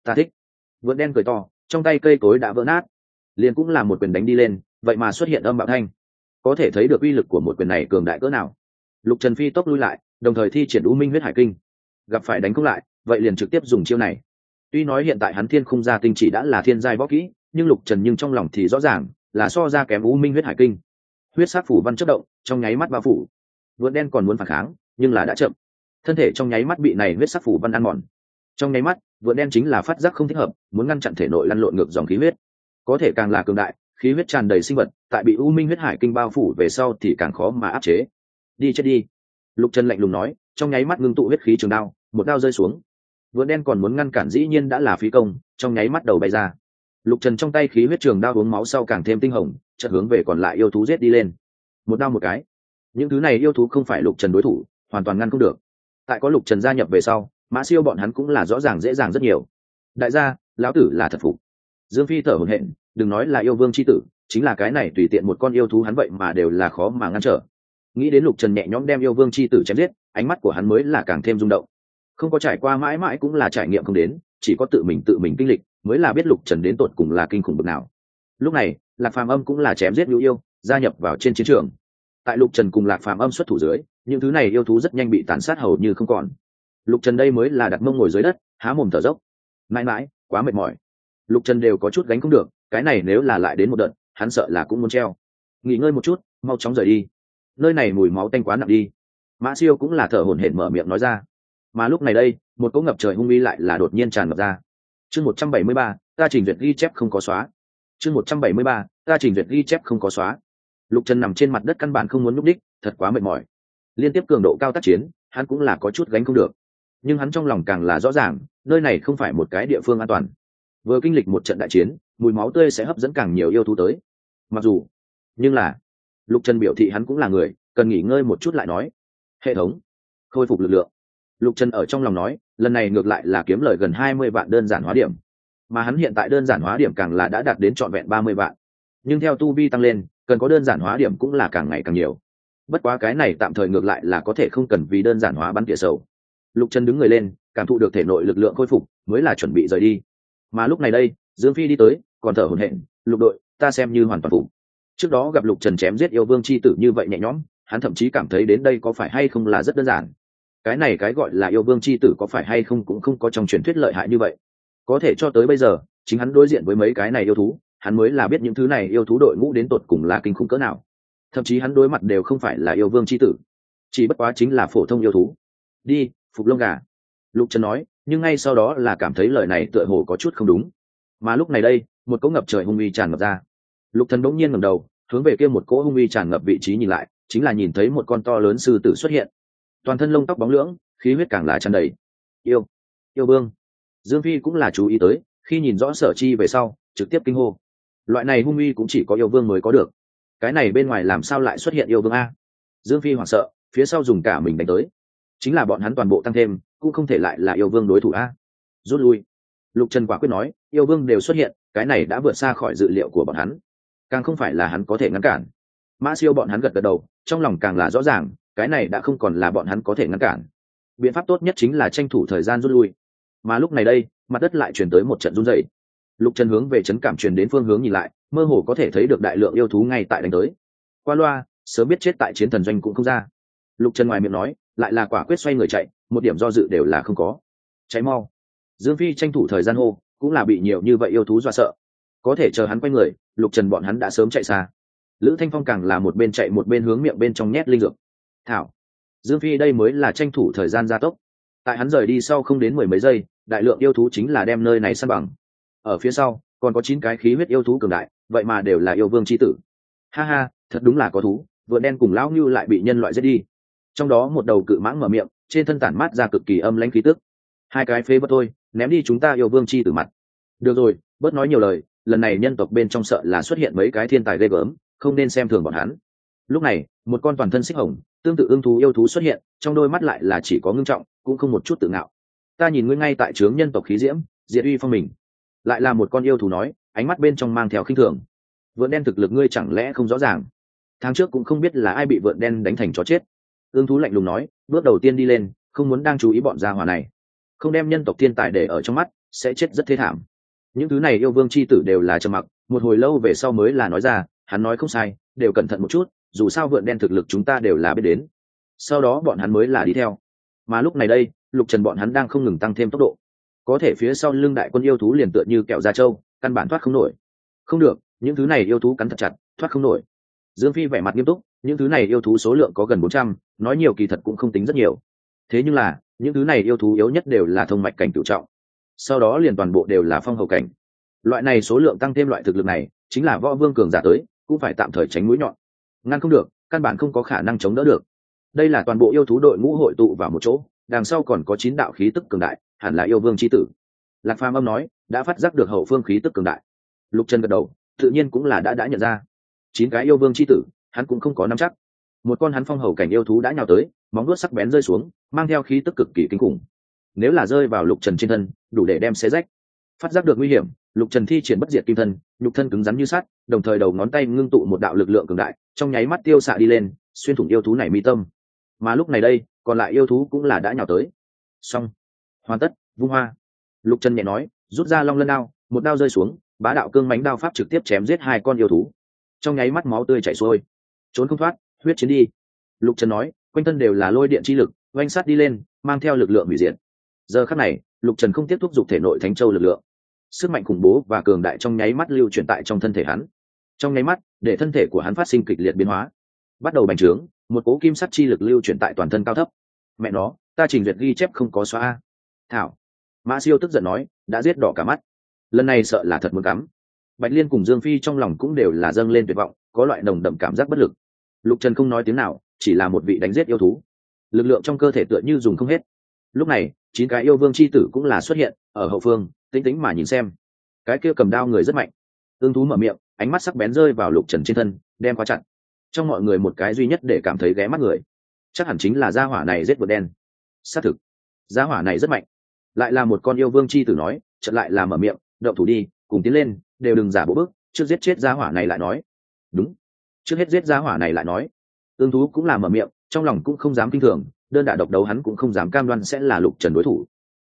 ta thích. Vượn đen cười to, trong tay cây cối đã vỡ nát, liền cũng là một quyền đánh đi lên, vậy mà xuất hiện âm bạo thanh, có thể thấy được uy lực của một quyền này cường đại cỡ nào. Lục Trần phi tốc lui lại, đồng thời thi triển U Minh huyết hải kinh. Gặp phải đánh không lại, vậy liền trực tiếp dùng chiêu này. Tuy nói hiện tại hắn thiên khung gia tinh chỉ đã là thiên giai võ kỹ, nhưng Lục Trần nhưng trong lòng thì rõ ràng là so ra kém U Minh huyết hải kinh. Huyết sát phủ văn chớp động, trong nháy mắt bao phủ. Vượn đen còn muốn phản kháng, nhưng là đã chậm. Thân thể trong nháy mắt bị này huyết sắc phủ văn ăn mòn. Trong nháy mắt, vượn đen chính là phát giác không thích hợp, muốn ngăn chặn thể nội lăn lộn ngược dòng khí huyết. Có thể càng là cường đại, khí huyết tràn đầy sinh vật, tại bị U Minh huyết hải kinh bao phủ về sau thì càng khó mà áp chế. Đi chết đi. Lục Trần lạnh lùng nói, trong nháy mắt ngưng tụ huyết khí trường đao, một đao rơi xuống. Vượn đen còn muốn ngăn cản dĩ nhiên đã là phí công, trong nháy mắt đầu bay ra. Lục Trần trong tay khí huyết trường đao uống máu sau càng thêm tinh hồng, chợt hướng về còn lại yêu thú giết đi lên. Một đao một cái. Những thứ này yêu thú không phải Lục Trần đối thủ, hoàn toàn ngăn không được. Tại có Lục Trần gia nhập về sau, Mã Siêu bọn hắn cũng là rõ ràng dễ dàng rất nhiều. Đại gia, lão tử là thật phục. Dương Phi thở hổn hển, đừng nói là yêu vương chi tử, chính là cái này tùy tiện một con yêu thú hắn vậy mà đều là khó mà ngăn trở. Nghĩ đến Lục Trần nhẹ nhõm đem yêu vương chi tử chém giết, ánh mắt của hắn mới là càng thêm rung động. Không có trải qua mãi mãi cũng là trải nghiệm không đến, chỉ có tự mình kinh lịch mới là biết Lục Trần đến tột cùng là kinh khủng bậc nào. Lúc này, Lạc Phàm Âm cũng là chém giết Nhu Yêu, gia nhập vào trên chiến trường. Tại Lục Trần cùng Lạc Phàm Âm xuất thủ dưới, những thứ này yêu thú rất nhanh bị tàn sát hầu như không còn. Lục Trần đây mới là đặt mông ngồi dưới đất, há mồm thở dốc. Mãi mãi, quá mệt mỏi. Lục Trần đều có chút gánh không được, cái này nếu là lại đến một đợt, hắn sợ là cũng muốn treo. Nghỉ ngơi một chút, mau chóng rời đi. Nơi này mùi máu tanh quá nặng đi. Mã Siêu cũng là thở hổn hển mở miệng nói ra. Mà lúc này đây, một cỗ ngập trời hung uy lại là đột nhiên tràn ngập ra. Chương 173, ta trình duyệt ghi chép không có xóa. Chương 173, ta trình duyệt ghi chép không có xóa. Lục Trần nằm trên mặt đất căn bản không muốn nhúc đích, thật quá mệt mỏi. Liên tiếp cường độ cao tác chiến, hắn cũng là có chút gánh không được. Nhưng hắn trong lòng càng là rõ ràng, nơi này không phải một cái địa phương an toàn. Vừa kinh lịch một trận đại chiến, mùi máu tươi sẽ hấp dẫn càng nhiều yêu thú tới. Mặc dù, nhưng là, Lục Trần biểu thị hắn cũng là người, cần nghỉ ngơi một chút lại nói. Hệ thống, khôi phục lực lượng. Lục Trần ở trong lòng nói, lần này ngược lại là kiếm lời gần 20 vạn đơn giản hóa điểm. Mà hắn hiện tại đơn giản hóa điểm càng là đã đạt đến trọn vẹn 30 vạn. Nhưng theo tu vi tăng lên, cần có đơn giản hóa điểm cũng là càng ngày càng nhiều. Bất quá cái này tạm thời ngược lại là có thể không cần vì đơn giản hóa bắn tỉa sầu. Lục Trần đứng người lên, cảm thụ được thể nội lực lượng khôi phục, mới là chuẩn bị rời đi. Mà lúc này đây, Dương Phi đi tới, còn thở hổn hển, "Lục đội, ta xem như hoàn toàn phục." Trước đó gặp Lục Trần chém giết yêu vương chi tử như vậy nhẹ nhõm, hắn thậm chí cảm thấy đến đây có phải hay không là rất đơn giản. Cái này cái gọi là yêu vương chi tử có phải hay không cũng không có trong truyền thuyết lợi hại như vậy. Có thể cho tới bây giờ, chính hắn đối diện với mấy cái này yêu thú, hắn mới là biết những thứ này yêu thú đội ngũ đến tột cùng là kinh khủng cỡ nào. Thậm chí hắn đối mặt đều không phải là yêu vương chi tử, chỉ bất quá chính là phổ thông yêu thú. "Đi, phục lông gà." Lục Trần nói, nhưng ngay sau đó là cảm thấy lời này tựa hồ có chút không đúng. Mà lúc này đây, một cỗ ngập trời hung uy tràn ngập ra. Lục Thần bỗng nhiên ngẩng đầu, hướng về kia một cỗ hung uy tràn ngập vị trí nhìn lại, chính là nhìn thấy một con to lớn sư tử xuất hiện. Toàn thân lông tóc bóng lưỡng, khí huyết càng là tràn đầy. Yêu vương. Dương Phi cũng là chú ý tới, khi nhìn rõ Sở Chi về sau, trực tiếp kinh hô. Loại này hung uy cũng chỉ có yêu vương mới có được. Cái này bên ngoài làm sao lại xuất hiện yêu vương a? Dương Phi hoảng sợ, phía sau dùng cả mình đánh tới. Chính là bọn hắn toàn bộ tăng thêm, cũng không thể lại là yêu vương đối thủ a. Rút lui. Lục Trần quả quyết nói, yêu vương đều xuất hiện, cái này đã vượt xa khỏi dự liệu của bọn hắn, càng không phải là hắn có thể ngăn cản. Mã Siêu bọn hắn gật gật đầu, trong lòng càng là rõ ràng, cái này đã không còn là bọn hắn có thể ngăn cản. Biện pháp tốt nhất chính là tranh thủ thời gian rút lui. Mà lúc này đây, mặt đất lại truyền tới một trận rung rẩy. Lục Trần hướng về trấn cảm truyền đến phương hướng nhìn lại, mơ hồ có thể thấy được đại lượng yêu thú ngay tại đánh tới. Qua loa, sớm biết chết tại chiến thần doanh cũng không ra. Lục Trần ngoài miệng nói, lại là quả quyết xoay người chạy, một điểm do dự đều là không có. Cháy mau. Dương Phi tranh thủ thời gian hô, cũng là bị nhiều như vậy yêu thú dọa sợ. Có thể chờ hắn quay người, Lục Trần bọn hắn đã sớm chạy xa. Lữ Thanh Phong càng là một bên chạy một bên hướng miệng bên trong nhét linh dược. Thảo. Dương Phi đây mới là tranh thủ thời gian gia tốc. Tại hắn rời đi sau không đến 10 mấy giây, đại lượng yêu thú chính là đem nơi này săn bằng. Ở phía sau, còn có 9 cái khí huyết yêu thú cường đại, vậy mà đều là yêu vương chi tử. Ha ha, thật đúng là có thú, vượn đen cùng lão ngưu lại bị nhân loại giết đi. Trong đó một đầu cự mãng mở miệng, trên thân tản mát ra cực kỳ âm lãnh khí tức. "Hai cái phế vật thôi, ném đi chúng ta yêu vương chi tử mặt." "Được rồi, bớt nói nhiều lời, lần này nhân tộc bên trong sợ là xuất hiện mấy cái thiên tài ghê gớm, không nên xem thường bọn hắn." Lúc này, một con toàn thân xích hồng, tương tự ưng thú yêu thú xuất hiện, trong đôi mắt lại là chỉ có ngưng trọng, cũng không một chút tự ngạo. "Ta nhìn ngươi ngay tại trướng nhân tộc khí diễm, diệt uy phong mình." Lại là một con yêu thú nói, ánh mắt bên trong mang theo khinh thường. "Vượn đen thực lực ngươi chẳng lẽ không rõ ràng? Tháng trước cũng không biết là ai bị vượn đen đánh thành chó chết." Ưng thú lạnh lùng nói, bước đầu tiên đi lên, không muốn đang chú ý bọn gia hỏa này, không đem nhân tộc thiên tài để ở trong mắt, sẽ chết rất thê thảm. Những thứ này yêu vương chi tử đều là trầm mặc, một hồi lâu về sau mới là nói ra, hắn nói không sai, đều cẩn thận một chút, dù sao vượn đen thực lực chúng ta đều là biết đến. Sau đó bọn hắn mới là đi theo. Mà lúc này đây, Lục Trần bọn hắn đang không ngừng tăng thêm tốc độ, có thể phía sau lưng đại quân yêu thú liền tựa như kẹo da trâu, căn bản thoát không nổi. Không được, những thứ này yêu thú cắn thật chặt, thoát không nổi. Dương Phi vẻ mặt nghiêm túc, những thứ này yêu thú số lượng có gần 400, nói nhiều kỳ thật cũng không tính rất nhiều. Thế nhưng là, những thứ này yêu thú yếu nhất đều là thông mạch cảnh cửu trọng, sau đó liền toàn bộ đều là phong hầu cảnh. Loại này số lượng tăng thêm loại thực lực này, chính là võ vương cường giả tới, cũng phải tạm thời tránh mũi nhọn. Ngăn không được, căn bản không có khả năng chống đỡ được. Đây là toàn bộ yêu thú đội ngũ hội tụ vào một chỗ, đằng sau còn có 9 đạo khí tức cường đại, hẳn là yêu vương chi tử. Lạc Phàm âm nói, đã phát giác được hậu phương khí tức cường đại. Lục Trần gật đầu, tự nhiên cũng là đã nhận ra. 9 cái yêu vương chi tử, hắn cũng không có nắm chắc. Một con hắn phong hầu cảnh yêu thú đã nhào tới, móng vuốt sắc bén rơi xuống, mang theo khí tức cực kỳ kinh khủng. Nếu là rơi vào Lục Trần trên thân, đủ để đem xé rách. Phát giác được nguy hiểm, Lục Trần thi triển bất diệt kim thân, nhục thân cứng rắn như sắt, đồng thời đầu ngón tay ngưng tụ một đạo lực lượng cường đại, trong nháy mắt tiêu xạ đi lên, xuyên thủng yêu thú này mi tâm. Mà lúc này đây, còn lại yêu thú cũng là đã nhào tới. Xong, hoàn tất, vung hoa. Lục Trần nhẹ nói, rút ra long lân đao, một đao rơi xuống, bá đạo cương mãnh đao pháp trực tiếp chém giết 2 con yêu thú. Trong nháy mắt máu tươi chảy xuôi, trốn không thoát, huyết chiến đi. Lục Trần nói, quanh thân đều là lôi điện chi lực, oanh sát đi lên, mang theo lực lượng hủy diệt. Giờ khắc này, Lục Trần không tiếp thúc dục thể nội thánh châu lực lượng, sức mạnh khủng bố và cường đại trong nháy mắt lưu chuyển tại trong thân thể hắn. Trong nháy mắt, để thân thể của hắn phát sinh kịch liệt biến hóa, bắt đầu bành trướng, một cố kim sắt chi lực lưu chuyển tại toàn thân cao thấp. Mẹ nó, ta trình duyệt ghi chép không có xóa a. Thảo. Mã Siêu tức giận nói, đã giết đỏ cả mắt. Lần này sợ là thật muốn cắm. Bạch Liên cùng Dương Phi trong lòng cũng đều là dâng lên tuyệt vọng, có loại nồng đậm cảm giác bất lực. Lục Trần không nói tiếng nào, chỉ là một vị đánh giết yêu thú, lực lượng trong cơ thể tựa như dùng không hết. Lúc này, 9 cái yêu vương chi tử cũng là xuất hiện ở hậu phương, tĩnh tĩnh mà nhìn xem. Cái kia cầm đao người rất mạnh. Ương thú mở miệng, ánh mắt sắc bén rơi vào Lục Trần trên thân, đem khóa chặt. Trong mọi người một cái duy nhất để cảm thấy ghé mắt người, chắc hẳn chính là gia hỏa này giết vượt đen. Xác thực, gia hỏa này rất mạnh. Lại là một con yêu vương chi tử nói, chợt lại là mở miệng, động thủ đi, cùng tiến lên, đều đừng giả bộ bước, trước giết chết gia hỏa này lại nói. Đúng, trước hết giết gia hỏa này lại nói. Ương thú cũng là mở miệng, trong lòng cũng không dám kinh thường, đơn đả độc đấu hắn cũng không dám cam đoan sẽ là Lục Trần đối thủ.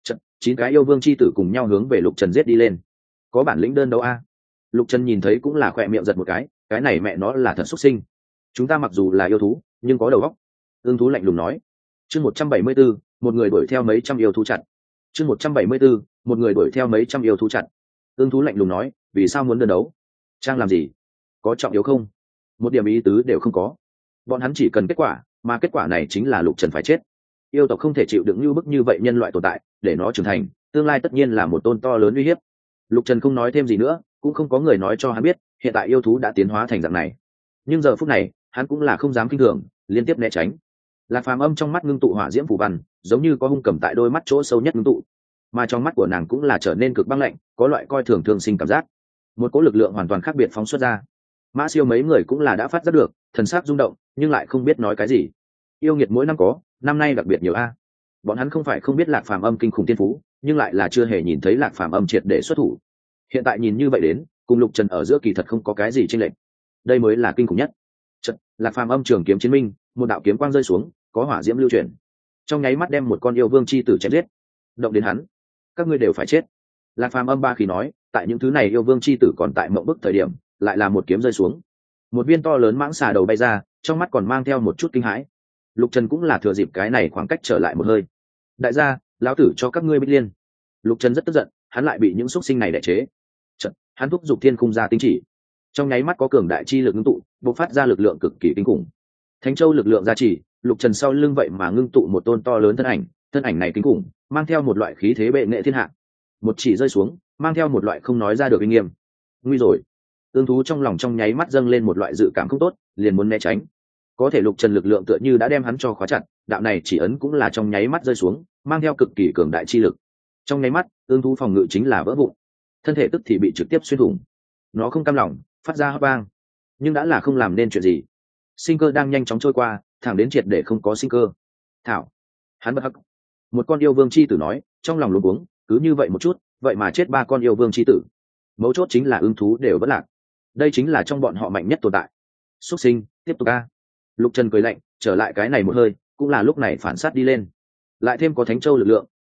9 cái yêu vương chi tử cùng nhau hướng về Lục Trần giết đi lên. Có bản lĩnh đơn đấu a. Lục Trần nhìn thấy cũng là khỏe miệng giật một cái này mẹ nó là thật xuất sinh. Chúng ta mặc dù là yêu thú, nhưng có đầu óc. Ương thú lạnh lùng nói. Chương 174, một người đuổi theo mấy trăm yêu thú chặn. Chương 174, một người đuổi theo mấy trăm yêu thú chặn. Ương thú lạnh lùng nói, vì sao muốn đơn đấu? Trang làm gì? Có trọng yếu không? Một điểm ý tứ đều không có. Bọn hắn chỉ cần kết quả, mà kết quả này chính là Lục Trần phải chết. Yêu tộc không thể chịu đựng như bức như vậy nhân loại tồn tại, để nó trưởng thành, tương lai tất nhiên là một tôn to lớn uy hiếp. Lục Trần không nói thêm gì nữa, cũng không có người nói cho hắn biết, hiện tại yêu thú đã tiến hóa thành dạng này. Nhưng giờ phút này, hắn cũng là không dám kinh thường, liên tiếp né tránh. Lạc Phàm âm trong mắt ngưng tụ hỏa diễm phù văn, giống như có hung cầm tại đôi mắt chỗ sâu nhất ngưng tụ, mà trong mắt của nàng cũng là trở nên cực băng lạnh, có loại coi thường thương sinh cảm giác. Một cỗ lực lượng hoàn toàn khác biệt phóng xuất ra. Mã Siêu mấy người cũng là đã phát giác được, thần sắc rung động, nhưng lại không biết nói cái gì. Yêu nghiệt mỗi năm có, năm nay đặc biệt nhiều a. Bọn hắn không phải không biết Lạc Phàm âm kinh khủng tiên phú, nhưng lại là chưa hề nhìn thấy Lạc Phàm âm triệt để xuất thủ. Hiện tại nhìn như vậy đến, cùng Lục Trần ở giữa kỳ thật không có cái gì chênh lệch. Đây mới là kinh khủng nhất. Chợt, Lạc Phàm âm trường kiếm chiến minh, một đạo kiếm quang rơi xuống, có hỏa diễm lưu chuyển, trong nháy mắt đem một con yêu vương chi tử chém giết. Động đến hắn, các ngươi đều phải chết. Lạc Phàm âm ba khí nói, tại những thứ này yêu vương chi tử còn tại mộng bức thời điểm, lại là một kiếm rơi xuống, một viên to lớn mãng xà đầu bay ra, trong mắt còn mang theo một chút kinh hãi. Lục Trần cũng là thừa dịp cái này khoảng cách trở lại một hơi. Đại gia, lão tử cho các ngươi Bích Liên. Lục Trần rất tức giận, hắn lại bị những xúc sinh này đè chế. Chợt, hắn thúc giục thiên khung ra tinh chỉ, trong nháy mắt có cường đại chi lực ngưng tụ, bộc phát ra lực lượng cực kỳ kinh khủng. Thánh Châu lực lượng gia trì, Lục Trần sau lưng vậy mà ngưng tụ một tôn to lớn thân ảnh này kinh khủng, mang theo một loại khí thế bệ nghệ thiên hạ. Một chỉ rơi xuống, mang theo một loại không nói ra được uy nghiêm. Nguy rồi. Ương thú trong lòng trong nháy mắt dâng lên một loại dự cảm không tốt, liền muốn né tránh. Có thể Lục Trần lực lượng tựa như đã đem hắn cho khóa chặt, đạo này chỉ ấn cũng là trong nháy mắt rơi xuống, mang theo cực kỳ cường đại chi lực. Trong nháy mắt, ương thú phòng ngự chính là vỡ vụn, thân thể tức thì bị trực tiếp xuyên thủng. Nó không cam lòng, phát ra hót vang, nhưng đã là không làm nên chuyện gì. Sinh cơ đang nhanh chóng trôi qua, thẳng đến triệt để không có sinh cơ. Thảo, hắn bất hắc. Một con yêu vương chi tử nói, trong lòng luống cuống, cứ như vậy một chút, vậy mà chết 3 con yêu vương chi tử. Mấu chốt chính là ương thú đều bất lạc. Đây chính là trong bọn họ mạnh nhất tồn tại. Xuất sinh, tiếp tục a. Lục Trần cười lạnh, trở lại cái này một hơi, cũng là lúc này phản sát đi lên. Lại thêm có Thánh Châu lực lượng,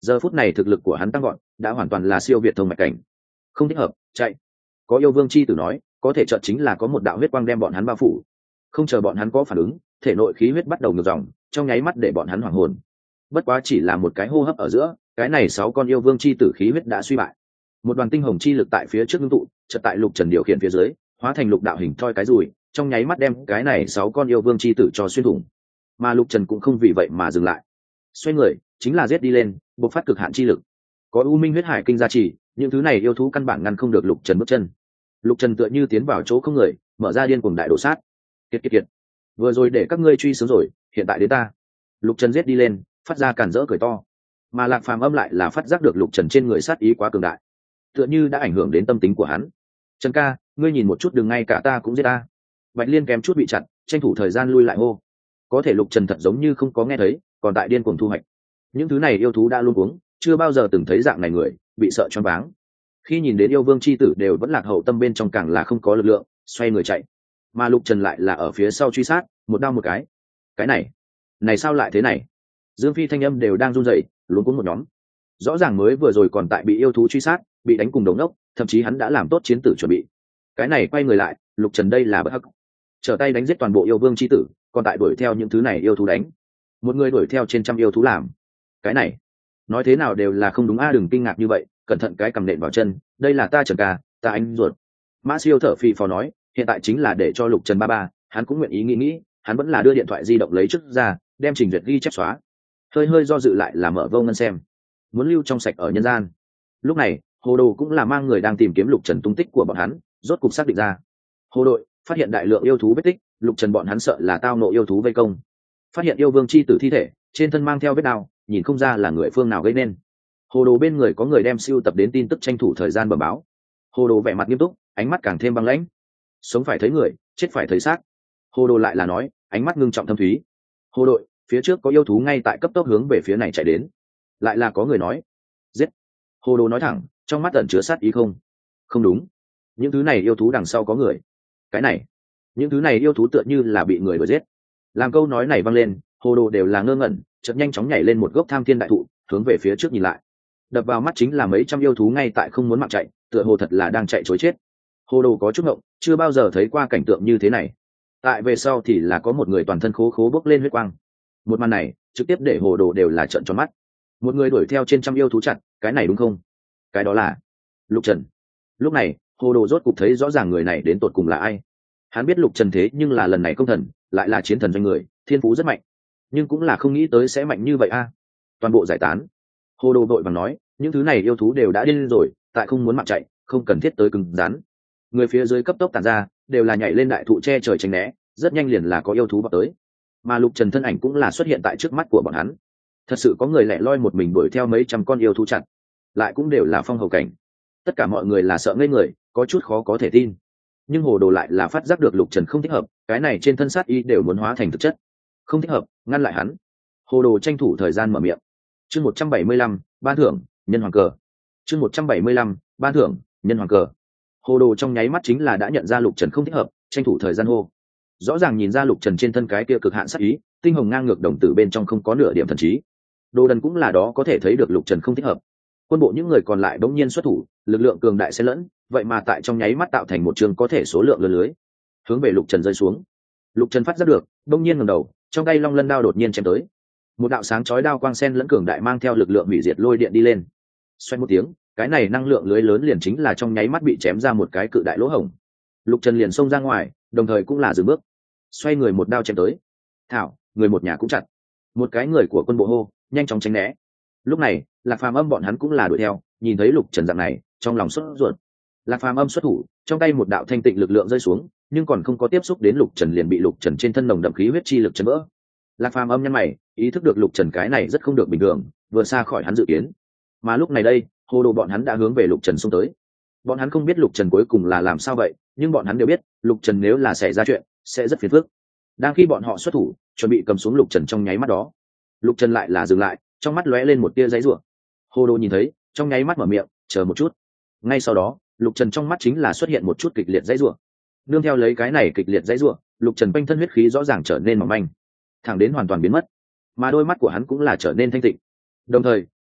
giờ phút này thực lực của hắn tăng gọn, đã hoàn toàn là siêu việt thông mạch cảnh. Không thích hợp, chạy. Có yêu vương chi tử nói, có thể chợt chính là có một đạo huyết quang đem bọn hắn bao phủ. Không chờ bọn hắn có phản ứng, thể nội khí huyết bắt đầu ngược dòng, trong nháy mắt để bọn hắn hoảng hồn. Bất quá chỉ là một cái hô hấp ở giữa, cái này 6 con yêu vương chi tử khí huyết đã suy bại. Một đoàn tinh hồng chi lực tại phía trước ngưng tụ, chợt tại Lục Trần điều khiển phía dưới, hóa thành lục đạo hình thoi cái rùi, trong nháy mắt đem cái này 6 con yêu vương chi tử cho xuyên thủng. Mà Lục Trần cũng không vì vậy mà dừng lại, xoay người chính là giết đi lên, bộc phát cực hạn chi lực. Có U Minh huyết hải kinh gia trì, những thứ này yêu thú căn bản ngăn không được Lục Trần bước chân. Lục Trần tựa như tiến vào chỗ không người, mở ra điên cuồng đại đổ sát. Kiệt, vừa rồi để các ngươi truy sướng rồi, hiện tại đến ta. Lục Trần giết đi lên, phát ra cản rỡ cười to. Mà Lạc Phàm âm lại là phát giác được Lục Trần trên người sát ý quá cường đại, tựa như đã ảnh hưởng đến tâm tính của hắn. Trần ca, ngươi nhìn một chút, đừng ngay cả ta cũng giết ta. Bạch Liên kém chút bị chặn, tranh thủ thời gian lui lại hô. Có thể Lục Trần thật giống như không có nghe thấy, còn tại điên cuồng thu hoạch. Những thứ này yêu thú đã luôn uống, chưa bao giờ từng thấy dạng này người, bị sợ choáng váng. Khi nhìn đến yêu vương chi tử đều vẫn lạc hậu tâm bên trong càng là không có lực lượng, xoay người chạy. Mà Lục Trần lại là ở phía sau truy sát, một đao một cái này sao lại thế này? Dương Phi thanh âm đều đang run rẩy, luống cuống một nhóm. Rõ ràng mới vừa rồi còn tại bị yêu thú truy sát, bị đánh cùng đống ốc, thậm chí hắn đã làm tốt chiến tử chuẩn bị. Cái này quay người lại, Lục Trần đây là bất hắc, trở tay đánh giết toàn bộ yêu vương chi tử, còn tại đuổi theo những thứ này yêu thú đánh. Một người đuổi theo trên trăm yêu thú làm. Cái này, nói thế nào đều là không đúng a, đừng kinh ngạc như vậy, cẩn thận cái cầm nện vào chân, đây là ta Trần ca, ta anh ruột. Mã Siêu thở phì phò nói, hiện tại chính là để cho Lục Trần ba, hắn cũng nguyện ý nghĩ, hắn vẫn là đưa điện thoại di động lấy trước ra, đem trình duyệt ghi chép xóa. Hơi do dự lại là mở vô ngân xem, muốn lưu trong sạch ở nhân gian. Lúc này Hồ Đồ cũng là mang người đang tìm kiếm Lục Trần tung tích của bọn hắn, rốt cục xác định ra. Hồ đội phát hiện đại lượng yêu thú vết tích, Lục Trần bọn hắn sợ là tao nộ yêu thú vây công. Phát hiện yêu vương chi tử thi thể, trên thân mang theo vết đao, nhìn không ra là người phương nào gây nên. Hồ Đồ bên người có người đem siêu tập đến tin tức tranh thủ thời gian bẩm báo. Hồ Đồ vẻ mặt nghiêm túc, ánh mắt càng thêm băng lãnh. Sống phải thấy người, chết phải thấy xác. Hồ Đồ lại là nói, ánh mắt ngưng trọng thâm thúy. Hồ đội, phía trước có yêu thú ngay tại cấp tốc hướng về phía này chạy đến. Lại là có người nói, giết. Hồ Đồ nói thẳng, trong mắt ẩn chứa sát ý không đúng, những thứ này yêu thú đằng sau có người. Cái này, những thứ này yêu thú tựa như là bị người đuổi giết. Làm câu nói này vang lên, Hồ Đồ đều là ngơ ngẩn, chợt nhanh chóng nhảy lên một gốc tham thiên đại thụ, hướng về phía trước nhìn lại. Đập vào mắt chính là mấy trăm yêu thú ngay tại không muốn mạng chạy, tựa hồ thật là đang chạy trối chết. Hồ Đồ có chút ngộng, chưa bao giờ thấy qua cảnh tượng như thế này. Tại về sau thì là có một người toàn thân khố bốc lên huyết quang. Một màn này trực tiếp để Hồ Đồ đều là trợn tròn mắt. Một người đuổi theo trên trăm yêu thú chặt, cái này đúng không? Cái đó là Lục Trần. Lúc này Hồ Đồ rốt cục thấy rõ ràng người này đến tột cùng là ai. Hắn biết Lục Trần thế nhưng là lần này công thần, lại là chiến thần doanh người, thiên phú rất mạnh, nhưng cũng là không nghĩ tới sẽ mạnh như vậy a. Toàn bộ giải tán. Hồ Đồ vội vàng nói, những thứ này yêu thú đều đã điên rồi, tại không muốn mạng chạy, không cần thiết tới cứng rắn. Người phía dưới cấp tốc tản ra, đều là nhảy lên đại thụ che trời tránh né, rất nhanh liền là có yêu thú vào tới. Mà Lục Trần thân ảnh cũng là xuất hiện tại trước mắt của bọn hắn. Thật sự có người lẻ loi một mình đuổi theo mấy trăm con yêu thú chặt, lại cũng đều là phong hầu cảnh. Tất cả mọi người là sợ ngây người, có chút khó có thể tin. Nhưng Hồ Đồ lại là phát giác được Lục Trần không thích hợp, cái này trên thân sát y đều muốn hóa thành thực chất. Không thích hợp, ngăn lại hắn. Hồ Đồ tranh thủ thời gian mở miệng. Chương 175, ban thưởng, nhân hoàng cờ. Chương 175, ban thưởng, nhân hoàng cờ. Hồ Đồ trong nháy mắt chính là đã nhận ra Lục Trần không thích hợp, tranh thủ thời gian hô. Rõ ràng nhìn ra Lục Trần trên thân cái kia cực hạn sát ý, tinh hồng ngang ngược đồng tử bên trong không có nửa điểm thần trí. Đồ Đần cũng là đó có thể thấy được Lục Trần không thích hợp. Quân bộ những người còn lại bỗng nhiên xuất thủ, lực lượng cường đại xen lẫn, vậy mà tại trong nháy mắt tạo thành một trường có thể số lượng lớn lưới, hướng về Lục Trần rơi xuống. Lục Trần phát giác được, bỗng nhiên ngẩng đầu, trong tay long lân đao đột nhiên chém tới. Một đạo sáng chói đao quang xen lẫn cường đại mang theo lực lượng hủy diệt lôi điện đi lên. Xoay một tiếng, cái này năng lượng lưới lớn liền chính là trong nháy mắt bị chém ra một cái cự đại lỗ hổng. Lục Trần liền xông ra ngoài, đồng thời cũng là dừng bước, xoay người một đao chém tới. Thảo, người một nhà cũng chặt. Một cái người của quân bộ hô, nhanh chóng tránh né. Lúc này Lạc Phàm Âm bọn hắn cũng là đuổi theo, nhìn thấy Lục Trần dạng này, trong lòng sốt ruột. Lạc Phàm Âm xuất thủ, trong tay một đạo thanh tịnh lực lượng rơi xuống, nhưng còn không có tiếp xúc đến Lục Trần liền bị Lục Trần trên thân nồng đậm khí huyết chi lực chấn vỡ. Lạc Phàm Âm nhăn mày, ý thức được Lục Trần cái này rất không được bình thường, vừa xa khỏi hắn dự kiến. Mà lúc này đây, Hồ Đồ bọn hắn đã hướng về Lục Trần xông tới. Bọn hắn không biết Lục Trần cuối cùng là làm sao vậy, nhưng bọn hắn đều biết, Lục Trần nếu là xảy ra chuyện, sẽ rất phiền phức. Đang khi bọn họ xuất thủ, chuẩn bị cầm xuống Lục Trần trong nháy mắt đó, Lục Trần lại là dừng lại, trong mắt lóe lên một tia giãy giụa. Hồ Đồ nhìn thấy, trong nháy mắt mở miệng, chờ một chút. Ngay sau đó, Lục Trần trong mắt chính là xuất hiện một chút kịch liệt giãy giụa. Nương theo lấy cái này kịch liệt giãy giụa, Lục Trần quanh thân huyết khí rõ ràng trở nên mỏng manh, thẳng đến hoàn toàn biến mất. Mà đôi mắt của hắn cũng là trở nên thanh tịnh. Đồng thời,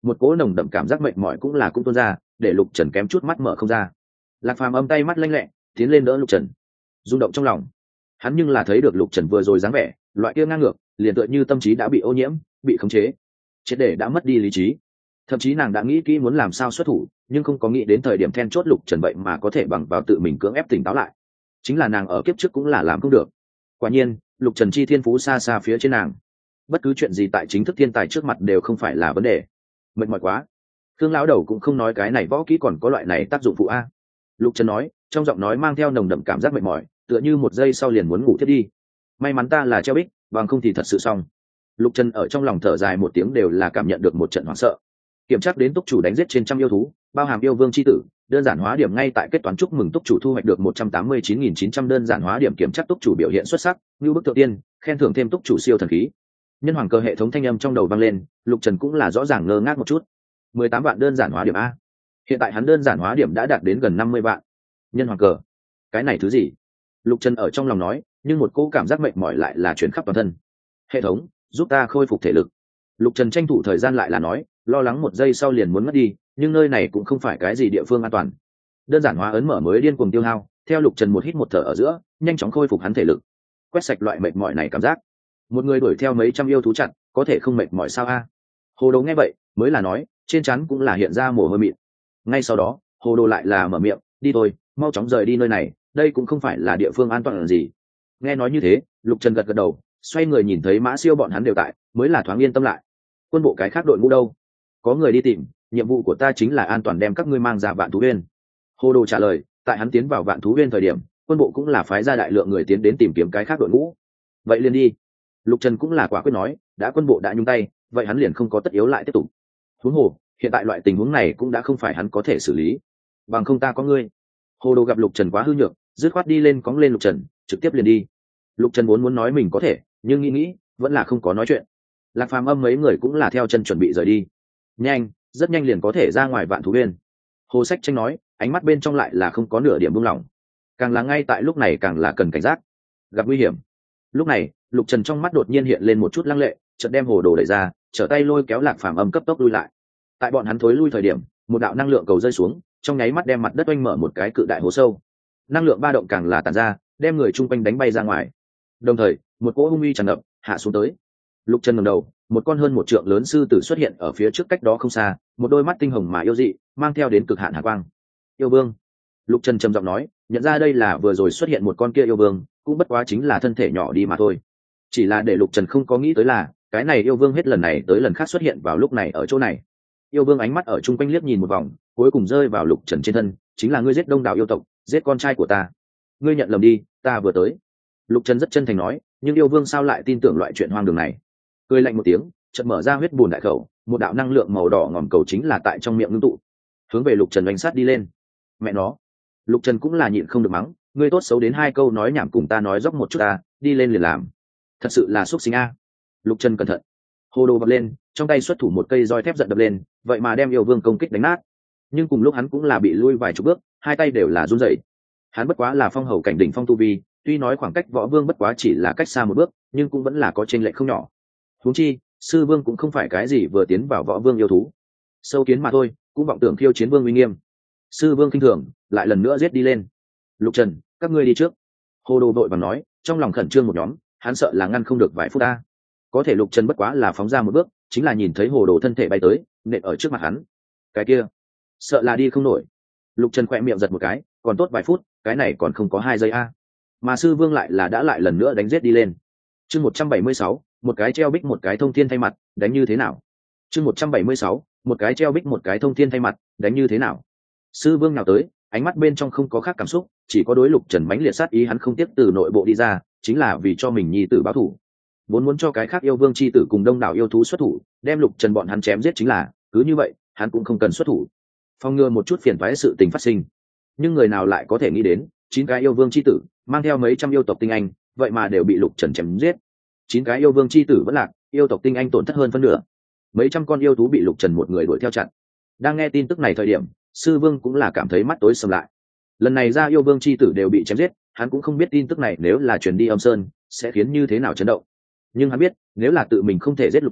một cỗ nồng đậm cảm giác mệt mỏi cũng tuôn ra, để Lục Trần kém chút mắt mở không ra. Lạc Phàm âm tay mắt lanh lẹ tiến lên đỡ Lục Trần, rung động trong lòng. Hắn nhưng là thấy được Lục Trần vừa rồi dáng vẻ, loại kia ngang ngược, liền tựa như tâm trí đã bị ô nhiễm, bị khống chế, triệt để đã mất đi lý trí. Thậm chí nàng đã nghĩ kỹ muốn làm sao xuất thủ, nhưng không có nghĩ đến thời điểm then chốt Lục Trần vậy mà có thể bằng vào tự mình cưỡng ép tỉnh táo lại. Chính là nàng ở kiếp trước cũng là làm không được. Quả nhiên, Lục Trần chi thiên phú xa xa phía trên nàng. Bất cứ chuyện gì tại chính thức thiên tài trước mặt đều không phải là vấn đề. Mệt mỏi quá. Khương lão đầu cũng không nói cái này võ kỹ còn có loại này tác dụng phụ a. Lục Trần nói, trong giọng nói mang theo nồng đậm cảm giác mệt mỏi, tựa như một giây sau liền muốn ngủ thiết đi. May mắn ta là treo bích, bằng không thì thật sự xong. Lục Trần ở trong lòng thở dài một tiếng, đều là cảm nhận được một trận hoảng sợ. Kiểm tra đến túc chủ đánh giết trên trăm yêu thú, bao hàm yêu vương chi tử, đơn giản hóa điểm ngay tại kết toán, chúc mừng túc chủ thu hoạch được 189.900 đơn giản hóa điểm. Kiểm tra túc chủ biểu hiện xuất sắc, như bức thượng tiên, khen thưởng thêm túc chủ siêu thần khí. Nhân hoàng cơ hệ thống thanh âm trong đầu vang lên, Lục Trần cũng là rõ ràng ngơ ngác một chút. 18 vạn đơn giản hóa điểm a. Hiện tại hắn đơn giản hóa điểm đã đạt đến gần 50 vạn. Nhân hoàng cờ, cái này thứ gì? Lục Trần ở trong lòng nói, nhưng một cỗ cảm giác mệt mỏi lại là chuyển khắp toàn thân. Hệ thống, giúp ta khôi phục thể lực. Lục Trần tranh thủ thời gian lại là nói, lo lắng một giây sau liền muốn mất đi, nhưng nơi này cũng không phải cái gì địa phương an toàn. Đơn giản hóa ấn mở mới điên cuồng tiêu hao, theo Lục Trần một hít một thở ở giữa, nhanh chóng khôi phục hắn thể lực, quét sạch loại mệt mỏi này cảm giác. Một người đuổi theo mấy trăm yêu thú chặn, có thể không mệt mỏi sao a? Hồ Đồ nghe vậy, mới là nói, trên trán cũng là hiện ra mồ hôi mịn. Ngay sau đó, Hồ Đồ lại là mở miệng, đi thôi, mau chóng rời đi nơi này, đây cũng không phải là địa phương an toàn gì. Nghe nói như thế, Lục Trần gật gật đầu, xoay người nhìn thấy Mã Siêu bọn hắn đều tại, mới là thoáng yên tâm lại. Quân bộ cái khác đội ngũ đâu? Có người đi tìm, nhiệm vụ của ta chính là an toàn đem các ngươi mang ra Vạn Thú Uyên. Hồ Đồ trả lời, tại hắn tiến vào Vạn Thú Uyên thời điểm, quân bộ cũng là phái ra đại lượng người tiến đến tìm kiếm cái khác đội ngũ. Vậy liền đi. Lục Trần cũng là quả quyết nói, đã quân bộ đã nhúng tay, vậy hắn liền không có tất yếu lại tiếp tục. Huống hồ, hiện tại loại tình huống này cũng đã không phải hắn có thể xử lý. Bằng không ta có ngươi. Hồ Đồ gặp Lục Trần quá hư nhược, dứt khoát đi lên cóng lên Lục Trần, trực tiếp liền đi. Lục Trần muốn nói mình có thể, nhưng nghĩ vẫn là không có nói chuyện. Lạc Phàm âm mấy người cũng là theo chân chuẩn bị rời đi. Nhanh, rất nhanh liền có thể ra ngoài Vạn Thú Uyên. Hồ Sách Tranh nói, ánh mắt bên trong lại là không có nửa điểm buông lỏng. Càng là ngay tại lúc này càng là cần cảnh giác, gặp nguy hiểm. Lúc này, Lục Trần trong mắt đột nhiên hiện lên một chút lăng lệ, chợt đem Hồ Đồ đẩy ra, trở tay lôi kéo Lạc Phàm âm cấp tốc lui lại. Tại bọn hắn thối lui thời điểm, một đạo năng lượng cầu rơi xuống, trong nháy mắt đem mặt đất oanh mở một cái cự đại hố sâu. Năng lượng ba động càng là tản ra, đem người chung quanh đánh bay ra ngoài. Đồng thời, một cỗ hung uy tràn ngập hạ xuống tới. Lục Trần ngẩng đầu, một con hơn 1 trượng lớn sư tử xuất hiện ở phía trước cách đó không xa, một đôi mắt tinh hồng mà yêu dị, mang theo đến cực hạn hàn quang. Yêu vương. Lục Trần trầm giọng nói, nhận ra đây là vừa rồi xuất hiện một con kia yêu vương, cũng bất quá chính là thân thể nhỏ đi mà thôi. Chỉ là để Lục Trần không có nghĩ tới là, cái này yêu vương hết lần này tới lần khác xuất hiện vào lúc này ở chỗ này. Yêu vương ánh mắt ở chung quanh liếc nhìn một vòng, cuối cùng rơi vào Lục Trần trên thân, chính là ngươi giết đông đảo yêu tộc, giết con trai của ta. Ngươi nhận lầm đi, ta vừa tới. Lục Trần rất chân thành nói, nhưng yêu vương sao lại tin tưởng loại chuyện hoang đường này? Cười lạnh một tiếng, chợt mở ra huyết bùn đại khẩu, một đạo năng lượng màu đỏ ngòm cầu chính là tại trong miệng ngưng tụ, hướng về Lục Trần đánh sát đi lên. Mẹ nó. Lục Trần cũng là nhịn không được mắng, ngươi tốt xấu đến 2 câu nói nhảm cùng ta nói dốc một chút ta, đi lên liền làm. Thật sự là xúc sinh a. Lục Trần cẩn thận. Hồ Đồ bật lên, trong tay xuất thủ một cây roi thép giận đập lên, vậy mà đem yêu vương công kích đánh nát. Nhưng cùng lúc hắn cũng là bị lui vài chục bước, hai tay đều là run rẩy. Hắn bất quá là phong hầu cảnh đỉnh phong tu vi, tuy nói khoảng cách võ vương bất quá chỉ là cách xa một bước, nhưng cũng vẫn là có chênh lệch không nhỏ. Huống chi, sư vương cũng không phải cái gì vừa tiến vào võ vương yêu thú, sâu kiến mà thôi, cũng vọng tưởng khiêu chiến vương uy nghiêm. Sư vương khinh thường, lại lần nữa giết đi lên. Lục Trần, các ngươi đi trước. Hồ Đồ vội vàng nói, trong lòng khẩn trương một nhóm, hắn sợ là ngăn không được vài phút ta. Có thể Lục Trần bất quá là phóng ra một bước, chính là nhìn thấy Hồ Đồ thân thể bay tới, nện ở trước mặt hắn. Cái kia, sợ là đi không nổi. Lục Trần khỏe miệng giật một cái, còn tốt vài phút, cái này còn không có 2 giây a. Mà sư vương lại là đã lại lần nữa đánh giết đi lên. Chương 176, một cái treo bích một cái thông thiên thay mặt, đánh như thế nào? Chương 176, một cái treo bích một cái thông thiên thay mặt, đánh như thế nào? Sư vương nào tới, ánh mắt bên trong không có khác cảm xúc, chỉ có đối Lục Trần mãnh liệt sát ý, hắn không tiếp từ nội bộ đi ra, chính là vì cho mình nhi tử báo thù. Vốn muốn cho cái khác yêu vương chi tử cùng đông đảo yêu thú xuất thủ, đem Lục Trần bọn hắn chém giết chính là, cứ như vậy, hắn cũng không cần xuất thủ. Phòng ngừa một chút phiền toái sự tình phát sinh. Nhưng người nào lại có thể nghĩ đến, 9 cái yêu vương chi tử, mang theo mấy trăm yêu tộc tinh anh, vậy mà đều bị Lục Trần chém giết. 9 cái yêu vương chi tử vẫn lạc, yêu tộc tinh anh tổn thất hơn phân nửa. Mấy trăm con yêu thú bị Lục Trần một người đuổi theo chặn. Đang nghe tin tức này thời điểm, sư vương cũng là cảm thấy mắt tối sầm lại. Lần này ra yêu vương chi tử đều bị chém giết, hắn cũng không biết tin tức này nếu là truyền đi Âm Sơn sẽ khiến như thế nào chấn động. Nhưng hắn biết, nếu là tự mình không thể giết Lục Trần,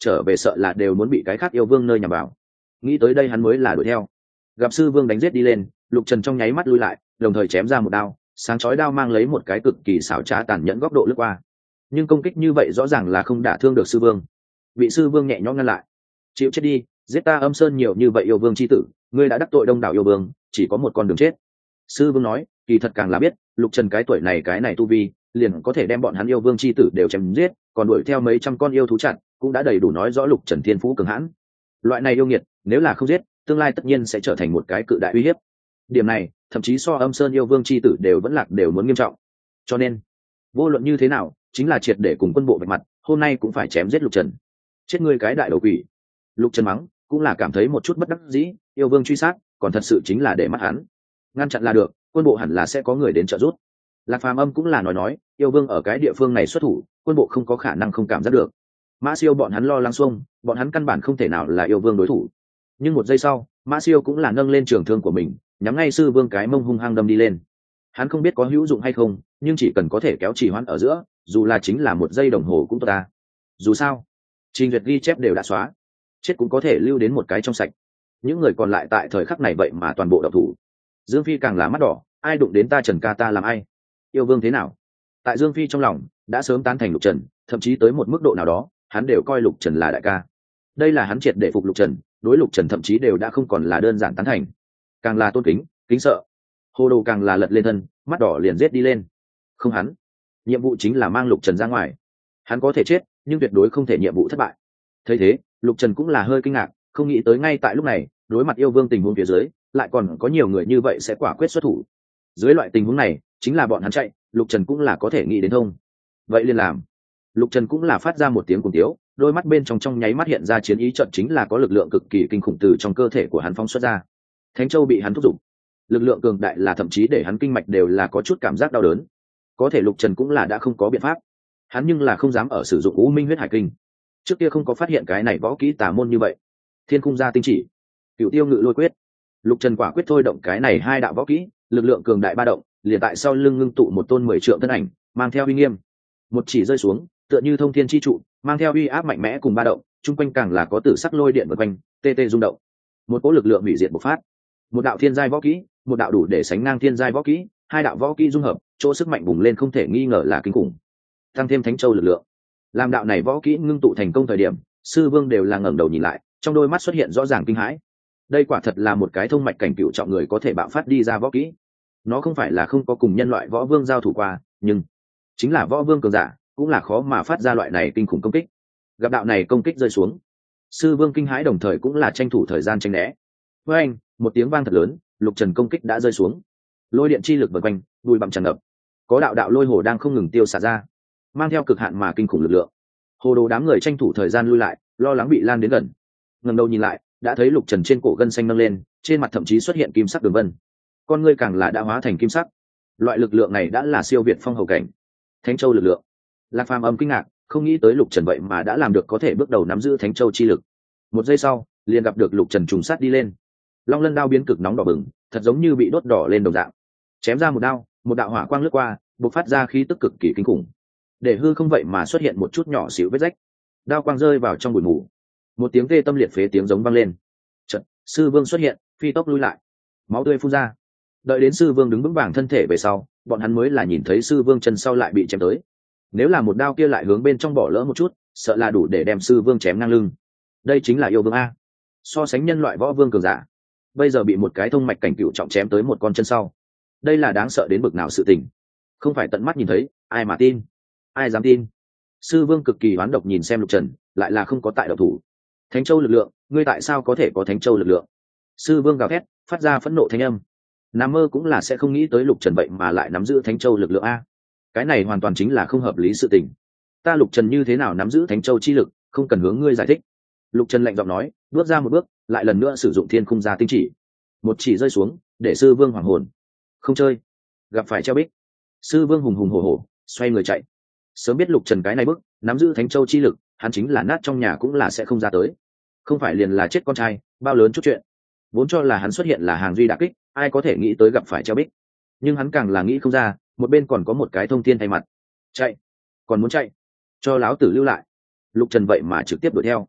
trở về sợ là đều muốn bị cái khác yêu vương nơi nhằm vào. Nghĩ tới đây hắn mới là đuổi theo. Gặp sư vương đánh giết đi lên, Lục Trần trong nháy mắt lui lại, đồng thời chém ra một đao, sáng chói đao mang lấy một cái cực kỳ xảo trá tàn nhẫn góc độ lướt qua. Nhưng công kích như vậy rõ ràng là không đả thương được sư vương. Bị sư vương nhẹ nhõm ngăn lại. Chịu chết đi, giết ta Âm Sơn nhiều như vậy yêu vương chi tử, ngươi đã đắc tội đông đảo yêu vương, chỉ có một con đường chết. Sư vương nói, kỳ thật càng là biết, Lục Trần cái tuổi này cái này tu vi, liền có thể đem bọn hắn yêu vương chi tử đều chém giết, còn đuổi theo mấy trăm con yêu thú chặn, cũng đã đầy đủ nói rõ Lục Trần thiên phú cường hãn. Loại này yêu nghiệt, nếu là không giết, tương lai tất nhiên sẽ trở thành một cái cự đại uy hiếp. Điểm này, thậm chí so Âm Sơn yêu vương chi tử đều vẫn lạc đều muốn nghiêm trọng. Cho nên, vô luận như thế nào, chính là triệt để cùng quân bộ vạch mặt, hôm nay cũng phải chém giết Lục Trần. Chết ngươi cái đại đầu quỷ. Lục Trần mắng, cũng là cảm thấy một chút bất đắc dĩ, yêu vương truy sát, còn thật sự chính là để mắt hắn. Ngăn chặn là được, quân bộ hẳn là sẽ có người đến trợ giúp. Lạc Phàm Âm cũng là nói, yêu vương ở cái địa phương này xuất thủ, quân bộ không có khả năng không cảm giác được. Mã Siêu bọn hắn lo lắng xuông, bọn hắn căn bản không thể nào là yêu vương đối thủ. Nhưng một giây sau, Mã Siêu cũng là nâng lên trường thương của mình, nhắm ngay sư vương cái mông hung hăng đâm đi lên. Hắn không biết có hữu dụng hay không, nhưng chỉ cần có thể kéo trì hoãn ở giữa, dù là chính là một giây đồng hồ cũng tốt ta. Dù sao, trình duyệt ghi chép đều đã xóa, chết cũng có thể lưu đến một cái trong sạch. Những người còn lại tại thời khắc này vậy mà toàn bộ độc thủ. Dương Phi càng là mắt đỏ, ai đụng đến ta Trần ca ta làm ai? Yêu vương thế nào? Tại Dương Phi trong lòng đã sớm tán thành Lục Trần, thậm chí tới một mức độ nào đó, hắn đều coi Lục Trần là đại ca. Đây là hắn triệt để phục Lục Trần, đối Lục Trần thậm chí đều đã không còn là đơn giản tán thành, càng là tôn kính, kính sợ. Hồ Đồ càng là lật lên thân, mắt đỏ liền giết đi lên. Không hắn, nhiệm vụ chính là mang Lục Trần ra ngoài. Hắn có thể chết, nhưng tuyệt đối không thể nhiệm vụ thất bại. Thấy thế, Lục Trần cũng là hơi kinh ngạc, không nghĩ tới ngay tại lúc này, đối mặt yêu vương tình huống phía dưới, lại còn có nhiều người như vậy sẽ quả quyết xuất thủ. Dưới loại tình huống này, chính là bọn hắn chạy, Lục Trần cũng là có thể nghĩ đến thông. Vậy liền làm. Lục Trần cũng là phát ra một tiếng cùng tiếu, đôi mắt bên trong nháy mắt hiện ra chiến ý, trận chính là có lực lượng cực kỳ kinh khủng từ trong cơ thể của hắn phóng xuất ra. Thánh Châu bị hắn thúc giục, lực lượng cường đại là thậm chí để hắn kinh mạch đều là có chút cảm giác đau đớn. Có thể Lục Trần cũng là đã không có biện pháp, hắn nhưng là không dám ở sử dụng U Minh Huyết Hải Kinh. Trước kia không có phát hiện cái này võ kỹ tà môn như vậy. Thiên Cung Gia Tinh Chỉ, Cửu Tiêu Ngự Lôi Quyết. Lục Trần quả quyết thôi động cái này hai đạo võ kỹ, lực lượng cường đại ba động, liền tại sau lưng ngưng tụ một tôn 10 trượng thân ảnh, mang theo uy nghiêm. Một chỉ rơi xuống, tựa như thông thiên chi trụ, mang theo uy áp mạnh mẽ cùng ba động, chung quanh càng là có tử sắc lôi điện vần quanh, tê tê rung động. Một cỗ lực lượng hủy diệt bộc phát. Một đạo thiên giai võ kỹ, một đạo đủ để sánh ngang thiên giai võ kỹ, hai đạo võ kỹ dung hợp, chỗ sức mạnh bùng lên không thể nghi ngờ là kinh khủng. Tăng thêm Thánh Châu lực lượng, làm đạo này võ kỹ ngưng tụ thành công thời điểm, sư vương đều là ngẩng đầu nhìn lại, trong đôi mắt xuất hiện rõ ràng kinh hãi. Đây quả thật là một cái thông mạch cảnh cựu trọng người có thể bạo phát đi ra võ kỹ. Nó không phải là không có cùng nhân loại võ vương giao thủ qua, nhưng chính là võ vương cường giả cũng là khó mà phát ra loại này kinh khủng công kích. Gặp đạo này công kích rơi xuống, sư vương kinh hãi đồng thời cũng là tranh thủ thời gian tranh né. Với anh, một tiếng vang thật lớn, Lục Trần công kích đã rơi xuống. Lôi điện chi lực vần quanh, đùi bặm tràn ngập, có đạo đạo lôi hồ đang không ngừng tiêu xả ra, mang theo cực hạn mà kinh khủng lực lượng. Hồ Đồ đám người tranh thủ thời gian lui lại, lo lắng bị lan đến gần. Ngẩng đầu nhìn lại, đã thấy Lục Trần trên cổ gân xanh nâng lên, trên mặt thậm chí xuất hiện kim sắc đường vân, con ngươi càng là đã hóa thành kim sắc. Loại lực lượng này đã là siêu việt phong hầu cảnh. Thánh Châu lực lượng. Lạc Phàm Âm kinh ngạc, không nghĩ tới Lục Trần vậy mà đã làm được có thể bước đầu nắm giữ Thánh Châu chi lực. Một giây sau, liền gặp được Lục Trần trùng sát đi lên. Long Lân đao biến cực nóng đỏ bừng, thật giống như bị đốt đỏ lên đồng dạng. Chém ra một đao, một đạo hỏa quang lướt qua, bộc phát ra khí tức cực kỳ kinh khủng. Để hư không vậy mà xuất hiện một chút nhỏ xíu vết rách. Đao quang rơi vào trong bụi mù. Một tiếng tê tâm liệt phế tiếng giống vang lên. Chợt, sư vương xuất hiện, phi tốc lui lại. Máu tươi phun ra. Đợi đến sư vương đứng vững vàng thân thể về sau, bọn hắn mới là nhìn thấy sư vương chân sau lại bị chém tới. Nếu là một đao kia lại hướng bên trong bỏ lỡ một chút, sợ là đủ để đem sư vương chém ngang lưng. Đây chính là yêu vương a. So sánh nhân loại võ vương cường giả, bây giờ bị một cái thông mạch cảnh cựu trọng chém tới một con chân sau, đây là đáng sợ đến bực nào sự tình. Không phải tận mắt nhìn thấy, ai mà tin, ai dám tin. Sư vương cực kỳ hoán độc nhìn xem Lục Trần, lại là không có tại độc thủ. Thánh Châu lực lượng, ngươi tại sao có thể có Thánh Châu lực lượng? Sư vương gào thét, phát ra phẫn nộ thanh âm. Nằm mơ cũng là sẽ không nghĩ tới Lục Trần vậy mà lại nắm giữ Thánh Châu lực lượng a. Cái này hoàn toàn chính là không hợp lý sự tình. Ta Lục Trần như thế nào nắm giữ Thánh Châu chi lực, không cần hướng ngươi giải thích. Lục Trần lạnh giọng nói, bước ra một bước, lại lần nữa sử dụng Thiên Khung Gia Tinh Chỉ. Một chỉ rơi xuống, để sư vương hoảng hồn. Không chơi, gặp phải treo bích. Sư vương hùng hùng hổ hổ, xoay người chạy. Sớm biết Lục Trần cái này bước, nắm giữ Thánh Châu chi lực, hắn chính là nát trong nhà cũng là sẽ không ra tới. Không phải liền là chết con trai, bao lớn chút chuyện. Vốn cho là hắn xuất hiện là hàng duy đả kích, ai có thể nghĩ tới gặp phải treo bích. Nhưng hắn càng là nghĩ không ra, một bên còn có một cái thông thiên thay mặt. Chạy, còn muốn chạy, cho láo tử lưu lại. Lục Trần vậy mà trực tiếp đuổi theo.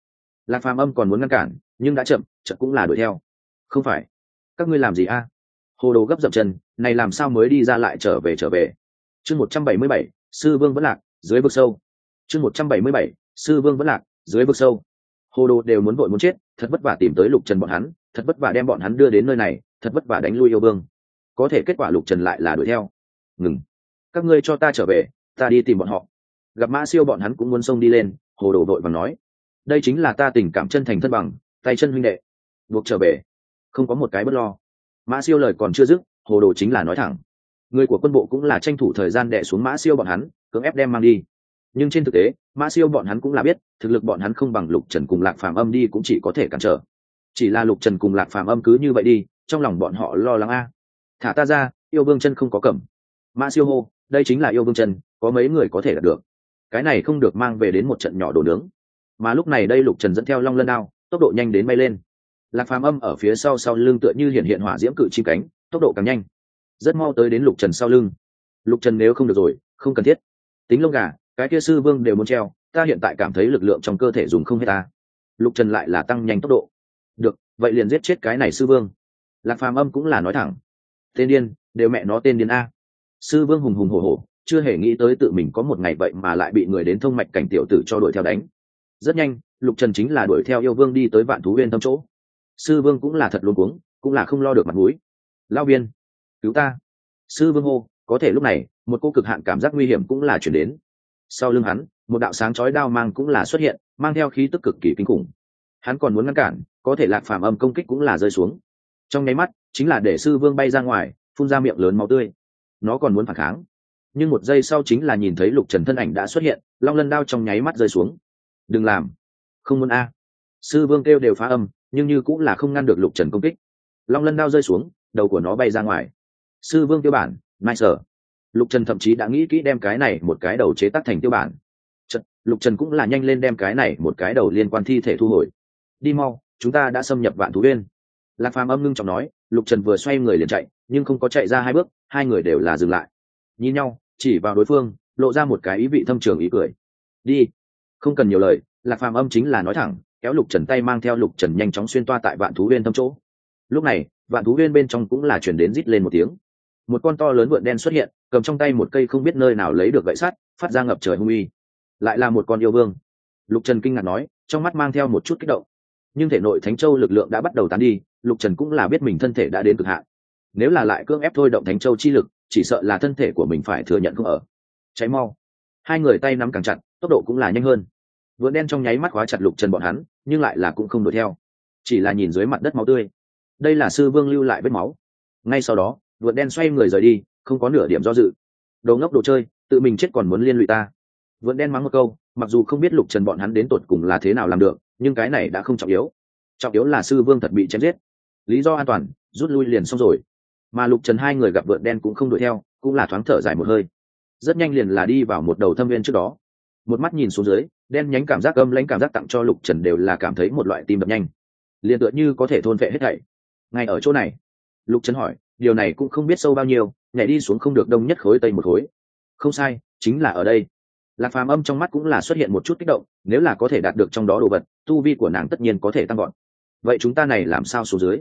Lạc Phàm Âm còn muốn ngăn cản nhưng đã chậm, chậm cũng là đuổi theo. Không phải, các ngươi làm gì a? Hồ Đồ gấp dậm chân, này làm sao mới đi ra lại trở về. Chương 177, sư vương vẫn lạc, dưới vực sâu. Chương 177, sư vương vẫn lạc, dưới vực sâu. Hồ Đồ đều muốn vội muốn chết, thật vất vả tìm tới Lục Trần bọn hắn, thật vất vả đem bọn hắn đưa đến nơi này, thật vất vả đánh lui yêu vương. Có thể kết quả Lục Trần lại là đuổi theo. Ngừng, các ngươi cho ta trở về, ta đi tìm bọn họ. Gặp Mã Siêu bọn hắn cũng muốn xông đi lên, Hồ Đồ vội vàng nói, đây chính là ta tình cảm chân thành thân bằng, tay chân huynh đệ, buộc trở về, không có một cái bất lo. Mã Siêu lời còn chưa dứt, Hồ Đồ chính là nói thẳng. Người của quân bộ cũng là tranh thủ thời gian đè xuống Mã Siêu bọn hắn, cưỡng ép đem mang đi. Nhưng trên thực tế, Mã Siêu bọn hắn cũng là biết, thực lực bọn hắn không bằng Lục Trần cùng Lạc Phàm Âm đi cũng chỉ có thể cản trở. Chỉ là Lục Trần cùng Lạc Phàm Âm cứ như vậy đi, trong lòng bọn họ lo lắng a. Thả ta ra, yêu vương chân không có cầm. Mã Siêu hô, đây chính là yêu vương chân, có mấy người có thể đạt được. Cái này không được mang về đến một trận nhỏ đồ nướng. Mà lúc này đây Lục Trần dẫn theo Long Lân Đao, tốc độ nhanh đến bay lên. Lạc Phàm Âm ở phía sau sau lưng tựa như hiện hỏa diễm cự chim cánh, tốc độ càng nhanh, rất mau tới đến Lục Trần sau lưng. Lục Trần nếu không được rồi, không cần thiết. Tính lông gà, cái kia sư vương đều muốn treo, ta hiện tại cảm thấy lực lượng trong cơ thể dùng không hết ta. Lục Trần lại là tăng nhanh tốc độ. Được, vậy liền giết chết cái này sư vương. Lạc Phàm Âm cũng là nói thẳng. Tên điên, đều mẹ nó tên điên a. Sư vương hùng hùng hổ hổ, chưa hề nghĩ tới tự mình có một ngày vậy mà lại bị người đến thông mạch cảnh tiểu tử cho đuổi theo đánh. Rất nhanh, Lục Trần chính là đuổi theo yêu vương đi tới Vạn Thú Viên thâm chỗ. Sư vương cũng là thật luống cuống, cũng là không lo được mặt mũi. Lão viên, cứu ta! Sư vương hô. Có thể lúc này, một cô cực hạn cảm giác nguy hiểm cũng là chuyển đến. Sau lưng hắn, một đạo sáng chói đao mang cũng là xuất hiện, mang theo khí tức cực kỳ kinh khủng. Hắn còn muốn ngăn cản, có thể Lạc Phàm Âm công kích cũng là rơi xuống. Trong nháy mắt, chính là để sư vương bay ra ngoài, phun ra miệng lớn máu tươi. Nó còn muốn phản kháng, nhưng một giây sau chính là nhìn thấy Lục Trần thân ảnh đã xuất hiện, Long Lân Đao trong nháy mắt rơi xuống. Đừng làm, không muốn a. Sư vương kêu đều phá âm, nhưng như cũng là không ngăn được Lục Trần công kích. Long Lân Đao rơi xuống, đầu của nó bay ra ngoài. Sư vương tiêu bản, nice. Lục Trần thậm chí đã nghĩ kỹ đem cái này một cái đầu chế tác thành tiêu bản. Lục Trần cũng là nhanh lên đem cái này một cái đầu liên quan thi thể thu hồi. Đi mau, chúng ta đã xâm nhập Vạn Thú Viên. Lạc Phàm Âm ngưng trọng nói. Lục Trần vừa xoay người liền chạy, nhưng không có chạy ra hai bước, hai người đều là dừng lại, nhìn nhau, chỉ vào đối phương, lộ ra một cái ý vị thâm trường ý cười. Đi. Không cần nhiều lời, Lạc Phàm Âm chính là nói thẳng, kéo Lục Trần tay mang theo Lục Trần nhanh chóng xuyên toa tại Vạn Thú Viên thâm chỗ. Lúc này, Vạn Thú Viên bên trong cũng là chuyển đến rít lên một tiếng. Một con to lớn vượn đen xuất hiện, cầm trong tay một cây không biết nơi nào lấy được gậy sắt, phát ra ngập trời hung uy. Lại là một con yêu vương. Lục Trần kinh ngạc nói, trong mắt mang theo một chút kích động. Nhưng thể nội Thánh Châu lực lượng đã bắt đầu tán đi, Lục Trần cũng là biết mình thân thể đã đến cực hạn. Nếu là lại cưỡng ép thôi động Thánh Châu chi lực, chỉ sợ là thân thể của mình phải thừa nhận không ở. Cháy mau. Hai người tay nắm càng chặt, tốc độ cũng là nhanh hơn. Vượn đen trong nháy mắt khóa chặt Lục Trần bọn hắn, nhưng lại là cũng không đuổi theo, chỉ là nhìn dưới mặt đất máu tươi. Đây là sư vương lưu lại vết máu. Ngay sau đó, vượn đen xoay người rời đi, không có nửa điểm do dự. Đồ ngốc đồ chơi, tự mình chết còn muốn liên lụy ta. Vượn đen mắng một câu, mặc dù không biết Lục Trần bọn hắn đến tột cùng là thế nào làm được, nhưng cái này đã không trọng yếu. Trọng yếu là sư vương thật bị chém giết. Lý do an toàn, rút lui liền xong rồi. Mà Lục Trần hai người gặp vượn đen cũng không đuổi theo, cũng là thoáng thở dài một hơi. Rất nhanh liền là đi vào một đầu thâm viên trước đó. Một mắt nhìn xuống dưới, đen nhánh cảm giác âm lãnh cảm giác tặng cho Lục Trần đều là cảm thấy một loại tim đập nhanh, liền tựa như có thể thôn phệ hết thảy. Ngay ở chỗ này, Lục Trần hỏi, điều này cũng không biết sâu bao nhiêu, nhảy đi xuống không được đông nhất khối tây một khối. Không sai, chính là ở đây. Lạc Phàm Âm trong mắt cũng là xuất hiện một chút kích động, nếu là có thể đạt được trong đó đồ vật, tu vi của nàng tất nhiên có thể tăng gọn. Vậy chúng ta này làm sao xuống dưới?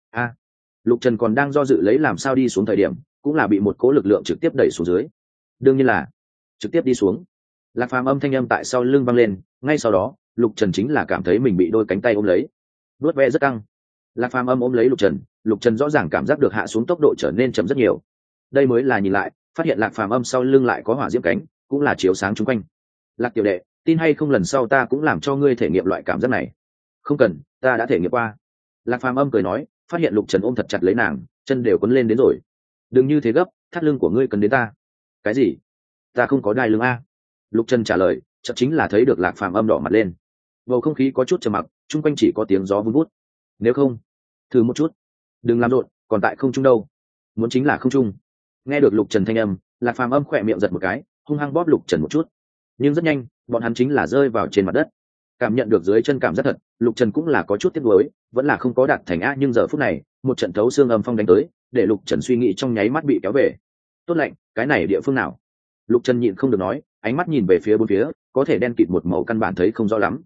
Lục Trần còn đang do dự lấy làm sao đi xuống thời điểm, cũng là bị một cỗ lực lượng trực tiếp đẩy xuống dưới. Đương nhiên là trực tiếp đi xuống. Lạc Phàm Âm thanh âm tại sau lưng vang lên, ngay sau đó, Lục Trần chính là cảm thấy mình bị đôi cánh tay ôm lấy, nuốt ve rất căng. Lạc Phàm Âm ôm lấy Lục Trần rõ ràng cảm giác được hạ xuống tốc độ trở nên chậm rất nhiều. Đây mới là nhìn lại, phát hiện Lạc Phàm Âm sau lưng lại có hỏa diễm cánh, cũng là chiếu sáng chung quanh. Lạc tiểu đệ, tin hay không lần sau ta cũng làm cho ngươi thể nghiệm loại cảm giác này. Không cần, ta đã thể nghiệm qua. Lạc Phàm Âm cười nói, phát hiện Lục Trần ôm thật chặt lấy nàng, chân đều quấn lên đến rồi. Đừng như thế gấp, thắt lưng của ngươi cần đến ta. Cái gì? Ta không có đai lưng a. Lục Trần trả lời, chợt chính là thấy được Lạc Phàm Âm đỏ mặt lên. Bầu không khí có chút trầm mặc, chung quanh chỉ có tiếng gió vun vút. Nếu không, thử một chút. Đừng làm rộn, còn tại không trung đâu. Muốn chính là không trung. Nghe được Lục Trần thanh âm, Lạc Phàm Âm khỏe miệng giật một cái, hung hăng bóp Lục Trần một chút. Nhưng rất nhanh, bọn hắn chính là rơi vào trên mặt đất. Cảm nhận được dưới chân cảm giác thật, Lục Trần cũng là có chút tiếc nuối, vẫn là không có đạt thành a, nhưng giờ phút này, một trận thấu xương âm phong đánh tới, để Lục Trần suy nghĩ trong nháy mắt bị kéo về. Tốt lạnh, cái này địa phương nào? Lục Trần nhịn không được nói, ánh mắt nhìn về phía bốn phía, có thể đen kịt một màu căn bản thấy không rõ lắm.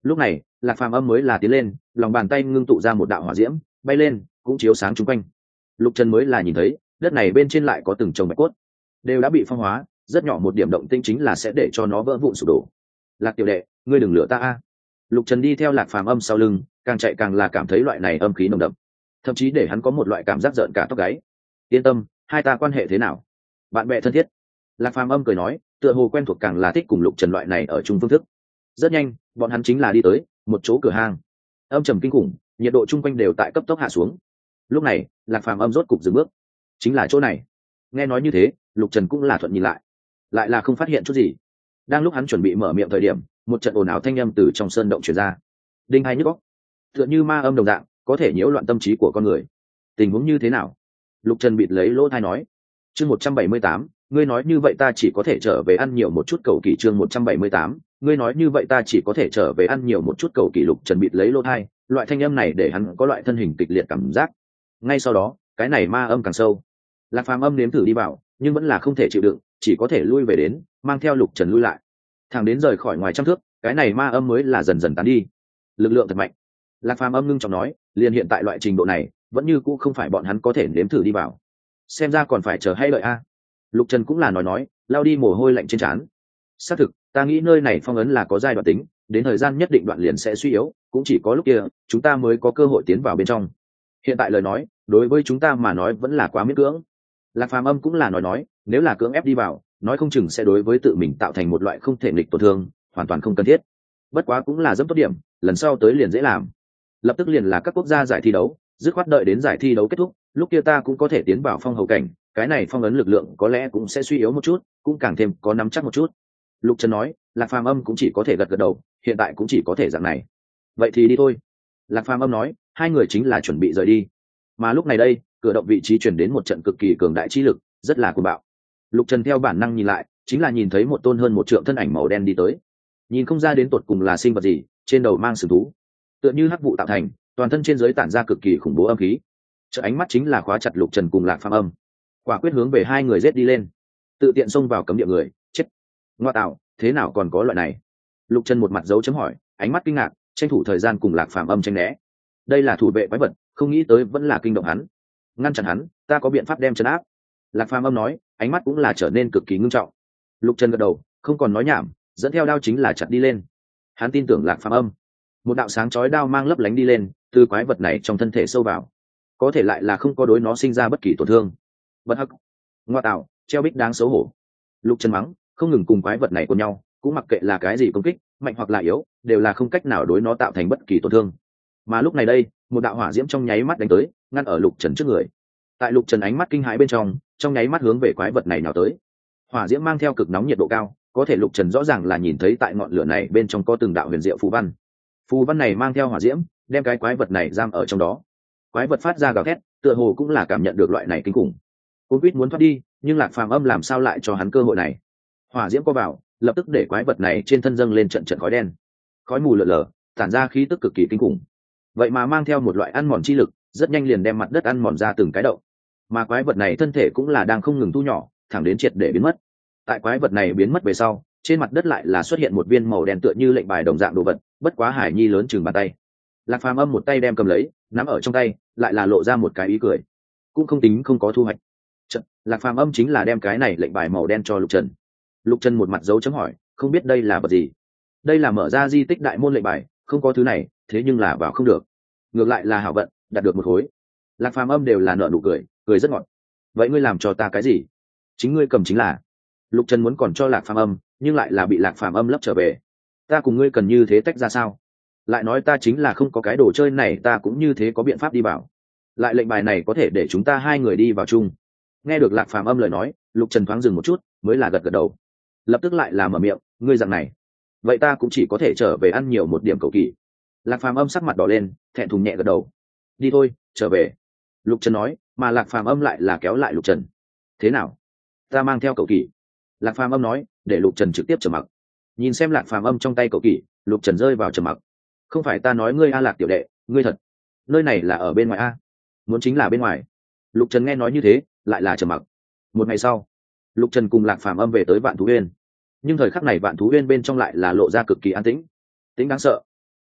Lúc này Lạc Phàm Âm mới là tiến lên, lòng bàn tay ngưng tụ ra một đạo hỏa diễm bay lên, cũng chiếu sáng chung quanh. Lục Trần mới là nhìn thấy đất này bên trên lại có từng chồng bạch cốt, đều đã bị phong hóa, rất nhỏ một điểm động tinh chính là sẽ để cho nó vỡ vụn sụp đổ. Lạc tiểu đệ, ngươi đừng lừa ta a. Lục Trần đi theo Lạc Phàm Âm sau lưng, càng chạy càng là cảm thấy loại này âm khí nồng đậm, thậm chí để hắn có một loại cảm giác rợn cả tóc gáy. Yên tâm, hai ta quan hệ thế nào? Bạn bè thân thiết. Lạc Phàm Âm cười nói, tựa hồ quen thuộc càng là thích cùng Lục Trần loại này ở chung phương thức. Rất nhanh bọn hắn chính là đi tới một chỗ cửa hàng, âm trầm kinh khủng, nhiệt độ chung quanh đều tại cấp tốc hạ xuống. Lúc này Lạc Phàm Âm rốt cục dừng bước. Chính là chỗ này. Nghe nói như thế, Lục Trần cũng là thuận nhìn lại là không phát hiện chút gì. Đang lúc hắn chuẩn bị mở miệng thời điểm, một trận ồn ào thanh âm từ trong sơn động truyền ra, đinh hai nhức óc, tựa như ma âm đồng dạng, có thể nhiễu loạn tâm trí của con người. Tình huống như thế nào? Lục Trần bịt lấy lỗ tai nói. Chương 178, ngươi nói như vậy ta chỉ có thể trở về ăn nhiều một chút cầu kỳ. Chương 178, ngươi nói như vậy ta chỉ có thể trở về ăn nhiều một chút cầu kỳ. Lục Trần bịt lấy lỗ tai, loại thanh âm này để hắn có loại thân hình kịch liệt cảm giác. Ngay sau đó, cái này ma âm càng sâu. Lạc Phàm Âm nếm thử đi vào, nhưng vẫn là không thể chịu đựng, chỉ có thể lui về đến, mang theo Lục Trần lui lại. Thẳng đến rời khỏi ngoài trăm thước, cái này ma âm mới là dần dần tán đi. Lực lượng thật mạnh. Lạc Phàm Âm ngưng trọng nói, liền hiện tại loại trình độ này, vẫn như cũ không phải bọn hắn có thể nếm thử đi vào. Xem ra còn phải chờ hay đợi a. Lục Trần cũng là nói, lao đi mồ hôi lạnh trên trán. Xác thực, ta nghĩ nơi này phong ấn là có giai đoạn tính, đến thời gian nhất định đoạn liền sẽ suy yếu, cũng chỉ có lúc kia chúng ta mới có cơ hội tiến vào bên trong. Hiện tại lời nói, đối với chúng ta mà nói vẫn là quá miễn cưỡng. Lạc Phàm Âm cũng là nói, nếu là cưỡng ép đi vào, nói không chừng sẽ đối với tự mình tạo thành một loại không thể nghịch tổn thương, hoàn toàn không cần thiết. Bất quá cũng là dẫm tốt điểm, lần sau tới liền dễ làm. Lập tức liền là các quốc gia giải thi đấu, dứt khoát đợi đến giải thi đấu kết thúc, lúc kia ta cũng có thể tiến vào phong hầu cảnh, cái này phong ấn lực lượng có lẽ cũng sẽ suy yếu một chút, cũng càng thêm có nắm chắc một chút. Lục Trần nói, Lạc Phàm Âm cũng chỉ có thể gật gật đầu, hiện tại cũng chỉ có thể dạng này. Vậy thì đi thôi. Lạc Phàm Âm nói, hai người chính là chuẩn bị rời đi. Mà lúc này đây, cửa động vị trí chuyển đến một trận cực kỳ cường đại chi lực, rất là cuồng bạo. Lục Trần theo bản năng nhìn lại, chính là nhìn thấy một tôn hơn một trượng thân ảnh màu đen đi tới. Nhìn không ra đến tột cùng là sinh vật gì, trên đầu mang sừng thú, tựa như hắc vụ tạo thành, toàn thân trên dưới tản ra cực kỳ khủng bố âm khí. Trợ ánh mắt chính là khóa chặt Lục Trần cùng Lạc Phàm Âm, quả quyết hướng về hai người giết đi lên. Tự tiện xông vào cấm địa người, chết. Ngoa tạo, thế nào còn có loại này? Lục Trần một mặt dấu chấm hỏi, ánh mắt kinh ngạc, tranh thủ thời gian cùng Lạc Phàm Âm tranh né. Đây là thủ vệ quái vật, không nghĩ tới vẫn là kinh động hắn. Ngăn chặn hắn, ta có biện pháp đem trấn áp. Lạc Phàm Âm nói, ánh mắt cũng là trở nên cực kỳ ngưng trọng. Lục Trần gật đầu, không còn nói nhảm, dẫn theo đao chính là chặt đi lên. Hắn tin tưởng Lạc Phàm Âm. Một đạo sáng chói đao mang lấp lánh đi lên, từ quái vật này trong thân thể sâu vào, có thể lại là không có đối nó sinh ra bất kỳ tổn thương. Bất hắc, ngoa tạo, treo bích đáng xấu hổ. Lục Trần mắng, không ngừng cùng quái vật này cùng nhau, cũng mặc kệ là cái gì công kích, mạnh hoặc là yếu, đều là không cách nào đối nó tạo thành bất kỳ tổn thương. Mà lúc này đây, một đạo hỏa diễm trong nháy mắt đánh tới, ngăn ở Lục Trần trước người. Tại Lục Trần ánh mắt kinh hãi bên trong nháy mắt hướng về quái vật này nào tới. Hỏa diễm mang theo cực nóng nhiệt độ cao, có thể Lục Trần rõ ràng là nhìn thấy tại ngọn lửa này bên trong có từng đạo huyền diệu phù văn. Phù văn này mang theo hỏa diễm, đem cái quái vật này giam ở trong đó. Quái vật phát ra gào thét, tựa hồ cũng là cảm nhận được loại này kinh khủng. Côn Quýt muốn thoát đi, nhưng Lạc Phàm Âm làm sao lại cho hắn cơ hội này? Hỏa diễm co vào, lập tức để quái vật này trên thân dâng lên trận trận khói đen. Khói mù lờ lờ, tản ra khí tức cực kỳ kinh khủng. Vậy mà mang theo một loại ăn mòn chi lực, rất nhanh liền đem mặt đất ăn mòn ra từng cái động. Mà quái vật này thân thể cũng là đang không ngừng thu nhỏ, thẳng đến triệt để biến mất. Tại quái vật này biến mất về sau, trên mặt đất lại là xuất hiện một viên màu đen tựa như lệnh bài đồng dạng đồ vật, bất quá hải nhi lớn chừng bàn tay. Lạc Phàm Âm một tay đem cầm lấy, nắm ở trong tay, lại là lộ ra một cái ý cười, cũng không tính không có thu hoạch. Lạc Phàm Âm chính là đem cái này lệnh bài màu đen cho Lục Trần. Lục Trần một mặt dấu chấm hỏi, không biết đây là vật gì. Đây là mở ra di tích đại môn lệnh bài, không có thứ này, thế nhưng là vào không được. Ngược lại là hảo vận, đạt được một khối. Lạc Phàm Âm đều là nở nụ cười, cười rất ngọt. Vậy ngươi làm cho ta cái gì? Chính ngươi cầm chính là. Lục Trần muốn còn cho Lạc Phàm Âm, nhưng lại là bị Lạc Phàm Âm lấp trở về. Ta cùng ngươi cần như thế tách ra sao? Lại nói ta chính là không có cái đồ chơi này, ta cũng như thế có biện pháp đi vào. Lại lệnh bài này có thể để chúng ta hai người đi vào chung. Nghe được Lạc Phàm Âm lời nói, Lục Trần thoáng dừng một chút, mới là gật gật đầu. Lập tức lại là mở miệng, ngươi rằng này, vậy ta cũng chỉ có thể trở về ăn nhiều một điểm cầu kỳ. Lạc Phàm Âm sắc mặt đỏ lên, thẹn thùng nhẹ gật đầu. Đi thôi, trở về. Lục Trần nói, mà Lạc Phàm Âm lại là kéo lại Lục Trần. Thế nào? Ta mang theo cầu kỳ. Lạc Phàm Âm nói, để Lục Trần trực tiếp trầm mặc. Nhìn xem Lạc Phàm Âm trong tay cầu kỳ, Lục Trần rơi vào trầm mặc. Không phải ta nói ngươi a Lạc tiểu đệ, ngươi thật. Nơi này là ở bên ngoài a. Muốn chính là bên ngoài. Lục Trần nghe nói như thế, lại là trầm mặc. Một ngày sau, Lục Trần cùng Lạc Phàm Âm về tới Vạn Thú Uyên. Nhưng thời khắc này Vạn Thú Uyên bên trong lại là lộ ra cực kỳ an tĩnh, tĩnh đáng sợ.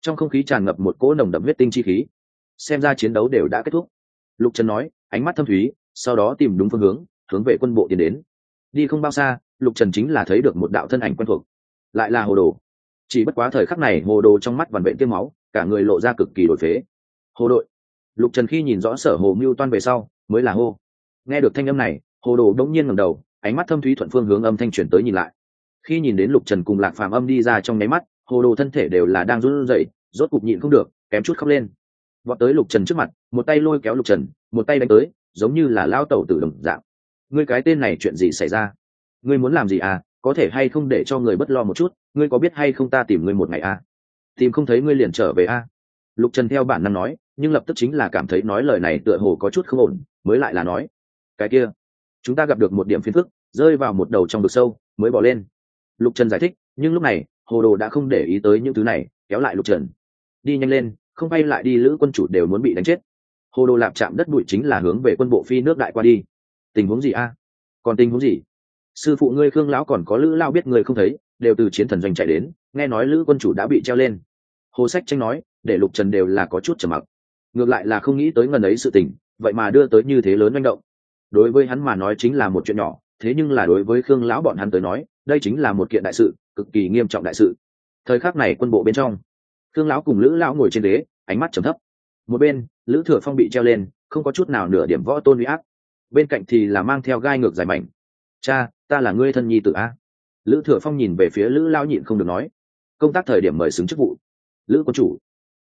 trong không khí tràn ngập một cỗ nồng đậm huyết tinh chi khí. Xem ra chiến đấu đều đã kết thúc. Lục Trần nói, ánh mắt thâm thúy, sau đó tìm đúng phương hướng, hướng về quân bộ tiến đến. Đi không bao xa, Lục Trần chính là thấy được một đạo thân ảnh quen thuộc, lại là Hồ Đồ. Chỉ bất quá thời khắc này Hồ Đồ trong mắt vằn vện tiêm máu, cả người lộ ra cực kỳ đổi phế. Hồ đội. Lục Trần khi nhìn rõ Sở Hồ Mưu Toan về sau, mới là hô. Nghe được thanh âm này, Hồ Đồ đống nhiên ngẩng đầu, ánh mắt thâm thúy thuận phương hướng âm thanh truyền tới nhìn lại. Khi nhìn đến Lục Trần cùng Lạc Phàm Âm đi ra trong nháy mắt, Hồ Đồ thân thể đều là đang run rẩy, rốt cục nhịn không được, kém chút khóc lên. Vọt tới Lục Trần trước mặt, một tay lôi kéo Lục Trần, một tay đánh tới, giống như là lao tẩu tử đồng dạng. Ngươi cái tên này chuyện gì xảy ra? Ngươi muốn làm gì à? Có thể hay không để cho người bất lo một chút? Ngươi có biết hay không ta tìm ngươi một ngày à? Tìm không thấy ngươi liền trở về à? Lục Trần theo bản năng nói, nhưng lập tức chính là cảm thấy nói lời này tựa hồ có chút không ổn, mới lại là nói, cái kia, chúng ta gặp được một điểm phiền phức, rơi vào một đầu trong vực sâu, mới bỏ lên. Lục Trần giải thích, nhưng lúc này Hồ Đồ đã không để ý tới những thứ này, kéo lại Lục Trần, đi nhanh lên, không bay lại đi Lữ quân chủ đều muốn bị đánh chết. Hồ Đồ lạp chạm đất bụi chính là hướng về quân bộ phi nước đại qua đi. Tình huống gì a? Còn tình huống gì? Sư phụ ngươi Khương lão còn có Lữ lão biết ngươi không thấy, đều từ chiến thần doanh chạy đến, nghe nói Lữ quân chủ đã bị treo lên. Hồ Sách Tranh nói, để Lục Trần đều là có chút trầm mặc. Ngược lại là không nghĩ tới ngần ấy sự tình, vậy mà đưa tới như thế lớn manh động. Đối với hắn mà nói chính là một chuyện nhỏ, thế nhưng là đối với Khương lão bọn hắn tới nói, đây chính là một kiện đại sự, cực kỳ nghiêm trọng đại sự. Thời khắc này quân bộ bên trong, Khương lão cùng Lữ lão ngồi trên ghế, ánh mắt trầm thấp. Một bên, Lữ Thừa Phong bị treo lên, không có chút nào nửa điểm võ tôn uy áp. Bên cạnh thì là mang theo gai ngược dài mảnh. Cha, ta là ngươi thân nhi tử a. Lữ Thừa Phong nhìn về phía Lữ lão nhịn không được nói, công tác thời điểm mời xứng chức vụ. Lữ quân chủ,